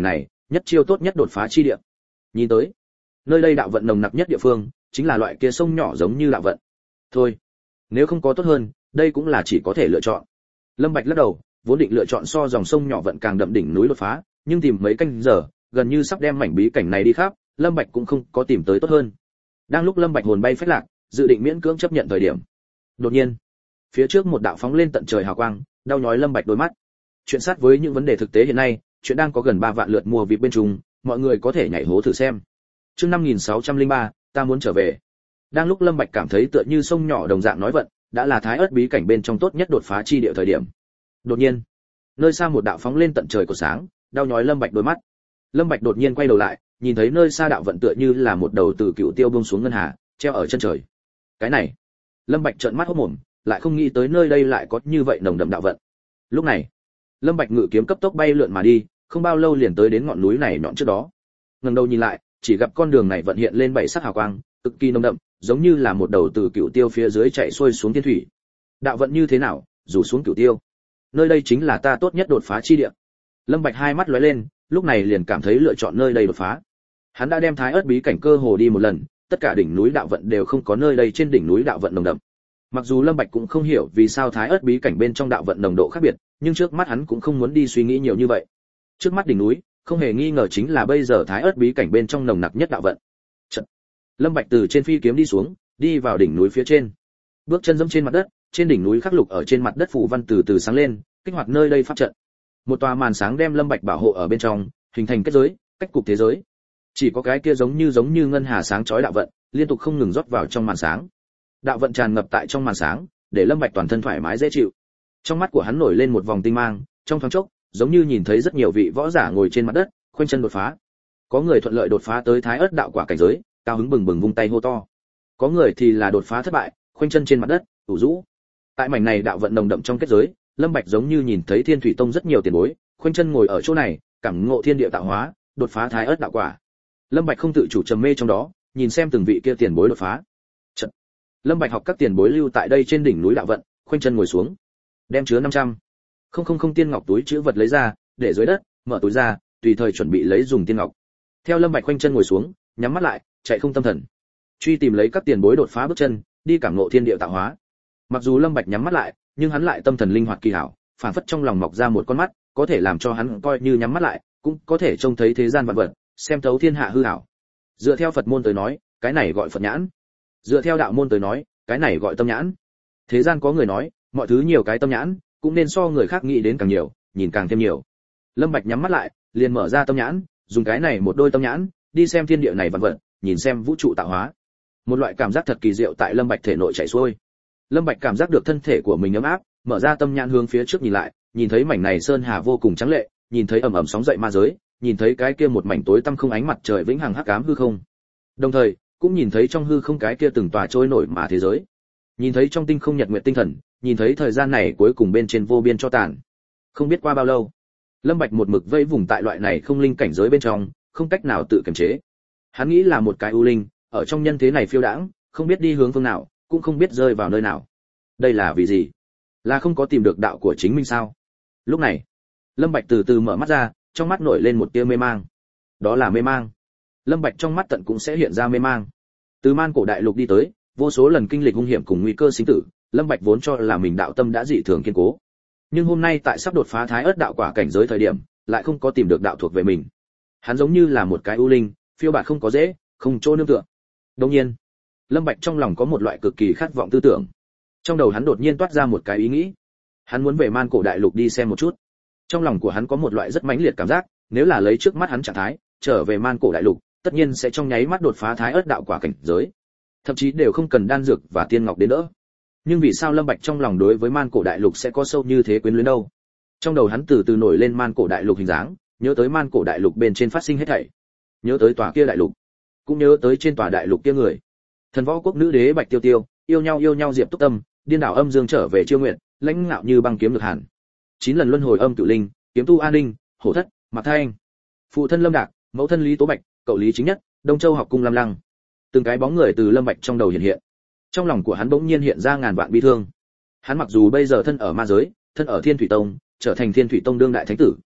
nhất chiêu tốt nhất đột phá chi địa. Nhìn tới, nơi đây đạo vận nồng nặc nhất địa phương, chính là loại kia sông nhỏ giống như đạo vận. Thôi, nếu không có tốt hơn, đây cũng là chỉ có thể lựa chọn. Lâm Bạch lắc đầu, vốn định lựa chọn so dòng sông nhỏ vận càng đậm đỉnh núi đột phá, nhưng tìm mấy canh giờ, gần như sắp đem mảnh bí cảnh này đi khắp, Lâm Bạch cũng không có tìm tới tốt hơn. Đang lúc Lâm Bạch hồn bay phách lạc, dự định miễn cưỡng chấp nhận thời điểm, đột nhiên, phía trước một đạo phóng lên tận trời hào quang, đau nhói Lâm Bạch đôi mắt. Chuyện sát với những vấn đề thực tế hiện nay, chuyện đang có gần 3 vạn lượt mua VIP bên trung, mọi người có thể nhảy hố thử xem. Chương 5603, ta muốn trở về. Đang lúc Lâm Bạch cảm thấy tựa như sông nhỏ đồng dạng nói vận, đã là thái ớt bí cảnh bên trong tốt nhất đột phá chi địa thời điểm. Đột nhiên, nơi xa một đạo phóng lên tận trời của sáng, đau nhói Lâm Bạch đôi mắt. Lâm Bạch đột nhiên quay đầu lại, nhìn thấy nơi xa đạo vận tựa như là một đầu từ cựu tiêu buông xuống ngân hà, treo ở chân trời. Cái này, Lâm Bạch trợn mắt hốt mồm, lại không nghĩ tới nơi đây lại có như vậy nồng đậm đạo vận. Lúc này, Lâm Bạch ngự kiếm cấp tốc bay lượn mà đi, không bao lâu liền tới đến ngọn núi này nhọn trước đó. Ngẩng đầu nhìn lại, chỉ gặp con đường này vận hiện lên bảy sắc hào quang, cực kỳ nồng đậm, giống như là một đầu từ cựu tiêu phía dưới chạy xuôi xuống thiên thủy. Đạo vận như thế nào, rủ xuống cựu tiêu. Nơi đây chính là ta tốt nhất đột phá chi địa. Lâm Bạch hai mắt lóe lên, lúc này liền cảm thấy lựa chọn nơi đây đột phá. Hắn đã đem thái ớt bí cảnh cơ hồ đi một lần, tất cả đỉnh núi đạo vận đều không có nơi đây trên đỉnh núi đạo vận nồng đậm. Mặc dù Lâm Bạch cũng không hiểu vì sao thái ớt bí cảnh bên trong đạo vận nồng độ khác biệt, nhưng trước mắt hắn cũng không muốn đi suy nghĩ nhiều như vậy. Trước mắt đỉnh núi, không hề nghi ngờ chính là bây giờ thái ớt bí cảnh bên trong nồng nặc nhất đạo vận. Chợt, Lâm Bạch từ trên phi kiếm đi xuống, đi vào đỉnh núi phía trên. Bước chân giẫm trên mặt đất, trên đỉnh núi khắc lục ở trên mặt đất phù văn từ từ sáng lên, kích hoạt nơi đây pháp trận. Một tòa màn sáng đem Lâm Bạch bảo hộ ở bên trong, hình thành kết giới, cách cục thế giới. Chỉ có cái kia giống như ngân hà sáng chói đạo vận, liên tục không ngừng rót vào trong màn sáng. Đạo vận tràn ngập tại trong màn sáng, để Lâm Bạch toàn thân thoải mái dễ chịu. Trong mắt của hắn nổi lên một vòng tinh mang, trong thoáng chốc, giống như nhìn thấy rất nhiều vị võ giả ngồi trên mặt đất, khoanh chân đột phá. Có người thuận lợi đột phá tới thái ớt đạo quả cảnh giới, cao hứng bừng bừng vung tay hô to. Có người thì là đột phá thất bại, khoanh chân trên mặt đất, ủ rũ. Tại mảnh này đạo vận nồng đậm trong kết giới, Lâm Bạch giống như nhìn thấy Thiên Thủy Tông rất nhiều tiền bối, khoanh chân ngồi ở chỗ này, cảm ngộ thiên địa tạo hóa, đột phá thái ớt đạo quả. Lâm Bạch không tự chủ trầm mê trong đó, nhìn xem từng vị kia tiền bối đột phá. Chợt, Lâm Bạch học các tiền bối lưu tại đây trên đỉnh núi đạo vận, khoanh chân ngồi xuống, đem chứa 500 không tiên ngọc túi trữ vật lấy ra, để dưới đất, mở túi ra, tùy thời chuẩn bị lấy dùng tiên ngọc. Theo Lâm Bạch khoanh chân ngồi xuống, nhắm mắt lại, chạy không tâm thần, truy tìm lấy các tiền bối đột phá bước chân, đi cảm ngộ thiên địa tạo hóa. Mặc dù Lâm Bạch nhắm mắt lại, nhưng hắn lại tâm thần linh hoạt kỳ hảo, phản phất trong lòng mọc ra một con mắt, có thể làm cho hắn coi như nhắm mắt lại, cũng có thể trông thấy thế gian vạn vật, xem thấu thiên hạ hư ảo. Dựa theo Phật môn tới nói, cái này gọi Phật nhãn. Dựa theo đạo môn tới nói, cái này gọi tâm nhãn. Thế gian có người nói, mọi thứ nhiều cái tâm nhãn, cũng nên so người khác nghĩ đến càng nhiều, nhìn càng thêm nhiều. Lâm Bạch nhắm mắt lại, liền mở ra tâm nhãn, dùng cái này một đôi tâm nhãn, đi xem thiên địa này vạn vật, nhìn xem vũ trụ tạo hóa. Một loại cảm giác thật kỳ diệu tại Lâm Bạch thể nội chảy xuôi. Lâm Bạch cảm giác được thân thể của mình ấm áp, mở ra tâm nhãn hướng phía trước nhìn lại, nhìn thấy mảnh này sơn hà vô cùng trắng lệ, nhìn thấy ầm ầm sóng dậy ma giới, nhìn thấy cái kia một mảnh tối tăm không ánh mặt trời vĩnh hằng hắc ám hư không. Đồng thời, cũng nhìn thấy trong hư không cái kia từng tòa trôi nổi mà thế giới. Nhìn thấy trong tinh không nhật nguyệt tinh thần, nhìn thấy thời gian này cuối cùng bên trên vô biên cho tàn. Không biết qua bao lâu, Lâm Bạch một mực vây vùng tại loại này không linh cảnh giới bên trong, không cách nào tự kiềm chế. Hắn nghĩ là một cái u linh, ở trong nhân thế này phiêu đãng, không biết đi hướng phương nào, cũng không biết rơi vào nơi nào. Đây là vì gì? Là không có tìm được đạo của chính mình sao? Lúc này, Lâm Bạch từ từ mở mắt ra, trong mắt nổi lên một tia mê mang. Đó là mê mang. Lâm Bạch trong mắt tận cũng sẽ hiện ra mê mang. Từ man cổ đại lục đi tới, vô số lần kinh lịch hung hiểm cùng nguy cơ sinh tử, Lâm Bạch vốn cho là mình đạo tâm đã dị thường kiên cố. Nhưng hôm nay tại sắp đột phá thái ớt đạo quả cảnh giới thời điểm, lại không có tìm được đạo thuộc về mình. Hắn giống như là một cái u linh, phiêu bạt không có dễ, không chỗ nương tựa. Đương nhiên, Lâm Bạch trong lòng có một loại cực kỳ khát vọng tư tưởng. Trong đầu hắn đột nhiên toát ra một cái ý nghĩ. Hắn muốn về man cổ đại lục đi xem một chút. Trong lòng của hắn có một loại rất mãnh liệt cảm giác, nếu là lấy trước mắt hắn trạng thái, trở về man cổ đại lục, tất nhiên sẽ trong nháy mắt đột phá thái ớt đạo quả cảnh giới. Thậm chí đều không cần đan dược và tiên ngọc đến đỡ. Nhưng vì sao Lâm Bạch trong lòng đối với man cổ đại lục sẽ có sâu như thế quyến luyến đâu? Trong đầu hắn từ từ nổi lên man cổ đại lục hình dáng, nhớ tới man cổ đại lục bên trên phát sinh hết thảy. Nhớ tới tòa kia đại lục, cũng nhớ tới trên tòa đại lục kia người. Thần võ quốc nữ đế Bạch Tiêu Tiêu, yêu nhau Diệp Túc Tâm, điên đảo âm dương trở về Chiêu Nguyện, lãnh ngạo như băng kiếm lực hàn. 9 lần luân hồi âm cửu linh, kiếm tu An Ninh, Hổ Thất, Mạc Thanh. Phụ thân Lâm Đạc, mẫu thân Lý Tố Bạch, cậu Lý Chính Nhất, Đông Châu học cung Lam Lăng. Từng cái bóng người từ Lâm Bạch trong đầu hiện hiện. Trong lòng của hắn bỗng nhiên hiện ra ngàn vạn bi thương. Hắn mặc dù bây giờ thân ở ma giới, thân ở Thiên Thủy Tông, trở thành Thiên Thủy Tông đương đại thánh tử,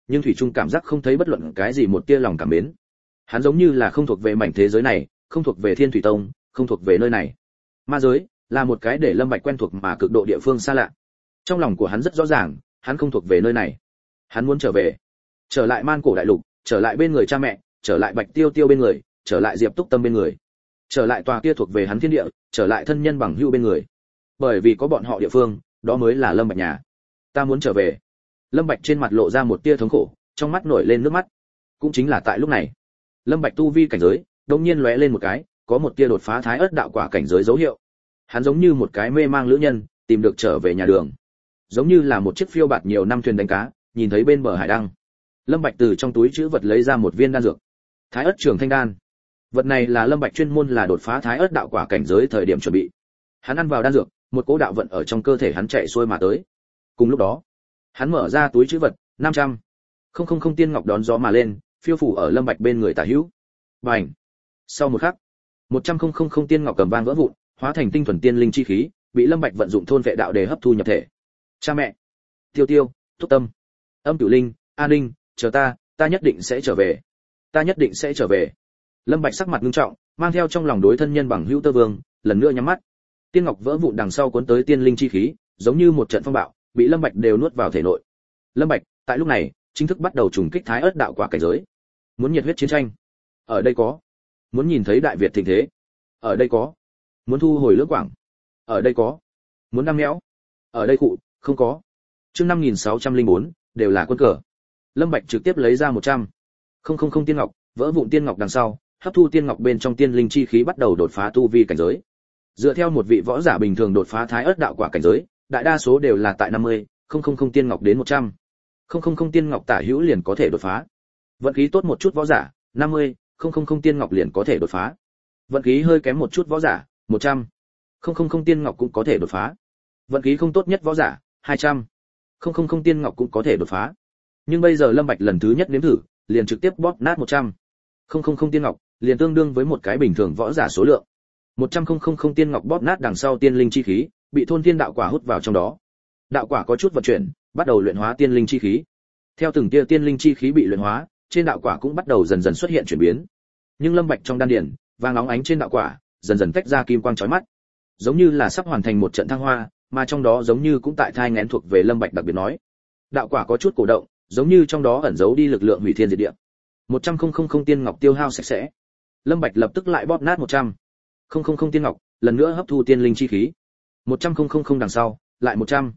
nhưng thủy trung cảm giác không thấy bất luận cái gì một tia lòng cảm mến. Hắn giống như là không thuộc về mảnh thế giới này, không thuộc về Thiên Thủy Tông, không thuộc về nơi này. Ma giới là một cái để Lâm Bạch quen thuộc mà cực độ địa phương xa lạ. Trong lòng của hắn rất rõ ràng, hắn không thuộc về nơi này. Hắn muốn trở về, trở lại Man Cổ đại lục, trở lại bên người cha mẹ, trở lại Bạch Tiêu Tiêu bên người, trở lại Diệp Túc Tâm bên người, trở lại tòa kia thuộc về hắn thiên địa, trở lại thân nhân bằng hữu bên người. Bởi vì có bọn họ địa phương, đó mới là Lâm Bạch nhà. Ta muốn trở về. Lâm Bạch trên mặt lộ ra một tia thống khổ, trong mắt nổi lên nước mắt. Cũng chính là tại lúc này, Lâm Bạch tu vi cảnh giới đột nhiên lóe lên một cái, có một tia đột phá Thái Ức đạo quả cảnh giới dấu hiệu. Hắn giống như một cái mê mang lữ nhân, tìm được trở về nhà đường. Giống như là một chiếc phiêu bạt nhiều năm thuyền đánh cá, nhìn thấy bên bờ hải đăng. Lâm Bạch từ trong túi trữ vật lấy ra một viên đan dược. Thái Ức Trường Thanh đan. Vật này là Lâm Bạch chuyên môn là đột phá Thái Ức đạo quả cảnh giới thời điểm chuẩn bị. Hắn ăn vào đan dược, một cỗ đạo vận ở trong cơ thể hắn chạy xuôi mà tới. Cùng lúc đó, hắn mở ra túi trữ vật, 500. Không tiên ngọc đón gió mà lên, phiêu phủ ở Lâm Bạch bên người tả hữu. Bành! Sau một khắc, 100 tiên ngọc cầm vang vỡ vụn, hóa thành tinh thuần tiên linh chi khí, bị Lâm Bạch vận dụng thôn vệ đạo để hấp thu nhập thể. Cha mẹ, Tiêu Tiêu, Túc Tâm, Âm Cửu Linh, An Ninh, chờ ta nhất định sẽ trở về. Ta nhất định sẽ trở về. Lâm Bạch sắc mặt nghiêm trọng, mang theo trong lòng đối thân nhân bằng hữu Tơ Vương, lần nữa nhắm mắt. Tiên ngọc vỡ vụn đằng sau cuốn tới tiên linh chi khí, giống như một trận phong bạo, bị Lâm Bạch đều nuốt vào thể nội. Lâm Bạch, tại lúc này, chính thức bắt đầu trùng kích Thái Ức đạo quả cảnh giới. Muốn nhiệt huyết chiến tranh, ở đây có. Muốn nhìn thấy Đại Việt thịnh thế, ở đây có. Muốn thu hồi lưỡng quảng, ở đây có. Muốn đăm méo, ở đây cụ, không có. Chương 5604, đều là quân cờ. Lâm Bạch trực tiếp lấy ra 100. Không tiên ngọc, vỡ vụn tiên ngọc đằng sau, hấp thu tiên ngọc bên trong tiên linh chi khí bắt đầu đột phá tu vi cảnh giới. Dựa theo một vị võ giả bình thường đột phá Thái Ức đạo quả cảnh giới, đại đa số đều là tại 50, không tiên ngọc đến 100. Không tiên ngọc tả hữu liền có thể đột phá. Vận khí tốt một chút võ giả, 50, không tiên ngọc liền có thể đột phá. Vận khí hơi kém một chút võ giả, 100. Không tiên ngọc cũng có thể đột phá. Vận khí không tốt nhất võ giả, 200. Không tiên ngọc cũng có thể đột phá. Nhưng bây giờ Lâm Bạch lần thứ nhất nếm thử, liền trực tiếp bóp nát 100. Không tiên ngọc, liền tương đương với một cái bình thường võ giả số lượng. 100 tiên ngọc bóp nát đằng sau tiên linh chi khí, bị thôn tiên đạo quả hút vào trong đó. Đạo quả có chút vận chuyển, bắt đầu luyện hóa tiên linh chi khí. Theo từng tia tiên linh chi khí bị luyện hóa, trên đạo quả cũng bắt đầu dần dần xuất hiện chuyển biến. Nhưng Lâm Bạch trong đan điền, vàng óng ánh trên đạo quả, dần dần tách ra kim quang chói mắt, giống như là sắp hoàn thành một trận thăng hoa, mà trong đó giống như cũng tại thai nghén thuộc về Lâm Bạch đặc biệt nói. Đạo quả có chút cổ động, giống như trong đó ẩn giấu đi lực lượng hủy thiên diệt địa. 100 tiên ngọc tiêu hao sạch sẽ. Lâm Bạch lập tức lại bóp nát 100. Tiên ngọc, lần nữa hấp thu tiên linh chi khí. 100 đằng sau, lại 100.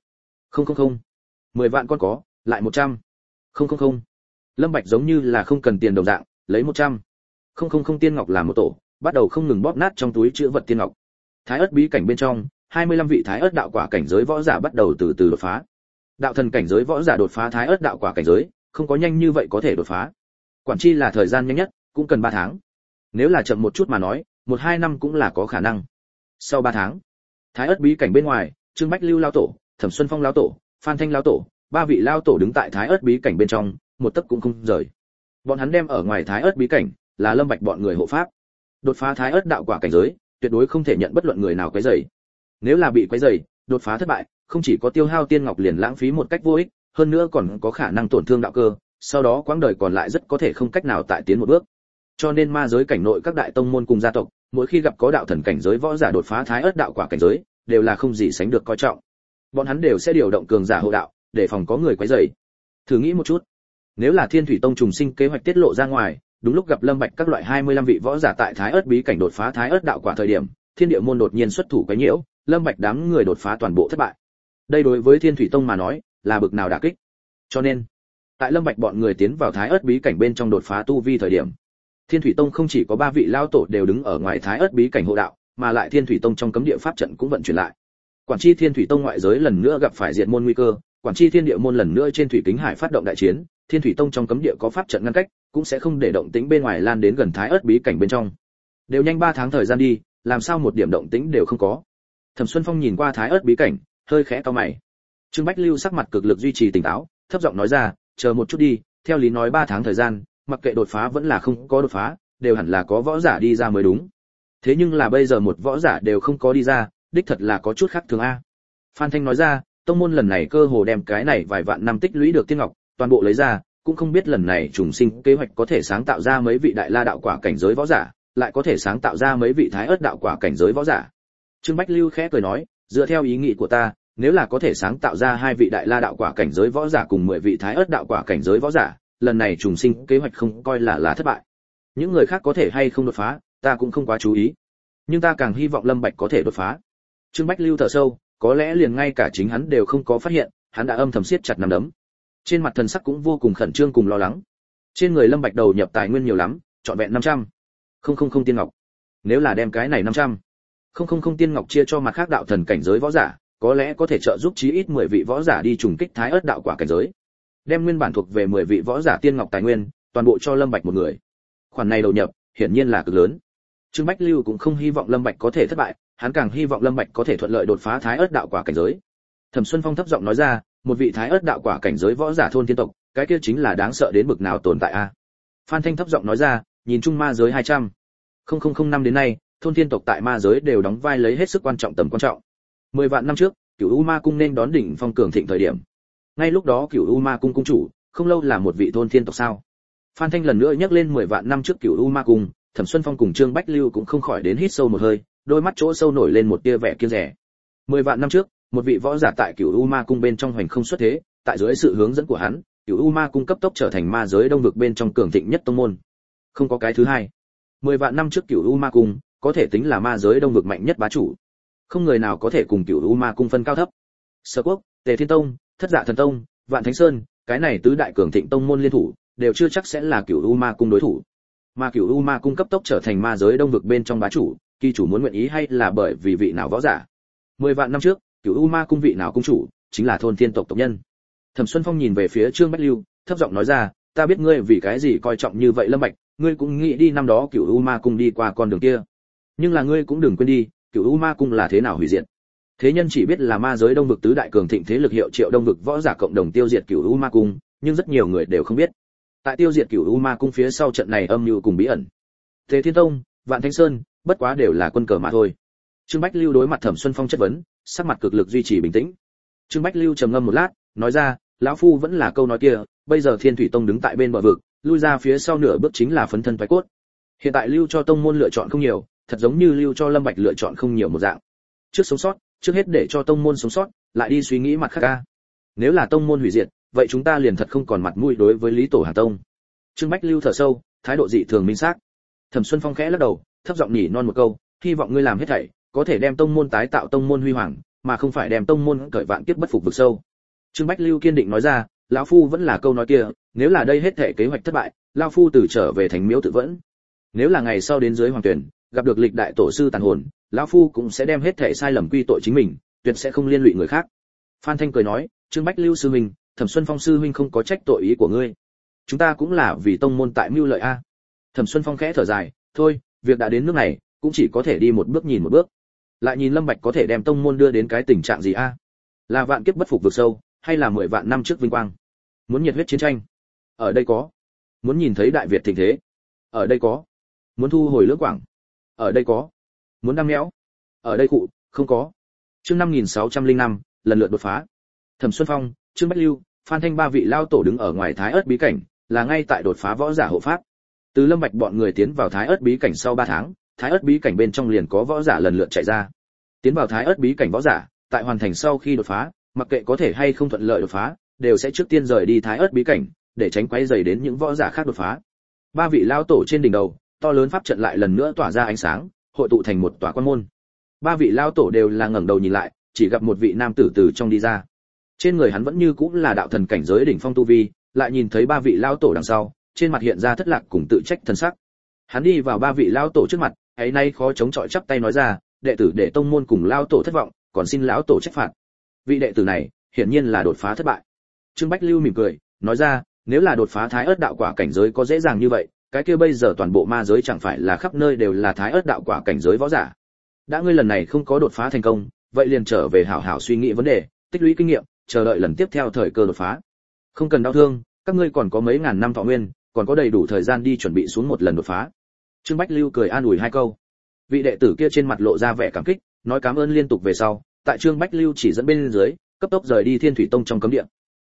10 vạn con có, lại 100. Lâm Bạch giống như là không cần tiền đồng dạng, lấy 100. Tiên ngọc làm một tổ, bắt đầu không ngừng bóp nát trong túi trữ vật tiên ngọc. Thái Ức bí cảnh bên trong, 25 vị Thái Ức đạo quả cảnh giới võ giả bắt đầu từ từ đột phá. Đạo thần cảnh giới võ giả đột phá Thái Ức đạo quả cảnh giới, không có nhanh như vậy có thể đột phá. Quản chi là thời gian nhanh nhất, cũng cần 3 tháng. Nếu là chậm một chút mà nói, 1-2 năm cũng là có khả năng. Sau 3 tháng, Thái Ức bí cảnh bên ngoài, Trương Bách Lưu lão tổ, Thẩm Xuân Phong lão tổ, Phan Thanh lão tổ, 3 vị lão tổ đứng tại Thái Ức bí cảnh bên trong, một tấc cũng không rời. Bọn hắn đem ở ngoài Thái Ức bí cảnh, là Lâm Bạch bọn người hộ pháp. Đột phá Thái Ức đạo quả cảnh giới, tuyệt đối không thể nhận bất luận người nào quấy rầy. Nếu là bị quấy rầy, đột phá thất bại, không chỉ có tiêu hao tiên ngọc liền lãng phí một cách vô ích, hơn nữa còn có khả năng tổn thương đạo cơ, sau đó quãng đời còn lại rất có thể không cách nào tại tiến một bước. Cho nên ma giới cảnh nội các đại tông môn cùng gia tộc, mỗi khi gặp có đạo thần cảnh giới võ giả đột phá Thái Ức đạo quả cảnh giới, đều là không gì sánh được coi trọng. Bọn hắn đều sẽ điều động cường giả hộ đạo, để phòng có người quấy rầy. Thử nghĩ một chút, nếu là Thiên Thủy Tông trùng sinh kế hoạch tiết lộ ra ngoài, đúng lúc gặp Lâm Bạch các loại 25 vị võ giả tại Thái Ức bí cảnh đột phá Thái Ức đạo quả thời điểm, Thiên Địa môn đột nhiên xuất thủ quấy nhiễu, Lâm Bạch đám người đột phá toàn bộ thất bại. Đây đối với Thiên Thủy Tông mà nói, là bực nào đả kích. Cho nên, tại Lâm Bạch bọn người tiến vào Thái Ức bí cảnh bên trong đột phá tu vi thời điểm, Thiên Thủy Tông không chỉ có 3 vị lão tổ đều đứng ở ngoài Thái Ức bí cảnh hộ đạo, mà lại Thiên Thủy Tông trong cấm địa pháp trận cũng vận chuyển lại. Quản chi Thiên Thủy Tông ngoại giới lần nữa gặp phải diệt môn nguy cơ, quản chi Thiên Địa môn lần nữa trên thủy kính hải phát động đại chiến, Thiên Thủy Tông trong cấm địa có pháp trận ngăn cách, cũng sẽ không để động tĩnh bên ngoài lan đến gần Thái Ức bí cảnh bên trong. Đều nhanh 3 tháng thời gian đi, làm sao một điểm động tĩnh đều không có. Thẩm Xuân Phong nhìn qua Thái Ức bí cảnh, hơi khẽ cau mày. Trương Bách Lưu sắc mặt cực lực duy trì tỉnh táo, thấp giọng nói ra, chờ một chút đi, theo lý nói 3 tháng thời gian, mặc kệ đột phá vẫn là không có đột phá, đều hẳn là có võ giả đi ra mới đúng. Thế nhưng là bây giờ một võ giả đều không có đi ra, đích thật là có chút khác thường a. Phan Thanh nói ra, tông môn lần này cơ hồ đem cái này vài vạn năm tích lũy được tiên ngọc, toàn bộ lấy ra, cũng không biết lần này trùng sinh kế hoạch có thể sáng tạo ra mấy vị đại la đạo quả cảnh giới võ giả, lại có thể sáng tạo ra mấy vị thái ớt đạo quả cảnh giới võ giả. Trương Bách Lưu khẽ cười nói, dựa theo ý nghĩ của ta, nếu là có thể sáng tạo ra 2 vị đại la đạo quả cảnh giới võ giả cùng 10 vị thái ớt đạo quả cảnh giới võ giả, lần này trùng sinh kế hoạch không coi là thất bại. Những người khác có thể hay không đột phá, ta cũng không quá chú ý, nhưng ta càng hy vọng Lâm Bạch có thể đột phá. Trương Bách Lưu thở sâu, có lẽ liền ngay cả chính hắn đều không có phát hiện, hắn đã âm thầm siết chặt nắm đấm. Trên mặt thần sắc cũng vô cùng khẩn trương cùng lo lắng. Trên người Lâm Bạch đầu nhập tài nguyên nhiều lắm, trọn vẹn 500. Không tiên ngọc. Nếu là đem cái này 500. Không tiên ngọc chia cho mặt khác đạo thần cảnh giới võ giả, có lẽ có thể trợ giúp chí ít 10 vị võ giả đi trùng kích thái ớt đạo quả cảnh giới. Đem nguyên bản thuộc về 10 vị võ giả tiên ngọc tài nguyên, toàn bộ cho Lâm Bạch một người. Khoản này đầu nhập, hiển nhiên là cực lớn. Trương Bách Lưu cũng không hy vọng Lâm Bạch có thể thất bại, hắn càng hy vọng Lâm Bạch có thể thuận lợi đột phá thái ớt đạo quả cảnh giới. Thẩm Xuân Phong thấp giọng nói ra, một vị thái ớt đạo quả cảnh giới võ giả thôn thiên tộc, cái kia chính là đáng sợ đến bực nào tồn tại a. Phan Thanh thấp giọng nói ra, nhìn chung ma giới 200. 000 đến nay, thôn thiên tộc tại ma giới đều đóng vai lấy hết sức quan trọng tầm quan trọng. 10 vạn năm trước, Cửu U Ma cung nên đón đỉnh phong cường thịnh thời điểm. Ngay lúc đó Cửu U Ma cung cung chủ, không lâu là một vị thôn thiên tộc sao? Phan Thanh lần nữa nhắc lên 10 vạn năm trước Cửu U Ma cung, Thẩm Xuân Phong cùng Trương Bách Lưu cũng không khỏi đến hít sâu một hơi, đôi mắt chỗ sâu nổi lên một tia vẻ kiêng dè. 10 vạn năm trước, một vị võ giả tại Cửu U Ma cung bên trong hoành không xuất thế, tại dưới sự hướng dẫn của hắn, Cửu U Ma cung cấp tốc trở thành ma giới đông vực bên trong cường thịnh nhất tông môn. Không có cái thứ hai. 10 vạn năm trước Cửu U Ma cung có thể tính là ma giới đông vực mạnh nhất bá chủ. Không người nào có thể cùng Cửu U Ma cung phân cao thấp. Sở Quốc, Tề Thiên Tông, Thất Dạ Thần Tông, Vạn Thánh Sơn, cái này tứ đại cường thịnh tông môn liên thủ, đều chưa chắc sẽ là Cửu U Ma cung đối thủ. Mà Cửu U Ma cung cấp tốc trở thành ma giới đông vực bên trong bá chủ, kỳ chủ muốn nguyện ý hay là bởi vì vị nào võ giả. 10 vạn năm trước, Cửu U Ma cung vị nào cung chủ, chính là thôn thiên tộc tộc nhân. Thẩm Xuân Phong nhìn về phía Trương Bách Lưu, thấp giọng nói ra, ta biết ngươi vì cái gì coi trọng như vậy Lâm Bạch, ngươi cũng nghĩ đi năm đó Cửu U Ma cung đi qua con đường kia. Nhưng là ngươi cũng đừng quên đi, Cửu U Ma cung là thế nào hủy diệt. Thế nhân chỉ biết là ma giới đông vực tứ đại cường thịnh thế lực hiệu triệu đông vực võ giả cộng đồng tiêu diệt Cửu U Ma cung, nhưng rất nhiều người đều không biết. Tại tiêu diệt Cửu U Ma cung phía sau trận này âm mưu cùng bí ẩn. Tề Thiên Tông, Vạn Thánh Sơn, bất quá đều là quân cờ mà thôi. Trương Bách Lưu đối mặt Thẩm Xuân Phong chất vấn, sắc mặt cực lực duy trì bình tĩnh. Trương Bách Lưu trầm ngâm một lát, nói ra, lão phu vẫn là câu nói kia, bây giờ Thiên Thủy Tông đứng tại bên bờ vực, lui ra phía sau nửa bước chính là phấn thân phái cốt. Hiện tại lưu cho tông môn lựa chọn không nhiều, thật giống như lưu cho Lâm Bạch lựa chọn không nhiều một dạng. Trước sống sót, trước hết để cho tông môn sống sót, lại đi suy nghĩ mặt khác a. Nếu là tông môn hủy diệt, vậy chúng ta liền thật không còn mặt mũi đối với Lý Tổ Hà Tông. Trương Bách Lưu thở sâu, thái độ dị thường minh xác. Thẩm Xuân Phong khẽ lắc đầu, thấp giọng nhỉ non một câu, hy vọng ngươi làm hết thảy, có thể đem tông môn tái tạo tông môn huy hoàng, mà không phải đem tông môn cởi vạn kiếp bất phục vực sâu. Trương Bách Lưu kiên định nói ra, lão phu vẫn là câu nói kia, nếu là đây hết thảy kế hoạch thất bại, lão phu từ trở về thành miếu tự vẫn. Nếu là ngày sau đến dưới hoàng tuyển, gặp được lịch đại tổ sư tàn hồn, lão phu cũng sẽ đem hết thảy sai lầm quy tội chính mình, tuyệt sẽ không liên lụy người khác. Phan Thanh cười nói, Trương Bách Lưu sư huynh, Thẩm Xuân Phong sư huynh không có trách tội ý của ngươi. Chúng ta cũng là vì tông môn tại mưu lợi a. Thẩm Xuân Phong khẽ thở dài, thôi, việc đã đến nước này, cũng chỉ có thể đi một bước nhìn một bước. Lại nhìn Lâm Bạch có thể đem tông môn đưa đến cái tình trạng gì a? Là vạn kiếp bất phục vực sâu, hay là 10 vạn năm trước vinh quang? Muốn nhiệt huyết chiến tranh? Ở đây có. Muốn nhìn thấy Đại Việt thịnh thế? Ở đây có. Muốn thu hồi lưỡng quảng? Ở đây có. Muốn đăm méo? Ở đây cụ, không có. Chương 5605, lần lượt đột phá. Thẩm Xuân Phong, Trương Bách Lưu, Phan Thanh ba vị lao tổ đứng ở ngoài Thái Ức bí cảnh, là ngay tại đột phá võ giả hộ pháp. Từ Lâm Bạch bọn người tiến vào Thái Ức bí cảnh sau 3 tháng, Thái Ức bí cảnh bên trong liền có võ giả lần lượt chạy ra. Tiến vào Thái Ức bí cảnh võ giả, tại hoàn thành sau khi đột phá, mặc kệ có thể hay không thuận lợi đột phá, đều sẽ trước tiên rời đi Thái Ức bí cảnh, để tránh quấy rầy đến những võ giả khác đột phá. Ba vị lao tổ trên đỉnh đầu, to lớn pháp trận lại lần nữa tỏa ra ánh sáng, hội tụ thành một tòa quan môn. Ba vị lao tổ đều là ngẩng đầu nhìn lại, chỉ gặp một vị nam tử từ trong đi ra. Trên người hắn vẫn như cũng là đạo thần cảnh giới đỉnh phong tu vi, lại nhìn thấy ba vị lao tổ đằng sau, trên mặt hiện ra thất lạc cùng tự trách thần sắc. Hắn đi vào ba vị lao tổ trước mặt, ấy nay khó chống chọi chắp tay nói ra, đệ tử để tông môn cùng lao tổ thất vọng, còn xin lão tổ trách phạt. Vị đệ tử này, hiển nhiên là đột phá thất bại. Trương Bách Lưu mỉm cười, nói ra, nếu là đột phá Thái Ức đạo quả cảnh giới có dễ dàng như vậy, cái kia bây giờ toàn bộ ma giới chẳng phải là khắp nơi đều là Thái Ức đạo quả cảnh giới võ giả. Đã ngươi lần này không có đột phá thành công, vậy liền trở về hảo hảo suy nghĩ vấn đề, tích lũy kinh nghiệm, chờ đợi lần tiếp theo thời cơ đột phá. Không cần đau thương, các ngươi còn có mấy ngàn năm thọ nguyên, còn có đầy đủ thời gian đi chuẩn bị xuống một lần đột phá. Trương Bách Lưu cười an ủi hai câu. Vị đệ tử kia trên mặt lộ ra vẻ cảm kích, nói cảm ơn liên tục về sau, tại Trương Bách Lưu chỉ dẫn bên dưới, cấp tốc rời đi Thiên Thủy Tông trong cấm địa.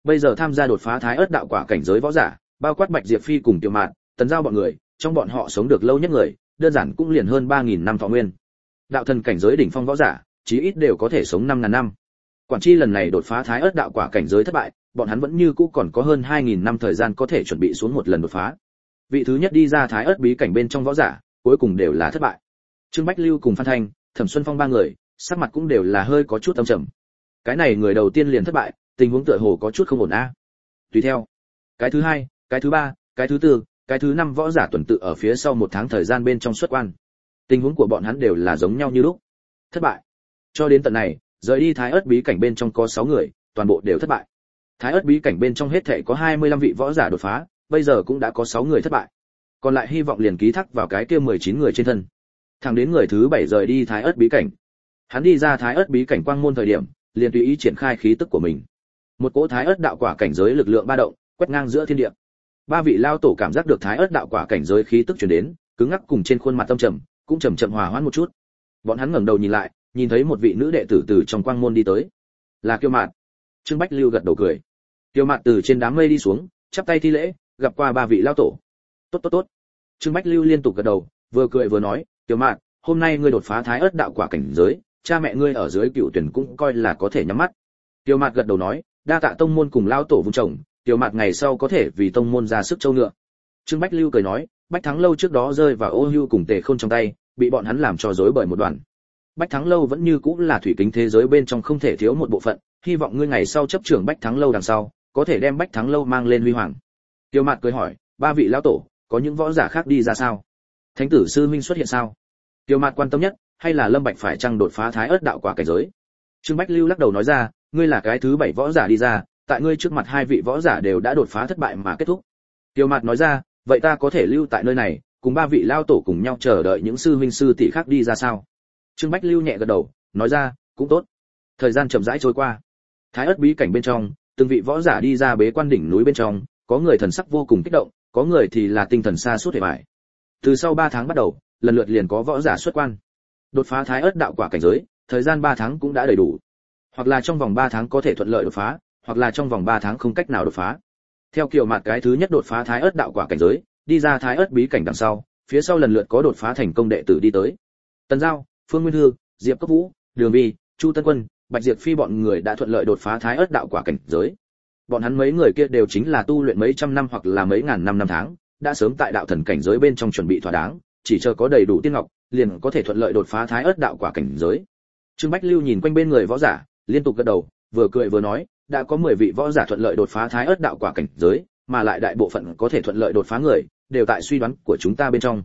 Bây giờ tham gia đột phá thái ớt đạo quả cảnh giới võ giả, bao quát Bạch Diệp Phi cùng Tiểu Mạn, Tần Giao bọn người, trong bọn họ sống được lâu nhất người, đơn giản cũng liền hơn 3000 năm thọ nguyên. Đạo thần cảnh giới đỉnh phong võ giả, chí ít đều có thể sống 5000 năm. Quản chi lần này đột phá thái ớt đạo quả cảnh giới thất bại, bọn hắn vẫn như cũ còn có hơn 2000 năm thời gian có thể chuẩn bị xuống một lần đột phá. Vị thứ nhất đi ra thái ớt bí cảnh bên trong võ giả, cuối cùng đều là thất bại. Trương Bách Lưu cùng Phan Thanh, Thẩm Xuân Phong ba người, sắc mặt cũng đều là hơi có chút âm trầm. Cái này người đầu tiên liền thất bại, tình huống tựa hồ có chút không ổn a. Tùy theo, cái thứ hai, cái thứ ba, cái thứ tư, cái thứ năm võ giả tuần tự ở phía sau một tháng thời gian bên trong xuất quan. Tình huống của bọn hắn đều là giống nhau như lúc. Thất bại. Cho đến tận này, rời đi thái ớt bí cảnh bên trong có 6 người, toàn bộ đều thất bại. Thái ớt bí cảnh bên trong hết thảy có 25 vị võ giả đột phá, bây giờ cũng đã có 6 người thất bại. Còn lại hy vọng liền ký thác vào cái kia 19 người trên thân. Thẳng đến người thứ 7 rời đi thái ớt bí cảnh. Hắn đi ra thái ớt bí cảnh quang môn thời điểm, liền tùy ý triển khai khí tức của mình. Một cỗ thái ớt đạo quả cảnh giới lực lượng ba động, quét ngang giữa thiên địa. Ba vị lao tổ cảm giác được thái ớt đạo quả cảnh giới khí tức truyền đến, cứng ngắc cùng trên khuôn mặt tâm trầm, cũng chậm chậm hòa hoãn một chút. Bọn hắn ngẩng đầu nhìn lại, nhìn thấy một vị nữ đệ tử từ trong quang môn đi tới. Là Kiều Mạn. Trương Bách Lưu gật đầu cười. Kiều Mạn từ trên đám mây đi xuống, chắp tay thi lễ, gặp qua ba vị lao tổ. Tốt tốt tốt. Trương Bách Lưu liên tục gật đầu, vừa cười vừa nói, Kiều Mạn, hôm nay ngươi đột phá thái ớt đạo quả cảnh giới, cha mẹ ngươi ở dưới cựu tuyển cũng coi là có thể nhắm mắt. Kiều Mạn gật đầu nói, đa tạ tông môn cùng lao tổ vun trồng, Kiều Mạn ngày sau có thể vì tông môn ra sức châu ngựa. Trương Bách Lưu cười nói, Bách Thắng lâu trước đó rơi vào Ô Hưu cùng Tề Khôn trong tay, bị bọn hắn làm cho rối bời một đoàn. Bách Thắng lâu vẫn như cũ là thủy kính thế giới bên trong không thể thiếu một bộ phận, hy vọng ngươi ngày sau chấp trưởng Bách Thắng lâu đằng sau, có thể đem Bách Thắng lâu mang lên huy hoàng. Kiều Mạn cười hỏi, ba vị lão tổ, có những võ giả khác đi ra sao? Thánh tử sư minh xuất hiện sao? Kiều Mạn quan tâm nhất, hay là Lâm Bạch phải chăng đột phá thái ớt đạo quả cảnh giới? Trương Bách Lưu lắc đầu nói ra, ngươi là cái thứ 7 võ giả đi ra, tại ngươi trước mặt hai vị võ giả đều đã đột phá thất bại mà kết thúc. Kiều Mạn nói ra, vậy ta có thể lưu tại nơi này, cùng ba vị lao tổ cùng nhau chờ đợi những sư huynh sư tỷ khác đi ra sao? Trương Bách Lưu nhẹ gật đầu, nói ra, cũng tốt. Thời gian chậm rãi trôi qua. Thái ớt bí cảnh bên trong, từng vị võ giả đi ra bế quan đỉnh núi bên trong, có người thần sắc vô cùng kích động, có người thì là tinh thần xa suốt hề bại. Từ sau 3 tháng bắt đầu, lần lượt liền có võ giả xuất quan. Đột phá thái ớt đạo quả cảnh giới, thời gian 3 tháng cũng đã đầy đủ. Hoặc là trong vòng 3 tháng có thể thuận lợi đột phá, hoặc là trong vòng 3 tháng không cách nào đột phá. Theo Kiều Mạn cái thứ nhất đột phá thái ớt đạo quả cảnh giới, đi ra thái ớt bí cảnh đằng sau, phía sau lần lượt có đột phá thành công đệ tử đi tới. Tần Giao, Phương Nguyên Hư, Diệp Cấp Vũ, Đường Vi, Chu Tân Quân, Bạch Diệp Phi bọn người đã thuận lợi đột phá thái ớt đạo quả cảnh giới. Bọn hắn mấy người kia đều chính là tu luyện mấy trăm năm hoặc là mấy ngàn năm năm tháng, đã sớm tại đạo thần cảnh giới bên trong chuẩn bị thỏa đáng, chỉ chờ có đầy đủ tiên ngọc, liền có thể thuận lợi đột phá thái ớt đạo quả cảnh giới. Trương Bách Lưu nhìn quanh bên người võ giả, liên tục gật đầu, vừa cười vừa nói, đã có 10 vị võ giả thuận lợi đột phá thái ớt đạo quả cảnh giới, mà lại đại bộ phận có thể thuận lợi đột phá người, đều tại suy đoán của chúng ta bên trong.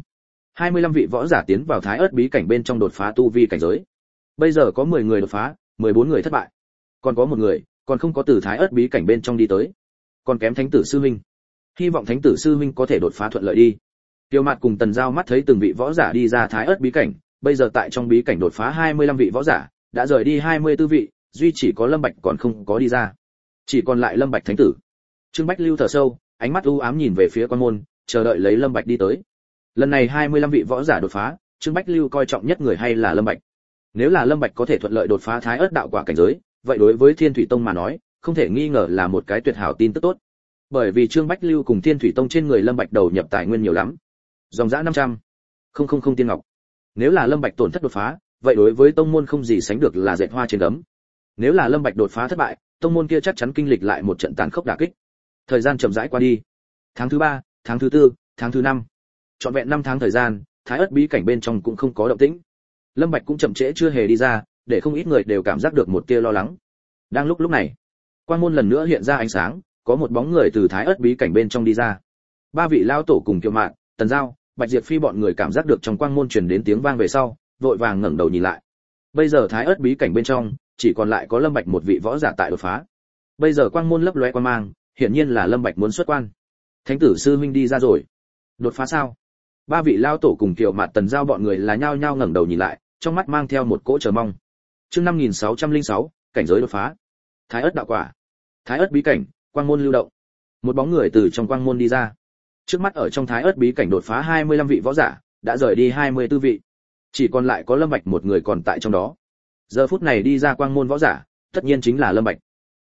25 vị võ giả tiến vào thái ớt bí cảnh bên trong đột phá tu vi cảnh giới. Bây giờ có 10 người đột phá, 14 người thất bại. Còn có một người, còn không có từ thái ớt bí cảnh bên trong đi tới. Còn kém thánh tử sư huynh. Hy vọng thánh tử sư huynh có thể đột phá thuận lợi đi. Tiêu Mạt cùng Tần Giao mắt thấy từng vị võ giả đi ra thái ớt bí cảnh, bây giờ tại trong bí cảnh đột phá 25 vị võ giả, đã rời đi 24 vị, duy chỉ có Lâm Bạch còn không có đi ra. Chỉ còn lại Lâm Bạch thánh tử. Trương Bách Lưu thở sâu, ánh mắt u ám nhìn về phía quan môn, chờ đợi lấy Lâm Bạch đi tới. Lần này 25 vị võ giả đột phá, Trương Bách Lưu coi trọng nhất người hay là Lâm Bạch. Nếu là Lâm Bạch có thể thuận lợi đột phá thái ớt đạo quả cảnh giới, vậy đối với Thiên Thủy Tông mà nói, không thể nghi ngờ là một cái tuyệt hảo tin tức tốt. Bởi vì Trương Bách Lưu cùng Thiên Thủy Tông trên người Lâm Bạch đầu nhập tài nguyên nhiều lắm. Dòng dã 500. Không tiên ngọc. Nếu là Lâm Bạch tổn thất đột phá, vậy đối với tông môn không gì sánh được là dệt hoa trên gấm. Nếu là Lâm Bạch đột phá thất bại, tông môn kia chắc chắn kinh lịch lại một trận tàn khốc đả kích. Thời gian chậm rãi qua đi. Tháng thứ 3, tháng thứ 4, tháng thứ 5. Trọn vẹn 5 tháng thời gian, thái ớt bí cảnh bên trong cũng không có động tĩnh. Lâm Bạch cũng chậm trễ chưa hề đi ra, để không ít người đều cảm giác được một tia lo lắng. Đang lúc này, quang môn lần nữa hiện ra ánh sáng, có một bóng người từ thái ớt bí cảnh bên trong đi ra. Ba vị lão tổ cùng Kiều Mạn, Tần Giao, Bạch Diệp Phi bọn người cảm giác được trong quang môn truyền đến tiếng vang về sau, vội vàng ngẩng đầu nhìn lại. Bây giờ thái ớt bí cảnh bên trong, chỉ còn lại có Lâm Bạch một vị võ giả tại đột phá. Bây giờ quang môn lấp lóe quang mang, hiển nhiên là Lâm Bạch muốn xuất quan. Thánh tử sư huynh đi ra rồi. Đột phá sao? Ba vị lão tổ cùng Kiều Mạn, Tần Giao bọn người là nhao nhao ngẩng đầu nhìn lại, trong mắt mang theo một cỗ chờ mong. Chương 5606, cảnh giới đột phá. Thái ớt đạo quả. Thái ớt bí cảnh, quang môn lưu động. Một bóng người từ trong quang môn đi ra. Trước mắt ở trong thái ớt bí cảnh đột phá 25 vị võ giả, đã rời đi 24 vị. Chỉ còn lại có Lâm Bạch một người còn tại trong đó. Giờ phút này đi ra quang môn võ giả, tất nhiên chính là Lâm Bạch.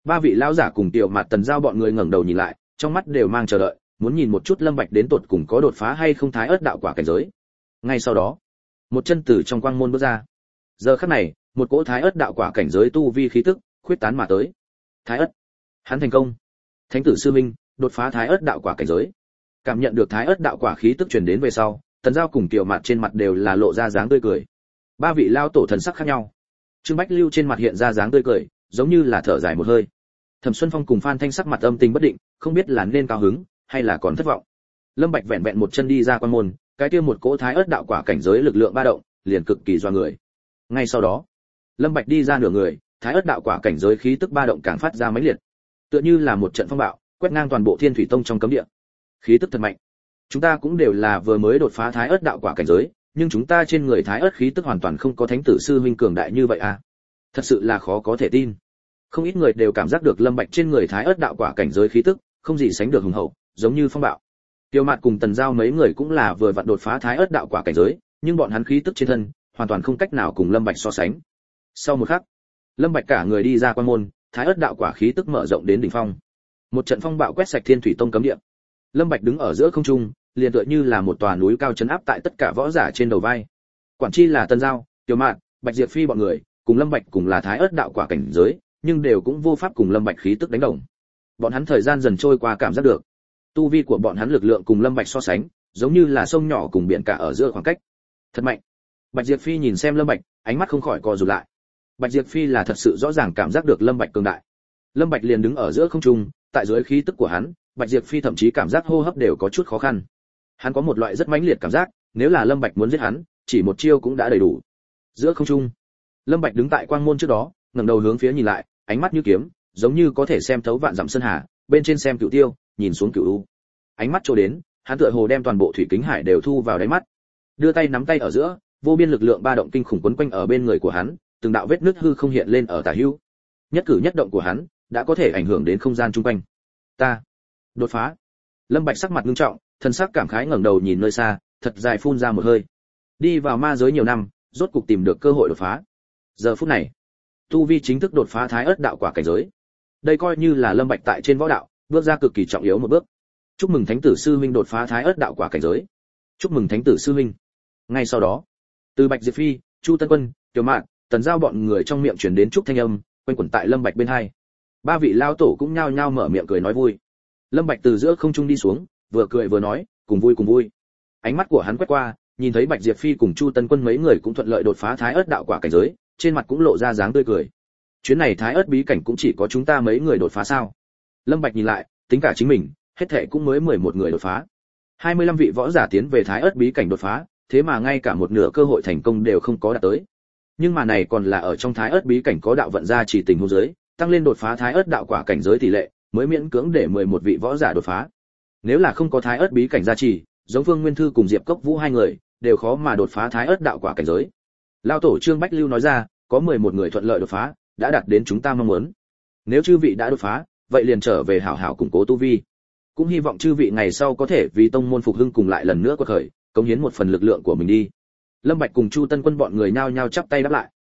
Ba vị lão giả cùng Tiểu Mạt Tần Giao bọn người ngẩng đầu nhìn lại, trong mắt đều mang chờ đợi, muốn nhìn một chút Lâm Bạch đến tột cùng có đột phá hay không thái ớt đạo quả cảnh giới. Ngay sau đó, một chân từ trong quang môn bước ra. Giờ khắc này, một cỗ thái ớt đạo quả cảnh giới tu vi khí tức khuyết tán mà tới. Thái ớt, hắn thành công. Thánh tử sư minh đột phá thái ớt đạo quả cảnh giới. Cảm nhận được thái ớt đạo quả khí tức truyền đến về sau, Tần Giao cùng Tiểu Mạt trên mặt đều là lộ ra dáng tươi cười. Ba vị lao tổ thần sắc khác nhau. Trương Bách Lưu trên mặt hiện ra dáng tươi cười, giống như là thở dài một hơi. Thẩm Xuân Phong cùng Phan Thanh sắc mặt âm tình bất định, không biết là nên cao hứng hay là còn thất vọng. Lâm Bạch vẹn vẹn một chân đi ra quan môn, cái kia một cỗ thái ớt đạo quả cảnh giới lực lượng ba động, liền cực kỳ doa người. Ngay sau đó, Lâm Bạch đi ra nửa người, thái ớt đạo quả cảnh giới khí tức ba động càng phát ra mãnh liệt, tựa như là một trận phong bạo, quét ngang toàn bộ Thiên Thủy Tông trong cấm địa. Khí tức thật mạnh. Chúng ta cũng đều là vừa mới đột phá thái ớt đạo quả cảnh giới, nhưng chúng ta trên người thái ớt khí tức hoàn toàn không có thánh tử sư huynh cường đại như vậy à? Thật sự là khó có thể tin. Không ít người đều cảm giác được Lâm Bạch trên người thái ớt đạo quả cảnh giới khí tức, không gì sánh được hùng hậu, giống như phong bạo. Tiêu Mạt cùng Tần Giao mấy người cũng là vừa vặn đột phá thái ớt đạo quả cảnh giới, nhưng bọn hắn khí tức trên thân hoàn toàn không cách nào cùng Lâm Bạch so sánh. Sau một khắc, Lâm Bạch cả người đi ra quan môn, thái ớt đạo quả khí tức mở rộng đến đỉnh phong. Một trận phong bạo quét sạch Thiên Thủy Tông cấm địa. Lâm Bạch đứng ở giữa không trung, liền tựa như là một tòa núi cao trấn áp tại tất cả võ giả trên đầu vai. Quản chi là Tần Giao, Tiêu Mạt, Bạch Diệp Phi bọn người, cùng Lâm Bạch cùng là thái ớt đạo quả cảnh giới, nhưng đều cũng vô pháp cùng Lâm Bạch khí tức đánh đồng. Bọn hắn thời gian dần trôi qua cảm giác được, tu vi của bọn hắn lực lượng cùng Lâm Bạch so sánh, giống như là sông nhỏ cùng biển cả ở giữa khoảng cách. Thật mạnh. Bạch Diệp Phi nhìn xem Lâm Bạch, ánh mắt không khỏi co rụt lại. Bạch Diệp Phi là thật sự rõ ràng cảm giác được Lâm Bạch cường đại. Lâm Bạch liền đứng ở giữa không trung, tại dưới khí tức của hắn, Bạch Diệp Phi thậm chí cảm giác hô hấp đều có chút khó khăn. Hắn có một loại rất mãnh liệt cảm giác, nếu là Lâm Bạch muốn giết hắn, chỉ một chiêu cũng đã đầy đủ. Giữa không trung, Lâm Bạch đứng tại quang môn trước đó, ngẩng đầu hướng phía nhìn lại, ánh mắt như kiếm, giống như có thể xem thấu vạn dặm sơn hà, bên trên xem cửu tiêu, nhìn xuống cửu u. Ánh mắt trôi đến, hắn tựa hồ đem toàn bộ thủy kính hải đều thu vào đáy mắt. Đưa tay nắm tay ở giữa, vô biên lực lượng ba động kinh khủng quấn quanh ở bên người của hắn, từng đạo vết nứt hư không hiện lên ở tả hữu. Nhất cử nhất động của hắn đã có thể ảnh hưởng đến không gian chung quanh. Ta đột phá. Lâm Bạch sắc mặt nghiêm trọng, thân sắc cảm khái ngẩng đầu nhìn nơi xa, thật dài phun ra một hơi. Đi vào ma giới nhiều năm, rốt cục tìm được cơ hội đột phá. Giờ phút này, tu vi chính thức đột phá thái ớt đạo quả cảnh giới. Đây coi như là Lâm Bạch tại trên võ đạo bước ra cực kỳ trọng yếu một bước. Chúc mừng thánh tử sư huynh đột phá thái ớt đạo quả cảnh giới. Chúc mừng thánh tử sư huynh. Ngay sau đó, từ Bạch Diệp Phi, Chu Tân Quân, Tiểu Mạn, Tần Giao bọn người trong miệng truyền đến chúc thanh âm, quanh quẩn tại Lâm Bạch bên hai. Ba vị lao tổ cũng nhao nhao mở miệng cười nói vui. Lâm Bạch từ giữa không trung đi xuống, vừa cười vừa nói, cùng vui cùng vui. Ánh mắt của hắn quét qua, nhìn thấy Bạch Diệp Phi cùng Chu Tân Quân mấy người cũng thuận lợi đột phá thái ớt đạo quả cảnh giới, trên mặt cũng lộ ra dáng tươi cười. Chuyến này thái ớt bí cảnh cũng chỉ có chúng ta mấy người đột phá sao? Lâm Bạch nhìn lại, tính cả chính mình, hết thảy cũng mới 11 người đột phá. 25 vị võ giả tiến về thái ớt bí cảnh đột phá, thế mà ngay cả một nửa cơ hội thành công đều không có đạt tới. Nhưng mà này còn là ở trong thái ớt bí cảnh có đạo vận gia chỉ tình huống dưới, tăng lên đột phá thái ớt đạo quả cảnh giới tỷ lệ, mới miễn cưỡng để 11 vị võ giả đột phá. Nếu là không có thái ớt bí cảnh gia trì, giống Vương Nguyên Thư cùng Diệp Cốc Vũ hai người, đều khó mà đột phá thái ớt đạo quả cảnh giới. Lão tổ Trương Bách Lưu nói ra, có 11 người thuận lợi đột phá, đã đạt đến chúng ta mong muốn. Nếu chư vị đã đột phá, vậy liền trở về hảo hảo củng cố tu vi. Cũng hy vọng chư vị ngày sau có thể vì tông môn phục hưng cùng lại lần nữa quật khởi, cống hiến một phần lực lượng của mình đi. Lâm Bạch cùng Chu Tân Quân bọn người nhao nhao chắp tay đáp lại.